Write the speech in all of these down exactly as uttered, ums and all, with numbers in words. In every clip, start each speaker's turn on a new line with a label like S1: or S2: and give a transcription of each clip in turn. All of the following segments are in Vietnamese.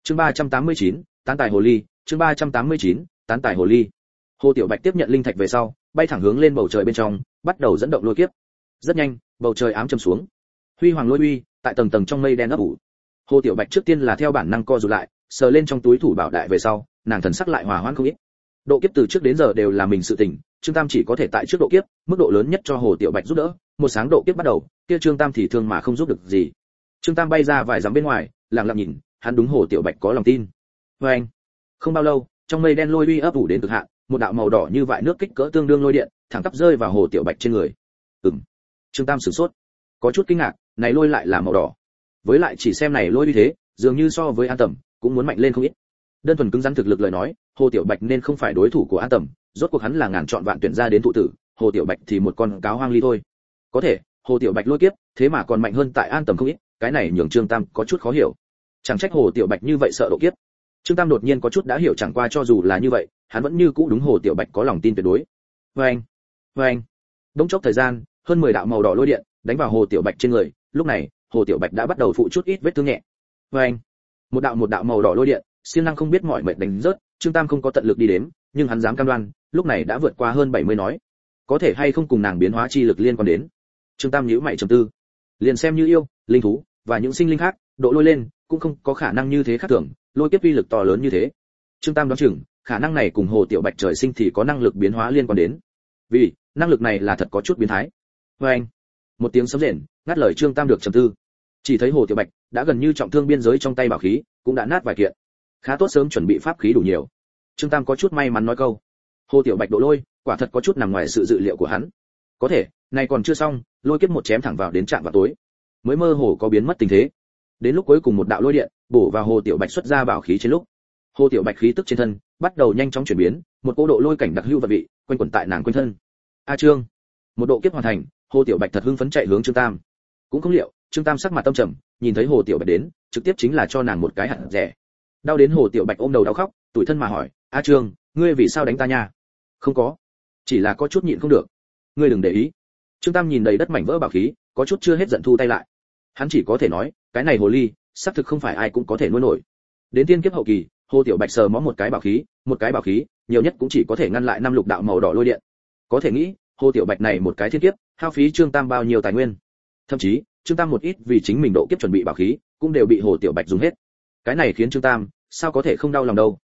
S1: Chương ba trăm tám mươi chín, tán tài hồ ly, chương ba trăm tám mươi chín, tán tài hồ ly. Hồ Tiểu Bạch tiếp nhận linh thạch về sau, bay thẳng hướng lên bầu trời bên trong, bắt đầu dẫn động lôi kiếp. Rất nhanh, bầu trời ám trầm xuống. Huy hoàng lôi uy, tại tầng tầng trong mây đen ấp ủ. Hồ Tiểu Bạch trước tiên là theo bản năng co rụt lại, sờ lên trong túi thủ bảo đại về sau, nàng thần sắc lại hòa hoãn không ít. Độ kiếp từ trước đến giờ đều là mình sự tình, Trương Tam chỉ có thể tại trước độ kiếp, mức độ lớn nhất cho Hồ Tiểu Bạch giúp đỡ, một sáng độ kiếp bắt đầu, kia Trương Tam thì thương mà không giúp được gì. Trương Tam bay ra vài dặm bên ngoài, lặng lặng nhìn, hắn đúng Hồ Tiểu Bạch có lòng tin. Và anh, không bao lâu, trong mây đen lôi uy ấp ủ đến cực hạn, một đạo màu đỏ như vại nước kích cỡ tương đương lôi điện, thẳng tắp rơi vào Hồ Tiểu Bạch trên người. Ừm. Trương Tam sửng sốt, có chút kinh ngạc, này lôi lại là màu đỏ. Với lại chỉ xem này lôi uy thế, dường như so với An Tầm cũng muốn mạnh lên không ít. Đơn thuần cứng rắn thực lực lời nói, Hồ Tiểu Bạch nên không phải đối thủ của An Tầm, rốt cuộc hắn là ngàn chọn vạn tuyển ra đến thụ tử, Hồ Tiểu Bạch thì một con cáo hoang ly thôi. Có thể, Hồ Tiểu Bạch lôi kiếp, thế mà còn mạnh hơn tại An Tầm không ít, cái này nhường Trương Tam có chút khó hiểu. Chẳng trách Hồ Tiểu Bạch như vậy sợ độ kiếp. Trương Tam đột nhiên có chút đã hiểu, chẳng qua cho dù là như vậy, hắn vẫn như cũ đúng Hồ Tiểu Bạch có lòng tin tuyệt đối. Oeng, oeng. Đống chốc thời gian, hơn mười đạo màu đỏ lôi điện đánh vào Hồ Tiểu Bạch trên người, lúc này, Hồ Tiểu Bạch đã bắt đầu phụ chút ít vết thương nhẹ. Oeng. Một đạo một đạo màu đỏ lôi điện, siêng năng không biết mỏi mệt đánh rớt, Trương Tam không có tận lực đi đến, nhưng hắn dám cam đoan, lúc này đã vượt qua hơn bảy mươi nói. Có thể hay không cùng nàng biến hóa chi lực liên quan đến. Trương Tam nhíu mày trầm tư. Liền xem như yêu, linh thú và những sinh linh khác, độ lôi lên cũng không có khả năng như thế khác thường, lôi kiếp uy lực to lớn như thế. Trương Tam đoán chừng, khả năng này cùng Hồ Tiểu Bạch trời sinh thì có năng lực biến hóa liên quan đến. Vì, năng lực này là thật có chút biến thái. Oeng. Một tiếng sấm rền, ngắt lời Trương Tam được trầm tư. Chỉ thấy Hồ Tiểu Bạch đã gần như trọng thương biên giới trong tay bảo khí, cũng đã nát vài kiện. Khá tốt sớm chuẩn bị pháp khí đủ nhiều. Trương Tam có chút may mắn nói câu. Hồ Tiểu Bạch độ lôi, quả thật có chút nằm ngoài sự dự liệu của hắn. Có thể, này còn chưa xong, lôi kiếp một chém thẳng vào đến trạm vào tối, mới mơ hồ có biến mất tình thế. Đến lúc cuối cùng một đạo lôi điện bổ vào Hồ Tiểu Bạch xuất ra bảo khí trên lúc, Hồ Tiểu Bạch khí tức trên thân bắt đầu nhanh chóng chuyển biến, một cô độ lôi cảnh đặc hữu vật vị quanh quẩn tại nàng quanh thân. A Trương, một độ kiếp hoàn thành, Hồ Tiểu Bạch thật hưng phấn chạy hướng Trương Tam. Cũng không liệu, Trương Tam sắc mặt tâm trầm, nhìn thấy Hồ Tiểu Bạch đến, trực tiếp chính là cho nàng một cái hạt rẻ. Đau đến Hồ Tiểu Bạch ôm đầu đau khóc, tủi thân mà hỏi, A Trương, ngươi vì sao đánh ta nha? Không có, chỉ là có chút nhịn không được. Ngươi đừng để ý. Trương Tam nhìn đầy đất mảnh vỡ bảo khí, có chút chưa hết giận thu tay lại. Hắn chỉ có thể nói, cái này hồ ly, xác thực không phải ai cũng có thể nuôi nổi. Đến tiên kiếp hậu kỳ, Hồ Tiểu Bạch sờ mó một cái bảo khí, một cái bảo khí, nhiều nhất cũng chỉ có thể ngăn lại năm lục đạo màu đỏ lôi điện. Có thể nghĩ, Hồ Tiểu Bạch này một cái thiên kiếp, hao phí Trương Tam bao nhiêu tài nguyên. Thậm chí, Trương Tam một ít vì chính mình độ kiếp chuẩn bị bảo khí, cũng đều bị Hồ Tiểu Bạch dùng hết. Cái này khiến Trương Tam, sao có thể không đau lòng đâu.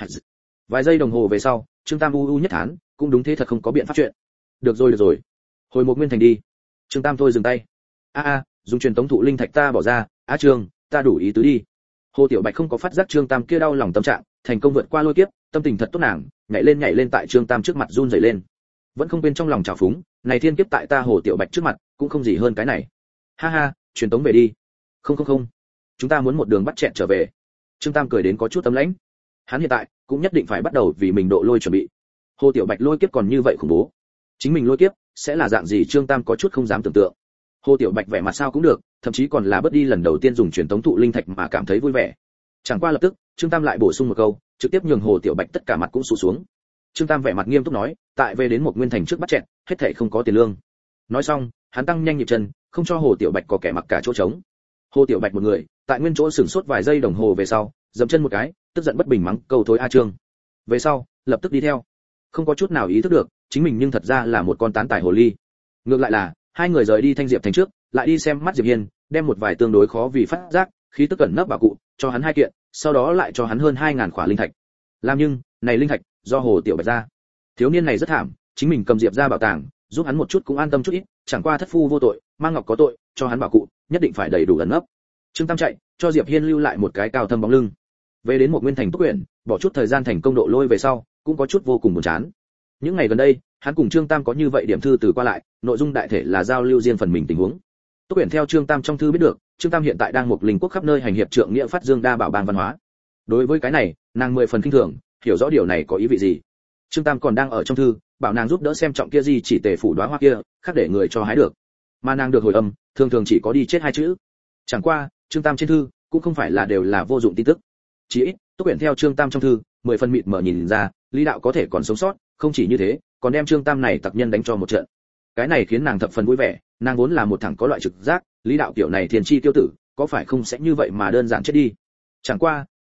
S1: Vài giây đồng hồ về sau, Trương Tam u u nhất thán, cũng đúng thế thật không có biện pháp chuyện. Được rồi được rồi, hồi một nguyên thành đi. Trương Tam thôi dừng tay. A a, dùng truyền tống thụ linh thạch ta bỏ ra, Á Trương, ta đủ ý tứ đi. Hồ Tiểu Bạch không có phát giác Trương Tam kia đau lòng tâm trạng, thành công vượt qua lôi kiếp, tâm tình thật tốt nàng, nhảy lên nhảy lên tại Trương Tam trước mặt run rẩy lên. Vẫn không quên trong lòng trào phúng, này thiên kiếp tại ta Hồ Tiểu Bạch trước mặt, cũng không gì hơn cái này. Ha ha, truyền tống về đi. Không không không, chúng ta muốn một đường bắt chẹn trở về. Trương Tam cười đến có chút tấm lãnh. Hắn hiện tại cũng nhất định phải bắt đầu vì mình độ lôi chuẩn bị. Hồ Tiểu Bạch lôi kiếp còn như vậy khủng bố, chính mình lôi kiếp sẽ là dạng gì Trương Tam có chút không dám tưởng tượng. Hồ Tiểu Bạch vẻ mặt sao cũng được, thậm chí còn là bất đi lần đầu tiên dùng truyền tống thụ linh thạch mà cảm thấy vui vẻ. Chẳng qua lập tức, Trương Tam lại bổ sung một câu, trực tiếp nhường Hồ Tiểu Bạch tất cả mặt cũng sụp xuống. Trương Tam vẻ mặt nghiêm túc nói, tại về đến một nguyên thành trước bắt chẹn, hết thảy không có tiền lương. Nói xong, hắn tăng nhanh nhịp chân, không cho Hồ Tiểu Bạch có kẻ mặc cả chỗ trống. Hồ Tiểu Bạch một người, tại nguyên chỗ sửng sốt vài giây đồng hồ về sau, dậm chân một cái, tức giận bất bình mắng câu thối A Trương. Về sau, lập tức đi theo. Không có chút nào ý thức được, chính mình nhưng thật ra là một con tán tài hồ ly. Ngược lại là, hai người rời đi Thanh Diệp thành trước, lại đi xem mắt Diệp Hiên, đem một vài tương đối khó vì phát giác, khí tức cẩn nấp bảo cụ, cho hắn hai kiện, sau đó lại cho hắn hơn hai ngàn khỏa linh thạch. Làm nhưng, này linh thạch do Hồ Tiểu Bạch ra. Thiếu niên này rất thảm, chính mình cầm Diệp ra bảo tàng, giúp hắn một chút cũng an tâm chút ít, chẳng qua thất phu vô tội, mang ngọc có tội, cho hắn bảo cụ, nhất định phải đầy đủ ẩn nấp. Trương Tam chạy, cho Diệp Hiên lưu lại một cái cao thâm bóng lưng. Về đến một nguyên thành Túc Uyển, bỏ chút thời gian thành công độ lôi về sau, cũng có chút vô cùng buồn chán. Những ngày gần đây, hắn cùng Trương Tam có như vậy điểm thư từ qua lại, nội dung đại thể là giao lưu riêng phần mình tình huống. Túc Uyển theo Trương Tam trong thư biết được, Trương Tam hiện tại đang một linh quốc khắp nơi hành hiệp trượng nghĩa phát dương đa bảo bang văn hóa. Đối với cái này, nàng mười phần kinh thường, hiểu rõ điều này có ý vị gì. Trương Tam còn đang ở trong thư, bảo nàng giúp đỡ xem trọng kia gì chỉ tề phủ đóa hoa kia, khác để người cho hái được. Mà nàng được hồi âm, thường thường chỉ có đi chết hai chữ. Chẳng qua, Trương Tam trên thư cũng không phải là đều là vô dụng tin tức. Chỉ ít, Túc Uyển theo Trương Tam trong thư, mười phần mịt mờ nhìn ra, Lý đạo có thể còn sống sót, không chỉ như thế, còn đem Trương Tam này tặc nhân đánh cho một trận. Cái này khiến nàng thập phần vui vẻ, nàng vốn là một thằng có loại trực giác, Lý đạo kiểu này thiên chi tiêu tử, có phải không sẽ như vậy mà đơn giản chết đi. Chẳng qua,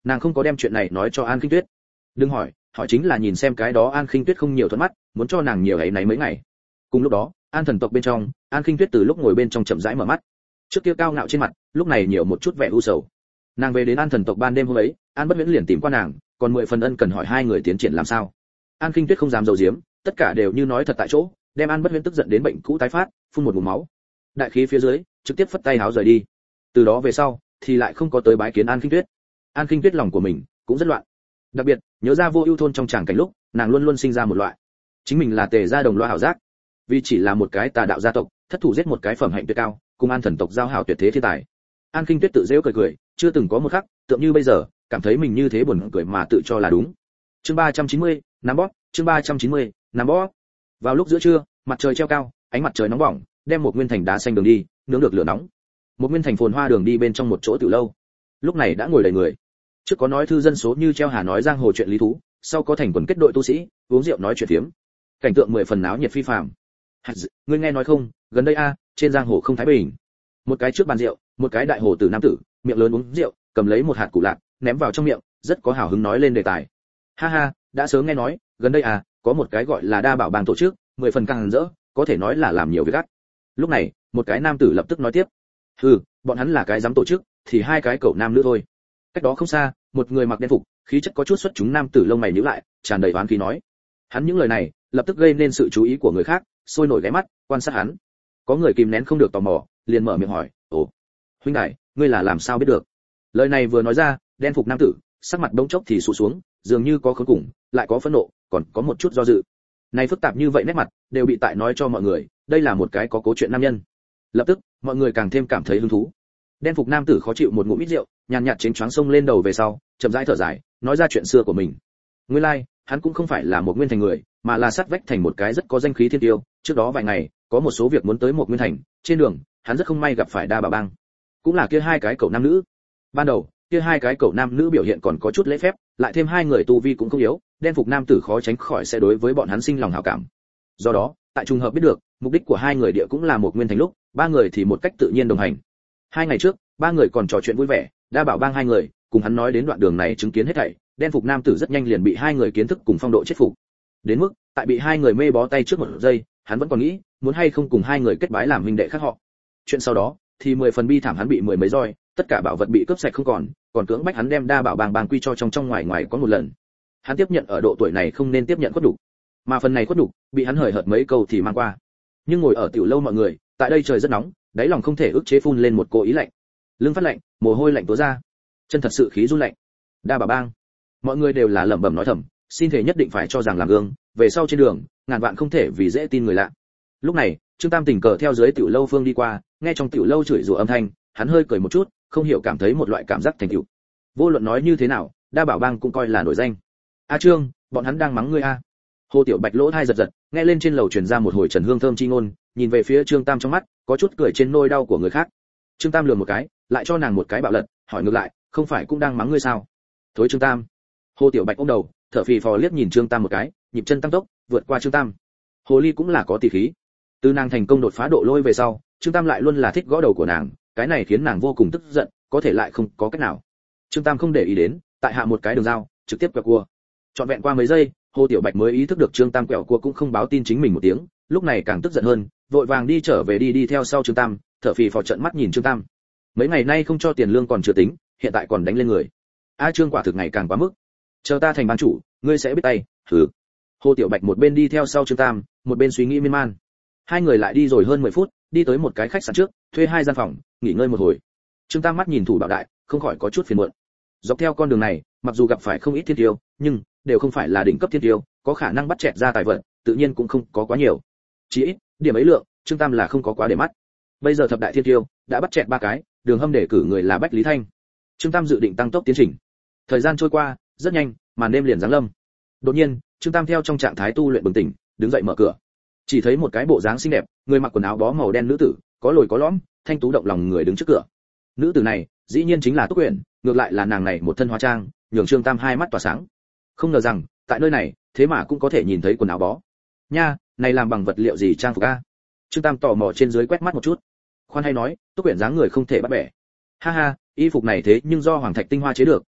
S1: nàng không có đem chuyện này nói cho An Khinh Tuyết. Đừng hỏi, hỏi chính là nhìn xem cái đó An Khinh Tuyết không nhiều thuận mắt, muốn cho nàng nhiều ấy nấy mấy ngày. Cùng lúc đó, An thần tộc bên trong, An Khinh Tuyết từ lúc ngồi bên trong chậm rãi mở mắt. Trước kia cao ngạo trên mặt, lúc này nhiều một chút vẻ u sầu. Nàng về đến An thần tộc ban đêm hôm ấy, An Bất Huyễn liền tìm qua nàng, còn mười phần ân cần hỏi hai người tiến triển làm sao. An Khinh Tuyết không dám giấu giếm, tất cả đều như nói thật tại chỗ, đem An Bất Huyễn tức giận đến bệnh cũ tái phát, phun một ngụm máu. Đại khí phía dưới, trực tiếp phất tay háo rời đi. Từ đó về sau, thì lại không có tới bái kiến An Khinh Tuyết. An Khinh Tuyết lòng của mình cũng rất loạn. Đặc biệt, nhớ ra Vô Ưu thôn trong tràng cảnh lúc, nàng luôn luôn sinh ra một loại, chính mình là Tề gia đồng loa hảo giác. Vì chỉ là một cái tà đạo gia tộc, thất thủ giết một cái phẩm hạnh tuyệt cao, cùng An thần tộc giao hảo tuyệt thế thiên tài. An Khinh Tuyết tự giễu cười cười, chưa từng có một khắc, tượng như bây giờ, cảm thấy mình như thế buồn cười mà tự cho là đúng. Chương ba trăm chín mươi, nắm bóp, chương ba trăm chín mươi, nắm bóp. Vào lúc giữa trưa, mặt trời treo cao, ánh mặt trời nóng bỏng, đem một nguyên thành đá xanh đường đi, nướng được lửa nóng. Một nguyên thành phồn hoa đường đi bên trong một chỗ tiểu lâu. Lúc này đã ngồi đầy người. Trước có nói thư dân số như treo hà nói giang hồ chuyện lý thú, sau có thành quần kết đội tu sĩ, uống rượu nói chuyện phiếm. Cảnh tượng mười phần náo nhiệt phi phàm. Ngươi nghe nói không, gần đây a, trên giang hồ không thái bình. Một cái trước bàn rượu, một cái đại hồ tử nam tử, miệng lớn uống rượu, cầm lấy một hạt củ lạc, ném vào trong miệng, rất có hào hứng nói lên đề tài. Ha ha, đã sớm nghe nói, gần đây à, có một cái gọi là Đa Bảo bang tổ chức, mười phần càng rỡ, có thể nói là làm nhiều việc gắt. Lúc này, một cái nam tử lập tức nói tiếp. Hừ, bọn hắn là cái dám tổ chức, thì hai cái cậu nam nữ thôi. Cách đó không xa, một người mặc đen phục, khí chất có chút xuất chúng nam tử lông mày nhíu lại, tràn đầy oán khí nói. Hắn những lời này, lập tức gây nên sự chú ý của người khác, sôi nổi ghé mắt, quan sát hắn. Có người kìm nén không được tò mò, liền mở miệng hỏi, "Ồ, huynh đại, ngươi là làm sao biết được?" Lời này vừa nói ra, đen phục nam tử, sắc mặt bỗng chốc thì sụ xuống, dường như có khốn cùng, lại có phẫn nộ, còn có một chút do dự. Này phức tạp như vậy nét mặt, đều bị tại nói cho mọi người, đây là một cái có cố chuyện nam nhân. Lập tức, mọi người càng thêm cảm thấy hứng thú. Đen phục nam tử khó chịu một ngụm ít rượu, nhàn nhạt chén choáng sông lên đầu về sau, chậm rãi thở dài, nói ra chuyện xưa của mình. Nguyên lai, like, hắn cũng không phải là một nguyên thành người, mà là sát vách thành một cái rất có danh khí thiên tiêu. Trước đó vài ngày, có một số việc muốn tới một nguyên thành, trên đường, hắn rất không may gặp phải Đa Bảo bang. Cũng là kia hai cái cậu nam nữ. Ban đầu, kia hai cái cậu nam nữ biểu hiện còn có chút lễ phép, lại thêm hai người tu vi cũng không yếu, đen phục nam tử khó tránh khỏi sẽ đối với bọn hắn sinh lòng hảo cảm. Do đó, tại trùng hợp biết được, mục đích của hai người địa cũng là một nguyên thành lúc, ba người thì một cách tự nhiên đồng hành. Hai ngày trước, ba người còn trò chuyện vui vẻ, Đa Bảo bang hai người, cùng hắn nói đến đoạn đường này chứng kiến hết thảy, đen phục nam tử rất nhanh liền bị hai người kiến thức cùng phong độ chết phục. Đến mức, tại bị hai người mê bó tay trước một giây, hắn vẫn còn nghĩ, muốn hay không cùng hai người kết bái làm huynh đệ khác họ. Chuyện sau đó, thì mười phần bi thảm hắn bị mười mấy roi, tất cả bảo vật bị cướp sạch không còn, còn cưỡng bách hắn đem Đa Bảo bang bang quy cho trong trong ngoài ngoài có một lần. Hắn tiếp nhận ở độ tuổi này không nên tiếp nhận khuất đủ, mà phần này khuất đủ, bị hắn hời hợt mấy câu thì mang qua. Nhưng ngồi ở tiểu lâu mọi người, tại đây trời rất nóng, đáy lòng không thể ức chế phun lên một cỗ ý lạnh. Lưng phát lạnh, mồ hôi lạnh túa ra, chân thật sự khí run lạnh. Đa Bảo bang, mọi người đều là lẩm bẩm nói thầm, xin thể nhất định phải cho rằng làm gương, về sau trên đường, ngàn vạn không thể vì dễ tin người lạ. Lúc này, Trương Tam tình cờ theo dưới tiểu lâu phương đi qua, nghe trong tiểu lâu chửi rủa âm thanh, hắn hơi cười một chút, không hiểu cảm thấy một loại cảm giác thành tựu. Vô luận nói như thế nào, Đa Bảo bang cũng coi là nổi danh. A Trương, bọn hắn đang mắng ngươi a. Hồ Tiểu Bạch lỗ tai giật giật, nghe lên trên lầu truyền ra một hồi trần hương thơm chi ngôn, nhìn về phía Trương Tam trong mắt, có chút cười trên nỗi đau của người khác. Trương Tam lườm một cái, lại cho nàng một cái bạo lật, hỏi ngược lại, không phải cũng đang mắng ngươi sao? Thối Trương Tam. Hồ Tiểu Bạch ôm đầu, thở phì phò liếc nhìn Trương Tam một cái, nhịp chân tăng tốc, vượt qua Trương Tam. Hồ ly cũng là có tỷ khí. Từ nàng thành công đột phá độ lôi về sau, Trương Tam lại luôn là thích gõ đầu của nàng, cái này khiến nàng vô cùng tức giận, có thể lại không có cách nào. Trương Tam không để ý đến, tại hạ một cái đường dao, trực tiếp quẹo cua. Trọn vẹn qua mấy giây, Hồ Tiểu Bạch mới ý thức được Trương Tam quẹo cua cũng không báo tin chính mình một tiếng, lúc này càng tức giận hơn, vội vàng đi trở về đi đi theo sau Trương Tam, thở phì phò trợn mắt nhìn Trương Tam. Mấy ngày nay không cho tiền lương còn chưa tính, hiện tại còn đánh lên người. A Trương quả thực ngày càng quá mức. Chờ ta thành ban chủ, ngươi sẽ biết tay, hừ. Hồ Tiểu Bạch một bên đi theo sau Trương Tam, một bên suy nghĩ miên man. Hai người lại đi rồi hơn mười phút, đi tới một cái khách sạn trước, thuê hai gian phòng, nghỉ ngơi một hồi. Trương Tam mắt nhìn thủ bảo đại, không khỏi có chút phiền muộn. Dọc theo con đường này, mặc dù gặp phải không ít thiên tiêu, nhưng đều không phải là đỉnh cấp thiên tiêu, có khả năng bắt chẹt ra tài vật, tự nhiên cũng không có quá nhiều. Chỉ ít, điểm ấy lượng, Trương Tam là không có quá để mắt. Bây giờ thập đại thiên tiêu đã bắt chẹt ba cái, Đường Hâm để cử người là Bách Lý Thanh. Trương Tam dự định tăng tốc tiến trình. Thời gian trôi qua, rất nhanh, màn đêm liền giáng lâm. Đột nhiên, Trương Tam theo trong trạng thái tu luyện bừng tỉnh, đứng dậy mở cửa. Chỉ thấy một cái bộ dáng xinh đẹp, người mặc quần áo bó màu đen nữ tử, có lồi có lõm, thanh tú động lòng người đứng trước cửa. Nữ tử này, dĩ nhiên chính là Túc Uyển, ngược lại là nàng này một thân hóa trang, nhường Trương Tam hai mắt tỏa sáng. Không ngờ rằng, tại nơi này, thế mà cũng có thể nhìn thấy quần áo bó. Nha, này làm bằng vật liệu gì trang phục a? Trương Tam tò mò trên dưới quét mắt một chút. Khoan hay nói, Túc Uyển dáng người không thể bắt bẻ. Ha ha, y phục này thế nhưng do hoàng thạch tinh hoa chế được,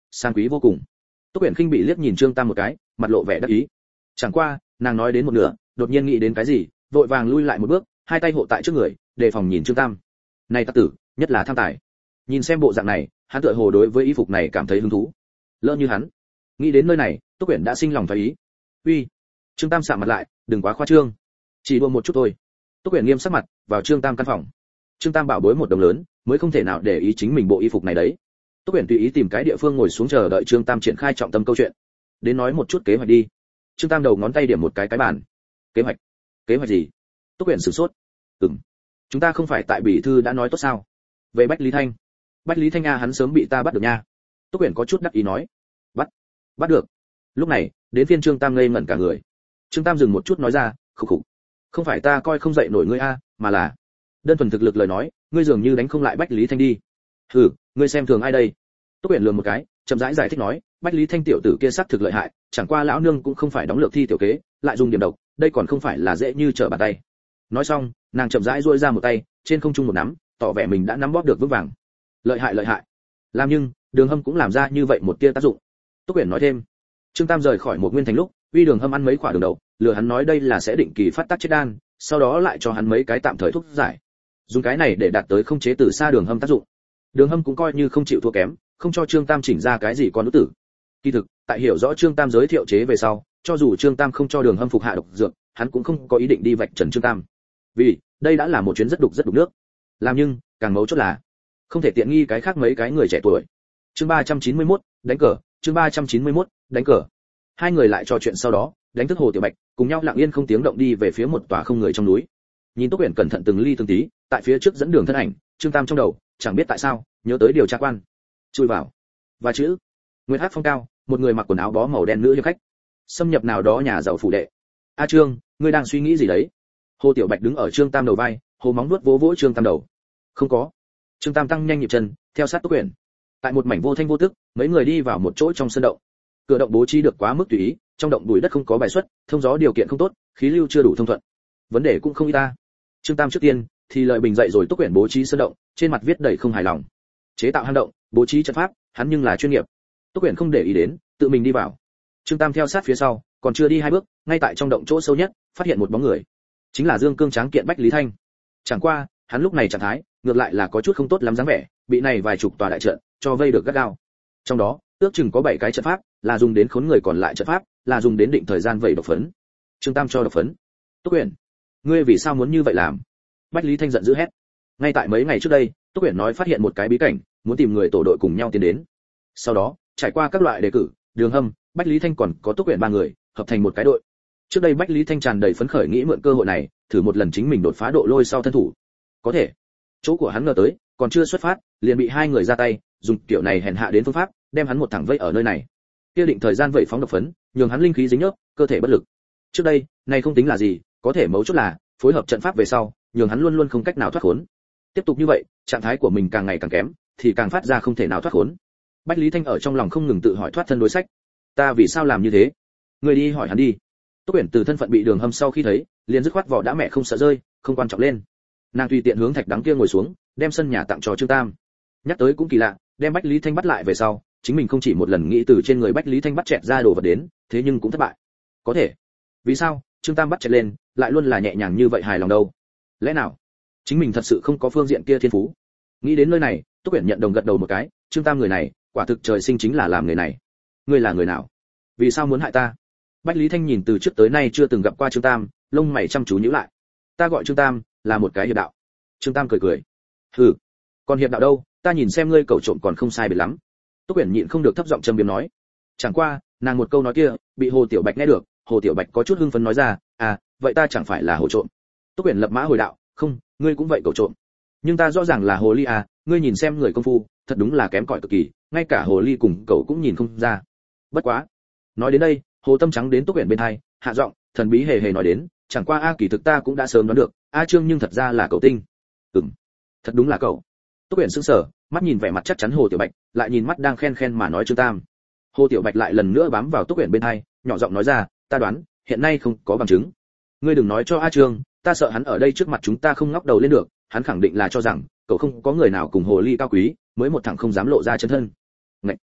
S1: sang quý vô cùng. Túc Uyển khinh bị liếc nhìn Trương Tam một cái, mặt lộ vẻ đắc ý. Chẳng qua, nàng nói đến một nửa, đột nhiên nghĩ đến cái gì, vội vàng lui lại một bước, hai tay hộ tại trước người, đề phòng nhìn Trương Tam. Này tặc tử, nhất là tham tài. Nhìn xem bộ dạng này, hắn tựa hồ đối với y phục này cảm thấy hứng thú. Lỡ như hắn nghĩ đến nơi này, Túc Uyển đã sinh lòng thoái ý. Uy, Trương Tam sạm mặt lại, đừng quá khoa trương, chỉ đùa một chút thôi. Túc Uyển nghiêm sắc mặt, vào Trương Tam căn phòng. Trương Tam bảo bối một đồng lớn, mới không thể nào để ý chính mình bộ y phục này đấy. Túc Uyển tùy ý tìm cái địa phương ngồi xuống chờ đợi Trương Tam triển khai trọng tâm câu chuyện. Đến nói một chút kế hoạch đi. Trương Tam đầu ngón tay điểm một cái cái bàn. Kế hoạch? Kế hoạch gì? Túc Uyển sửng sốt. Ừm, chúng ta không phải tại bỉ thư đã nói tốt sao? Về Bách Lý Thanh. Bách Lý Thanh a, hắn sớm bị ta bắt được nha. Túc Uyển có chút đắc ý nói. Bắt? Bắt được? Lúc này, đến phiên Trương Tam ngây ngẩn cả người. Trương Tam dừng một chút nói ra, khục khục. Không phải ta coi không dậy nổi ngươi a, mà là đơn thuần thực lực lời nói, ngươi dường như đánh không lại Bách Lý Thanh đi. Hừ, ngươi xem thường ai đây? Túc Uyển lườm một cái, chậm rãi giải thích nói, Bách Lý Thanh tiểu tử kia sắc thực lợi hại, chẳng qua lão nương cũng không phải đóng lược thi tiểu kế, lại dùng điểm độc, đây còn không phải là dễ như trở bàn tay. Nói xong, nàng chậm rãi duỗi ra một tay, trên không trung một nắm, tỏ vẻ mình đã nắm bóp được vững vàng. Lợi hại lợi hại. Làm nhưng, Đường Hâm cũng làm ra như vậy một tia tác dụng. Túc Uyển nói thêm. Trương Tam rời khỏi một nguyên thành lúc, uy Đường Hâm ăn mấy quả đường đậu, lừa hắn nói đây là sẽ định kỳ phát tác chết đan, sau đó lại cho hắn mấy cái tạm thời thuốc giải. Dùng cái này để đạt tới không chế từ xa Đường Hâm tác dụng. Đường Hâm cũng coi như không chịu thua kém, không cho Trương Tam chỉnh ra cái gì con nữ tử. Kỳ thực, tại hiểu rõ Trương Tam giới thiệu chế về sau, cho dù Trương Tam không cho Đường Hâm phục hạ độc dược, hắn cũng không có ý định đi vạch trần Trương Tam. Vì, đây đã là một chuyến rất đục rất đục nước. Làm nhưng, càng mấu chốt là không thể tiện nghi cái khác mấy cái người trẻ tuổi. Chương ba trăm chín mươi mốt, đánh cờ, chương ba trăm chín mươi mốt, đánh cờ. Hai người lại trò chuyện sau đó, đánh thức Hồ Tiểu Bạch, cùng nhau lặng yên không tiếng động đi về phía một tòa không người trong núi. Nhìn Túc Uyển cẩn thận từng ly từng tí, tại phía trước dẫn đường thân ảnh, Trương Tam trong đầu, chẳng biết tại sao, nhớ tới điều tra quan. Chui vào. Và chữ. Nguyệt Hắc Phong cao, một người mặc quần áo bó màu đen nữ hiệp khách. Xâm nhập nào đó nhà giàu phủ đệ. A Trương, ngươi đang suy nghĩ gì đấy? Hồ Tiểu Bạch đứng ở Trương Tam đầu vai, hồ móng vuốt vỗ vỗ Trương Tam đầu. Không có. Trương Tam tăng nhanh nhịp chân, theo sát Túc Uyển. Tại một mảnh vô thanh vô tức, mấy người đi vào một chỗ trong sân động. Cửa động bố trí được quá mức tùy ý, trong động bụi đất không có bài xuất, thông gió điều kiện không tốt, khí lưu chưa đủ thông thuận. Vấn đề cũng không ít ta. Trương Tam trước tiên thì lợi bình dậy rồi Túc Uyển bố trí sân động, trên mặt viết đầy không hài lòng. Chế tạo hang động, bố trí trận pháp, hắn nhưng là chuyên nghiệp. Túc Uyển không để ý đến, tự mình đi vào. Trương Tam theo sát phía sau, còn chưa đi hai bước, ngay tại trong động chỗ sâu nhất, phát hiện một bóng người. Chính là Dương Cương tráng kiện Bách Lý Thanh. Chẳng qua, hắn lúc này trạng thái, ngược lại là có chút không tốt lắm dáng vẻ, bị này vài chục tòa đại trận cho vây được gắt gao. Trong đó, ước chừng có bảy cái trận pháp, là dùng đến khốn người còn lại trận pháp, là dùng đến định thời gian vẩy độc phấn. Trương Tam cho độc phấn. Túc Uyển, ngươi vì sao muốn như vậy làm? Bách Lý Thanh giận dữ hét. Ngay tại mấy ngày trước đây, Túc Uyển nói phát hiện một cái bí cảnh, muốn tìm người tổ đội cùng nhau tiến đến. Sau đó, trải qua các loại đề cử, Đường Hâm, Bách Lý Thanh còn có Túc Uyển ba người, hợp thành một cái đội. Trước đây Bách Lý Thanh tràn đầy phấn khởi nghĩ mượn cơ hội này, thử một lần chính mình đột phá độ lôi sau thân thủ. Có thể, chỗ của hắn ngờ tới, còn chưa xuất phát, liền bị hai người ra tay, dùng kiểu này hèn hạ đến phương pháp, đem hắn một thẳng vây ở nơi này. Kia định thời gian vậy phóng độc phấn, nhường hắn linh khí dính nhớp, cơ thể bất lực. Trước đây, này không tính là gì, có thể mấu chốt là phối hợp trận pháp về sau, nhường hắn luôn luôn không cách nào thoát khốn. Tiếp tục như vậy, trạng thái của mình càng ngày càng kém, thì càng phát ra không thể nào thoát khốn. Bách Lý Thanh ở trong lòng không ngừng tự hỏi thoát thân đối sách. Ta vì sao làm như thế? Người đi hỏi hắn đi. Túc Uyển từ thân phận bị Đường Hâm sau khi thấy, liền dứt khoát vỏ đã mẹ không sợ rơi, không quan trọng lên. Nàng tùy tiện hướng thạch đắng kia ngồi xuống, đem sân nhà tặng cho Trương Tam. Nhắc tới cũng kỳ lạ, đem Bách Lý Thanh bắt lại về sau, chính mình không chỉ một lần nghĩ từ trên người Bách Lý Thanh bắt chẹt ra đồ vật đến, thế nhưng cũng thất bại. Có thể. Vì sao? Trương Tam bắt chẹt lên, lại luôn là nhẹ nhàng như vậy hài lòng đâu? Lẽ nào chính mình thật sự không có phương diện kia thiên phú? Nghĩ đến nơi này, Túc Uyển nhận đồng gật đầu một cái, Trương Tam người này, quả thực trời sinh chính là làm người này. Ngươi là người nào? Vì sao muốn hại ta? Bách Lý Thanh nhìn từ trước tới nay chưa từng gặp qua Trương Tam, lông mày chăm chú nhíu lại. Ta gọi Trương Tam, là một cái hiệp đạo. Trương Tam cười cười. Hừ, còn hiệp đạo đâu, ta nhìn xem ngươi cẩu trộm còn không sai biệt lắm. Túc Uyển nhịn không được thấp giọng châm biếm nói. Chẳng qua, nàng một câu nói kia, bị Hồ Tiểu Bạch nghe được, Hồ Tiểu Bạch có chút hưng phấn nói ra, à, vậy ta chẳng phải là hồ trộm. Túc Uyển lập mã hồi đạo, không, ngươi cũng vậy cẩu trộm. Nhưng ta rõ ràng là hồ ly à, ngươi nhìn xem người công phu, thật đúng là kém cỏi cực kỳ, ngay cả hồ ly cùng cẩu cũng nhìn không ra. Bất quá, nói đến đây, Hồ Tâm Trắng đến Túc Uyển bên hai, hạ giọng, thần bí hề hề nói đến, chẳng qua a kỳ thực ta cũng đã sớm đoán được, a Trương nhưng thật ra là cậu tinh. Ừm, thật đúng là cậu. Túc Uyển sững sờ, mắt nhìn vẻ mặt chắc chắn Hồ Tiểu Bạch, lại nhìn mắt đang khen khen mà nói Trương Tam. Hồ Tiểu Bạch lại lần nữa bám vào Túc Uyển bên hai, nhỏ giọng nói ra, ta đoán, hiện nay không có bằng chứng. Ngươi đừng nói cho A Trương, ta sợ hắn ở đây trước mặt chúng ta không ngóc đầu lên được, hắn khẳng định là cho rằng cậu không có người nào cùng hồ ly cao quý, mới một thằng không dám lộ ra chân thân. Ngậy.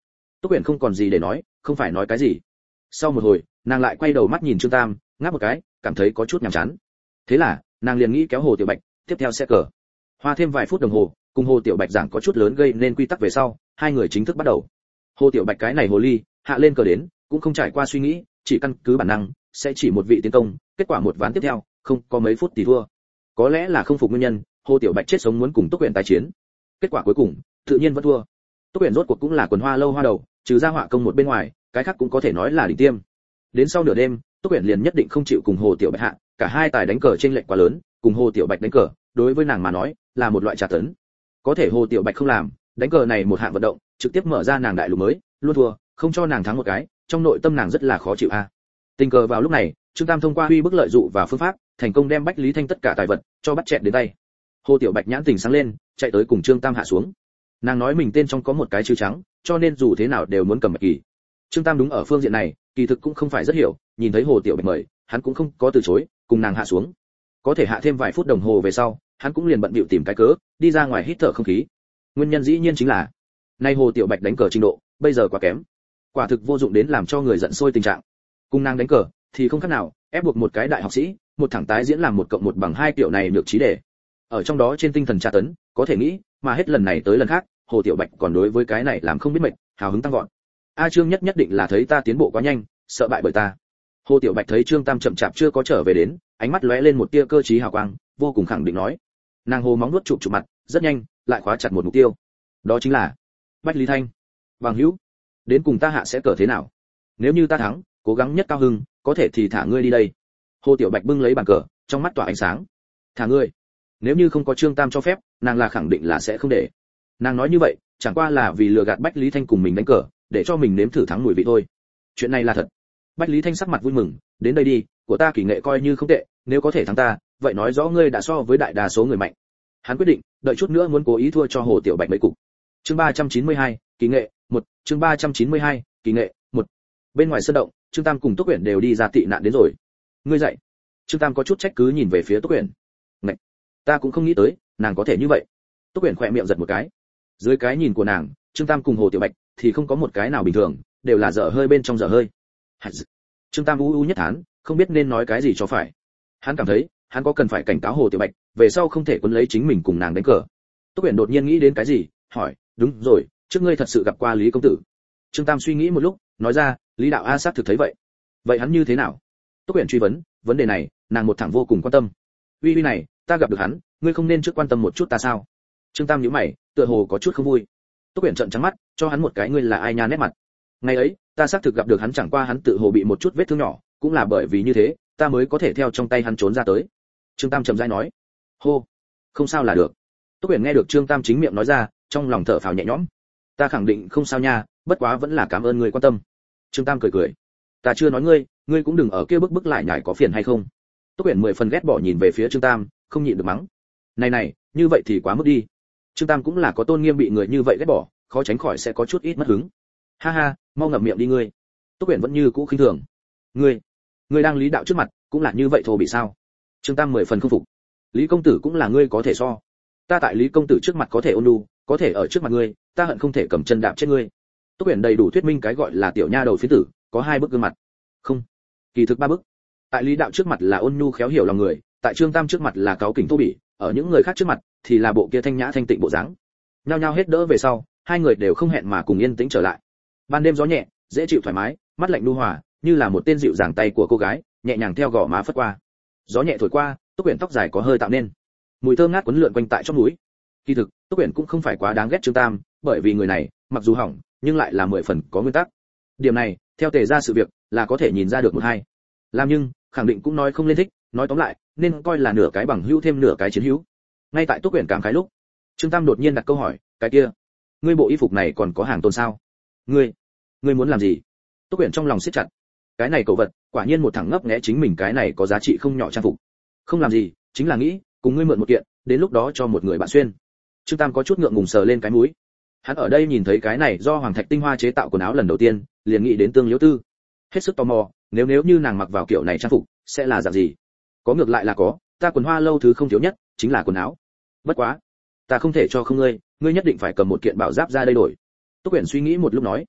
S1: Túc Uyển không còn gì để nói, không phải nói cái gì. Sau một hồi, nàng lại quay đầu mắt nhìn Trương Tam, ngáp một cái, cảm thấy có chút nhàm chán. Thế là, nàng liền nghĩ kéo Hồ Tiểu Bạch, tiếp theo sẽ cờ. Hoa thêm vài phút đồng hồ, cùng Hồ Tiểu Bạch giảng có chút lớn gây nên quy tắc về sau, hai người chính thức bắt đầu. Hồ Tiểu Bạch cái này hồ ly, hạ lên cờ đến, cũng không trải qua suy nghĩ, chỉ căn cứ bản năng, sẽ chỉ một vị tiến công, kết quả một ván tiếp theo, không có mấy phút thì thua. Có lẽ là không phục nguyên nhân, Hồ Tiểu Bạch chết sống muốn cùng Túc Uyển tái chiến. Kết quả cuối cùng, tự nhiên vẫn thua. Túc Uyển rốt cuộc cũng là quần hoa lâu hoa đầu, trừ ra họa công một bên ngoài, cái khác cũng có thể nói là đỉnh tiêm. Đến sau nửa đêm, Túc Uyển liền nhất định không chịu cùng Hồ Tiểu Bạch hạ, cả hai tài đánh cờ trên lệch quá lớn, cùng Hồ Tiểu Bạch đánh cờ, đối với nàng mà nói, là một loại trà tấn. Có thể Hồ Tiểu Bạch không làm, đánh cờ này một hạng vận động, trực tiếp mở ra nàng đại lục mới, luôn thua, không cho nàng thắng một cái, trong nội tâm nàng rất là khó chịu a. Tình cờ vào lúc này, Trương Tam thông qua huy bức lợi dụ và phương pháp, thành công đem Bách Lý Thanh tất cả tài vật cho bắt chẹt đến tay. Hồ Tiểu Bạch nhãn tình sáng lên, chạy tới cùng Trương Tam hạ xuống. Nàng nói mình tên trong có một cái chữ trắng, cho nên dù thế nào đều muốn cầm bạch kỳ. Trương Tam đúng ở phương diện này, kỳ thực cũng không phải rất hiểu, nhìn thấy Hồ Tiểu Bạch mời, hắn cũng không có từ chối, cùng nàng hạ xuống. Có thể hạ thêm vài phút đồng hồ về sau, hắn cũng liền bận bịu tìm cái cớ, đi ra ngoài hít thở không khí. Nguyên nhân dĩ nhiên chính là, nay Hồ Tiểu Bạch đánh cờ trình độ, bây giờ quá kém. Quả thực vô dụng đến làm cho người giận sôi tình trạng. Cùng nàng đánh cờ thì không khác nào, ép buộc một cái đại học sĩ, một thẳng tái diễn làm một cộng một bằng hai kiểu này được trí đề. Ở trong đó trên tinh thần tra tấn, có thể nghĩ, mà hết lần này tới lần khác, Hồ Tiểu Bạch còn đối với cái này làm không biết mệt, hào hứng tăng vọt. A Trương nhất nhất định là thấy ta tiến bộ quá nhanh, sợ bại bởi ta. Hồ Tiểu Bạch thấy Trương Tam chậm chạp chưa có trở về đến, ánh mắt lóe lên một tia cơ trí hào quang, vô cùng khẳng định nói. Nàng hồ móng nuốt chụp chụp mặt, rất nhanh, lại khóa chặt một mục tiêu. Đó chính là Bách Lý Thanh. Bằng hữu, đến cùng ta hạ sẽ cờ thế nào? Nếu như ta thắng, cố gắng nhất cao hưng, có thể thì thả ngươi đi đây. Hồ Tiểu Bạch bưng lấy bàn cờ, trong mắt tỏa ánh sáng. Thả ngươi? Nếu như không có Trương Tam cho phép, nàng là khẳng định là sẽ không để. Nàng nói như vậy, chẳng qua là vì lừa gạt Bách Lý Thanh cùng mình đánh cờ, để cho mình nếm thử thắng mùi vị thôi. Chuyện này là thật. Bách Lý Thanh sắc mặt vui mừng, đến đây đi, của ta kỳ nghệ coi như không tệ, nếu có thể thắng ta, vậy nói rõ ngươi đã so với đại đa số người mạnh. Hắn quyết định, đợi chút nữa muốn cố ý thua cho Hồ Tiểu Bạch mấy cục. Chương ba trăm chín mươi hai, kỳ nghệ, một, chương ba trăm chín mươi hai, kỳ nghệ, một. Bên ngoài sân động, Trương Tam cùng Túc Uyển đều đi ra tị nạn đến rồi. Ngươi dậy. Trương Tam có chút trách cứ nhìn về phía Túc Uyển. Ngạch, ta cũng không nghĩ tới, nàng có thể như vậy. Túc Uyển khỏe miệng giật một cái. Dưới cái nhìn của nàng, Trương Tam cùng Hồ Tiểu Bạch thì không có một cái nào bình thường, đều là dở hơi bên trong dở hơi. Trương Tam u u nhất thán, không biết nên nói cái gì cho phải. Hắn cảm thấy, hắn có cần phải cảnh cáo Hồ Tiểu Bạch, về sau không thể quấn lấy chính mình cùng nàng đánh cờ. Túc Uyển đột nhiên nghĩ đến cái gì, hỏi, đúng rồi, trước ngươi thật sự gặp qua Lý công tử? Trương Tam suy nghĩ một lúc, nói ra, Lý đạo a sát thực thấy vậy. Vậy hắn như thế nào? Túc Uyển truy vấn, vấn đề này, nàng một thẳng vô cùng quan tâm. Uy uy này, ta gặp được hắn, ngươi không nên trước quan tâm một chút ta sao? Trương Tam nhíu mày, tựa hồ có chút không vui. Túc Uyển trợn trắng mắt, cho hắn một cái ngươi là ai nha nét mặt. Ngày ấy, ta xác thực gặp được hắn, chẳng qua hắn tự hồ bị một chút vết thương nhỏ, cũng là bởi vì như thế, ta mới có thể theo trong tay hắn trốn ra tới. Trương Tam trầm rãi nói. Hô, không sao là được. Túc Uyển nghe được Trương Tam chính miệng nói ra, trong lòng thở phào nhẹ nhõm. Ta khẳng định không sao nha, bất quá vẫn là cảm ơn người quan tâm. Trương Tam cười cười. Ta chưa nói ngươi, ngươi cũng đừng ở kia bức bức lại nhảy có phiền hay không? Túc Uyển mười phần ghét bỏ nhìn về phía Trương Tam, không nhịn được mắng. Này này, như vậy thì quá mức đi. Trương Tam cũng là có tôn nghiêm, bị người như vậy ghét bỏ, khó tránh khỏi sẽ có chút ít mất hứng. Ha ha, mau ngậm miệng đi ngươi. Túc Uyển vẫn như cũ khinh thường. Ngươi, ngươi đang Lý đạo trước mặt, cũng là như vậy thô bị sao? Trương Tam mười phần không phục. Lý công tử cũng là ngươi có thể so. Ta tại Lý công tử trước mặt có thể ôn nhu, có thể ở trước mặt ngươi, ta hận không thể cầm chân đạp chết ngươi. Túc Uyển đầy đủ thuyết minh cái gọi là tiểu nha đầu phiến tử, có hai bức gương mặt. Không, kỳ thực ba bức. Tại Lý đạo trước mặt là ôn nhu khéo hiểu lòng người, tại Trương Tam trước mặt là cáu kỉnh thô bỉ, ở những người khác trước mặt thì là bộ kia thanh nhã thanh tịnh bộ dáng. Nhao nhao hết đỡ về sau, hai người đều không hẹn mà cùng yên tĩnh trở lại. Ban đêm gió nhẹ, dễ chịu thoải mái, mắt lạnh nhu hòa, như là một tên dịu dàng tay của cô gái, nhẹ nhàng theo gò má phất qua. Gió nhẹ thổi qua, Túc Uyển tóc dài có hơi tạo nên mùi thơm ngát quấn lượn quanh tại trong núi. Kỳ thực, Túc Uyển cũng không phải quá đáng ghét Trương Tam, bởi vì người này, mặc dù hỏng, nhưng lại là mười phần có nguyên tắc. Điểm này, theo tề ra sự việc, là có thể nhìn ra được một hai. Làm nhưng, khẳng định cũng nói không lên thích, nói tóm lại, nên coi là nửa cái bằng hữu thêm nửa cái chiến hữu. Ngay tại Túc Uyển cảm khái lúc, Trương Tam đột nhiên đặt câu hỏi, cái kia, ngươi bộ y phục này còn có hàng tồn sao? Ngươi, ngươi muốn làm gì? Túc Uyển trong lòng siết chặt. Cái này cẩu vật, quả nhiên một thằng ngốc nghé chính mình cái này có giá trị không nhỏ trang phục. Không làm gì, chính là nghĩ, cùng ngươi mượn một kiện, đến lúc đó cho một người bạn xuyên. Trương Tam có chút ngượng ngùng sờ lên cái mũi. Hắn ở đây nhìn thấy cái này do hoàng thạch tinh hoa chế tạo quần áo lần đầu tiên, liền nghĩ đến Tương Liễu Tư. Hết sức tò mò, nếu nếu như nàng mặc vào kiểu này trang phục, sẽ là dạng gì? Có ngược lại là có, ta quần hoa lâu thứ không thiếu nhất, chính là quần áo. Bất quá, ta không thể cho không ngươi, ngươi nhất định phải cầm một kiện bảo giáp ra đây đổi. Túc Uyển suy nghĩ một lúc nói.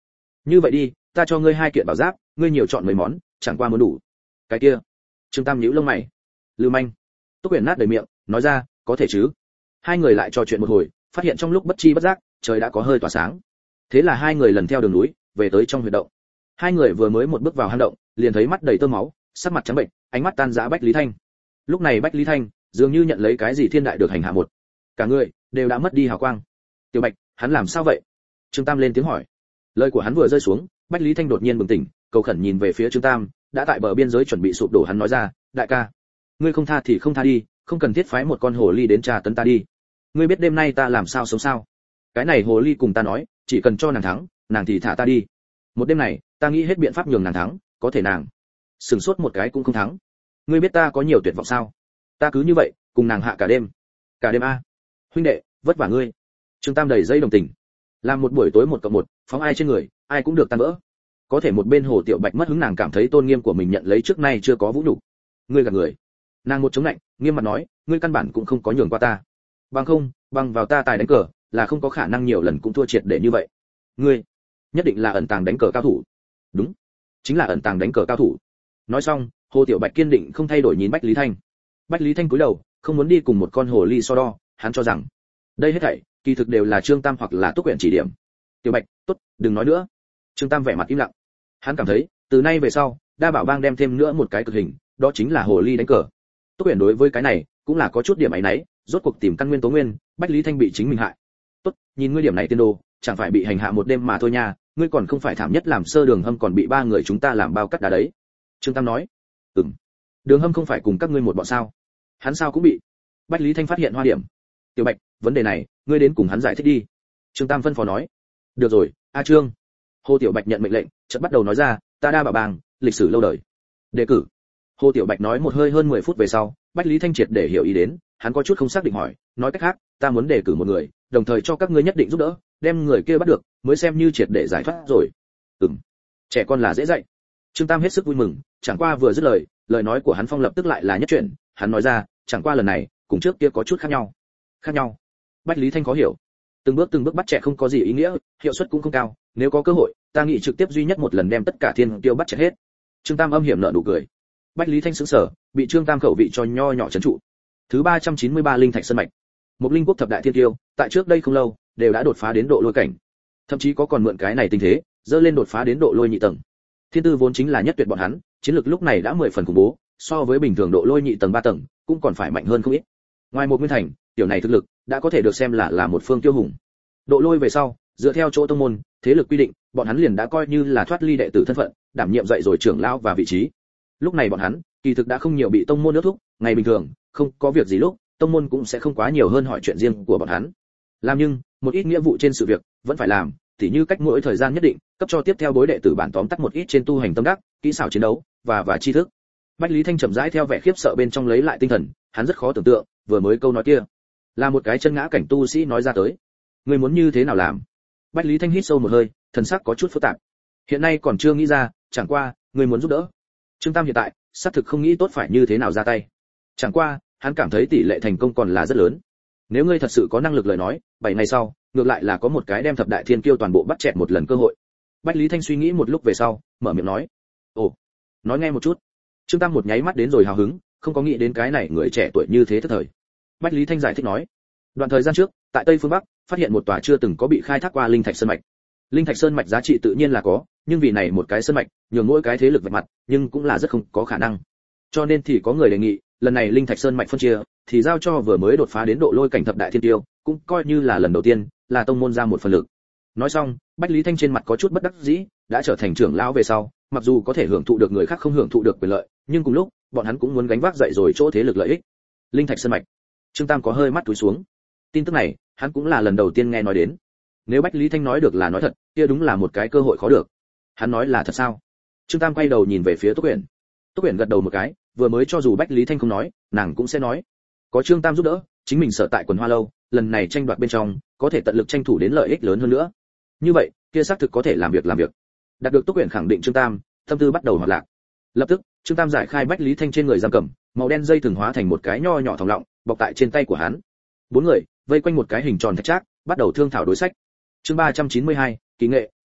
S1: Như vậy đi, ta cho ngươi hai kiện bảo giáp, ngươi nhiều chọn mấy món, chẳng qua muốn đủ. Cái kia. Trương Tam nhíu lông mày. Lưu manh. Túc Uyển nát đầy miệng, nói ra, có thể chứ. Hai người lại trò chuyện một hồi, phát hiện trong lúc bất chi bất giác, trời đã có hơi tỏa sáng. Thế là hai người lần theo đường núi, về tới trong huyệt động. Hai người vừa mới một bước vào hang động, liền thấy mắt đầy tơ máu, sắc mặt trắng bệnh, ánh mắt tan rã Bách Lý Thanh. Lúc này Bách Lý Thanh dường như nhận lấy cái gì thiên đại được hành hạ một, cả người đều đã mất đi hào quang. Tiểu Bạch, hắn làm sao vậy? Trương Tam lên tiếng hỏi. Lời của hắn vừa rơi xuống, Bách Lý Thanh đột nhiên bừng tỉnh, cầu khẩn nhìn về phía Trương Tam, đã tại bờ biên giới chuẩn bị sụp đổ. Hắn nói ra, đại ca, ngươi không tha thì không tha đi, không cần thiết phái một con hồ ly đến tra tấn ta đi. Ngươi biết đêm nay ta làm sao sống sao? Cái này hồ ly cùng ta nói, chỉ cần cho nàng thắng, nàng thì thả ta đi. Một đêm này, ta nghĩ hết biện pháp nhường nàng thắng, có thể nàng sừng sốt một cái cũng không thắng. Ngươi biết ta có nhiều tuyệt vọng sao? Ta cứ như vậy, cùng nàng hạ cả đêm. Cả đêm a. Huynh đệ, vất vả ngươi. Trương Tam đầy dây đồng tình. Làm một buổi tối một cộng một, phóng ai trên người, ai cũng được tan vỡ. Có thể một bên Hồ Tiểu Bạch mất hứng, nàng cảm thấy tôn nghiêm của mình nhận lấy trước nay chưa có vũ nhục. Ngươi gạt người. Nàng một chống lạnh, nghiêm mặt nói, ngươi căn bản cũng không có nhường qua ta. Bằng không, bằng vào ta tài đánh cờ, là không có khả năng nhiều lần cũng thua triệt để như vậy. Ngươi, nhất định là ẩn tàng đánh cờ cao thủ. Đúng, chính là ẩn tàng đánh cờ cao thủ. Nói xong, Hồ Tiểu Bạch kiên định không thay đổi nhìn Bách Lý Thanh. Bách Lý Thanh cúi đầu, không muốn đi cùng một con hồ ly so đo, hắn cho rằng đây hết thảy kỳ thực đều là Trương Tam hoặc là Túc Uyển chỉ điểm. Tiểu Bạch, tốt, đừng nói nữa. Trương Tam vẻ mặt im lặng. Hắn cảm thấy, từ nay về sau, Đa Bảo Bang đem thêm nữa một cái cực hình, đó chính là hồ ly đánh cờ. Túc Uyển đối với cái này cũng là có chút điểm áy náy, rốt cuộc tìm căn nguyên tố nguyên, Bách Lý Thanh bị chính mình hại. Tốt, nhìn ngươi điểm này tiên đồ, chẳng phải bị hành hạ một đêm mà thôi nha, ngươi còn không phải thảm nhất làm sơ Đường Hâm còn bị ba người chúng ta làm bao cắt đá đấy. Trương Tam nói. Ừm. Đường Hâm không phải cùng các ngươi một bọn sao? Hắn sao cũng bị. Bách Lý Thanh phát hiện hoa điểm. Tiểu Bạch, vấn đề này, ngươi đến cùng hắn giải thích đi. Trương Tam phân phó nói. Được rồi, A Trương. Hồ Tiểu Bạch nhận mệnh lệnh, chợt bắt đầu nói ra, ta Đa Bảo Bang, lịch sử lâu đời. Đề cử. Hồ Tiểu Bạch nói một hơi hơn mười phút về sau, Bách Lý Thanh triệt để hiểu ý đến, hắn có chút không xác định hỏi, nói cách khác, ta muốn đề cử một người, đồng thời cho các ngươi nhất định giúp đỡ, đem người kia bắt được, mới xem như triệt để giải thoát rồi. Ừm. Trẻ con là dễ dạy. Trương Tam hết sức vui mừng, chẳng qua vừa dứt lời, lời nói của hắn phong lập tức lại là nhất chuyện, hắn nói ra, chẳng qua lần này, cùng trước kia có chút khác nhau. Khác nhau? Bách Lý Thanh khó hiểu. Từng bước từng bước bắt trẻ không có gì ý nghĩa, hiệu suất cũng không cao, nếu có cơ hội, ta nghĩ trực tiếp duy nhất một lần đem tất cả thiên tiêu bắt trẻ hết. Trương Tam âm hiểm nở nụ cười. Bách Lý Thanh sững sờ, bị Trương Tam khẩu vị cho nho nhỏ trấn trụ. Thứ ba trăm chín mươi ba linh thạch sơn mạch. Một linh quốc thập đại thiên tiêu, tại trước đây không lâu, đều đã đột phá đến độ lôi cảnh. Thậm chí có còn mượn cái này tình thế, dơ lên đột phá đến độ lôi nhị tầng. Thiên tư vốn chính là nhất tuyệt bọn hắn, chiến lược lúc này đã mười phần khủng bố, so với bình thường độ lôi nhị tầng ba tầng, cũng còn phải mạnh hơn không ít. Ngoài một nguyên thành, tiểu này thực lực đã có thể được xem là là một phương tiêu hùng. Độ lôi về sau, dựa theo chỗ tông môn, thế lực quy định, bọn hắn liền đã coi như là thoát ly đệ tử thân phận, đảm nhiệm dạy rồi trưởng lão và vị trí. Lúc này bọn hắn, kỳ thực đã không nhiều bị tông môn nước thúc, ngày bình thường, không có việc gì lúc, tông môn cũng sẽ không quá nhiều hơn hỏi chuyện riêng của bọn hắn. Làm nhưng, một ít nghĩa vụ trên sự việc vẫn phải làm, tỉ như cách mỗi thời gian nhất định, cấp cho tiếp theo bối đệ tử bản tóm tắt một ít trên tu hành tâm đắc, kỹ xảo chiến đấu và và tri thức. Bách Lý Thanh chậm rãi theo vẻ khiếp sợ bên trong lấy lại tinh thần, hắn rất khó tưởng tượng, vừa mới câu nói kia là một cái chân ngã cảnh tu sĩ nói ra tới. Ngươi muốn như thế nào làm? Bách Lý Thanh hít sâu một hơi, thần sắc có chút phức tạp. Hiện nay còn chưa nghĩ ra, chẳng qua, ngươi muốn giúp đỡ. Trương Tam hiện tại, xác thực không nghĩ tốt phải như thế nào ra tay. Chẳng qua, hắn cảm thấy tỷ lệ thành công còn là rất lớn. Nếu ngươi thật sự có năng lực lời nói, bảy ngày sau, ngược lại là có một cái đem thập đại thiên kiêu toàn bộ bắt chẹt một lần cơ hội. Bách Lý Thanh suy nghĩ một lúc về sau, mở miệng nói. Ồ, nói nghe một chút. Trương Tam một nháy mắt đến rồi hào hứng, không có nghĩ đến cái này người trẻ tuổi như thế thất thời. Bách Lý Thanh giải thích nói. Đoạn thời gian trước, tại Tây phương Bắc, phát hiện một tòa chưa từng có bị khai thác qua linh thạch sơn mạch. Linh thạch sơn mạch giá trị tự nhiên là có, nhưng vì này một cái sơn mạch, nhường mỗi cái thế lực vạch mặt, nhưng cũng là rất không có khả năng. Cho nên thì có người đề nghị, lần này linh thạch sơn mạch phân chia, thì giao cho vừa mới đột phá đến độ lôi cảnh thập đại thiên tiêu, cũng coi như là lần đầu tiên, là tông môn ra một phần lực. Nói xong, Bách Lý Thanh trên mặt có chút bất đắc dĩ, đã trở thành trưởng lão về sau, mặc dù có thể hưởng thụ được người khác không hưởng thụ được quyền lợi, nhưng cùng lúc, bọn hắn cũng muốn gánh vác dậy rồi chỗ thế lực lợi ích. Linh thạch sơn mạch. Trương Tam có hơi mắt túi xuống. Tin tức này, hắn cũng là lần đầu tiên nghe nói đến. Nếu Bách Lý Thanh nói được là nói thật, kia đúng là một cái cơ hội khó được. Hắn nói là thật sao? Trương Tam quay đầu nhìn về phía Túc Uyển. Túc Uyển gật đầu một cái, vừa mới cho dù Bách Lý Thanh không nói, nàng cũng sẽ nói. Có Trương Tam giúp đỡ, chính mình sở tại Quần Hoa lâu, lần này tranh đoạt bên trong, có thể tận lực tranh thủ đến lợi ích lớn hơn nữa. Như vậy, kia xác thực có thể làm việc làm việc. Đạt được Túc Uyển khẳng định Trương Tam, tâm tư bắt đầu hoạt lạc. Lập tức, Trương Tam giải khai Bách Lý Thanh trên người giam cầm, màu đen dây thường hóa thành một cái nho nhỏ thòng lọng, bọc tại trên tay của hắn. Bốn người vây quanh một cái hình tròn thạch trác, bắt đầu thương thảo đối sách. Chương ba trăm chín mươi hai, kỳ nghệ hai,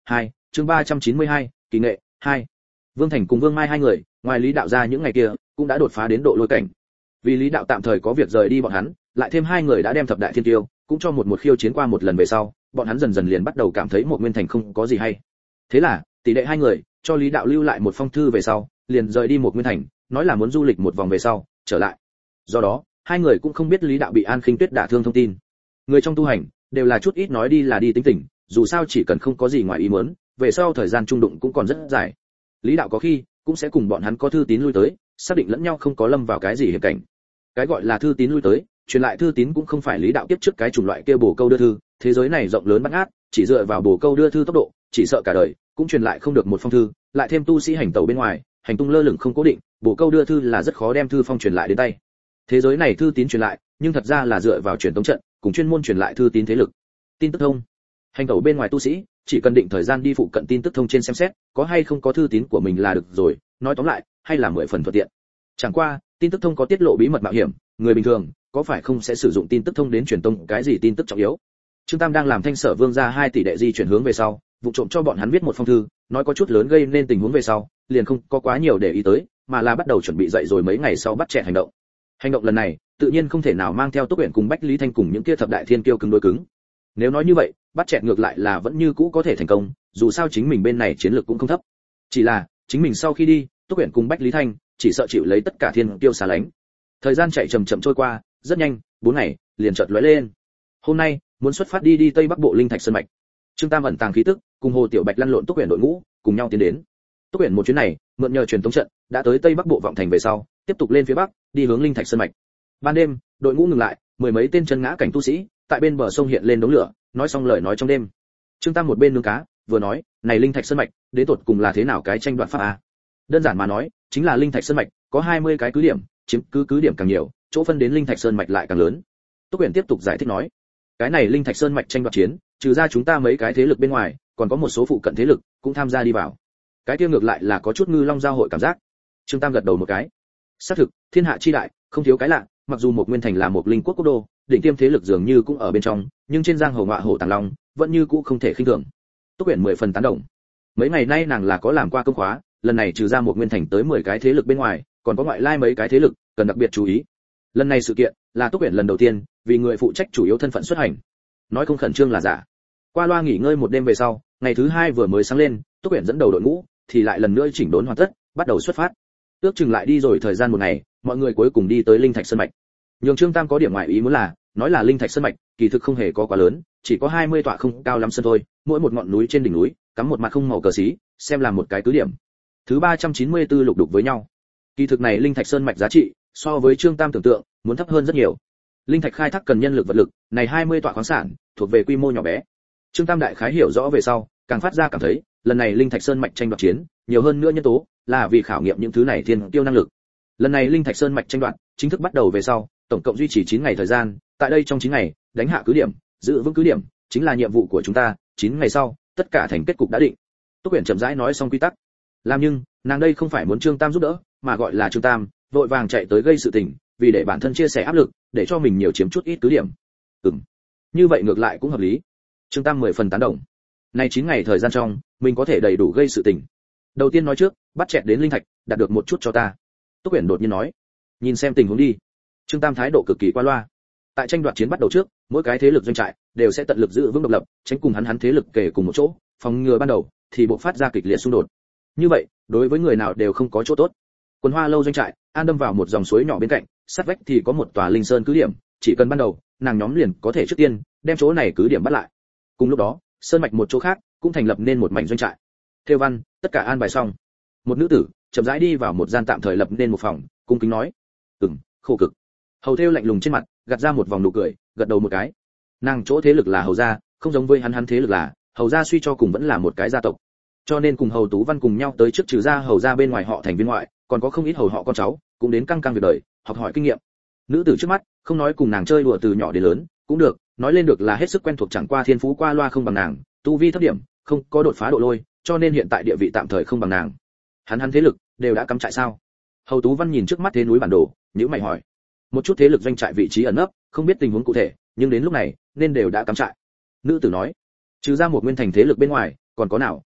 S1: chương ba trăm chín mươi hai, kỳ nghệ hai. Vương Thành cùng Vương Mai hai người, ngoài Lý Đạo ra những ngày kia, cũng đã đột phá đến độ lôi cảnh. Vì Lý Đạo tạm thời có việc rời đi bọn hắn, lại thêm hai người đã đem thập đại thiên tiêu, cũng cho một một khiêu chiến qua một lần về sau, bọn hắn dần dần liền bắt đầu cảm thấy một Nguyên Thành không có gì hay. Thế là, tỷ đệ hai người cho Lý Đạo lưu lại một phong thư về sau, liền rời đi một Nguyên Thành, nói là muốn du lịch một vòng về sau, trở lại. Do đó, hai người cũng không biết Lý Đạo bị An Khinh Tuyết đả thương thông tin. Người trong tu hành đều là chút ít nói đi là đi tính tình, dù sao chỉ cần không có gì ngoài ý muốn, về sau thời gian trung đụng cũng còn rất dài. Lý Đạo có khi cũng sẽ cùng bọn hắn có thư tín lui tới, xác định lẫn nhau không có lâm vào cái gì hiểm cảnh. Cái gọi là thư tín lui tới, truyền lại thư tín cũng không phải Lý Đạo tiếp trước cái chủng loại kia bổ câu đưa thư, thế giới này rộng lớn bát ngát, chỉ dựa vào bổ câu đưa thư tốc độ, chỉ sợ cả đời cũng truyền lại không được một phong thư, lại thêm tu sĩ hành tẩu bên ngoài, hành tung lơ lửng không cố định, bổ câu đưa thư là rất khó đem thư phong truyền lại đến tay. Thế giới này thư tín truyền lại, nhưng thật ra là dựa vào truyền tống trận, cùng chuyên môn truyền lại thư tín thế lực. Tin tức thông. Hành tẩu bên ngoài tu sĩ, chỉ cần định thời gian đi phụ cận tin tức thông trên xem xét, có hay không có thư tín của mình là được rồi, nói tóm lại, hay là mười phần thuận tiện. Chẳng qua, tin tức thông có tiết lộ bí mật mạo hiểm, người bình thường có phải không sẽ sử dụng tin tức thông đến truyền tông cái gì tin tức trọng yếu. Trương Tam đang làm Thanh Sở Vương gia hai tỷ đệ di chuyển hướng về sau, vụ trộm cho bọn hắn viết một phong thư, nói có chút lớn gây nên tình huống về sau, liền không có quá nhiều để ý tới, mà là bắt đầu chuẩn bị dậy rồi mấy ngày sau bắt chẹt hành động. Hành động lần này, tự nhiên không thể nào mang theo Túc Uyển cùng Bách Lý Thanh cùng những kia thập đại thiên kiêu cứng đối cứng. Nếu nói như vậy, bắt chẹt ngược lại là vẫn như cũ có thể thành công, dù sao chính mình bên này chiến lược cũng không thấp. Chỉ là, chính mình sau khi đi, Túc Uyển cùng Bách Lý Thanh chỉ sợ chịu lấy tất cả thiên kiêu xả lánh. Thời gian chạy chậm chậm trôi qua, rất nhanh, bốn ngày liền chợt lóe lên. Hôm nay, muốn xuất phát đi đi Tây Bắc Bộ Linh Thạch Sơn mạch. Trương Tam ẩn tàng khí tức, cùng Hồ Tiểu Bạch lăn lộn Túc Uyển đội ngũ, cùng nhau tiến đến. Túc Uyển một chuyến này, mượn nhờ truyền tống trận, đã tới Tây Bắc Bộ Vọng Thành về sau, tiếp tục lên phía bắc, đi hướng Linh Thạch Sơn mạch. Ban đêm, đội ngũ ngừng lại, mười mấy tên chân ngã cảnh tu sĩ, tại bên bờ sông hiện lên đống lửa, nói xong lời nói trong đêm. Trương Tam một bên nướng cá, vừa nói, này Linh Thạch Sơn mạch, đến tột cùng là thế nào cái tranh đoạt pháp a? Đơn giản mà nói, chính là Linh Thạch Sơn mạch, có hai mươi cái cứ điểm, chiếm cứ cứ điểm càng nhiều, chỗ phân đến Linh Thạch Sơn mạch lại càng lớn. Túc Uyển tiếp tục giải thích nói, cái này Linh Thạch Sơn mạch tranh đoạt chiến, trừ ra chúng ta mấy cái thế lực bên ngoài, còn có một số phụ cận thế lực cũng tham gia đi vào. Cái kia ngược lại là có chút ngư long giao hội cảm giác. Trương Tam gật đầu một cái. Xác thực, thiên hạ chi đại, không thiếu cái lạ, mặc dù một Nguyên Thành là một linh quốc quốc đô, đỉnh tiêm thế lực dường như cũng ở bên trong, nhưng trên giang hồ ngọa hổ tàng long, vẫn như cũ không thể khinh thường. Túc Uyển mười phần tán đồng. Mấy ngày nay nàng là có làm qua công khóa, lần này trừ ra một Nguyên Thành tới mười cái thế lực bên ngoài, còn có ngoại lai mấy cái thế lực, cần đặc biệt chú ý. Lần này sự kiện là Túc Uyển lần đầu tiên vì người phụ trách chủ yếu thân phận xuất hành. Nói không khẩn trương là giả. Qua loa nghỉ ngơi một đêm về sau, ngày thứ hai vừa mới sáng lên, Túc Uyển dẫn đầu đội ngũ, thì lại lần nữa chỉnh đốn hoàn tất, bắt đầu xuất phát. Ước chừng lại đi rồi thời gian một ngày, mọi người cuối cùng đi tới Linh Thạch Sơn mạch. Nhường Trương Tam có điểm ngoại ý muốn là, nói là Linh Thạch Sơn mạch, kỳ thực không hề có quá lớn, chỉ có hai mươi tọa không cao lắm sân thôi, mỗi một ngọn núi trên đỉnh núi, cắm một mặt không màu cờ xí, xem là một cái cứ điểm. Thứ ba trăm chín mươi tư lục đục với nhau. Kỳ thực này Linh Thạch Sơn mạch giá trị, so với Trương Tam tưởng tượng, muốn thấp hơn rất nhiều. Linh thạch khai thác cần nhân lực vật lực, này hai mươi tọa khoáng sản, thuộc về quy mô nhỏ bé. Trương Tam đại khái hiểu rõ về sau, càng phát ra cảm thấy, lần này Linh Thạch Sơn mạch tranh đoạt chiến, nhiều hơn nữa nhân tố, là vì khảo nghiệm những thứ này thiên tiêu năng lực. Lần này Linh Thạch Sơn mạch tranh đoạt, chính thức bắt đầu về sau, tổng cộng duy trì chín ngày thời gian, tại đây trong chín ngày, đánh hạ cứ điểm, giữ vững cứ điểm, chính là nhiệm vụ của chúng ta, chín ngày sau, tất cả thành kết cục đã định. Túc Uyển chậm rãi nói xong quy tắc. Làm nhưng, nàng đây không phải muốn Trương Tam giúp đỡ, mà gọi là Trương Tam, vội vàng chạy tới gây sự tình, vì để bản thân chia sẻ áp lực, để cho mình nhiều chiếm chút ít cứ điểm. Ừm. Như vậy ngược lại cũng hợp lý. Trương Tam mười phần tán đồng. Này chín ngày thời gian trong, mình có thể đầy đủ gây sự tình. Đầu tiên nói trước, bắt chẹt đến linh thạch, đạt được một chút cho ta. Túc Uyển đột nhiên nói. Nhìn xem tình huống đi. Trương Tam thái độ cực kỳ qua loa. Tại tranh đoạt chiến bắt đầu trước, mỗi cái thế lực doanh trại đều sẽ tận lực giữ vững độc lập, tránh cùng hắn hắn thế lực kề cùng một chỗ, phòng ngừa ban đầu thì bộc phát ra kịch liệt xung đột. Như vậy, đối với người nào đều không có chỗ tốt. Quân Hoa lâu doanh trại, an đâm vào một dòng suối nhỏ bên cạnh, sát vách thì có một tòa linh sơn cứ điểm, chỉ cần ban đầu, nàng nhóm liền có thể trước tiên đem chỗ này cứ điểm bắt lại. Cùng lúc đó, sơn mạch một chỗ khác cũng thành lập nên một mảnh doanh trại. Theo văn, tất cả an bài xong. Một nữ tử chậm rãi đi vào một gian tạm thời lập nên một phòng, cung kính nói: "Ừm, khổ cực." Hầu Thêu lạnh lùng trên mặt, gạt ra một vòng nụ cười, gật đầu một cái. Nàng chỗ thế lực là Hầu gia, không giống với hắn hắn thế lực là, Hầu gia suy cho cùng vẫn là một cái gia tộc. Cho nên cùng Hầu Tú Văn cùng nhau tới trước trừ ra Hầu gia bên ngoài họ thành viên ngoại, còn có không ít hầu họ con cháu, cũng đến căng căng việc đời, học hỏi kinh nghiệm. Nữ tử trước mắt, không nói cùng nàng chơi đùa từ nhỏ đến lớn, cũng được, nói lên được là hết sức quen thuộc, chẳng qua thiên phú qua loa không bằng nàng, tu vi thấp điểm, không có đột phá độ lôi, cho nên hiện tại địa vị tạm thời không bằng nàng. Hắn hắn thế lực đều đã cắm trại sao? Hầu Tú Văn nhìn trước mắt thế núi bản đồ, nhíu mày hỏi. Một chút thế lực doanh trại vị trí ẩn nấp, không biết tình huống cụ thể, nhưng đến lúc này, nên đều đã cắm trại. Nữ tử nói, trừ ra một Nguyên Thành thế lực bên ngoài, còn có nào,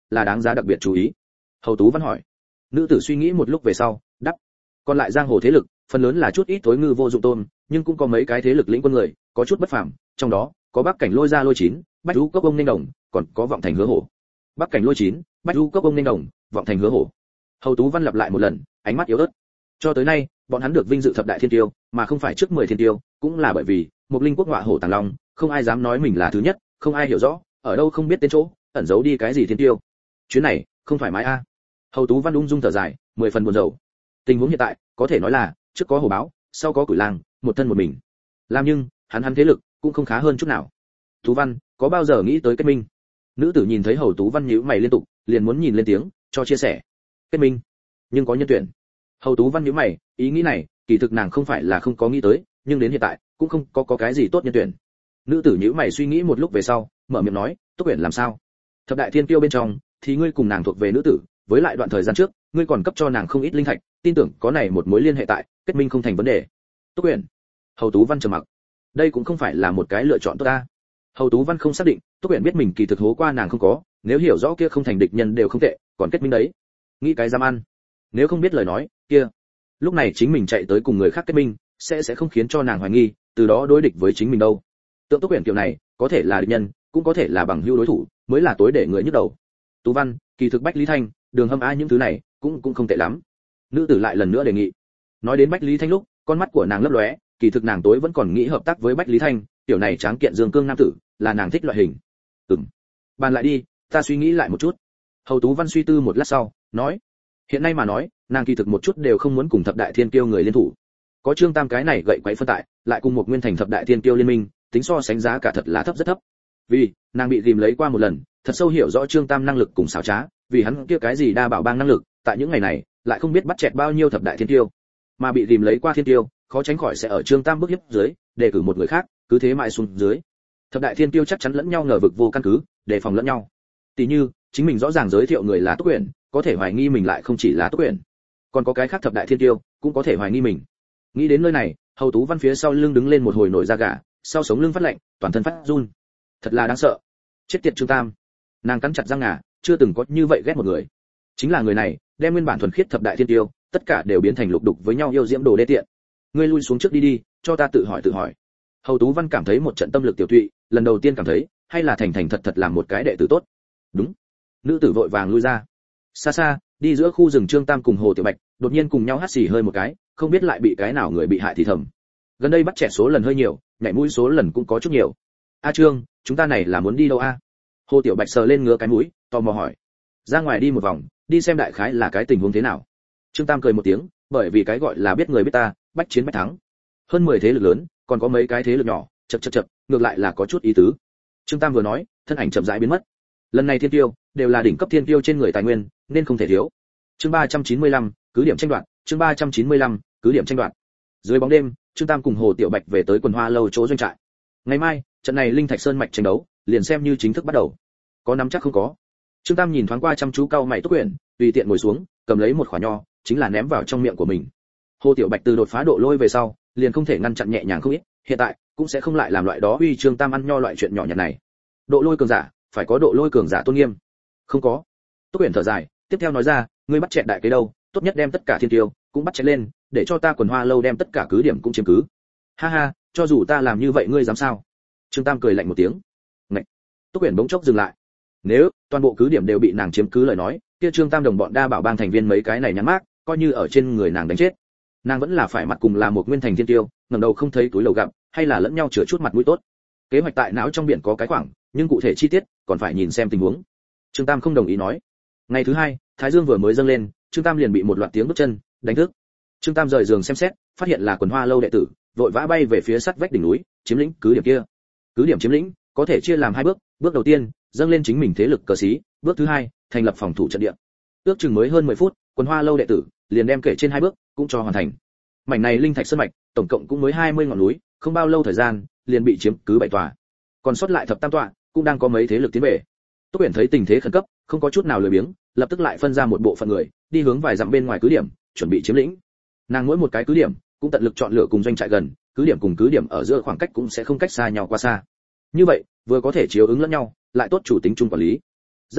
S1: là đáng giá đặc biệt chú ý. Hầu Tú Văn hỏi. Nữ tử suy nghĩ một lúc về sau, đáp: còn lại giang hồ thế lực, phần lớn là chút ít tối ngư vô dụng tôm, nhưng cũng có mấy cái thế lực lĩnh quân người, có chút bất phàm, trong đó có Bắc Cảnh Lôi Gia Lôi Chín, Bách Du Cốc ông Ninh Đồng, còn có Vọng Thành Hứa Hổ. Bắc Cảnh Lôi Chín, Bách Du Cốc ông Ninh Đồng, Vọng Thành Hứa Hổ. Hầu Tú Văn lặp lại một lần, ánh mắt yếu ớt. Cho tới nay, bọn hắn được vinh dự thập đại thiên tiêu, mà không phải trước mười thiên tiêu, cũng là bởi vì một linh quốc ngọa hổ tàng long, không ai dám nói mình là thứ nhất, không ai hiểu rõ, ở đâu không biết tên chỗ, ẩn giấu đi cái gì thiên tiêu. Chuyến này, không phải mái a. Hầu Tú Văn ung dung thở dài, mười phần buồn rầu. Tình huống hiện tại, có thể nói là trước có hổ báo, sau có cửi lang, một thân một mình. Làm nhưng, hắn hắn thế lực cũng không khá hơn chút nào. Tú Văn, có bao giờ nghĩ tới kết minh? Nữ tử nhìn thấy Hầu Tú Văn nhíu mày liên tục, liền muốn nhìn lên tiếng, cho chia sẻ. Kết minh, nhưng có nhân tuyển. Hầu Tú Văn nhíu mày, ý nghĩ này, kỳ thực nàng không phải là không có nghĩ tới, nhưng đến hiện tại, cũng không có có cái gì tốt nhân tuyển. Nữ tử nhíu mày suy nghĩ một lúc về sau, mở miệng nói, Túc Uyển làm sao? Thập đại thiên tiêu bên trong, thì ngươi cùng nàng thuộc về nữ tử, với lại đoạn thời gian trước, ngươi còn cấp cho nàng không ít linh thạch, tin tưởng có này một mối liên hệ tại, kết minh không thành vấn đề. Túc Uyển. Hầu Tú Văn trầm mặc. Đây cũng không phải là một cái lựa chọn tốt ta. Hầu Tú Văn không xác định, Túc Uyển biết mình kỳ thực hố qua nàng không có, nếu hiểu rõ kia không thành địch nhân đều không tệ, còn kết minh đấy. Nghĩ cái dám ăn. Nếu không biết lời nói, kia, lúc này chính mình chạy tới cùng người khác kết minh, sẽ sẽ không khiến cho nàng hoài nghi, từ đó đối địch với chính mình đâu. Tượng Túc Uyển kiểu này, có thể là địch nhân, cũng có thể là bằng hữu đối thủ, mới là tối để người nhức đầu. Tú Văn, kỳ thực Bách Lý Thanh, Đường Hâm ai những thứ này, cũng cũng không tệ lắm. Nữ tử lại lần nữa đề nghị. Nói đến Bách Lý Thanh lúc, con mắt của nàng lấp lóe, kỳ thực nàng tối vẫn còn nghĩ hợp tác với Bách Lý Thanh, tiểu này tráng kiện dương cương nam tử, là nàng thích loại hình. Ừm. Bàn lại đi, ta suy nghĩ lại một chút. Hầu Tú Văn suy tư một lát sau, nói. Hiện nay mà nói, nàng kỳ thực một chút đều không muốn cùng thập đại thiên kiêu người liên thủ. Có Trương Tam cái này gậy quấy phân tại, lại cùng một nguyên thành thập đại thiên kiêu liên minh, tính so sánh giá cả thật là thấp rất thấp. Vì, nàng bị tìm lấy qua một lần, thật sâu hiểu rõ Trương Tam năng lực cùng xảo trá, vì hắn kia cái gì đa bảo bang năng lực, tại những ngày này, lại không biết bắt chẹt bao nhiêu thập đại thiên tiêu, mà bị tìm lấy qua thiên tiêu, khó tránh khỏi sẽ ở Trương Tam bước hiếp dưới, đề cử một người khác, cứ thế mãi xuống dưới. Thập đại thiên tiêu chắc chắn lẫn nhau ngờ vực vô căn cứ, đề phòng lẫn nhau. Tỷ như, chính mình rõ ràng giới thiệu người là Túc Uyển, có thể hoài nghi mình lại không chỉ là Túc Uyển, còn có cái khác thập đại thiên tiêu, cũng có thể hoài nghi mình. Nghĩ đến nơi này, Hầu Tú Văn phía sau lưng đứng lên một hồi nổi da gà, sau sống lưng phát lạnh, toàn thân phát run. Thật là đáng sợ. Chết tiệt Trương Tam. Nàng cắn chặt răng ngà, chưa từng có như vậy ghét một người. Chính là người này, đem nguyên bản thuần khiết thập đại thiên tiêu, tất cả đều biến thành lục đục với nhau yêu diễm đồ đê tiện. Ngươi lui xuống trước đi đi, cho ta tự hỏi tự hỏi. Hầu Tú Văn cảm thấy một trận tâm lực tiểu tụy, lần đầu tiên cảm thấy, hay là thành thành thật thật làm một cái đệ tử tốt. Đúng. Nữ tử vội vàng lui ra. Xa xa, đi giữa khu rừng Trương Tam cùng Hồ Tiểu Bạch, đột nhiên cùng nhau hắt xì hơi một cái, không biết lại bị cái nào người bị hại thì thầm. Gần đây bắt trẻ số lần hơi nhiều, nhảy mũi số lần cũng có chút nhiều. A Trương, chúng ta này là muốn đi đâu a? Hồ Tiểu Bạch sờ lên ngứa cái mũi, tò mò hỏi. Ra ngoài đi một vòng, đi xem đại khái là cái tình huống thế nào. Trương Tam cười một tiếng, bởi vì cái gọi là biết người biết ta, bách chiến bách thắng. Hơn mười thế lực lớn, còn có mấy cái thế lực nhỏ, chậc chậc chậc, ngược lại là có chút ý tứ. Trương Tam vừa nói, thân ảnh chậm rãi biến mất. Lần này thiên tiêu đều là đỉnh cấp thiên tiêu trên người tài nguyên, nên không thể thiếu. Chương ba trăm chín mươi lăm, cứ điểm tranh đoạt, chương ba trăm chín mươi lăm, cứ điểm tranh đoạt. Dưới bóng đêm, Trương Tam cùng Hồ Tiểu Bạch về tới Quần Hoa lâu chỗ doanh trại. Ngày mai, trận này Linh Thạch Sơn mạch tranh đấu, liền xem như chính thức bắt đầu. Có nắm chắc không có? Trương Tam nhìn thoáng qua chăm chú cau mày Túc Uyển, tùy tiện ngồi xuống, cầm lấy một quả nho, chính là ném vào trong miệng của mình. Hồ Tiểu Bạch từ đột phá độ lôi về sau, liền không thể ngăn chặn nhẹ nhàng không ít, hiện tại cũng sẽ không lại làm loại đó uy Trương Tam ăn nho loại chuyện nhỏ nhặt này. Độ lôi cường giả, phải có độ lôi cường giả tôn nghiêm. Không có. Túc Uyển thở dài, tiếp theo nói ra, ngươi bắt chẹt đại cái đâu, tốt nhất đem tất cả thiên tiêu cũng bắt chẹt lên, để cho ta Quần Hoa lâu đem tất cả cứ điểm cũng chiếm cứ. Ha ha, cho dù ta làm như vậy ngươi dám sao? Trương Tam cười lạnh một tiếng. Ngậy. Túc Uyển bỗng chốc dừng lại. Nếu toàn bộ cứ điểm đều bị nàng chiếm cứ lời nói, kia Trương Tam đồng bọn đa bảo bang thành viên mấy cái này nhắn mác, coi như ở trên người nàng đánh chết. Nàng vẫn là phải mặt cùng là một nguyên thành thiên tiêu, ngẩng đầu không thấy túi lầu gặp, hay là lẫn nhau chữa chút mặt mũi tốt. Kế hoạch tại não trong biển có cái khoảng, nhưng cụ thể chi tiết còn phải nhìn xem tình huống. Trương Tam không đồng ý nói. Ngày thứ hai, Thái Dương vừa mới dâng lên, Trương Tam liền bị một loạt tiếng bước chân đánh thức. Trương Tam rời giường xem xét, phát hiện là Quần Hoa lâu đệ tử, vội vã bay về phía sát vách đỉnh núi, chiếm lĩnh cứ điểm kia. Cứ điểm chiếm lĩnh có thể chia làm hai bước, bước đầu tiên, dâng lên chính mình thế lực cờ xí, bước thứ hai, thành lập phòng thủ trận địa. Ước chừng mới hơn mười phút, Quần Hoa lâu đệ tử liền đem kể trên hai bước cũng cho hoàn thành. Mảnh này Linh Thạch Sơn mạch, tổng cộng cũng mới hai mươi ngọn núi, không bao lâu thời gian, liền bị chiếm cứ bảy tòa. Còn sót lại thập tam tọa, cũng đang có mấy thế lực tiến về. Túc Uyển thấy tình thế khẩn cấp, không có chút nào lười biếng, lập tức lại phân ra một bộ phận người, đi hướng vài dặm bên ngoài cứ điểm, chuẩn bị chiếm lĩnh. Nàng mỗi một cái cứ điểm, cũng tận lực chọn lựa cùng doanh trại gần, cứ điểm cùng cứ điểm ở giữa khoảng cách cũng sẽ không cách xa nhau quá xa. Như vậy, vừa có thể chiếu ứng lẫn nhau, lại tốt chủ tính chung quản lý. Rất nhanh,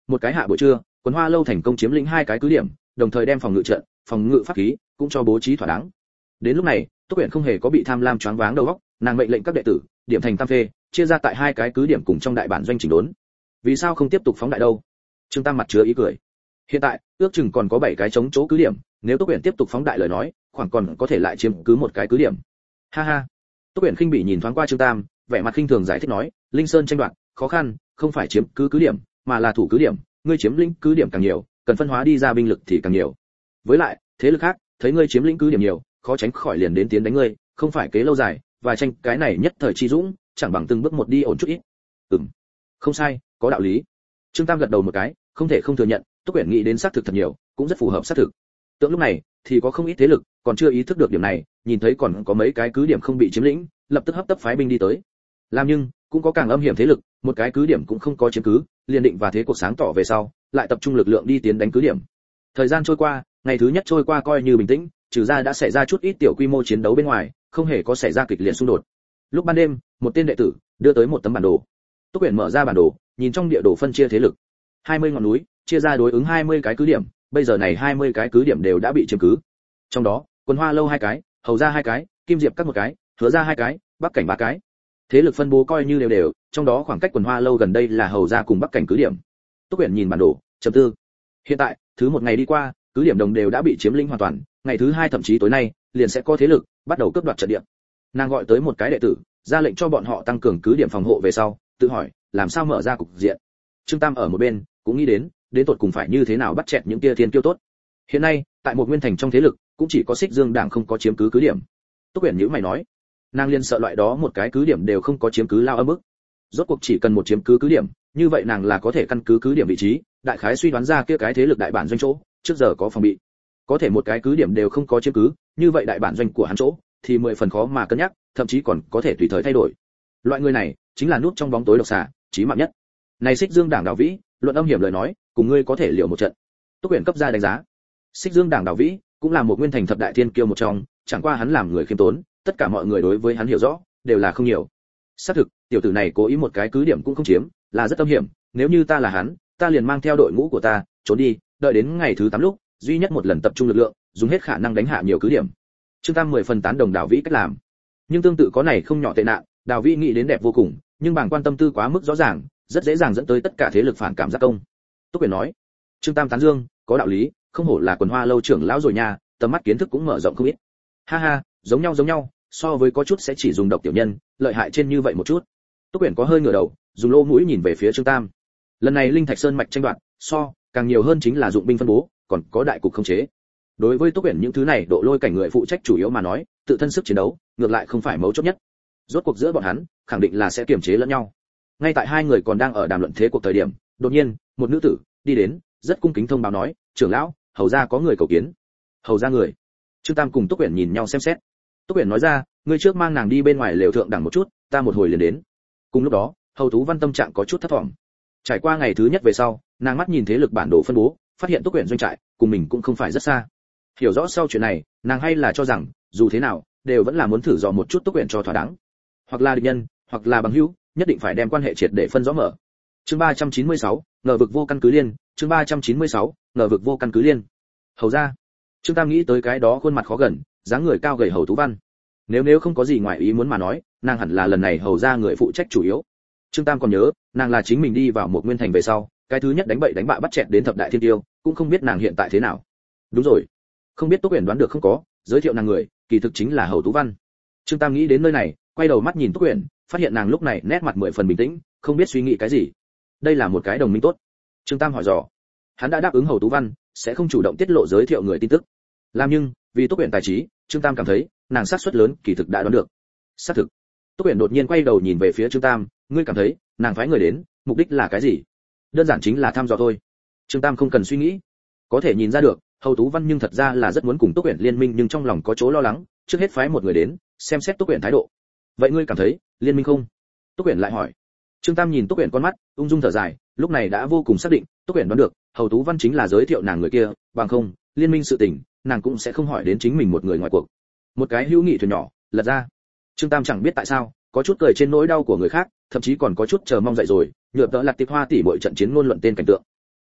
S1: một cái hạ buổi trưa, Quần Hoa lâu thành công chiếm lĩnh hai cái cứ điểm, đồng thời đem phòng ngự trận, phòng ngự pháp khí cũng cho bố trí thỏa đáng. Đến lúc này, Túc Uyển không hề có bị tham lam choáng váng đầu óc, nàng mệnh lệnh các đệ tử, điểm thành tam phê, chia ra tại hai cái cứ điểm cùng trong đại bản doanh chỉnh đốn. Vì sao không tiếp tục phóng đại đâu? Trương Tam mặt chứa ý cười. Hiện tại, ước chừng còn có bảy cái chống chỗ cứ điểm, nếu Túc Uyển tiếp tục phóng đại lời nói, khoảng còn có thể lại chiếm cứ một cái cứ điểm. Ha ha. Túc Uyển khinh bỉ nhìn thoáng qua Trương Tam, vẻ mặt khinh thường giải thích nói, Linh Sơn tranh đoạt, khó khăn, không phải chiếm cứ cứ điểm, mà là thủ cứ điểm, ngươi chiếm lĩnh cứ điểm càng nhiều, cần phân hóa đi ra binh lực thì càng nhiều. Với lại, thế lực khác, thấy ngươi chiếm lĩnh cứ điểm nhiều, khó tránh khỏi liền đến tiến đánh ngươi, không phải kế lâu dài, và tranh cái này nhất thời chi dũng, chẳng bằng từng bước một đi ổn chút ít. Ừm, không sai, có đạo lý. Trương Tam gật đầu một cái, không thể không thừa nhận, Túc Uyển nghĩ đến xác thực thật nhiều, cũng rất phù hợp xác thực. Tượng lúc này, thì có không ít thế lực, còn chưa ý thức được điểm này, nhìn thấy còn có mấy cái cứ điểm không bị chiếm lĩnh, lập tức hấp tấp phái binh đi tới. Làm nhưng, cũng có càng âm hiểm thế lực, một cái cứ điểm cũng không có chiếm cứ, liền định và thế cuộc sáng tỏ về sau, lại tập trung lực lượng đi tiến đánh cứ điểm. Thời gian trôi qua, ngày thứ nhất trôi qua coi như bình tĩnh, trừ ra đã xảy ra chút ít tiểu quy mô chiến đấu bên ngoài, không hề có xảy ra kịch liệt xung đột. Lúc ban đêm, một tên đệ tử đưa tới một tấm bản đồ. Túc Uyển mở ra bản đồ, nhìn trong địa đồ phân chia thế lực. hai mươi ngọn núi, chia ra đối ứng hai mươi cái cứ điểm, bây giờ này hai mươi cái cứ điểm đều đã bị chiếm cứ. Trong đó, Quần Hoa lâu hai cái, Hầu gia hai cái, Kim Diệp các một cái, Hứa gia hai cái, Bắc cảnh ba cái. Thế lực phân bố coi như đều đều, trong đó khoảng cách Quần Hoa lâu gần đây là Hầu gia cùng Bắc cảnh cứ điểm. Túc Uyển nhìn bản đồ, trầm tư. Hiện tại, thứ một ngày đi qua, cứ điểm đồng đều đã bị chiếm lĩnh hoàn toàn, ngày thứ hai thậm chí tối nay, liền sẽ có thế lực bắt đầu cướp đoạt trận địa. Nàng gọi tới một cái đệ tử, ra lệnh cho bọn họ tăng cường cứ điểm phòng hộ về sau, tự hỏi, làm sao mở ra cục diện. Trương Tam ở một bên, cũng nghĩ đến, đến tột cùng phải như thế nào bắt chẹt những tia thiên kiêu tốt. Hiện nay, tại một nguyên thành trong thế lực, cũng chỉ có Xích Dương Đảng không có chiếm cứ cứ điểm. Túc Uyển nhíu mày nói, nàng liên sợ loại đó một cái cứ điểm đều không có chiếm cứ lao âm ức. Rốt cuộc chỉ cần một chiếm cứ cứ điểm, như vậy nàng là có thể căn cứ cứ điểm vị trí, đại khái suy đoán ra kia cái thế lực đại bản doanh chỗ, trước giờ có phòng bị. Có thể một cái cứ điểm đều không có chiếm cứ, như vậy đại bản doanh của hắn chỗ thì mười phần khó mà cân nhắc, thậm chí còn có thể tùy thời thay đổi. Loại người này chính là núp trong bóng tối độc xà, chí mạng nhất. Này Xích Dương Đảng Đào Vĩ, luận âm hiểm lời nói, cùng ngươi có thể liều một trận. Túc Uyển cấp ra đánh giá. Xích Dương Đảng Đào Vĩ cũng là một nguyên thành thập đại thiên kiêu một trong, chẳng qua hắn làm người khiêm tốn, tất cả mọi người đối với hắn hiểu rõ đều là không nhiều. Xác thực, tiểu tử này cố ý một cái cứ điểm cũng không chiếm, là rất âm hiểm, nếu như ta là hắn, ta liền mang theo đội ngũ của ta trốn đi, đợi đến ngày thứ tám lúc, duy nhất một lần tập trung lực lượng, dùng hết khả năng đánh hạ nhiều cứ điểm. Trương Tam mười phần tán đồng Đào Vĩ cách làm. Nhưng tương tự có này không nhỏ tệ nạn, Đào Vĩ nghĩ đến đẹp vô cùng, nhưng bảng quan tâm tư quá mức rõ ràng, rất dễ dàng dẫn tới tất cả thế lực phản cảm giác công. Túc Uyển nói, Trương Tam tán dương, có đạo lý, không hổ là Quần Hoa lâu trưởng lão rồi nha, tầm mắt kiến thức cũng mở rộng không ít. Ha ha, giống nhau giống nhau, so với có chút sẽ chỉ dùng độc tiểu nhân, lợi hại trên như vậy một chút. Túc Uyển có hơi ngửa đầu, dùng lỗ mũi nhìn về phía Trương Tam. Lần này Linh Thạch Sơn mạch tranh đoạt, so càng nhiều hơn chính là dụng binh phân bố, còn có đại cục khống chế. Đối với Túc Uyển những thứ này độ lôi cảnh người phụ trách chủ yếu mà nói, tự thân sức chiến đấu, ngược lại không phải mấu chốt nhất. Rốt cuộc giữa bọn hắn, khẳng định là sẽ kiềm chế lẫn nhau. Ngay tại hai người còn đang ở đàm luận thế cuộc thời điểm, đột nhiên, một nữ tử đi đến, rất cung kính thông báo nói, trưởng lão, hầu gia có người cầu kiến. Hầu gia người? Trương Tam cùng Túc Uyển nhìn nhau xem xét. Túc Uyển nói ra, ngươi trước mang nàng đi bên ngoài lều thượng đẳng một chút, ta một hồi liền đến. Cùng lúc đó, Hầu Tú Văn tâm trạng có chút thất vọng. Trải qua ngày thứ nhất về sau, nàng mắt nhìn thế lực bản đồ phân bố, phát hiện Túc Uyển doanh trại cùng mình cũng không phải rất xa. Hiểu rõ sau chuyện này, nàng hay là cho rằng, dù thế nào, đều vẫn là muốn thử dò một chút Túc Uyển cho thỏa đáng. Hoặc là địch nhân, hoặc là bằng hữu, nhất định phải đem quan hệ triệt để phân rõ mở. Chương ba trăm chín mươi sáu, ngờ vực vô căn cứ liên, chương ba trăm chín mươi sáu, ngờ vực vô căn cứ liên. Hầu ra. Trương Tam nghĩ tới cái đó khuôn mặt khó gần, dáng người cao gầy Hầu Tú Văn. Nếu nếu không có gì ngoài ý muốn mà nói, nàng hẳn là lần này hầu ra người phụ trách chủ yếu. Trương Tam còn nhớ, nàng là chính mình đi vào một nguyên thành về sau, cái thứ nhất đánh bậy đánh bạ bắt chẹt đến thập đại thiên tiêu, cũng không biết nàng hiện tại thế nào. Đúng rồi, không biết Túc Uyển đoán được không có, giới thiệu nàng người, kỳ thực chính là Hầu Tú Văn. Trương Tam nghĩ đến nơi này, quay đầu mắt nhìn Túc Uyển, phát hiện nàng lúc này nét mặt mười phần bình tĩnh, không biết suy nghĩ cái gì. Đây là một cái đồng minh tốt. Trương Tam hỏi dò. Hắn đã đáp ứng Hầu Tú Văn, sẽ không chủ động tiết lộ giới thiệu người tin tức. Làm nhưng, vì Túc Uyển tài trí, Trương Tam cảm thấy, nàng xác suất lớn, kỳ thực đã đoán được. Xác thực. Túc Uyển đột nhiên quay đầu nhìn về phía Trương Tam, ngươi cảm thấy, nàng phái người đến, mục đích là cái gì? Đơn giản chính là thăm dò thôi. Trương Tam không cần suy nghĩ, có thể nhìn ra được, Hầu Tú Văn nhưng thật ra là rất muốn cùng Túc Uyển liên minh, nhưng trong lòng có chỗ lo lắng, trước hết phái một người đến, xem xét Túc Uyển thái độ. Vậy ngươi cảm thấy, liên minh không? Túc Uyển lại hỏi. Trương Tam nhìn Túc Uyển con mắt, ung dung thở dài, lúc này đã vô cùng xác định, Túc Uyển đoán được, Hầu Tú Văn chính là giới thiệu nàng người kia, bằng không, liên minh sự tình, nàng cũng sẽ không hỏi đến chính mình một người ngoài cuộc. Một cái hữu nghị thuyền nhỏ, lật ra. Trương Tam chẳng biết tại sao, có chút cười trên nỗi đau của người khác, thậm chí còn có chút chờ mong dậy rồi, nhựa tợ lật tiệp hoa tỷ bội trận chiến ngôn luận tên cảnh tượng.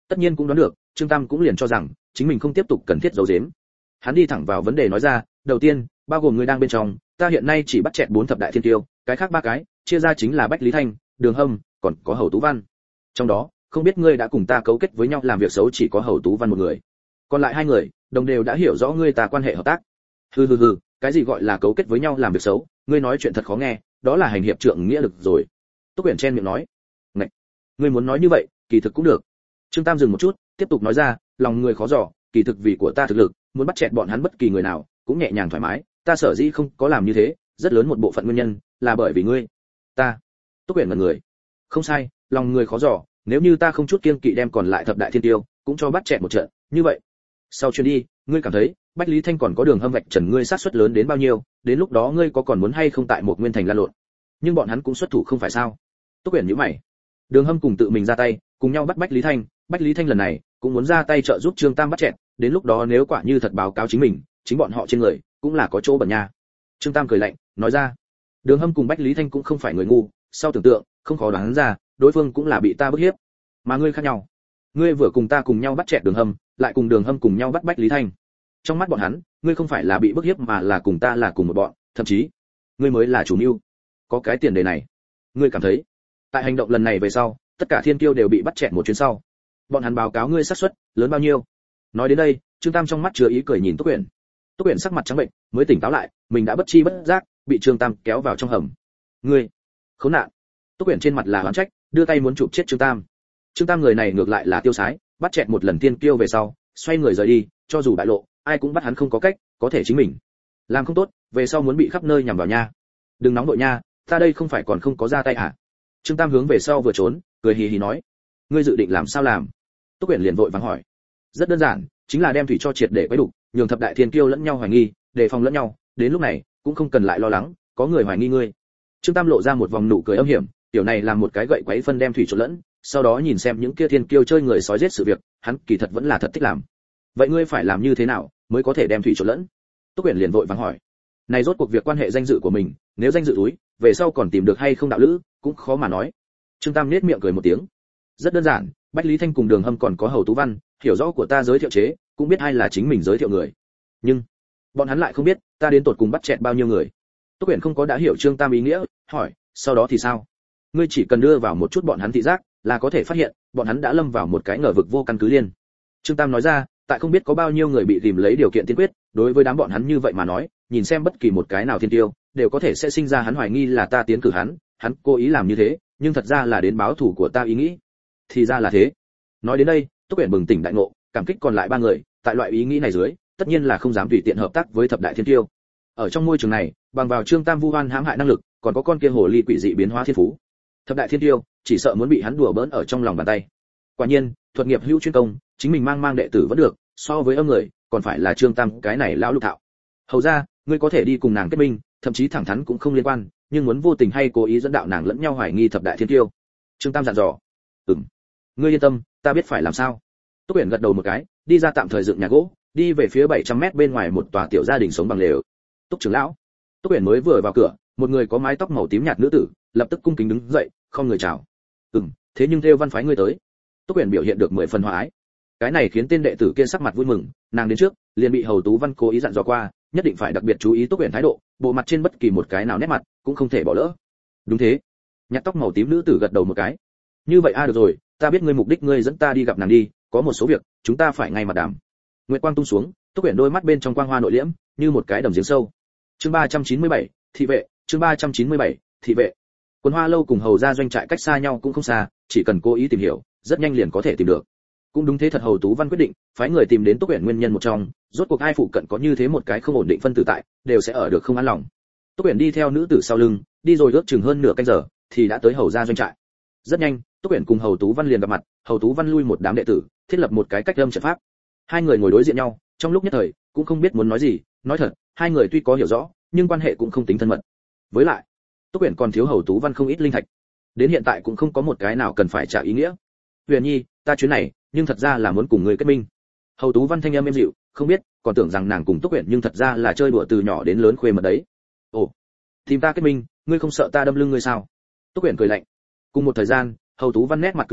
S1: Tất nhiên cũng đoán được, Trương Tam cũng liền cho rằng chính mình không tiếp tục cần thiết giấu giếm. Hắn đi thẳng vào vấn đề nói ra, đầu tiên, bao gồm người đang bên trong, ta hiện nay chỉ bắt chẹt bốn thập đại thiên tiêu, cái khác ba cái, chia ra chính là Bách Lý Thanh, Đường Hâm, còn có Hầu Tú Văn. Trong đó, không biết ngươi đã cùng ta cấu kết với nhau làm việc xấu chỉ có Hầu Tú Văn một người. Còn lại hai người, đồng đều đã hiểu rõ ngươi ta quan hệ hợp tác. Hừ hừ hừ, cái gì gọi là cấu kết với nhau làm việc xấu, ngươi nói chuyện thật khó nghe, đó là hành hiệp trượng nghĩa lực rồi. Túc Uyển chen miệng nói. Ngạch, ngươi muốn nói như vậy, kỳ thực cũng được. Trương Tam dừng một chút, tiếp tục nói ra, lòng người khó dò, kỳ thực vì của ta thực lực, muốn bắt chẹt bọn hắn bất kỳ người nào, cũng nhẹ nhàng thoải mái, ta sở dĩ không có làm như thế, rất lớn một bộ phận nguyên nhân là bởi vì ngươi. Ta. Túc Uyển ngẩn người. Không sai, lòng người khó dò, nếu như ta không chút kiêng kỵ đem còn lại thập đại thiên tiêu cũng cho bắt chẹt một trận, như vậy, sau chuyến đi, ngươi cảm thấy Bách Lý Thanh còn có Đường Hâm vạch trần ngươi sát suất lớn đến bao nhiêu, đến lúc đó ngươi có còn muốn hay không tại một nguyên thành lan lộn. Nhưng bọn hắn cũng xuất thủ không phải sao? Túc Uyển nhíu mày. Đường Hâm cùng tự mình ra tay, cùng nhau bắt Bách Lý Thanh, Bách Lý Thanh lần này cũng muốn ra tay trợ giúp Trương Tam bắt chẹt, đến lúc đó nếu quả như thật báo cáo chính mình, chính bọn họ trên người cũng là có chỗ bẩn nha. Trương Tam cười lạnh, nói ra. Đường Hâm cùng Bách Lý Thanh cũng không phải người ngu, sau tưởng tượng, không khó đoán ra, đối phương cũng là bị ta bức hiếp. Mà ngươi khác nhau. Ngươi vừa cùng ta cùng nhau bắt chẹt Đường Hâm, lại cùng Đường Hâm cùng nhau bắt Bách Lý Thanh. Trong mắt bọn hắn, ngươi không phải là bị bức hiếp mà là cùng ta là cùng một bọn, thậm chí, ngươi mới là chủ mưu. Có cái tiền đề này, ngươi cảm thấy, tại hành động lần này về sau, tất cả thiên kiêu đều bị bắt chẹt một chuyến sau, bọn hắn báo cáo ngươi xác suất lớn bao nhiêu? Nói đến đây, Trương Tam trong mắt chứa ý cười nhìn Túc Uyển. Túc Uyển sắc mặt trắng bệnh, mới tỉnh táo lại, mình đã bất chi bất giác bị Trương Tam kéo vào trong hầm. Ngươi, khốn nạn! Túc Uyển trên mặt là oán trách, đưa tay muốn chụp chết Trương Tam. Trương Tam người này ngược lại là tiêu sái, bắt chẹt một lần tiên kiêu về sau, xoay người rời đi, cho dù bại lộ, ai cũng bắt hắn không có cách, có thể chính mình làm không tốt, về sau muốn bị khắp nơi nhằm vào nha. Đừng nóng đội nha, ta đây không phải còn không có ra tay hả? Trương Tam hướng về sau vừa trốn, cười hì hì nói, ngươi dự định làm sao làm? Túc Uyển liền vội vàng hỏi. Rất đơn giản, chính là đem thủy cho triệt để quấy đủ, nhường thập đại thiên kiêu lẫn nhau hoài nghi, đề phòng lẫn nhau, đến lúc này cũng không cần lại lo lắng, có người hoài nghi ngươi. Trương Tam lộ ra một vòng nụ cười âm hiểm, tiểu này làm một cái gậy quấy phân đem thủy trộn lẫn, sau đó nhìn xem những kia thiên kiêu chơi người sói giết sự việc, hắn kỳ thật vẫn là thật thích làm. Vậy ngươi phải làm như thế nào mới có thể đem thủy trộn lẫn? Túc Uyển liền vội vàng hỏi. Này rốt cuộc việc quan hệ danh dự của mình, nếu danh dự túi, về sau còn tìm được hay không đạo lữ, cũng khó mà nói. Trương Tam nhếch miệng cười một tiếng. Rất đơn giản, Bách Lý Thanh cùng Đường Hâm còn có Hầu Tú Văn, hiểu rõ của ta giới thiệu chế, cũng biết ai là chính mình giới thiệu người. Nhưng bọn hắn lại không biết, ta đến tột cùng bắt chẹt bao nhiêu người. Túc Uyển không có đã hiểu Trương Tam ý nghĩa, hỏi, sau đó thì sao? Ngươi chỉ cần đưa vào một chút bọn hắn thị giác, là có thể phát hiện, bọn hắn đã lâm vào một cái ngờ vực vô căn cứ liên. Trương Tam nói ra, tại không biết có bao nhiêu người bị tìm lấy điều kiện tiên quyết, đối với đám bọn hắn như vậy mà nói, nhìn xem bất kỳ một cái nào thiên tiêu, đều có thể sẽ sinh ra hắn hoài nghi là ta tiến cử hắn, hắn cố ý làm như thế, nhưng thật ra là đến báo thủ của ta ý nghĩ. Thì ra là thế. Nói đến đây, Túc Uyển bừng tỉnh đại ngộ, cảm kích còn lại ba người, tại loại ý nghĩ này dưới, tất nhiên là không dám tùy tiện hợp tác với thập đại thiên tiêu. Ở trong môi trường này, bằng vào Trương Tam vu oan hãm hại năng lực, còn có con kia hồ ly quỷ dị biến hóa thiên phú, thập đại thiên tiêu chỉ sợ muốn bị hắn đùa bỡn ở trong lòng bàn tay. Quả nhiên, thuật nghiệp hữu chuyên công, chính mình mang mang đệ tử vẫn được, so với âm người, còn phải là Trương Tam cái này lão lục thạo. Hầu ra, ngươi có thể đi cùng nàng kết minh, thậm chí thẳng thắn cũng không liên quan, nhưng muốn vô tình hay cố ý dẫn đạo nàng lẫn nhau hoài nghi thập đại thiên tiêu. Trương Tam dặn dò. Ừm, ngươi yên tâm, ta biết phải làm sao. Túc Uyển gật đầu một cái, đi ra tạm thời dựng nhà gỗ, đi về phía bảy trăm mét bên ngoài một tòa tiểu gia đình sống bằng lều. Túc trưởng lão. Túc Uyển mới vừa vào cửa, một người có mái tóc màu tím nhạt nữ tử, lập tức cung kính đứng dậy, không người chào. Ừm, thế nhưng theo văn phái ngươi tới. Túc Uyển biểu hiện được mười phần hòa ái. Cái này khiến tên đệ tử kia sắc mặt vui mừng, nàng đến trước, liền bị Hầu Tú Văn cố ý dặn dò qua, nhất định phải đặc biệt chú ý Túc Uyển thái độ, bộ mặt trên bất kỳ một cái nào nét mặt, cũng không thể bỏ lỡ. Đúng thế. Nhạt tóc màu tím nữ tử gật đầu một cái. Như vậy a à, được rồi, ta biết ngươi mục đích, ngươi dẫn ta đi gặp nàng đi, có một số việc, chúng ta phải ngay mặt đàm. Nguyệt quang tung xuống, Túc Uyển đôi mắt bên trong quang hoa nội liễm, như một cái đầm giếng sâu. Chương ba trăm chín mươi bảy, thị vệ, chương ba trăm chín mươi bảy, thị vệ. Quần Hoa lâu cùng Hầu gia doanh trại cách xa nhau cũng không xa, chỉ cần cố ý tìm hiểu, rất nhanh liền có thể tìm được. Cũng đúng thế thật, Hầu Tú Văn quyết định phái người tìm đến Túc Uyển nguyên nhân một trong, rốt cuộc ai phụ cận có như thế một cái không ổn định phân tử tại, đều sẽ ở được không an lòng. Túc Uyển đi theo nữ tử sau lưng, đi rồi ước chừng hơn nửa canh giờ, thì đã tới Hầu gia doanh trại. Rất nhanh, Túc Uyển cùng Hầu Tú Văn liền gặp mặt, Hầu Tú Văn lui một đám đệ tử, thiết lập một cái cách âm trận pháp. Hai người ngồi đối diện nhau, trong lúc nhất thời cũng không biết muốn nói gì, nói thật, hai người tuy có hiểu rõ, nhưng quan hệ cũng không tính thân mật. Với lại, Túc Uyển còn thiếu Hầu Tú Văn không ít linh thạch, đến hiện tại cũng không có một cái nào cần phải trả ý nghĩa. Huyền Nhi, ta chuyến này, nhưng thật ra là muốn cùng ngươi kết minh. Hầu Tú Văn thanh âm êm dịu, không biết, còn tưởng rằng nàng cùng Túc Uyển nhưng thật ra là chơi đùa từ nhỏ đến lớn khuê mật đấy. Ồ, tìm ta kết minh, ngươi không sợ ta đâm lưng ngươi sao? Túc Uyển cười lạnh. Cùng một thời gian, Hầu Tú Văn nét mặt cứng đờ,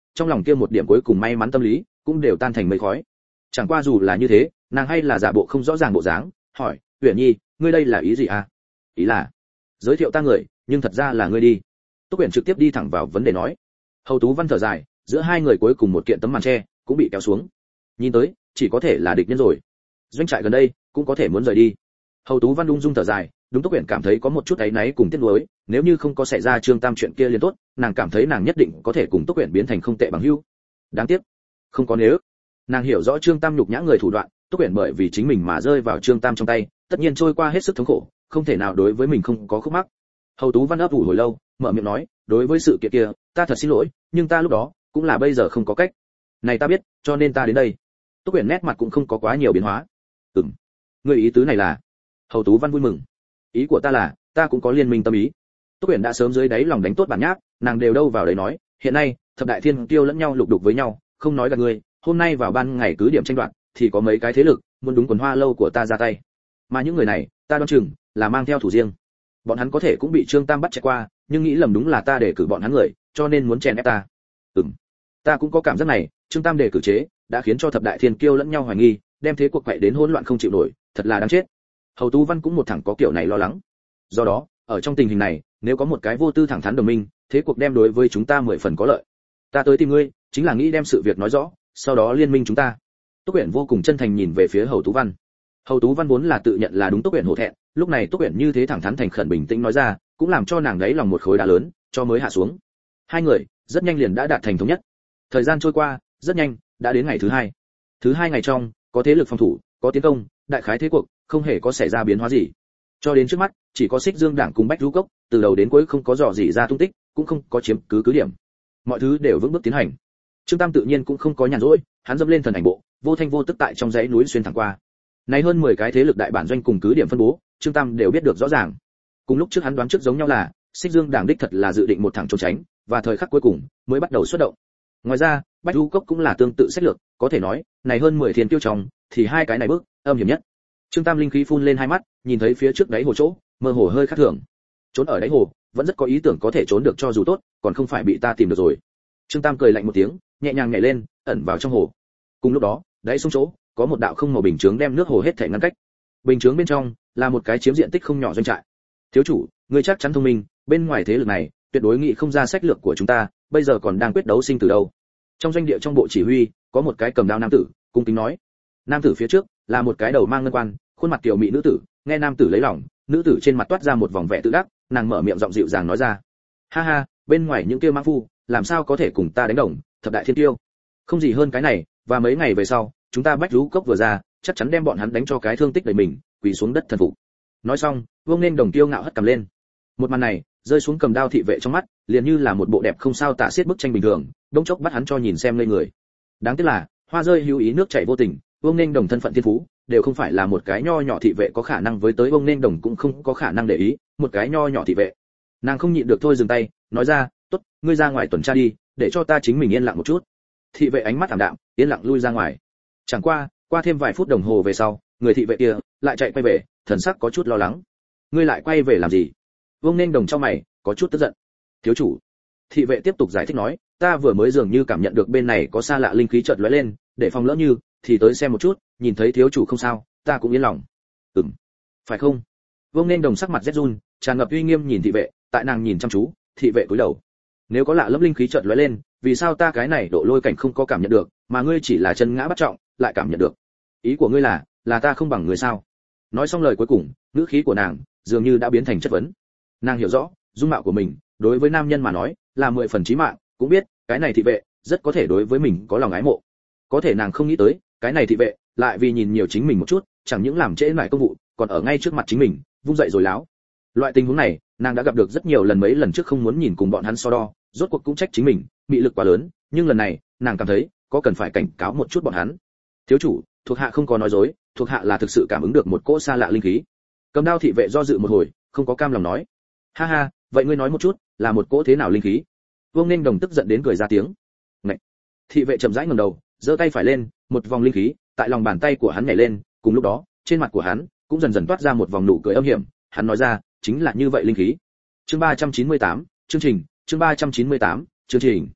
S1: trong lòng kia một điểm cuối cùng may mắn tâm lý cũng đều tan thành mây khói. Chẳng qua dù là như thế, nàng hay là giả bộ không rõ ràng bộ dáng, hỏi, Uyển Nhi, ngươi đây là ý gì à? Ý là giới thiệu ta người, nhưng thật ra là ngươi đi. Túc Uyển trực tiếp đi thẳng vào vấn đề nói. Hầu Tú Văn thở dài, giữa hai người cuối cùng một kiện tấm màn che cũng bị kéo xuống. Nhìn tới, chỉ có thể là địch nhân rồi. Doanh trại gần đây cũng có thể muốn rời đi. Hầu Tú Văn ung dung thở dài, đúng Túc Uyển cảm thấy có một chút áy náy cùng tiếc nuối, nếu như không có xảy ra Trương Tam chuyện kia liền tốt, nàng cảm thấy nàng nhất định có thể cùng Túc Uyển biến thành không tệ bằng hữu. Đáng tiếc, không có nếu. Nàng hiểu rõ Trương Tam nhục nhã người thủ đoạn, Túc Uyển bởi vì chính mình mà rơi vào Trương Tam trong tay, tất nhiên trôi qua hết sức thống khổ, không thể nào đối với mình không có khúc mắc. Hầu Tú Văn ấp ủ hồi lâu, mở miệng nói, đối với sự kiện kia, ta thật xin lỗi, nhưng ta lúc đó cũng là bây giờ không có cách. Này ta biết, cho nên ta đến đây. Túc Uyển nét mặt cũng không có quá nhiều biến hóa. Ừm, ngươi ý tứ này là? Hầu Tú Văn vui mừng. Ý của ta là, ta cũng có liên minh tâm ý. Túc Uyển đã sớm dưới đáy lòng đánh tốt bản nháp, nàng đều đâu vào đấy nói, hiện nay, thập đại thiên kiêu lẫn nhau lục đục với nhau, không nói gạt ngươi, hôm nay vào ban ngày cứ điểm tranh đoạt, thì có mấy cái thế lực muốn đúng quần hoa lâu của ta ra tay. Mà những người này, ta đoán chừng là mang theo thủ riêng. Bọn hắn có thể cũng bị Trương Tam bắt chạy qua, nhưng nghĩ lầm đúng là ta để cử bọn hắn người, cho nên muốn chèn ép ta. Ừm, ta cũng có cảm giác này, Trương Tam đề cử chế đã khiến cho thập đại thiên kiêu lẫn nhau hoài nghi, đem thế cuộc quậy đến hỗn loạn không chịu nổi, thật là đáng chết. Hầu Tú Văn cũng một thẳng có kiểu này lo lắng. Do đó, ở trong tình hình này, nếu có một cái vô tư thẳng thắn đồng minh, thế cuộc đem đối với chúng ta mười phần có lợi. Ta tới tìm ngươi, chính là nghĩ đem sự việc nói rõ, sau đó liên minh chúng ta. Túc Uyển vô cùng chân thành nhìn về phía Hầu Tú Văn. Hầu Tú Văn vốn là tự nhận là đúng Túc Uyển hổ thẹn, lúc này Túc Uyển như thế thẳng thắn thành khẩn bình tĩnh nói ra, cũng làm cho nàng đáy lòng một khối đá lớn, cho mới hạ xuống. Hai người rất nhanh liền đã đạt thành thống nhất. Thời gian trôi qua, rất nhanh, đã đến ngày thứ hai. Thứ hai ngày trong, có thế lực phòng thủ, có tiến công, đại khái thế cuộc không hề có xảy ra biến hóa gì. Cho đến trước mắt, chỉ có Xích Dương Đảng cùng Bách Vũ Cốc, từ đầu đến cuối không có dò gì ra tung tích, cũng không có chiếm cứ cứ điểm. Mọi thứ đều vững bước tiến hành. Trương Tam tự nhiên cũng không có nhàn rỗi, hắn dâm lên thần ảnh bộ, vô thanh vô tức tại trong dãy núi xuyên thẳng qua. Này hơn mười cái thế lực đại bản doanh cùng cứ điểm phân bố, Trương Tam đều biết được rõ ràng. Cùng lúc trước hắn đoán trước giống nhau là, Xích Dương Đảng đích thật là dự định một thẳng trốn tránh, và thời khắc cuối cùng mới bắt đầu xuất động. Ngoài ra, Bách Du Cốc cũng là tương tự sách lược, có thể nói, này hơn mười thiên tiêu trong, thì hai cái này bước âm hiểm nhất. Trương Tam linh khí phun lên hai mắt, nhìn thấy phía trước đáy hồ chỗ, mơ hồ hơi khác thường. Trốn ở đáy hồ, vẫn rất có ý tưởng có thể trốn được cho dù tốt, còn không phải bị ta tìm được rồi. Trương Tam cười lạnh một tiếng, nhẹ nhàng nhảy lên, ẩn vào trong hồ. Cùng lúc đó, đáy sông chỗ, có một đạo không màu bình chướng đem nước hồ hết thể ngăn cách. Bình chướng bên trong là một cái chiếm diện tích không nhỏ doanh trại. Thiếu chủ, ngươi chắc chắn thông minh, bên ngoài thế lực này, tuyệt đối nghĩ không ra sách lược của chúng ta, bây giờ còn đang quyết đấu sinh tử đâu. Trong doanh địa trong bộ chỉ huy, có một cái cầm đao nam tử, cung kính nói. Nam tử phía trước là một cái đầu mang ngân quan, khuôn mặt tiểu mỹ nữ tử, nghe nam tử lấy lòng, nữ tử trên mặt toát ra một vòng vẻ tự đắc, nàng mở miệng giọng dịu dàng nói ra: "Ha ha, bên ngoài những kia mã phu, làm sao có thể cùng ta đánh đồng, thập đại thiên tiêu. Không gì hơn cái này, và mấy ngày về sau, chúng ta Bách Vũ Cốc vừa ra, chắc chắn đem bọn hắn đánh cho cái thương tích đầy mình, quỳ xuống đất thần phục." Nói xong, Vương Nên Đồng tiêu ngạo hất cầm lên. Một màn này, rơi xuống cầm đao thị vệ trong mắt, liền như là một bộ đẹp không sao tả xiết bức tranh bình thường, đống chốc bắt hắn cho nhìn xem ngây người. Đáng tiếc là, hoa rơi hữu ý nước chảy vô tình, Vương Nên Đồng thân phận thiên phú, đều không phải là một cái nho nhỏ thị vệ có khả năng với tới Vương Nên Đồng cũng không có khả năng để ý, một cái nho nhỏ thị vệ. Nàng không nhịn được thôi dừng tay, nói ra, "Tốt, ngươi ra ngoài tuần tra đi, để cho ta chính mình yên lặng một chút." Thị vệ ánh mắt ảm đạm, yên lặng lui ra ngoài. Chẳng qua, qua thêm vài phút đồng hồ về sau, người thị vệ kia lại chạy quay về, thần sắc có chút lo lắng. "Ngươi lại quay về làm gì?" Vương Nên Đồng trong mày có chút tức giận. "Thiếu chủ." Thị vệ tiếp tục giải thích nói, "Ta vừa mới dường như cảm nhận được bên này có xa lạ linh khí chợt lóe lên, để phòng lỡ như thì tới xem một chút, nhìn thấy thiếu chủ không sao, ta cũng yên lòng." "Ừm, phải không?" Vương Nên Đồng sắc mặt rét run, tràn ngập uy nghiêm nhìn thị vệ, tại nàng nhìn chăm chú, thị vệ cúi đầu. "Nếu có lạ lẫm linh khí chợt lóe lên, vì sao ta cái này độ lôi cảnh không có cảm nhận được, mà ngươi chỉ là chân ngã bất trọng, lại cảm nhận được? Ý của ngươi là, là ta không bằng người sao?" Nói xong lời cuối cùng, ngữ khí của nàng dường như đã biến thành chất vấn. Nàng hiểu rõ, dung mạo của mình, đối với nam nhân mà nói, là mười phần chí mạng, cũng biết, cái này thị vệ, rất có thể đối với mình có lòng ái mộ. Có thể nàng không nghĩ tới, cái này thị vệ, lại vì nhìn nhiều chính mình một chút, chẳng những làm trễ nải công vụ, còn ở ngay trước mặt chính mình, vung dậy rồi láo. Loại tình huống này, nàng đã gặp được rất nhiều lần, mấy lần trước không muốn nhìn cùng bọn hắn so đo, rốt cuộc cũng trách chính mình, bị lực quá lớn, nhưng lần này, nàng cảm thấy, có cần phải cảnh cáo một chút bọn hắn. "Thiếu chủ, thuộc hạ không có nói dối, thuộc hạ là thực sự cảm ứng được một cỗ xa lạ linh khí." Cầm đao thị vệ do dự một hồi, không có cam lòng nói. "Ha ha, vậy ngươi nói một chút, là một cỗ thế nào linh khí?" Vương Nên Đồng tức giận đến cười ra tiếng. "Ngậy." Thị vệ chậm rãi ngẩng đầu, giơ tay phải lên, một vòng linh khí tại lòng bàn tay của hắn nhảy lên, cùng lúc đó, trên mặt của hắn cũng dần dần toát ra một vòng nụ cười âm hiểm, hắn nói ra, chính là như vậy linh khí. Chương ba trăm chín mươi tám, chương trình, chương ba trăm chín mươi tám, chương trình.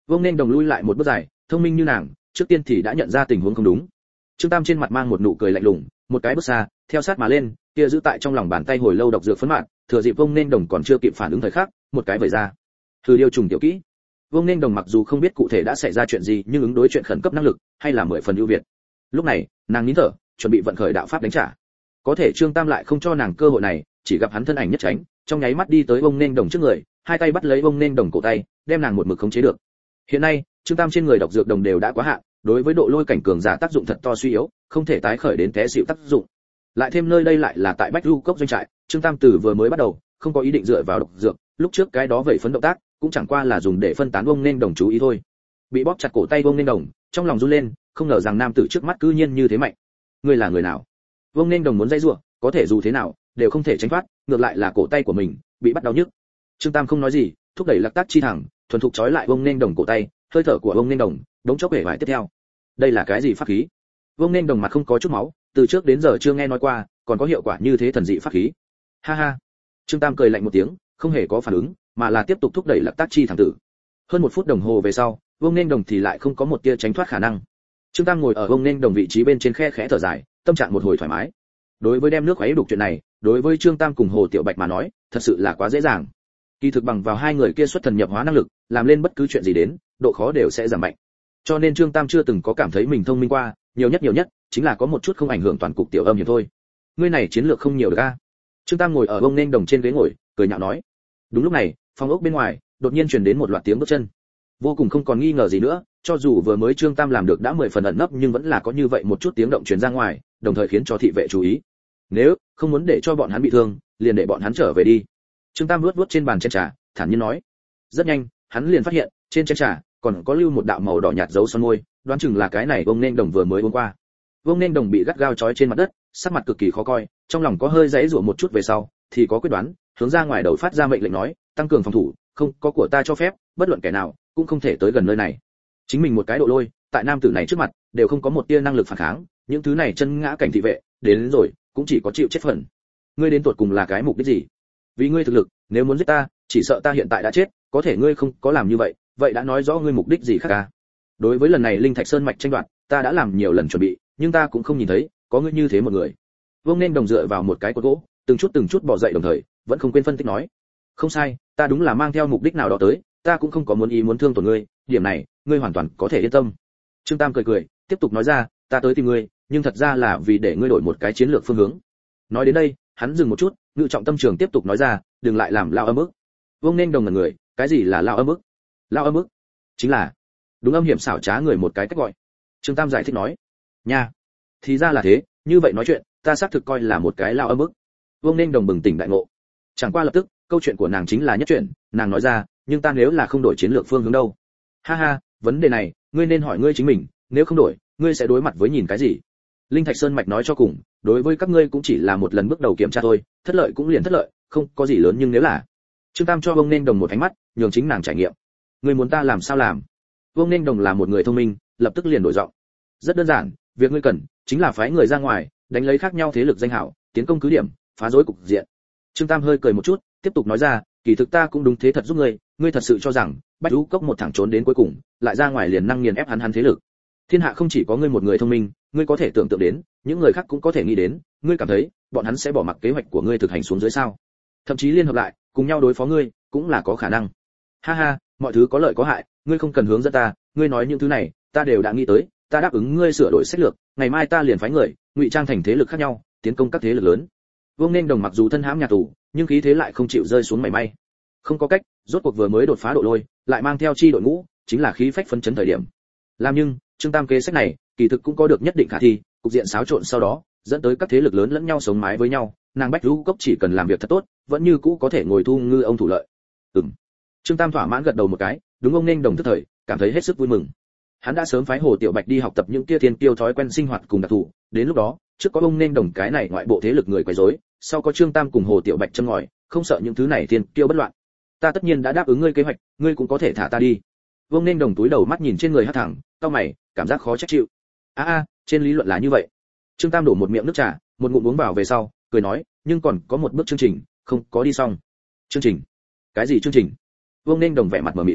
S1: Vương Nên Đồng lui lại một bước dài, thông minh như nàng, trước tiên thì đã nhận ra tình huống không đúng. Trương Tam trên mặt mang một nụ cười lạnh lùng, một cái bước xa, theo sát mà lên, kia giữ tại trong lòng bàn tay hồi lâu độc dược phấn mạn, thừa dịp Vương Nên Đồng còn chưa kịp phản ứng thời khắc, một cái vẩy ra. Thử điều trùng tiểu kỹ. Vương Nên Đồng mặc dù không biết cụ thể đã xảy ra chuyện gì, nhưng ứng đối chuyện khẩn cấp năng lực hay là mười phần ưu việt. Lúc này, nàng nín thở, chuẩn bị vận khởi đạo pháp đánh trả. Có thể Trương Tam lại không cho nàng cơ hội này, chỉ gặp hắn thân ảnh nhất tránh, trong nháy mắt đi tới Vương Nên Đồng trước người, hai tay bắt lấy Vương Nên Đồng cổ tay, đem nàng một mực khống chế được. Hiện nay, Trương Tam trên người độc dược đồng đều đã quá hạn, đối với độ lôi cảnh cường giả tác dụng thật to suy yếu, không thể tái khởi đến té xỉu tác dụng. Lại thêm nơi đây lại là tại Bách Du cốc doanh trại, Trương Tam từ vừa mới bắt đầu, không có ý định dựa vào độc dược, lúc trước cái đó vậy phấn động tác, cũng chẳng qua là dùng để phân tán Vương Nên Đồng chú ý thôi. Bị bóp chặt cổ tay Vương Nên Đồng, trong lòng run lên, không ngờ rằng nam tử trước mắt cư nhiên như thế mạnh. Ngươi là người nào? Vương Nên Đồng muốn dây rủa, có thể dù thế nào, đều không thể tránh thoát, ngược lại là cổ tay của mình bị bắt đau nhức. Trương Tam không nói gì, thúc đẩy Lạc Tác chi thẳng, thuần thục trói lại Vương Nên Đồng cổ tay, hơi thở của Vương Nên Đồng đống chốc bể vải tiếp theo. Đây là cái gì pháp khí? Vương Nên Đồng mặt không có chút máu, từ trước đến giờ chưa nghe nói qua, còn có hiệu quả như thế thần dị pháp khí. Ha ha. Trương Tam cười lạnh một tiếng, không hề có phản ứng, mà là tiếp tục thúc đẩy Lạc Tác chi thẳng tử. Hơn một phút đồng hồ về sau, Vương Nên Đồng thì lại không có một tia tránh thoát khả năng. Trương Tam ngồi ở Vương Nên Đồng vị trí bên trên khe khẽ thở dài, tâm trạng một hồi thoải mái. Đối với đem nước khuấy đục chuyện này, đối với Trương Tam cùng Hồ Tiểu Bạch mà nói, thật sự là quá dễ dàng. Kỳ thực bằng vào hai người kia xuất thần nhập hóa năng lực, làm lên bất cứ chuyện gì đến, độ khó đều sẽ giảm mạnh. Cho nên Trương Tam chưa từng có cảm thấy mình thông minh qua, nhiều nhất nhiều nhất chính là có một chút không ảnh hưởng toàn cục tiểu âm hiểm thôi. Ngươi này chiến lược không nhiều được a. Trương Tam ngồi ở Vương Nên Đồng trên ghế ngồi, cười nhạo nói. Đúng lúc này, phòng ốc bên ngoài đột nhiên truyền đến một loạt tiếng bước chân. Vô cùng không còn nghi ngờ gì nữa, cho dù vừa mới Trương Tam làm được đã mười phần ẩn nấp, nhưng vẫn là có như vậy một chút tiếng động truyền ra ngoài, đồng thời khiến cho thị vệ chú ý. Nếu không muốn để cho bọn hắn bị thương, liền để bọn hắn trở về đi. Trương Tam vuốt vuốt trên bàn chén trà, thản nhiên nói. Rất nhanh, hắn liền phát hiện, trên chén trà còn có lưu một đạo màu đỏ nhạt dấu son môi, đoán chừng là cái này Vương Nên Đồng vừa mới uống qua. Vương Nên Đồng bị gắt gao trói trên mặt đất, sắc mặt cực kỳ khó coi, trong lòng có hơi giãy giụa một chút về sau, thì có quyết đoán, hướng ra ngoài đầu phát ra mệnh lệnh nói, tăng cường phòng thủ, không có của ta cho phép, bất luận kẻ nào cũng không thể tới gần nơi này. Chính mình một cái độ lôi, tại nam tử này trước mặt, đều không có một tia năng lực phản kháng, những thứ này chân ngã cảnh thị vệ, đến, đến rồi, cũng chỉ có chịu chết phần. Ngươi đến tuột cùng là cái mục đích gì? Vì ngươi thực lực, nếu muốn giết ta, chỉ sợ ta hiện tại đã chết, có thể ngươi không có làm như vậy, vậy đã nói rõ ngươi mục đích gì khác à? Đối với lần này Linh Thạch Sơn mạch tranh đoạt, ta đã làm nhiều lần chuẩn bị, nhưng ta cũng không nhìn thấy có ngươi như thế một người. Vương Nên Đồng dựa vào một cái cột gỗ, từng chút từng chút bò dậy đồng thời, vẫn không quên phân tích nói. Không sai, ta đúng là mang theo mục đích nào đó tới, ta cũng không có muốn ý muốn thương tổn ngươi, điểm này, ngươi hoàn toàn có thể yên tâm. Trương Tam cười cười, tiếp tục nói ra, ta tới tìm ngươi, nhưng thật ra là vì để ngươi đổi một cái chiến lược phương hướng. Nói đến đây, hắn dừng một chút, ngự trọng tâm trường tiếp tục nói ra, đừng lại làm lao âm ức. Vương Nên Đồng ngẩn người, cái gì là lao âm ức? Lao âm ức chính là đúng âm hiểm xảo trá người một cái cách gọi. Trương Tam giải thích nói. Nha, thì ra là thế, như vậy nói chuyện, ta xác thực coi là một cái lao âm ức. Vương Nên Đồng bừng tỉnh đại ngộ. Chẳng qua lập tức, câu chuyện của nàng chính là nhất chuyện, nàng nói ra, nhưng ta nếu là không đổi chiến lược phương hướng đâu? Ha ha, vấn đề này, ngươi nên hỏi ngươi chính mình, nếu không đổi, ngươi sẽ đối mặt với nhìn cái gì? Linh Thạch Sơn mạch nói cho cùng, đối với các ngươi cũng chỉ là một lần bước đầu kiểm tra thôi, thất lợi cũng liền thất lợi, không có gì lớn, nhưng nếu là. Trương Tam cho Vương Nên Đồng một ánh mắt, nhường chính nàng trải nghiệm. Ngươi muốn ta làm sao làm? Vương Nên Đồng là một người thông minh, lập tức liền đổi giọng. Rất đơn giản, việc ngươi cần chính là phái người ra ngoài, đánh lấy khác nhau thế lực danh hảo, tiến công cứ điểm, phá rối cục diện. Trương Tam hơi cười một chút, tiếp tục nói ra, kỳ thực ta cũng đúng thế thật giúp ngươi, ngươi thật sự cho rằng Bách Vũ Cốc một thẳng trốn đến cuối cùng, lại ra ngoài liền năng nghiền ép hắn hắn thế lực. Thiên hạ không chỉ có ngươi một người thông minh, ngươi có thể tưởng tượng đến, những người khác cũng có thể nghĩ đến, ngươi cảm thấy bọn hắn sẽ bỏ mặc kế hoạch của ngươi thực hành xuống dưới sao? Thậm chí liên hợp lại, cùng nhau đối phó ngươi, cũng là có khả năng. Ha ha, mọi thứ có lợi có hại, ngươi không cần hướng dẫn ta, ngươi nói những thứ này, ta đều đã nghĩ tới, ta đáp ứng ngươi sửa đổi sách lược, ngày mai ta liền phái người, ngụy trang thành thế lực khác nhau, tiến công các thế lực lớn. Vương Nên Đồng mặc dù thân hãm nhà tù, nhưng khí thế lại không chịu rơi xuống mảy may. Không có cách, rốt cuộc vừa mới đột phá độ lôi, lại mang theo chi đội ngũ, chính là khí phách phấn chấn thời điểm. Làm nhưng, Trương Tam kế sách này, kỳ thực cũng có được nhất định khả thi, cục diện xáo trộn sau đó, dẫn tới các thế lực lớn lẫn nhau sống mái với nhau, nàng Bách Vũ Cốc chỉ cần làm việc thật tốt, vẫn như cũ có thể ngồi thu ngư ông thủ lợi. Ừm. Trương Tam thỏa mãn gật đầu một cái, đúng ông Nên Đồng tức thời, cảm thấy hết sức vui mừng. Hắn đã sớm phái Hồ Tiểu Bạch đi học tập những kia thiên kiêu thói quen sinh hoạt cùng đặc thù, đến lúc đó, trước có ông Nên Đồng cái này ngoại bộ thế lực người quấy rối, sau có Trương Tam cùng Hồ Tiểu Bạch châm ngòi, không sợ những thứ này thiên kiêu bất loạn. Ta tất nhiên đã đáp ứng ngươi kế hoạch, ngươi cũng có thể thả ta đi. Vương Nên Đồng túi đầu mắt nhìn trên người hất thẳng, cau mày, cảm giác khó trách chịu. A a, trên lý luận là như vậy. Trương Tam đổ một miệng nước trà, một ngụm uống vào về sau, cười nói, nhưng còn có một bước chương trình, không có đi xong. Chương trình? Cái gì chương trình? Vương Nên Đồng vẻ mặt mờ mịt.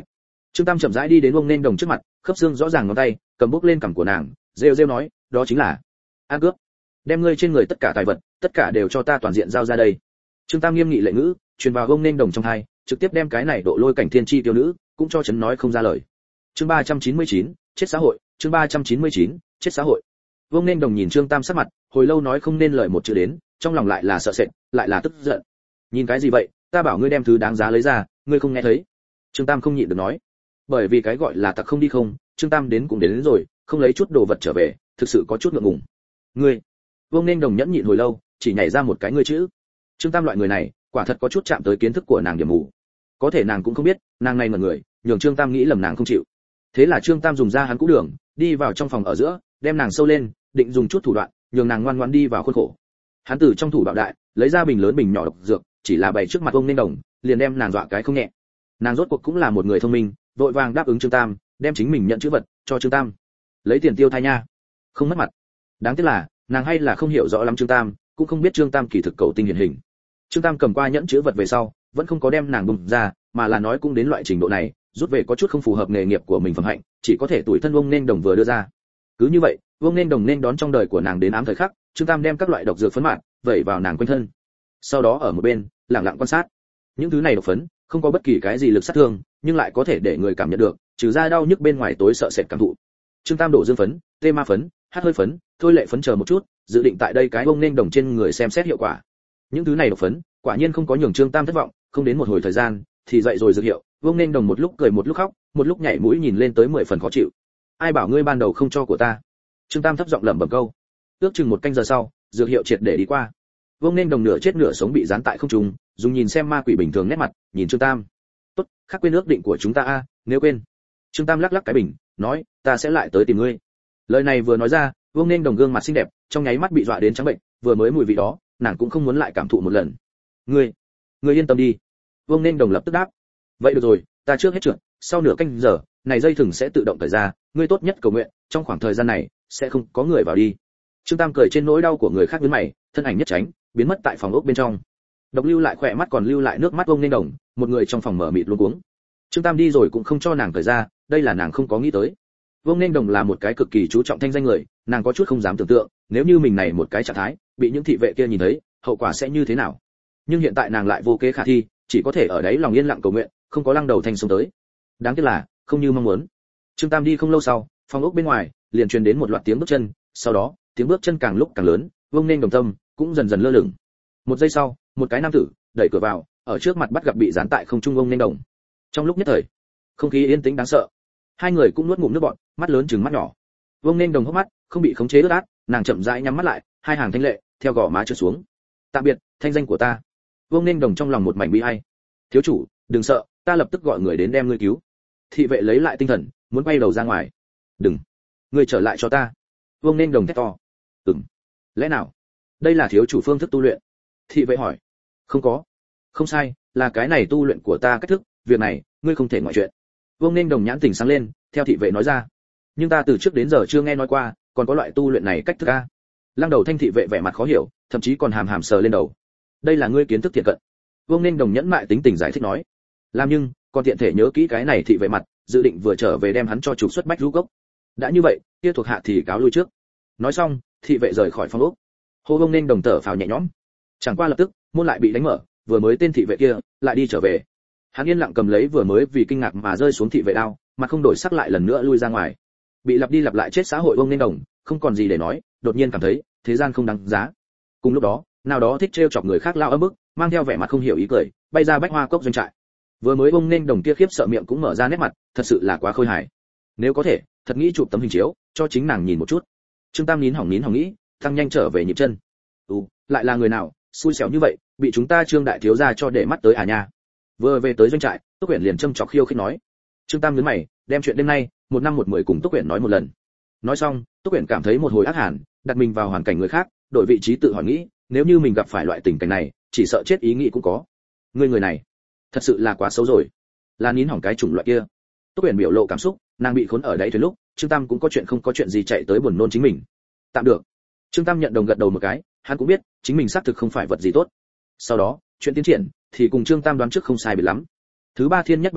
S1: Trương Tam chậm rãi đi đến Vương Nên Đồng trước mặt, khớp xương rõ ràng ngón tay cầm bốc lên cằm của nàng, rêu rêu nói, đó chính là ăn cướp. Đem ngươi trên người tất cả tài vật, tất cả đều cho ta toàn diện giao ra đây. Trương Tam nghiêm nghị lệ ngữ truyền vào Vương Nên Đồng trong tai, trực tiếp đem cái này độ lôi cảnh thiên chi tiêu nữ cũng cho chấn nói không ra lời. Chương ba trăm chín mươi chín, chết xã hội. Chương ba trăm chín mươi chín, chết xã hội. Vương Nên Đồng nhìn Trương Tam sắc mặt, hồi lâu nói không nên lời một chữ đến, trong lòng lại là sợ sệt, lại là tức giận. Nhìn cái gì vậy, ta bảo ngươi đem thứ đáng giá lấy ra, ngươi không nghe thấy? Trương Tam không nhịn được nói. Bởi vì cái gọi là tặc không đi không, Trương Tam đến cũng đến, đến rồi, không lấy chút đồ vật trở về, thực sự có chút ngượng ngùng. Ngươi. Vương Nên Đồng nhẫn nhịn hồi lâu, chỉ nhảy ra một cái ngươi chữ. Trương Tam loại người này, quả thật có chút chạm tới kiến thức của nàng điểm mù. Có thể nàng cũng không biết, nàng này mà người, nhường Trương Tam nghĩ lầm nàng không chịu. Thế là Trương Tam dùng ra hắn cũ đường, đi vào trong phòng ở giữa, đem nàng sâu lên, định dùng chút thủ đoạn, nhường nàng ngoan ngoãn đi vào khuôn khổ. Hắn từ trong thủ bạo đại, lấy ra bình lớn bình nhỏ độc dược, chỉ là bày trước mặt Vương Nên Đồng, liền đem nàng dọa cái không nhẹ. Nàng rốt cuộc cũng là một người thông minh, vội vàng đáp ứng Trương Tam, đem chính mình nhận chữ vật cho Trương Tam. Lấy tiền tiêu thai nha, không mất mặt. Đáng tiếc là, nàng hay là không hiểu rõ lắm Trương Tam, cũng không biết Trương Tam kỳ thực cầu tinh hiển hình. Trương Tam cầm qua nhẫn chữ vật về sau, vẫn không có đem nàng bùng ra, mà là nói cũng đến loại trình độ này, rút về có chút không phù hợp nghề nghiệp của mình phẩm hạnh, chỉ có thể tủi thân Vương Nên Đồng vừa đưa ra. Cứ như vậy, Vương Nên Đồng nên đón trong đời của nàng đến ám thời khắc, Trương Tam đem các loại độc dược phấn mạn vẩy vào nàng quanh thân. Sau đó ở một bên, lặng lặng quan sát. Những thứ này độc phấn, không có bất kỳ cái gì lực sát thương, nhưng lại có thể để người cảm nhận được, trừ ra đau nhức bên ngoài tối sợ sệt cảm thụ. Trương Tam đổ dương phấn, tê ma phấn, hát hơi phấn, thôi lệ phấn chờ một chút, dự định tại đây cái Vương Nên Đồng trên người xem xét hiệu quả. Những thứ này độc phấn, quả nhiên không có nhường Trương Tam thất vọng, không đến một hồi thời gian, thì dậy rồi dược hiệu, Vương Nên Đồng một lúc cười một lúc khóc, một lúc nhảy mũi nhìn lên tới mười phần khó chịu. Ai bảo ngươi ban đầu không cho của ta? Trương Tam thấp giọng lẩm bẩm câu. Ước chừng một canh giờ sau, dược hiệu triệt để đi qua. Vương Nên Đồng nửa chết nửa sống bị dán tại không trung, dùng nhìn xem ma quỷ bình thường nét mặt, nhìn Trương Tam. "Tốt, khác quên ước định của chúng ta a, nếu quên." Trương Tam lắc lắc cái bình, nói, "Ta sẽ lại tới tìm ngươi." Lời này vừa nói ra, Vương Nên Đồng gương mặt xinh đẹp, trong nháy mắt bị dọa đến trắng bệnh, vừa mới mùi vị đó, nàng cũng không muốn lại cảm thụ một lần. "Ngươi, ngươi yên tâm đi." Vương Nên Đồng lập tức đáp. "Vậy được rồi, ta trước hết trượt, sau nửa canh giờ, này dây thừng sẽ tự động thời ra, ngươi tốt nhất cầu nguyện, trong khoảng thời gian này sẽ không có người vào đi." Trương Tam cười trên nỗi đau của người khác với mày, thân ảnh nhất tránh, biến mất tại phòng ốc bên trong. Độc lưu lại khỏe mắt còn lưu lại nước mắt Vương Nên Đồng, một người trong phòng mở mịt luống cuống. Trương Tam đi rồi cũng không cho nàng thời ra, đây là nàng không có nghĩ tới. Vương Nên Đồng là một cái cực kỳ chú trọng thanh danh người, nàng có chút không dám tưởng tượng, nếu như mình này một cái trạng thái, bị những thị vệ kia nhìn thấy, hậu quả sẽ như thế nào. Nhưng hiện tại nàng lại vô kế khả thi, chỉ có thể ở đấy lòng yên lặng cầu nguyện, không có lăng đầu thanh xuống tới. Đáng tiếc là, không như mong muốn. Trương Tam đi không lâu sau, phòng ốc bên ngoài liền truyền đến một loạt tiếng bước chân, sau đó, tiếng bước chân càng lúc càng lớn, Vương Nên Đồng tâm cũng dần dần lơ lửng. Một giây sau, một cái nam tử đẩy cửa vào, ở trước mặt bắt gặp bị dán tại không trung Vương Nên Đồng. Trong lúc nhất thời, không khí yên tĩnh đáng sợ. Hai người cũng nuốt ngụm nước bọt, mắt lớn trừng mắt nhỏ. Vương Nên Đồng hốc mắt không bị khống chế ướt át, nàng chậm rãi nhắm mắt lại, hai hàng thanh lệ theo gò má trượt xuống. "Tạm biệt, thanh danh của ta." Vương Nên Đồng trong lòng một mảnh bi ai. "Thiếu chủ, đừng sợ, ta lập tức gọi người đến đem ngươi cứu." Thị vệ lấy lại tinh thần, muốn quay đầu ra ngoài. "Đừng, ngươi trở lại cho ta." Vương Nên Đồng thét to. "Ừm, lẽ nào đây là thiếu chủ phương thức tu luyện?" Thị vệ hỏi. "Không có, không sai, là cái này tu luyện của ta cách thức, việc này ngươi không thể ngoại chuyện." Vương Nên Đồng nhãn tỉnh sáng lên, theo thị vệ nói ra. "Nhưng ta từ trước đến giờ chưa nghe nói qua, còn có loại tu luyện này cách thức a?" Lăng đầu thanh thị vệ vẻ mặt khó hiểu, thậm chí còn hàm hàm sờ lên đầu. "Đây là ngươi kiến thức thiện cận." Vương Nên Đồng nhẫn mại tính tình giải thích nói. "Làm nhưng, còn tiện thể nhớ kỹ cái này thị vệ mặt, dự định vừa trở về đem hắn cho trục xuất bách rú gốc. Đã như vậy, kia thuộc hạ thì cáo lui trước." Nói xong, thị vệ rời khỏi phòng ốc. Hồ Vương Nên Đồng thở phào nhẹ nhõm. Chẳng qua lập tức, môn lại bị đánh mở, vừa mới tên thị vệ kia lại đi trở về. Hắn yên lặng cầm lấy vừa mới vì kinh ngạc mà rơi xuống thị vệ đao, mà không đổi sắc lại lần nữa lui ra ngoài. Bị lặp đi lặp lại chết xã hội Vương Nên Đồng, không còn gì để nói, đột nhiên cảm thấy thế gian không đáng giá. Cùng lúc đó, nào đó thích trêu chọc người khác lao ấm bức, mang theo vẻ mặt không hiểu ý cười, bay ra bách hoa cốc doanh trại. Vừa mới Vương Nên Đồng kia khiếp sợ miệng cũng mở ra nét mặt, thật sự là quá khôi hài. Nếu có thể, thật nghĩ chụp tấm hình chiếu cho chính nàng nhìn một chút. Trương Tam nín hỏng nín hỏng nghĩ, tăng nhanh trở về nhịp chân. "Ừ, lại là người nào, xui xẻo như vậy, bị chúng ta Trương đại thiếu gia cho để mắt tới à nha." Vừa về tới doanh trại, Túc Uyển liền châm chọc khiêu khích nói. Trương Tam nhướng mày, đem chuyện đêm nay, một năm một mười cùng Túc Uyển nói một lần. Nói xong, Túc Uyển cảm thấy một hồi ác hàn, đặt mình vào hoàn cảnh người khác, đổi vị trí tự hỏi nghĩ, nếu như mình gặp phải loại tình cảnh này, chỉ sợ chết ý nghĩ cũng có. Người người này, thật sự là quá xấu rồi, là nín hỏng cái chủng loại kia. Túc Uyển biểu lộ cảm xúc, nàng bị khốn ở đáy thuyền lúc, Trương Tam cũng có chuyện không có chuyện gì chạy tới buồn nôn chính mình. Tạm được. Trương Tam nhận đồng gật đầu một cái, hắn cũng biết, chính mình xác thực không phải vật gì tốt. Sau đó, chuyện tiến triển thì cùng Trương Tam đoán trước không sai biệt lắm. Thứ ba thiên nhất bắt đầu,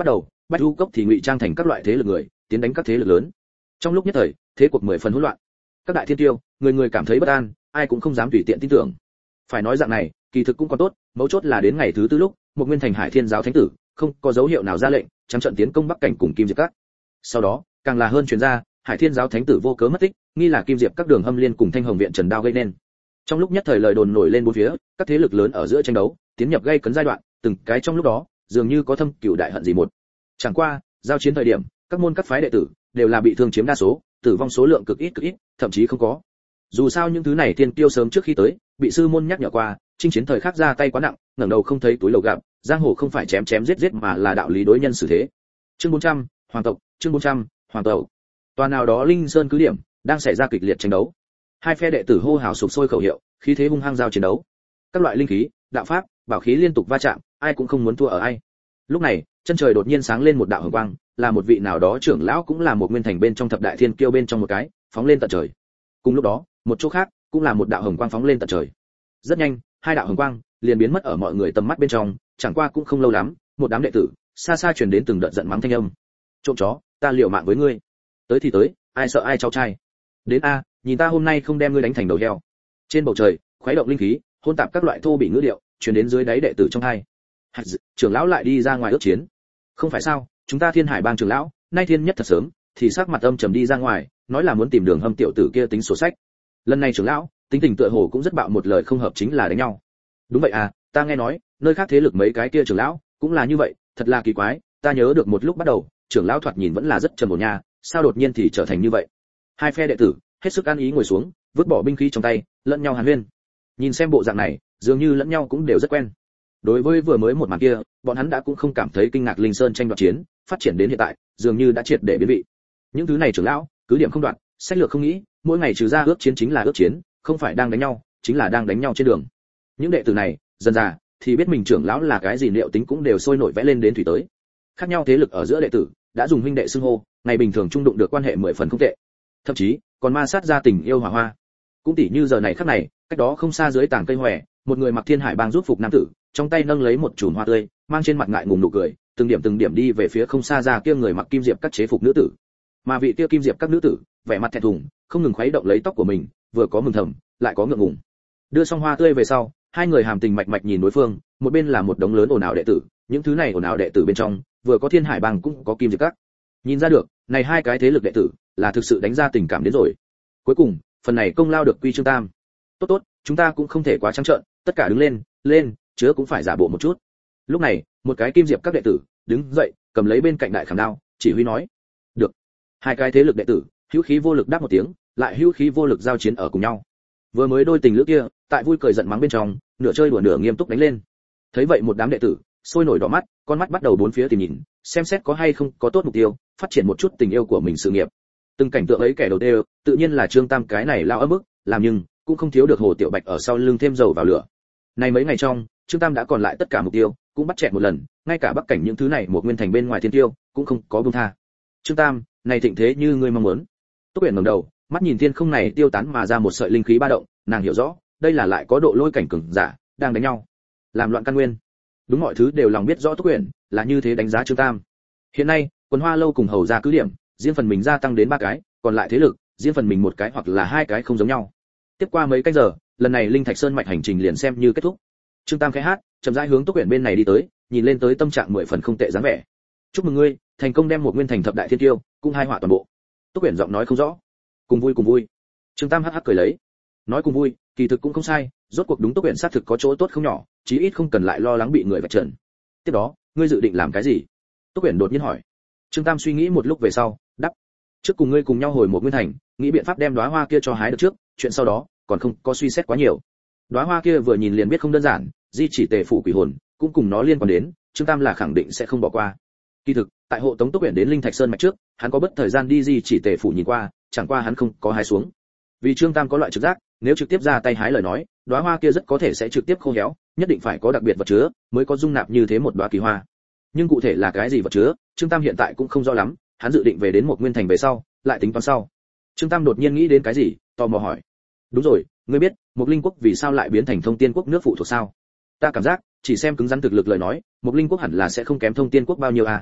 S1: Bách Du Cốc thì ngụy trang thành các loại thế lực người, tiến đánh các thế lực lớn. Trong lúc nhất thời, thế cuộc mười phần hỗn loạn. Các đại thiên tiêu, người người cảm thấy bất an, ai cũng không dám tùy tiện tin tưởng. Phải nói dạng này, kỳ thực cũng còn tốt, mấu chốt là đến ngày thứ tư lúc, một Nguyên Thành Hải Thiên giáo thánh tử, không có dấu hiệu nào ra lệnh, trắng trận tiến công Bắc Cảnh cùng Kim Diệp Các. Sau đó, càng là hơn truyền ra, Hải Thiên giáo thánh tử vô cớ mất tích, nghi là Kim Diệp Các Đường Hâm Liên cùng Thanh Hồng viện Trần Đao gây nên. Trong lúc nhất thời lời đồn nổi lên bốn phía, các thế lực lớn ở giữa tranh đấu, tiến nhập gây cấn giai đoạn, từng cái trong lúc đó, dường như có thâm cửu đại hận gì một. Chẳng qua, giao chiến thời điểm, các môn các phái đệ tử đều là bị thương chiếm đa số, tử vong số lượng cực ít cực ít, thậm chí không có. Dù sao những thứ này tiên tiêu sớm trước khi tới, bị sư môn nhắc nhở qua, chinh chiến thời khắc ra tay quá nặng, ngẩng đầu không thấy túi lầu gặp, giang hồ không phải chém chém giết giết mà là đạo lý đối nhân xử thế. Chương bốn trăm, Hoàng tộc, chương bốn trăm, Hoàng tộc. Toàn nào đó Linh Sơn cứ điểm, đang xảy ra kịch liệt tranh đấu. Hai phe đệ tử hô hào sục sôi khẩu hiệu, khí thế hung hăng giao chiến đấu. Các loại linh khí, đạo pháp, bảo khí liên tục va chạm, ai cũng không muốn thua ở ai. Lúc này, chân trời đột nhiên sáng lên một đạo hồng quang, là một vị nào đó trưởng lão cũng là một Nguyên Thành bên trong thập đại thiên kiêu bên trong một cái, phóng lên tận trời. Cùng lúc đó, một chỗ khác cũng là một đạo hồng quang phóng lên tận trời. Rất nhanh, hai đạo hồng quang liền biến mất ở mọi người tầm mắt bên trong, chẳng qua cũng không lâu lắm, một đám đệ tử xa xa truyền đến từng đợt giận mắng thanh âm. Trộm chó, ta liều mạng với ngươi. Tới thì tới, ai sợ ai cháu trai. Đến a, nhìn ta hôm nay không đem ngươi đánh thành đầu heo. Trên bầu trời, khuấy động linh khí, hôn tạp các loại thô bị ngữ điệu, truyền đến dưới đáy đệ tử trong hai. Trưởng lão lại đi ra ngoài ước chiến. Không phải sao, chúng ta Thiên Hải bang trưởng lão, nay thiên nhất thật sớm, thì sắc mặt âm trầm đi ra ngoài, nói là muốn tìm Đường Hâm tiểu tử kia tính sổ sách. Lần này trưởng lão, tính tình tựa hồ cũng rất bạo, một lời không hợp chính là đánh nhau. Đúng vậy à, ta nghe nói, nơi khác thế lực mấy cái kia trưởng lão cũng là như vậy, thật là kỳ quái, ta nhớ được một lúc bắt đầu, trưởng lão thoạt nhìn vẫn là rất trầm ổn nha, sao đột nhiên thì trở thành như vậy. Hai phe đệ tử hết sức an ý ngồi xuống, vứt bỏ binh khí trong tay, lẫn nhau hàn huyên. Nhìn xem bộ dạng này, dường như lẫn nhau cũng đều rất quen. Đối với vừa mới một màn kia, bọn hắn đã cũng không cảm thấy kinh ngạc. Linh Sơn tranh đoạt chiến phát triển đến hiện tại, dường như đã triệt để biến vị. Những thứ này trưởng lão cứ điểm không đoạn, sách lược không nghĩ, mỗi ngày trừ ra ước chiến chính là ước chiến, không phải đang đánh nhau, chính là đang đánh nhau trên đường. Những đệ tử này dần dà thì biết mình trưởng lão là cái gì, liệu tính cũng đều sôi nổi vẽ lên đến thủy tới. Khác nhau thế lực ở giữa đệ tử đã dùng huynh đệ xưng hô, ngày bình thường trung đụng được quan hệ mười phần không tệ, thậm chí còn ma sát ra tình yêu hòa hoa. Cũng tỉ như giờ này khắc này, cách đó không xa dưới tảng cây hoè, một người mặc Thiên Hải bang rút phục nam tử, trong tay nâng lấy một chùm hoa tươi, mang trên mặt ngại ngùng nụ cười, từng điểm từng điểm đi về phía không xa ra kia người mặc kim diệp các chế phục nữ tử. Mà vị kia kim diệp các nữ tử, vẻ mặt thẹn thùng, không ngừng khuấy động lấy tóc của mình, vừa có mừng thầm, lại có ngượng ngùng. Đưa xong hoa tươi về sau, hai người hàm tình mạch mạch nhìn đối phương, một bên là một đống lớn ồn ào đệ tử, những thứ này ồn ào đệ tử bên trong, vừa có Thiên Hải bang cũng có kim diệp các. Nhìn ra được, này hai cái thế lực đệ tử là thực sự đánh ra tình cảm đến rồi. Cuối cùng, phần này công lao được quy Trương Tam. Tốt tốt, chúng ta cũng không thể quá trắng trợn, tất cả đứng lên, lên, chứa cũng phải giả bộ một chút. Lúc này, một cái kim diệp các đệ tử đứng dậy, cầm lấy bên cạnh đại khảm đao, chỉ huy nói: "Được." Hai cái thế lực đệ tử hữu khí vô lực đáp một tiếng, lại hữu khí vô lực giao chiến ở cùng nhau. Vừa mới đôi tình lữ kia, tại vui cười giận mắng bên trong, nửa chơi đùa nửa nghiêm túc đánh lên. Thấy vậy một đám đệ tử sôi nổi đỏ mắt, con mắt bắt đầu bốn phía tìm nhìn, xem xét có hay không có tốt mục tiêu, phát triển một chút tình yêu của mình sự nghiệp. Từng cảnh tượng ấy kẻ đầu tiên, tự nhiên là Trương Tam cái này lao ấm ức, làm nhưng cũng không thiếu được Hồ Tiểu Bạch ở sau lưng thêm dầu vào lửa. Này mấy ngày trong, Trương Tam đã còn lại tất cả mục tiêu, cũng bắt chẹt một lần, ngay cả Bắc Cảnh những thứ này một Nguyên Thành bên ngoài thiên tiêu, cũng không có buông tha. Trương Tam, này thịnh thế như ngươi mong muốn. Túc Uyển ngẩng đầu, mắt nhìn thiên không này tiêu tán mà ra một sợi linh khí ba động, nàng hiểu rõ, đây là lại có độ lôi cảnh cường giả đang đánh nhau, làm loạn căn nguyên. Đúng, mọi thứ đều lòng biết rõ Túc Uyển là như thế đánh giá Trương Tam. Hiện nay, Quần Hoa lâu cùng Hầu gia cứ điểm, riêng phần mình gia tăng đến ba cái, còn lại thế lực, riêng phần mình một cái hoặc là hai cái không giống nhau. Tiếp qua mấy canh giờ, lần này Linh Thạch Sơn mạch hành trình liền xem như kết thúc. Trương Tam khẽ hát, chậm rãi hướng Túc Uyển bên này đi tới, nhìn lên tới tâm trạng mười phần không tệ dáng vẻ. Chúc mừng ngươi, thành công đem một Nguyên Thành thập đại thiên tiêu, cũng hai họa toàn bộ. Túc Uyển giọng nói không rõ. Cùng vui cùng vui. Trương Tam hắc hắc cười lấy. Nói cùng vui, kỳ thực cũng không sai, rốt cuộc đúng Túc Uyển xác thực có chỗ tốt không nhỏ, chí ít không cần lại lo lắng bị người vạch trần. Tiếp đó, ngươi dự định làm cái gì? Túc Uyển đột nhiên hỏi. Trương Tam suy nghĩ một lúc về sau, đáp: trước cùng ngươi cùng nhau hồi một Nguyên Thành, nghĩ biện pháp đem đóa hoa kia cho hái được trước, chuyện sau đó còn không có suy xét quá nhiều. Đóa hoa kia vừa nhìn liền biết không đơn giản, di chỉ tề phủ quỷ hồn, cũng cùng nó liên quan đến, Trương Tam là khẳng định sẽ không bỏ qua. Kỳ thực, tại hộ tống Túc Uyển đến Linh Thạch Sơn mạch trước, hắn có bất thời gian đi di chỉ tề phủ nhìn qua, chẳng qua hắn không có hái xuống. Vì Trương Tam có loại trực giác, nếu trực tiếp ra tay hái lời nói, đóa hoa kia rất có thể sẽ trực tiếp khô héo, nhất định phải có đặc biệt vật chứa mới có dung nạp như thế một đóa kỳ hoa. Nhưng cụ thể là cái gì vật chứa, Trương Tam hiện tại cũng không rõ lắm, hắn dự định về đến một Nguyên Thành về sau, lại tính toán sau. Trương Tam đột nhiên nghĩ đến cái gì, tò mò hỏi: đúng rồi, ngươi biết một Linh quốc vì sao lại biến thành Thông Tiên quốc nước phụ thuộc sao? Ta cảm giác, chỉ xem cứng rắn thực lực lời nói, một Linh quốc hẳn là sẽ không kém Thông Tiên quốc bao nhiêu à?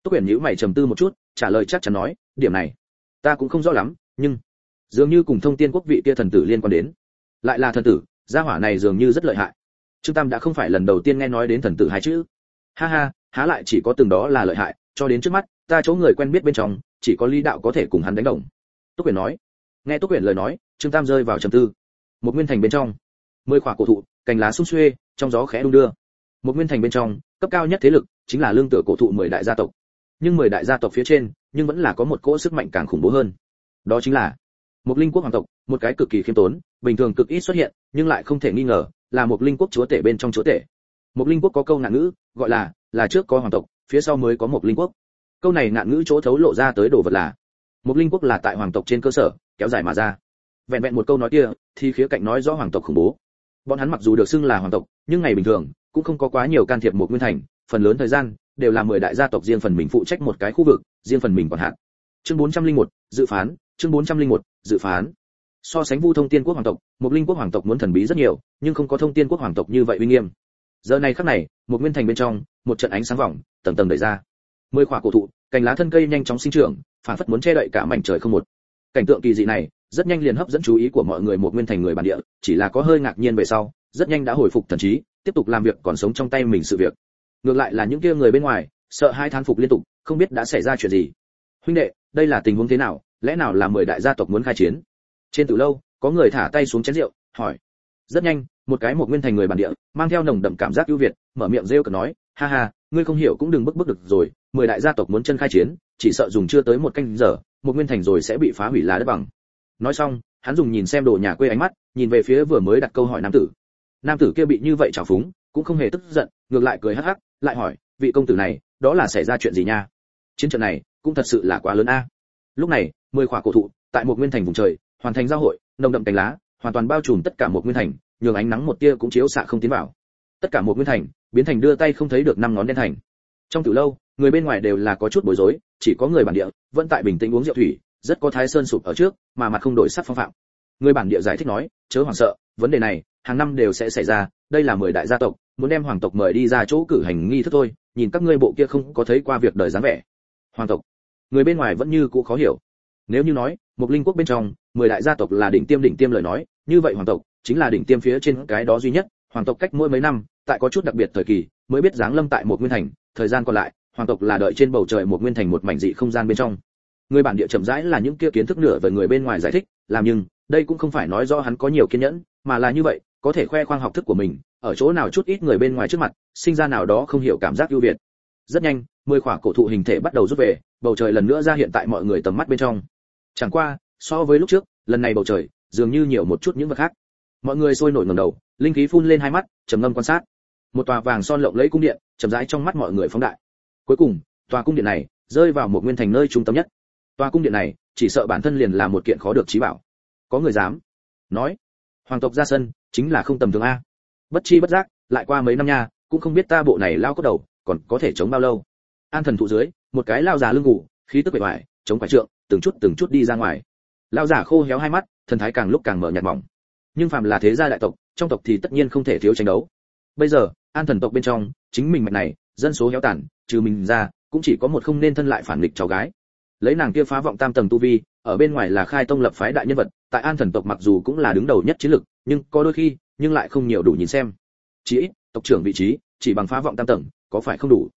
S1: Túc Uyển nhíu mày trầm tư một chút, trả lời chắc chắn nói, điểm này ta cũng không rõ lắm, nhưng dường như cùng Thông Tiên Quốc vị kia thần tử liên quan đến. Lại là thần tử, gia hỏa này dường như rất lợi hại. Trương Tam đã không phải lần đầu tiên nghe nói đến thần tử hai chữ. Ha ha, há lại chỉ có từng đó là lợi hại, cho đến trước mắt, ta chỗ người quen biết bên trong, chỉ có Lý đạo có thể cùng hắn đánh đồng. Túc Uyển nói. Nghe Túc Uyển lời nói, Trương Tam rơi vào trầm tư. Một nguyên thành bên trong, mười khỏa cổ thụ, cành lá sum xuê, trong gió khẽ đung đưa. Một nguyên thành bên trong, cấp cao nhất thế lực chính là lương tựa cổ thụ mười đại gia tộc. Nhưng mười đại gia tộc phía trên, nhưng vẫn là có một cỗ sức mạnh càng khủng bố hơn. Đó chính là một linh quốc hoàng tộc, một cái cực kỳ khiêm tốn, bình thường cực ít xuất hiện, nhưng lại không thể nghi ngờ, là một linh quốc chúa tể bên trong chúa tể. Một linh quốc có câu ngạn ngữ, gọi là là trước có hoàng tộc, phía sau mới có một linh quốc. Câu này ngạn ngữ chỗ thấu lộ ra tới đồ vật là một linh quốc là tại hoàng tộc trên cơ sở kéo dài mà ra. Vẹn vẹn một câu nói kia, thì khía cạnh nói rõ hoàng tộc khủng bố. Bọn hắn mặc dù được xưng là hoàng tộc, nhưng ngày bình thường cũng không có quá nhiều can thiệp một nguyên thành, phần lớn thời gian đều là mười đại gia tộc riêng phần mình phụ trách một cái khu vực, riêng phần mình quản hạt. Chương bốn trăm lẻ một, dự phán, chương bốn trăm lẻ một, dự phán. So sánh Vu Thông Tiên Quốc hoàng tộc, một linh quốc hoàng tộc muốn thần bí rất nhiều, nhưng không có Thông Tiên Quốc hoàng tộc như vậy uy nghiêm. Giờ này khắc này, một nguyên thành bên trong, một trận ánh sáng vòng, tầng tầng đẩy ra. Mười khỏa cổ thụ, cành lá thân cây nhanh chóng sinh trưởng, phản phất muốn che đậy cả mảnh trời không một. Cảnh tượng kỳ dị này, rất nhanh liền hấp dẫn chú ý của mọi người một nguyên thành người bản địa, chỉ là có hơi ngạc nhiên về sau, rất nhanh đã hồi phục thần trí, tiếp tục làm việc còn sống trong tay mình sự việc. Ngược lại là những kia người bên ngoài, sợ hai thán phục liên tục, không biết đã xảy ra chuyện gì. Huynh đệ, đây là tình huống thế nào, lẽ nào là mười đại gia tộc muốn khai chiến? Trên từ lâu, có người thả tay xuống chén rượu, hỏi. Rất nhanh, một cái một nguyên thành người bản địa, mang theo nồng đậm cảm giác ưu việt, mở miệng rêu cợt nói, ha ha, ngươi không hiểu cũng đừng bức bức được rồi, mười đại gia tộc muốn chân khai chiến, chỉ sợ dùng chưa tới một canh giờ, một nguyên thành rồi sẽ bị phá hủy lá đất bằng. Nói xong, hắn dùng nhìn xem đồ nhà quê ánh mắt, nhìn về phía vừa mới đặt câu hỏi nam tử. Nam tử kia bị như vậy trào phúng, cũng không hề tức giận, ngược lại cười hắc hắc, lại hỏi, vị công tử này, đó là xảy ra chuyện gì nha? Chiến trận này, cũng thật sự là quá lớn a. Lúc này, mười khỏa cổ thụ, tại một nguyên thành vùng trời, hoàn thành giao hội, nồng đậm cành lá, hoàn toàn bao trùm tất cả một nguyên thành, nhường ánh nắng một tia cũng chiếu xạ không tiến vào. Tất cả một nguyên thành, biến thành đưa tay không thấy được năm ngón đen thành. Trong từ lâu, người bên ngoài đều là có chút bối rối, chỉ có người bản địa vẫn tại bình tĩnh uống rượu thủy, rất có thái sơn sụp ở trước, mà mặt không đổi sắc phong phạm. Người bản địa giải thích nói, chớ hoảng sợ, vấn đề này hàng năm đều sẽ xảy ra, đây là mười đại gia tộc, muốn đem hoàng tộc mời đi ra chỗ cử hành nghi thức thôi, nhìn các ngươi bộ kia không có thấy qua việc đời dáng vẻ. Hoàng tộc, người bên ngoài vẫn như cũ khó hiểu. Nếu như nói, một linh quốc bên trong, mười đại gia tộc là đỉnh tiêm đỉnh tiêm lời nói, như vậy hoàng tộc chính là đỉnh tiêm phía trên cái đó duy nhất, hoàng tộc cách mỗi mấy năm, tại có chút đặc biệt thời kỳ, mới biết dáng lâm tại một nguyên thành, thời gian còn lại, hoàng tộc là đợi trên bầu trời một nguyên thành một mảnh dị không gian bên trong. Người bản địa chậm rãi là những kia kiến thức nửa về người bên ngoài giải thích, làm nhưng, đây cũng không phải nói do hắn có nhiều kiên nhẫn, mà là như vậy, có thể khoe khoang học thức của mình, ở chỗ nào chút ít người bên ngoài trước mặt, sinh ra nào đó không hiểu cảm giác ưu việt. Rất nhanh, mười khỏa cổ thụ hình thể bắt đầu rút về, bầu trời lần nữa ra hiện tại mọi người tầm mắt bên trong. Chẳng qua, so với lúc trước, lần này bầu trời dường như nhiều một chút những vật khác. Mọi người sôi nổi ngẩng đầu, linh khí phun lên hai mắt, trầm ngâm quan sát. Một tòa vàng son lộng lẫy cung điện, chậm rãi trong mắt mọi người phóng đại. Cuối cùng, tòa cung điện này rơi vào một nguyên thành nơi trung tâm nhất. Tòa cung điện này, chỉ sợ bản thân liền là một kiện khó được chí bảo. Có người dám nói, hoàng tộc ra sân, chính là không tầm thường a. Bất chi bất giác, lại qua mấy năm nha, cũng không biết ta bộ này lao cốt đầu, còn có thể chống bao lâu. An thần thụ dưới, một cái lao già lưng gù, khí tức bề ngoài, chống quải trượng, từng chút từng chút đi ra ngoài. Lao giả khô héo hai mắt, thần thái càng lúc càng mở nhạt mỏng. Nhưng phàm là thế gia đại tộc, trong tộc thì tất nhiên không thể thiếu tranh đấu. Bây giờ, an thần tộc bên trong, chính mình mạch này, dân số héo tàn, trừ mình ra, cũng chỉ có một không nên thân lại phản nghịch cháu gái. Lấy nàng kia phá vọng tam tầng tu vi, ở bên ngoài là khai tông lập phái đại nhân vật, tại an thần tộc mặc dù cũng là đứng đầu nhất chiến lực, nhưng có đôi khi, nhưng lại không nhiều đủ nhìn xem. Chỉ ít, tộc trưởng vị trí, chỉ bằng phá vọng tam tầng, có phải không đủ?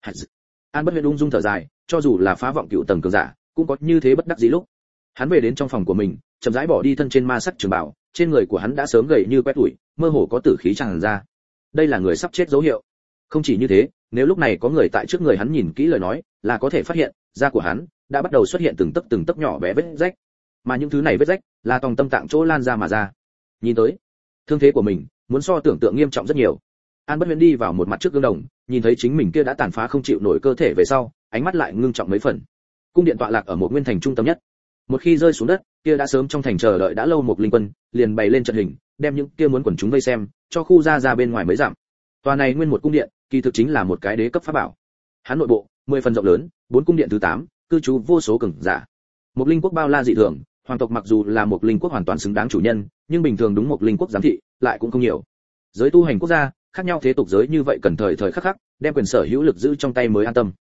S1: An Bất Huyền ung dung thở dài, cho dù là phá vọng cựu tầng cường giả, cũng có như thế bất đắc dĩ lúc. Hắn về đến trong phòng của mình, chậm rãi bỏ đi thân trên ma sắc trường bảo, trên người của hắn đã sớm gầy như que tuổi, mơ hồ có tử khí tràn ra. Đây là người sắp chết dấu hiệu. Không chỉ như thế, nếu lúc này có người tại trước người hắn nhìn kỹ lời nói, là có thể phát hiện, da của hắn đã bắt đầu xuất hiện từng tấc từng tấc nhỏ bé vết rách. Mà những thứ này vết rách là tòng tâm tạng chỗ lan ra mà ra. Nhìn tới, thương thế của mình muốn so tưởng tượng nghiêm trọng rất nhiều. An Bất Huyền đi vào một mặt trước gương đồng, nhìn thấy chính mình kia đã tàn phá không chịu nổi cơ thể về sau, ánh mắt lại ngưng trọng mấy phần. Cung điện tọa lạc ở một nguyên thành trung tâm nhất. Một khi rơi xuống đất, kia đã sớm trong thành chờ đợi đã lâu một linh quân, liền bày lên trận hình, đem những kia muốn quần chúng vây xem, cho khu ra ra bên ngoài mới giảm. Tòa này nguyên một cung điện, kỳ thực chính là một cái đế cấp pháp bảo. Hắn nội bộ, mười phần rộng lớn, bốn cung điện thứ tám, cư trú vô số cường giả. Một linh quốc bao la dị thường, hoàng tộc mặc dù là một linh quốc hoàn toàn xứng đáng chủ nhân, nhưng bình thường đúng một linh quốc giám thị, lại cũng không nhiều. Giới tu hành quốc gia, khác nhau thế tục giới như vậy cần thời thời khắc khắc, đem quyền sở hữu lực giữ trong tay mới an tâm.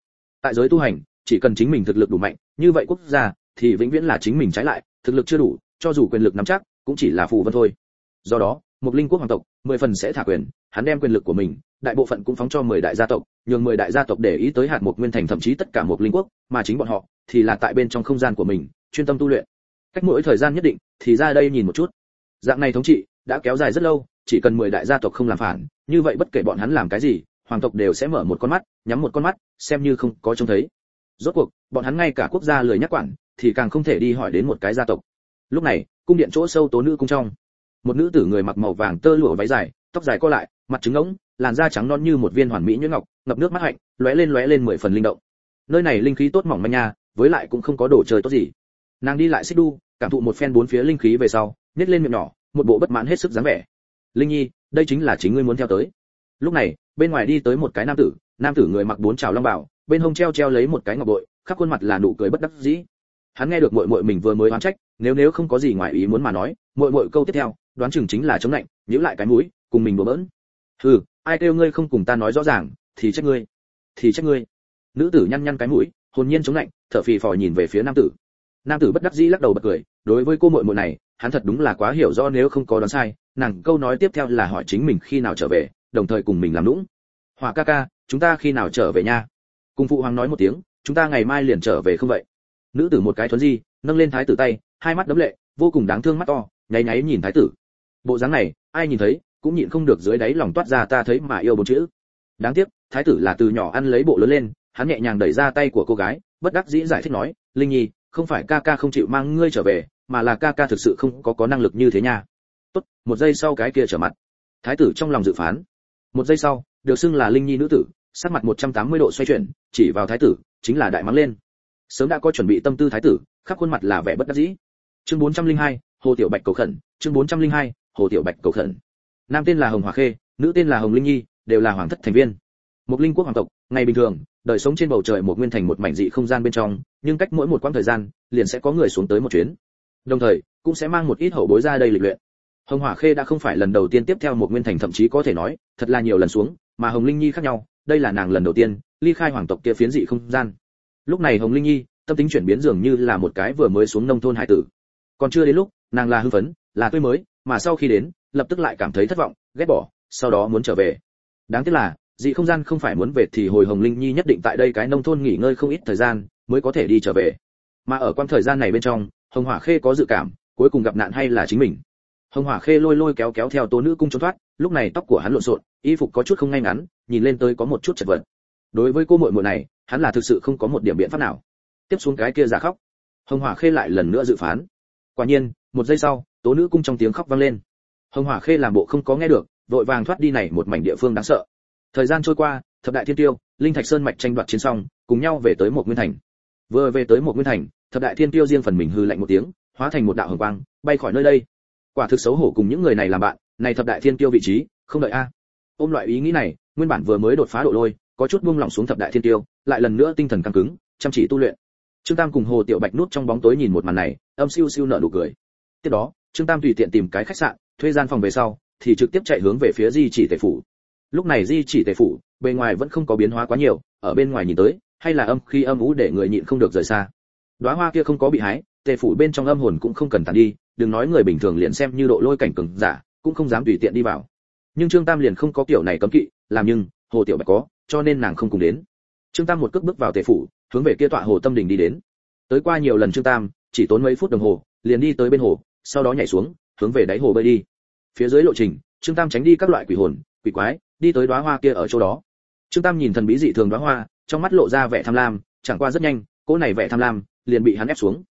S1: Tại giới tu hành, chỉ cần chính mình thực lực đủ mạnh, như vậy quốc gia thì vĩnh viễn là chính mình trái lại, thực lực chưa đủ, cho dù quyền lực nắm chắc, cũng chỉ là phù vân thôi. Do đó, một linh quốc hoàng tộc, mười phần sẽ thả quyền, hắn đem quyền lực của mình, đại bộ phận cũng phóng cho mười đại gia tộc, nhường mười đại gia tộc để ý tới hạt một nguyên thành thậm chí tất cả một linh quốc, mà chính bọn họ thì là tại bên trong không gian của mình, chuyên tâm tu luyện. Cách mỗi thời gian nhất định thì ra đây nhìn một chút. Dạng này thống trị đã kéo dài rất lâu, chỉ cần mười đại gia tộc không làm phản, như vậy bất kể bọn hắn làm cái gì, hoàng tộc đều sẽ mở một con mắt, nhắm một con mắt, xem như không có trông thấy. Rốt cuộc, bọn hắn ngay cả quốc gia lười nhắc quản, thì càng không thể đi hỏi đến một cái gia tộc. Lúc này, cung điện chỗ sâu tố nữ cung trong, một nữ tử người mặc màu vàng tơ lụa váy dài, tóc dài co lại, mặt trứng ngỗng, làn da trắng non như một viên hoàn mỹ nhuyễn ngọc, ngập nước mắt hạnh, lóe lên lóe lên mười phần linh động. Nơi này linh khí tốt mỏng manh nha, với lại cũng không có đồ chơi tốt gì. Nàng đi lại xích đu, cảm thụ một phen bốn phía linh khí về sau, nhếch lên miệng nhỏ, một bộ bất mãn hết sức dáng vẻ. Linh Nhi, đây chính là chính ngươi muốn theo tới. Lúc này, bên ngoài đi tới một cái nam tử, nam tử người mặc bốn trào long bào, bên hông treo treo lấy một cái ngọc bội, khắp khuôn mặt là nụ cười bất đắc dĩ. Hắn nghe được muội muội mình vừa mới oán trách, nếu nếu không có gì ngoài ý muốn mà nói, muội muội câu tiếp theo, đoán chừng chính là chống lạnh, nhíu lại cái mũi, cùng mình đùa bỡn. Hừ, ai kêu ngươi không cùng ta nói rõ ràng, thì trách ngươi, thì trách ngươi. Nữ tử nhăn nhăn cái mũi, hồn nhiên chống lạnh, thở phì phò nhìn về phía nam tử. Nam tử bất đắc dĩ lắc đầu bật cười, đối với cô muội muội này, hắn thật đúng là quá hiểu rõ, nếu không có đoán sai, nàng câu nói tiếp theo là hỏi chính mình khi nào trở về, đồng thời cùng mình làm nũng. Hỏa ca ca, chúng ta khi nào trở về nha? Cùng phụ hoàng nói một tiếng, chúng ta ngày mai liền trở về không vậy? Nữ tử một cái thuấn di, nâng lên thái tử tay, hai mắt đấm lệ, vô cùng đáng thương mắt to, nháy nháy nhìn thái tử. Bộ dáng này, ai nhìn thấy cũng nhịn không được dưới đáy lòng toát ra ta thấy mà yêu bốn chữ. Đáng tiếc, thái tử là từ nhỏ ăn lấy bộ lớn lên, hắn nhẹ nhàng đẩy ra tay của cô gái, bất đắc dĩ giải thích nói, Linh Nhi, không phải ca ca không chịu mang ngươi trở về, mà là ca ca thực sự không có có năng lực như thế nha. Tốt, một giây sau cái kia trở mặt. Thái tử trong lòng dự phán. Một giây sau, được xưng là Linh Nhi nữ tử, sắc mặt một trăm tám mươi độ xoay chuyển, chỉ vào thái tử, chính là đại mắng lên. Sớm đã có chuẩn bị tâm tư thái tử, khắp khuôn mặt là vẻ bất đắc dĩ. Chương bốn trăm linh hai, Hồ Tiểu Bạch cầu khẩn, chương bốn trăm linh hai, Hồ Tiểu Bạch cầu khẩn. Nam tên là Hồng Hỏa Khê, nữ tên là Hồng Linh Nhi, đều là hoàng thất thành viên. Một linh quốc hoàng tộc, ngày bình thường, đời sống trên bầu trời một nguyên thành một mảnh dị không gian bên trong, nhưng cách mỗi một quãng thời gian, liền sẽ có người xuống tới một chuyến. Đồng thời, cũng sẽ mang một ít hậu bối ra đây lịch luyện. Hồng Hỏa Khê đã không phải lần đầu tiên tiếp theo một nguyên thành, thậm chí có thể nói, thật là nhiều lần xuống, mà Hồng Linh Nhi khác nhau, đây là nàng lần đầu tiên ly khai hoàng tộc kia phiến dị không gian. Lúc này Hồng Linh Nhi, tâm tính chuyển biến dường như là một cái vừa mới xuống nông thôn hải tử. Còn chưa đến lúc, nàng là hưng phấn, là tươi mới, mà sau khi đến, lập tức lại cảm thấy thất vọng, ghét bỏ, sau đó muốn trở về. Đáng tiếc là, dị không gian không phải muốn về thì hồi Hồng Linh Nhi nhất định tại đây cái nông thôn nghỉ ngơi không ít thời gian, mới có thể đi trở về. Mà ở quãng thời gian này bên trong, Hồng Hỏa Khê có dự cảm, cuối cùng gặp nạn hay là chính mình. Hồng Hỏa Khê lôi lôi kéo kéo theo Tố Nữ cung trốn thoát, lúc này tóc của hắn lộn xộn, y phục có chút không ngay ngắn, nhìn lên tới có một chút chật vật. Đối với cô muội muội này, hắn là thực sự không có một điểm biện pháp nào. Tiếp xuống cái kia giả khóc. Hồng Hỏa Khê lại lần nữa dự phán. Quả nhiên, một giây sau, Tố Nữ cung trong tiếng khóc vang lên. Hồng Hỏa Khê làm bộ không có nghe được, vội vàng thoát đi này một mảnh địa phương đáng sợ. Thời gian trôi qua, thập đại thiên tiêu, linh thạch sơn mạch tranh đoạt chiến xong, cùng nhau về tới một nguyên thành. Vừa về tới một nguyên thành, thập đại thiên tiêu riêng phần mình hư lạnh một tiếng, hóa thành một đạo hồng quang, bay khỏi nơi đây. Quả thực xấu hổ cùng những người này làm bạn, này thập đại thiên tiêu vị trí, không đợi a. Ôm loại ý nghĩ này, nguyên bản vừa mới đột phá độ lôi, có chút buông lỏng xuống thập đại thiên tiêu, lại lần nữa tinh thần căng cứng, chăm chỉ tu luyện. Trương Tam cùng Hồ Tiểu Bạch núp trong bóng tối nhìn một màn này, âm siêu siêu nở nụ cười. Tiếp đó, Trương Tam tùy tiện tìm cái khách sạn, thuê gian phòng về sau, thì trực tiếp chạy hướng về phía Di Chỉ Tề phủ. Lúc này Di Chỉ Tề phủ, bề ngoài vẫn không có biến hóa quá nhiều, ở bên ngoài nhìn tới, hay là âm khi âm u để người nhịn không được rời xa. Đóa hoa kia không có bị hái, Tề phủ bên trong âm hồn cũng không cần tàn đi, đừng nói người bình thường liền xem như độ lôi cảnh cường giả, cũng không dám tùy tiện đi vào. Nhưng Trương Tam liền không có kiểu này cấm kỵ, làm nhưng Hồ Tiểu Bạch có, cho nên nàng không cùng đến. Trương Tam một cước bước vào Tề phủ, hướng về kia tọa hồ tâm đỉnh đi đến. Tới qua nhiều lần Trương Tam, chỉ tốn mấy phút đồng hồ, liền đi tới bên hồ, sau đó nhảy xuống, hướng về đáy hồ bơi đi. Phía dưới lộ trình, Trương Tam tránh đi các loại quỷ hồn, quỷ quái, đi tới đóa hoa kia ở chỗ đó. Trương Tam nhìn thần bí dị thường đóa hoa, trong mắt lộ ra vẻ tham lam, chẳng qua rất nhanh, cỗ này vẻ tham lam liền bị hắn ép xuống.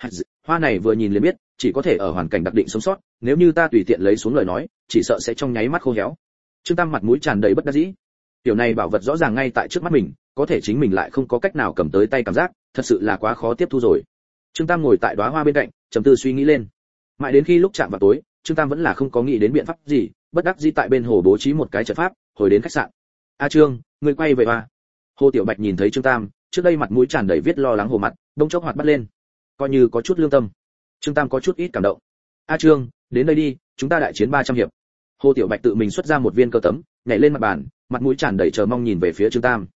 S1: Hoa này vừa nhìn liền biết, chỉ có thể ở hoàn cảnh đặc định sống sót, nếu như ta tùy tiện lấy xuống lời nói, chỉ sợ sẽ trong nháy mắt khô héo. Trương Tam mặt mũi tràn đầy bất đắc dĩ. Tiểu này bảo vật rõ ràng ngay tại trước mắt mình, có thể chính mình lại không có cách nào cầm tới tay cảm giác, thật sự là quá khó tiếp thu rồi. Trương Tam ngồi tại đóa hoa bên cạnh, trầm tư suy nghĩ lên. Mãi đến khi lúc chạm vào tối, Trương Tam vẫn là không có nghĩ đến biện pháp gì, bất đắc dĩ tại bên hồ bố trí một cái trận pháp, hồi đến khách sạn. A Trương, ngươi quay về ba. Hồ Tiểu Bạch nhìn thấy Trương Tam, trước đây mặt mũi tràn đầy viết lo lắng hồ mặt, đông chốc hoạt bắt lên, coi như có chút lương tâm. Trương Tam có chút ít cảm động. A Trương, đến đây đi, chúng ta đại chiến ba trăm hiệp. Hồ Tiểu Bạch tự mình xuất ra một viên cơ tấm, nhảy lên mặt bàn, mặt mũi tràn đầy chờ mong nhìn về phía Trương Tam.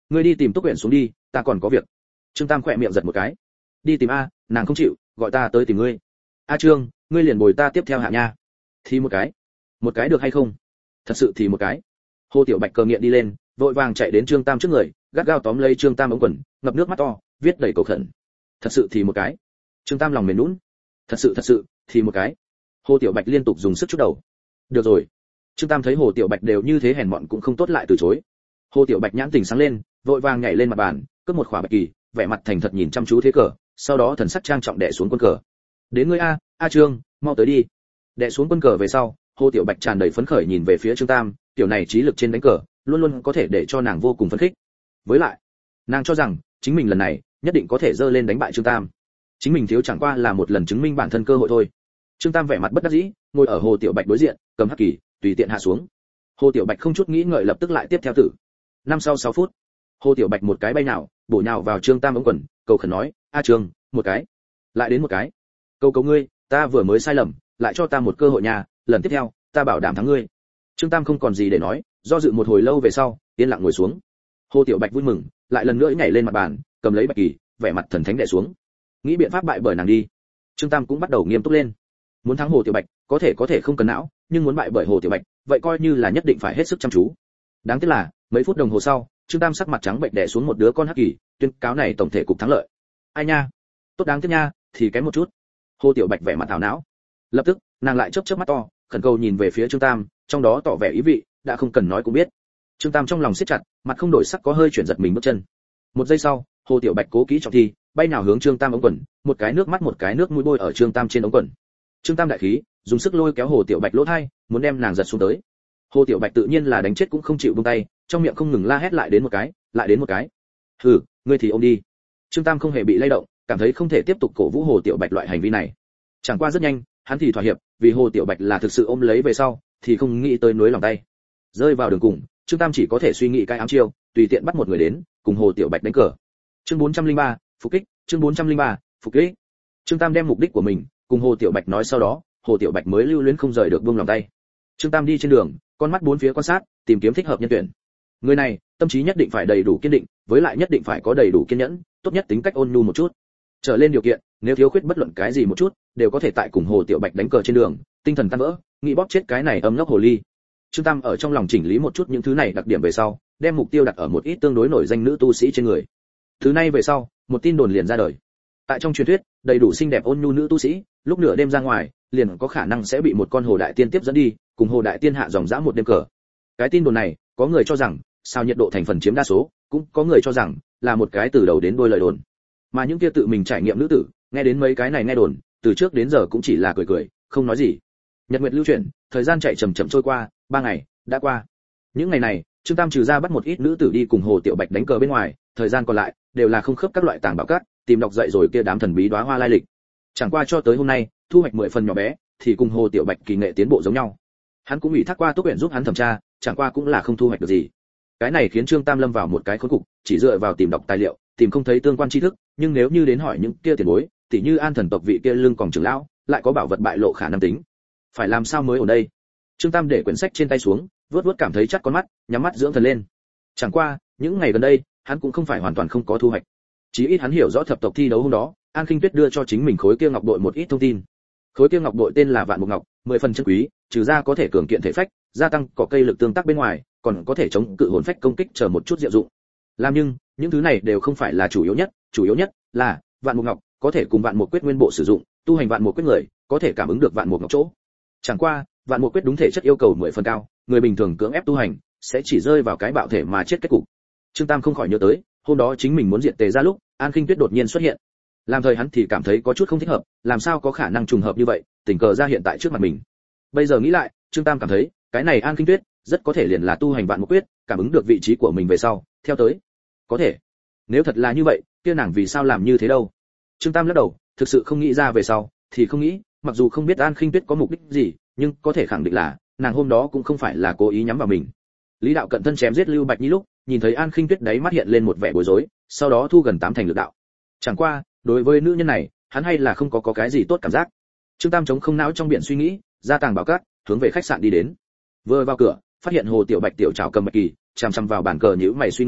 S1: ngươi đi tìm Túc Uyển xuống đi, ta còn có việc. Trương Tam khỏe miệng giật một cái. Đi tìm a, nàng không chịu, gọi ta tới tìm ngươi. A Trương, ngươi liền bồi ta tiếp theo hạ nha. Thì một cái. Một cái được hay không? Thật sự thì một cái. Hồ Tiểu Bạch cờ nghiện đi lên, vội vàng chạy đến Trương Tam trước người, gắt gao tóm lấy Trương Tam ống quần, ngập nước mắt to, viết đầy cầu khẩn. Thật sự thì một cái. Trương Tam lòng mềm nhũn. Thật sự thật sự thì một cái. Hồ Tiểu Bạch liên tục dùng sức chút đầu. Được rồi. Trương Tam thấy Hồ Tiểu Bạch đều như thế hèn mọn cũng không tốt lại từ chối. Hồ Tiểu Bạch nhãn tình sáng lên, vội vàng nhảy lên mặt bàn, cướp một khỏa bạch kỳ, vẻ mặt thành thật nhìn chăm chú thế cờ, sau đó thần sắc trang trọng đè xuống quân cờ. Đến ngươi a, a Trương, mau tới đi. Đè xuống quân cờ về sau, Hồ Tiểu Bạch tràn đầy phấn khởi nhìn về phía Trương Tam, tiểu này trí lực trên đánh cờ, luôn luôn có thể để cho nàng vô cùng phấn khích. Với lại, nàng cho rằng chính mình lần này nhất định có thể dơ lên đánh bại Trương Tam. Chính mình thiếu chẳng qua là một lần chứng minh bản thân cơ hội thôi. Trương Tam vẻ mặt bất đắc dĩ, ngồi ở Hồ Tiểu Bạch đối diện, cầm hắc kỳ, tùy tiện hạ xuống. Hồ Tiểu Bạch không chút nghĩ ngợi lập tức lại tiếp theo tử. Năm sau sáu phút, Hồ Tiểu Bạch một cái bay nào, bổ nhào vào Trương Tam ống quần, cầu khẩn nói, "A Trương, một cái, lại đến một cái. Cầu cầu ngươi, ta vừa mới sai lầm, lại cho ta một cơ hội nhà, lần tiếp theo, ta bảo đảm thắng ngươi." Trương Tam không còn gì để nói, do dự một hồi lâu về sau, yên lặng ngồi xuống. Hồ Tiểu Bạch vui mừng, lại lần nữa nhảy lên mặt bàn, cầm lấy bạch kỳ, vẻ mặt thần thánh đè xuống. Nghĩ biện pháp bại bởi nàng đi. Trương Tam cũng bắt đầu nghiêm túc lên. Muốn thắng Hồ Tiểu Bạch, có thể có thể không cần não, nhưng muốn bại bởi Hồ Tiểu Bạch, vậy coi như là nhất định phải hết sức chăm chú. Đáng tiếc là, mấy phút đồng hồ sau, Trương Tam sắc mặt trắng bệch đè xuống một đứa con hắc kỳ, tuyên cáo này tổng thể cục thắng lợi. Ai nha, tốt đáng tiếc nha, thì kém một chút. Hồ Tiểu Bạch vẻ mặt thảo não. Lập tức, nàng lại chớp chớp mắt to, khẩn cầu nhìn về phía Trương Tam, trong đó tỏ vẻ ý vị, đã không cần nói cũng biết. Trương Tam trong lòng siết chặt, mặt không đổi sắc có hơi chuyển giật mình bước chân. Một giây sau, Hồ Tiểu Bạch cố kỹ trọng thi, bay nào hướng Trương Tam ống quần, một cái nước mắt một cái nước mũi bôi ở Trương Tam trên ống quần. Trương Tam đại khí, dùng sức lôi kéo Hồ Tiểu Bạch lỗ thay, muốn đem nàng giật xuống tới. Hồ Tiểu Bạch tự nhiên là đánh chết cũng không chịu buông tay, trong miệng không ngừng la hét lại đến một cái, lại đến một cái. "Hừ, ngươi thì ôm đi." Trương Tam không hề bị lay động, cảm thấy không thể tiếp tục cổ vũ Hồ Tiểu Bạch loại hành vi này. Chẳng qua rất nhanh, hắn thì thỏa hiệp, vì Hồ Tiểu Bạch là thực sự ôm lấy về sau, thì không nghĩ tới núi lòng tay. Rơi vào đường cùng, Trương Tam chỉ có thể suy nghĩ cái ám chiêu, tùy tiện bắt một người đến, cùng Hồ Tiểu Bạch đánh cờ. Chương bốn trăm lẻ ba, phục kích, chương bốn trăm lẻ ba, phục kích. Trương Tam đem mục đích của mình cùng Hồ Tiểu Bạch nói sau đó, Hồ Tiểu Bạch mới lưu luyến không rời được buông lòng tay. Trương Tam đi trên đường, con mắt bốn phía quan sát, tìm kiếm thích hợp nhân tuyển. Người này, tâm trí nhất định phải đầy đủ kiên định, với lại nhất định phải có đầy đủ kiên nhẫn, tốt nhất tính cách ôn nhu một chút. Trở lên điều kiện, nếu thiếu khuyết bất luận cái gì một chút, đều có thể tại cùng Hồ Tiểu Bạch đánh cờ trên đường, tinh thần tan vỡ, nghĩ bóp chết cái này âm ngốc hồ ly. Trương Tam ở trong lòng chỉnh lý một chút những thứ này đặc điểm về sau, đem mục tiêu đặt ở một ít tương đối nổi danh nữ tu sĩ trên người. Thứ này về sau, một tin đồn liền ra đời. Tại trong truyền thuyết, đầy đủ xinh đẹp ôn nhu nữ tu sĩ, lúc nửa đêm ra ngoài, liền có khả năng sẽ bị một con hồ đại tiên tiếp dẫn đi, cùng hồ đại tiên hạ dòng dã một đêm cờ. Cái tin đồn này, có người cho rằng sao nhiệt độ thành phần chiếm đa số, cũng có người cho rằng là một cái từ đầu đến đuôi lời đồn. Mà những kia tự mình trải nghiệm nữ tử, nghe đến mấy cái này nghe đồn, từ trước đến giờ cũng chỉ là cười cười, không nói gì. Nhật nguyệt lưu chuyển, thời gian chạy chậm chậm trôi qua, ba ngày đã qua. Những ngày này, Trương Tam trừ ra bắt một ít nữ tử đi cùng Hồ Tiểu Bạch đánh cờ bên ngoài, thời gian còn lại đều là không khớp các loại tàng bảo cát, tìm đọc dậy rồi kia đám thần bí đóa hoa lai lịch. Chẳng qua cho tới hôm nay, thu hoạch mười phần nhỏ bé, thì cùng Hồ Tiểu Bạch kỳ nghệ tiến bộ giống nhau. Hắn cũng ủy thác qua Túc Uyển giúp hắn thẩm tra, chẳng qua cũng là không thu hoạch được gì. Cái này khiến Trương Tam lâm vào một cái khốn cục, chỉ dựa vào tìm đọc tài liệu, tìm không thấy tương quan tri thức, nhưng nếu như đến hỏi những kia tiền bối, tỉ như An thần tộc vị kia lưng còn trưởng lão, lại có bảo vật bại lộ khả năng tính. Phải làm sao mới ở đây? Trương Tam để quyển sách trên tay xuống, vớt vớt cảm thấy chắt con mắt, nhắm mắt dưỡng thần lên. Chẳng qua, những ngày gần đây, hắn cũng không phải hoàn toàn không có thu hoạch. Chí ít hắn hiểu rõ thập tộc thi đấu hôm đó, An Khinh Tuyết đưa cho chính mình khối kia ngọc bội một ít thông tin. Khối kia ngọc bội tên là Vạn Mục Ngọc, mười phần chân quý, trừ ra có thể cường kiện thể phách, gia tăng cỏ cây lực tương tác bên ngoài, còn có thể chống cự hồn phách công kích chờ một chút diệu dụng. Làm nhưng, những thứ này đều không phải là chủ yếu nhất, chủ yếu nhất là Vạn Mục Ngọc có thể cùng Vạn Mục Quyết nguyên bộ sử dụng, tu hành Vạn Mục Quyết người, có thể cảm ứng được Vạn Mục Ngọc chỗ. Chẳng qua, Vạn Mục Quyết đúng thể chất yêu cầu mười phần cao, người bình thường cưỡng ép tu hành, sẽ chỉ rơi vào cái bạo thể mà chết kết cục. Trương Tam không khỏi nhớ tới, hôm đó chính mình muốn diệt Tề gia lúc, An Khinh Tuyết đột nhiên xuất hiện. Làm thời hắn thì cảm thấy có chút không thích hợp, làm sao có khả năng trùng hợp như vậy, tình cờ ra hiện tại trước mặt mình. Bây giờ nghĩ lại, Trương Tam cảm thấy, cái này An Khinh Tuyết rất có thể liền là tu hành Vạn Mục Quyết, cảm ứng được vị trí của mình về sau, theo tới. Có thể. Nếu thật là như vậy, kia nàng vì sao làm như thế đâu? Trương Tam lắc đầu, thực sự không nghĩ ra về sau, thì không nghĩ, mặc dù không biết An Khinh Tuyết có mục đích gì, nhưng có thể khẳng định là, nàng hôm đó cũng không phải là cố ý nhắm vào mình. Lý đạo cận thân chém giết Lưu Bạch Nhi lúc, nhìn thấy An Khinh Tuyết đấy mắt hiện lên một vẻ bối rối, sau đó thu gần tám thành lực đạo. Chẳng qua, đối với nữ nhân này, hắn hay là không có có cái gì tốt cảm giác. Trương Tam chống không não trong biển suy nghĩ, ra tàng bảo cát, hướng về khách sạn đi đến. Vừa vào cửa, phát hiện Hồ Tiểu Bạch tiểu trảo cầm bạch kỳ, chằm chằm vào bàn cờ nhíu mày suy ngẫm,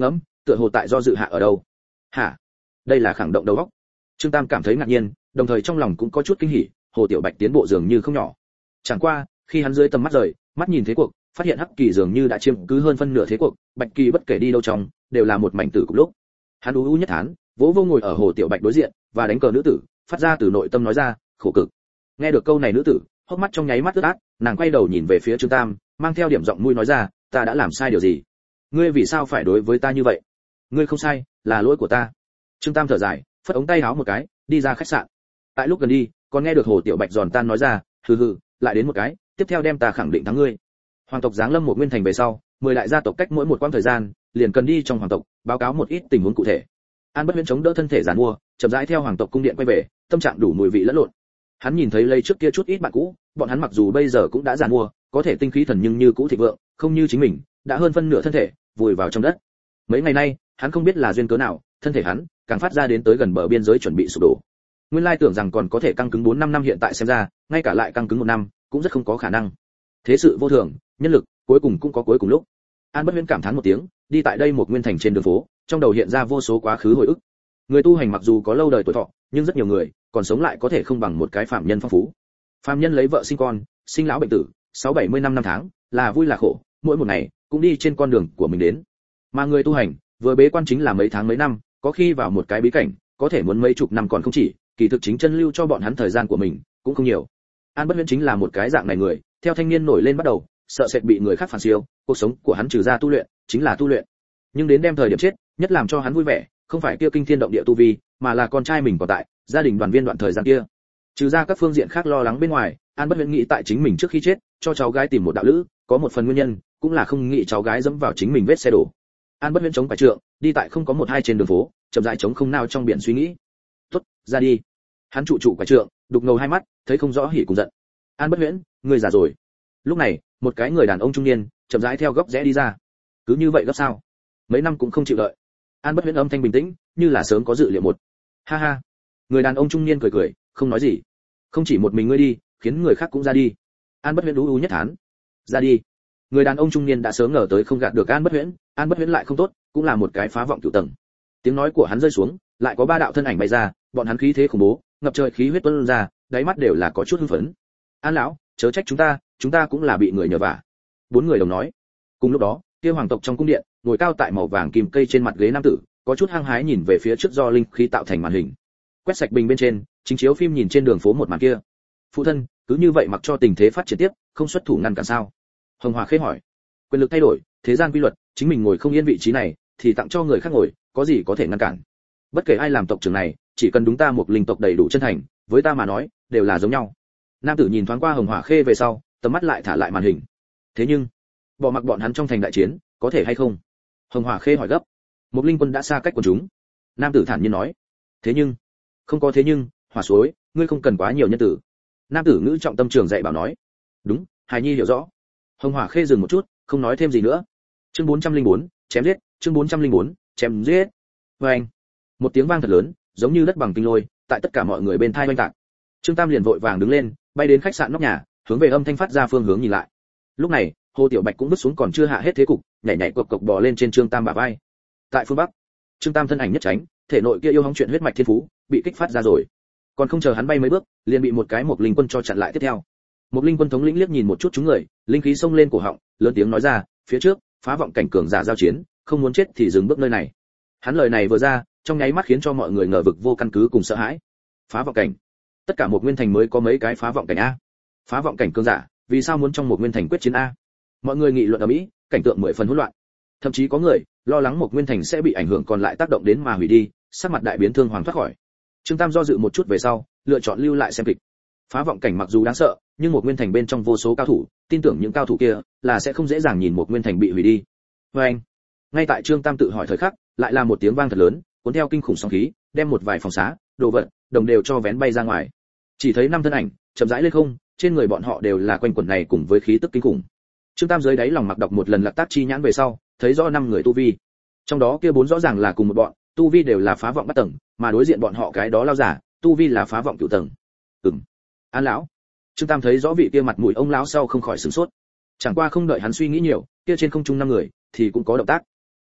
S1: tựa hồ tại do dự hạ ở đâu. Hả? Đây là khẳng động đầu óc. Trương Tam cảm thấy ngạc nhiên, đồng thời trong lòng cũng có chút kinh hỉ, Hồ Tiểu Bạch tiến bộ dường như không nhỏ. Chẳng qua, khi hắn dưới tầm mắt rời, mắt nhìn thế cuộc, phát hiện Hắc Kỳ dường như đã chiếm cứ hơn phân nửa thế cuộc, Bạch Kỳ bất kể đi đâu trong, đều là một mảnh tử cùng lúc. Hắn u u nhất thán, vỗ vô ngồi ở Hồ Tiểu Bạch đối diện, và đánh cờ nữ tử, phát ra từ nội tâm nói ra, khổ cực. Nghe được câu này nữ tử, hốc mắt trong nháy mắt ướt át, nàng quay đầu nhìn về phía Trương Tam, mang theo điểm giọng mũi nói ra, ta đã làm sai điều gì? Ngươi vì sao phải đối với ta như vậy? Ngươi không sai, là lỗi của ta. Trương Tam thở dài, phất ống tay áo một cái, đi ra khách sạn. Tại lúc gần đi, còn nghe được Hồ Tiểu Bạch giòn tan nói ra, hừ hừ, lại đến một cái, tiếp theo đem ta khẳng định thắng ngươi. Hoàng tộc giáng lâm một nguyên thành về sau, mười đại gia tộc cách mỗi một quãng thời gian, liền cần đi trong hoàng tộc, báo cáo một ít tình huống cụ thể. An Bất Huyễn chống đỡ thân thể giàn mua, chậm rãi theo hoàng tộc cung điện quay về, tâm trạng đủ mùi vị lẫn lộn. Hắn nhìn thấy lấy trước kia chút ít bạn cũ, bọn hắn mặc dù bây giờ cũng đã giàn mua, có thể tinh khí thần nhưng như cũ thịnh vượng, không như chính mình, đã hơn phân nửa thân thể vùi vào trong đất. Mấy ngày nay, hắn không biết là duyên cớ nào, thân thể hắn càng phát ra đến tới gần bờ biên giới chuẩn bị sụp đổ. Nguyên lai tưởng rằng còn có thể căng cứng bốn năm năm, hiện tại xem ra, ngay cả lại căng cứng một năm, cũng rất không có khả năng. Thế sự vô thường, nhân lực, cuối cùng cũng có cuối cùng lúc. An Bất Huyễn cảm thán một tiếng, đi tại đây một nguyên thành trên đường phố, trong đầu hiện ra vô số quá khứ hồi ức. Người tu hành mặc dù có lâu đời tuổi thọ, nhưng rất nhiều người còn sống lại có thể không bằng một cái phàm nhân phong phú. Phàm nhân lấy vợ sinh con, sinh lão bệnh tử, sáu bảy mươi năm năm tháng, là vui là khổ, mỗi một ngày cũng đi trên con đường của mình đến. Mà người tu hành, vừa bế quan chính là mấy tháng mấy năm, có khi vào một cái bí cảnh, có thể muốn mấy chục năm còn không chỉ, kỳ thực chính chân lưu cho bọn hắn thời gian của mình cũng không nhiều. An Bất Huyễn chính là một cái dạng này người, theo thanh niên nổi lên bắt đầu, sợ sệt bị người khác phản siêu, cuộc sống của hắn trừ ra tu luyện, chính là tu luyện. Nhưng đến đem thời điểm chết, nhất làm cho hắn vui vẻ, không phải kia kinh thiên động địa tu vi, mà là con trai mình còn tại, gia đình đoàn viên đoạn thời gian kia. Trừ ra các phương diện khác lo lắng bên ngoài, An Bất Huyễn nghĩ tại chính mình trước khi chết, cho cháu gái tìm một đạo lữ, có một phần nguyên nhân, cũng là không nghĩ cháu gái dẫm vào chính mình vết xe đổ. An Bất Huyễn chống phải trượng, đi tại không có một hai trên đường phố, chậm rãi chống không nào trong biển suy nghĩ. "Tốt, ra đi." Hắn trụ trụ quả trượng, đục ngầu hai mắt, thấy không rõ hỉ cùng giận. "An Bất Huyễn, ngươi già rồi." Lúc này, một cái người đàn ông trung niên, chậm rãi theo góc rẽ đi ra. "Cứ như vậy gấp sao? Mấy năm cũng không chịu đợi." An Bất Huyễn âm thanh bình tĩnh, như là sớm có dự liệu một. "Ha ha." Người đàn ông trung niên cười cười, không nói gì. "Không chỉ một mình ngươi đi, khiến người khác cũng ra đi." An Bất Huyễn ú ú nhất thán. "Ra đi." Người đàn ông trung niên đã sớm ngờ tới không gạt được An Bất Huyễn, An Bất Huyễn lại không tốt, cũng là một cái phá vọng cửu tầng. Tiếng nói của hắn rơi xuống, lại có ba đạo thân ảnh bay ra, bọn hắn khí thế khủng bố, ngập trời khí huyết tuôn ra, đáy mắt đều là có chút hưng phấn. "An lão, chớ trách chúng ta, chúng ta cũng là bị người nhờ vả." Bốn người đồng nói. Cùng lúc đó, kia hoàng tộc trong cung điện, ngồi cao tại màu vàng kim cây trên mặt ghế nam tử, có chút hăng hái nhìn về phía trước do linh khí tạo thành màn hình. Quét sạch bình bên trên, chính chiếu phim nhìn trên đường phố một màn kia. "Phụ thân, cứ như vậy mặc cho tình thế phát triển tiếp, không xuất thủ ngăn cản sao?" Hồng Hòa khê hỏi. "Quyền lực thay đổi, thế gian quy luật, chính mình ngồi không yên vị trí này, thì tặng cho người khác ngồi, có gì có thể ngăn cản? Bất kể ai làm tộc trưởng này, chỉ cần đúng ta một linh tộc đầy đủ chân thành, với ta mà nói, đều là giống nhau." Nam tử nhìn thoáng qua Hồng Hỏa Khê về sau, tầm mắt lại thả lại màn hình. "Thế nhưng, bỏ mặc bọn hắn trong thành đại chiến, có thể hay không?" Hồng Hỏa Khê hỏi gấp. "Một linh quân đã xa cách quần chúng." Nam tử thản nhiên nói. "Thế nhưng, không có thế nhưng, Hỏa Suối, ngươi không cần quá nhiều nhân tử." Nam tử ngữ trọng tâm trường dạy bảo nói. "Đúng, Hải Nhi hiểu rõ." Hồng Hỏa Khê dừng một chút, không nói thêm gì nữa. Chương bốn trăm linh bốn, chém giết, chương bốn trăm linh bốn, chém giết. Oeng. Một tiếng vang thật lớn, giống như đất bằng kinh lôi, tại tất cả mọi người bên thai oanh tạc. Trương Tam liền vội vàng đứng lên, bay đến khách sạn nóc nhà, hướng về âm thanh phát ra phương hướng nhìn lại. Lúc này, Hồ Tiểu Bạch cũng bước xuống còn chưa hạ hết thế cục, nhảy nhảy cộc cộc bò lên trên Trương Tam bả vai. Tại phương bắc, Trương Tam thân ảnh nhất tránh, thể nội kia yêu hóng chuyện huyết mạch thiên phú, bị kích phát ra rồi. Còn không chờ hắn bay mấy bước, liền bị một cái Mộc Linh Quân cho chặn lại tiếp theo. Mộc Linh Quân thống lĩnh liếc nhìn một chút chúng người, linh khí xông lên cổ họng, lớn tiếng nói ra, phía trước, phá vọng cảnh cường giả giao chiến, không muốn chết thì dừng bước nơi này. Hắn lời này vừa ra, trong nháy mắt khiến cho mọi người ngờ vực vô căn cứ cùng sợ hãi. Phá vọng cảnh? Tất cả một nguyên thành mới có mấy cái phá vọng cảnh a? Phá vọng cảnh cường giả, vì sao muốn trong một nguyên thành quyết chiến a? Mọi người nghị luận ở mỹ, cảnh tượng mười phần hỗn loạn. Thậm chí có người lo lắng một nguyên thành sẽ bị ảnh hưởng còn lại tác động đến mà hủy đi, sắc mặt đại biến thương hoàng thoát khỏi. Trương Tam do dự một chút về sau, lựa chọn lưu lại xem kịch. Phá vọng cảnh mặc dù đáng sợ, nhưng một nguyên thành bên trong vô số cao thủ, tin tưởng những cao thủ kia là sẽ không dễ dàng nhìn một nguyên thành bị hủy đi. Và anh, ngay tại Trương Tam tự hỏi thời khắc, lại là một tiếng vang thật lớn, cuốn theo kinh khủng sóng khí, đem một vài phòng xá, đồ vật, đồng đều cho vén bay ra ngoài. Chỉ thấy năm thân ảnh chậm rãi lên không, trên người bọn họ đều là quanh quẩn này cùng với khí tức kinh khủng. Trương Tam dưới đáy lòng mặc đọc một lần lạc tác chi nhãn về sau, thấy rõ năm người tu vi. Trong đó kia bốn rõ ràng là cùng một bọn, tu vi đều là phá vọng bắt tầng, mà đối diện bọn họ cái đó lao giả, tu vi là phá vọng cửu tầng. Ừm. An lão. Trương Tam thấy rõ vị kia mặt mũi ông lão sau không khỏi sửng sốt. Chẳng qua không đợi hắn suy nghĩ nhiều, kia trên không trung năm người thì cũng có động tác.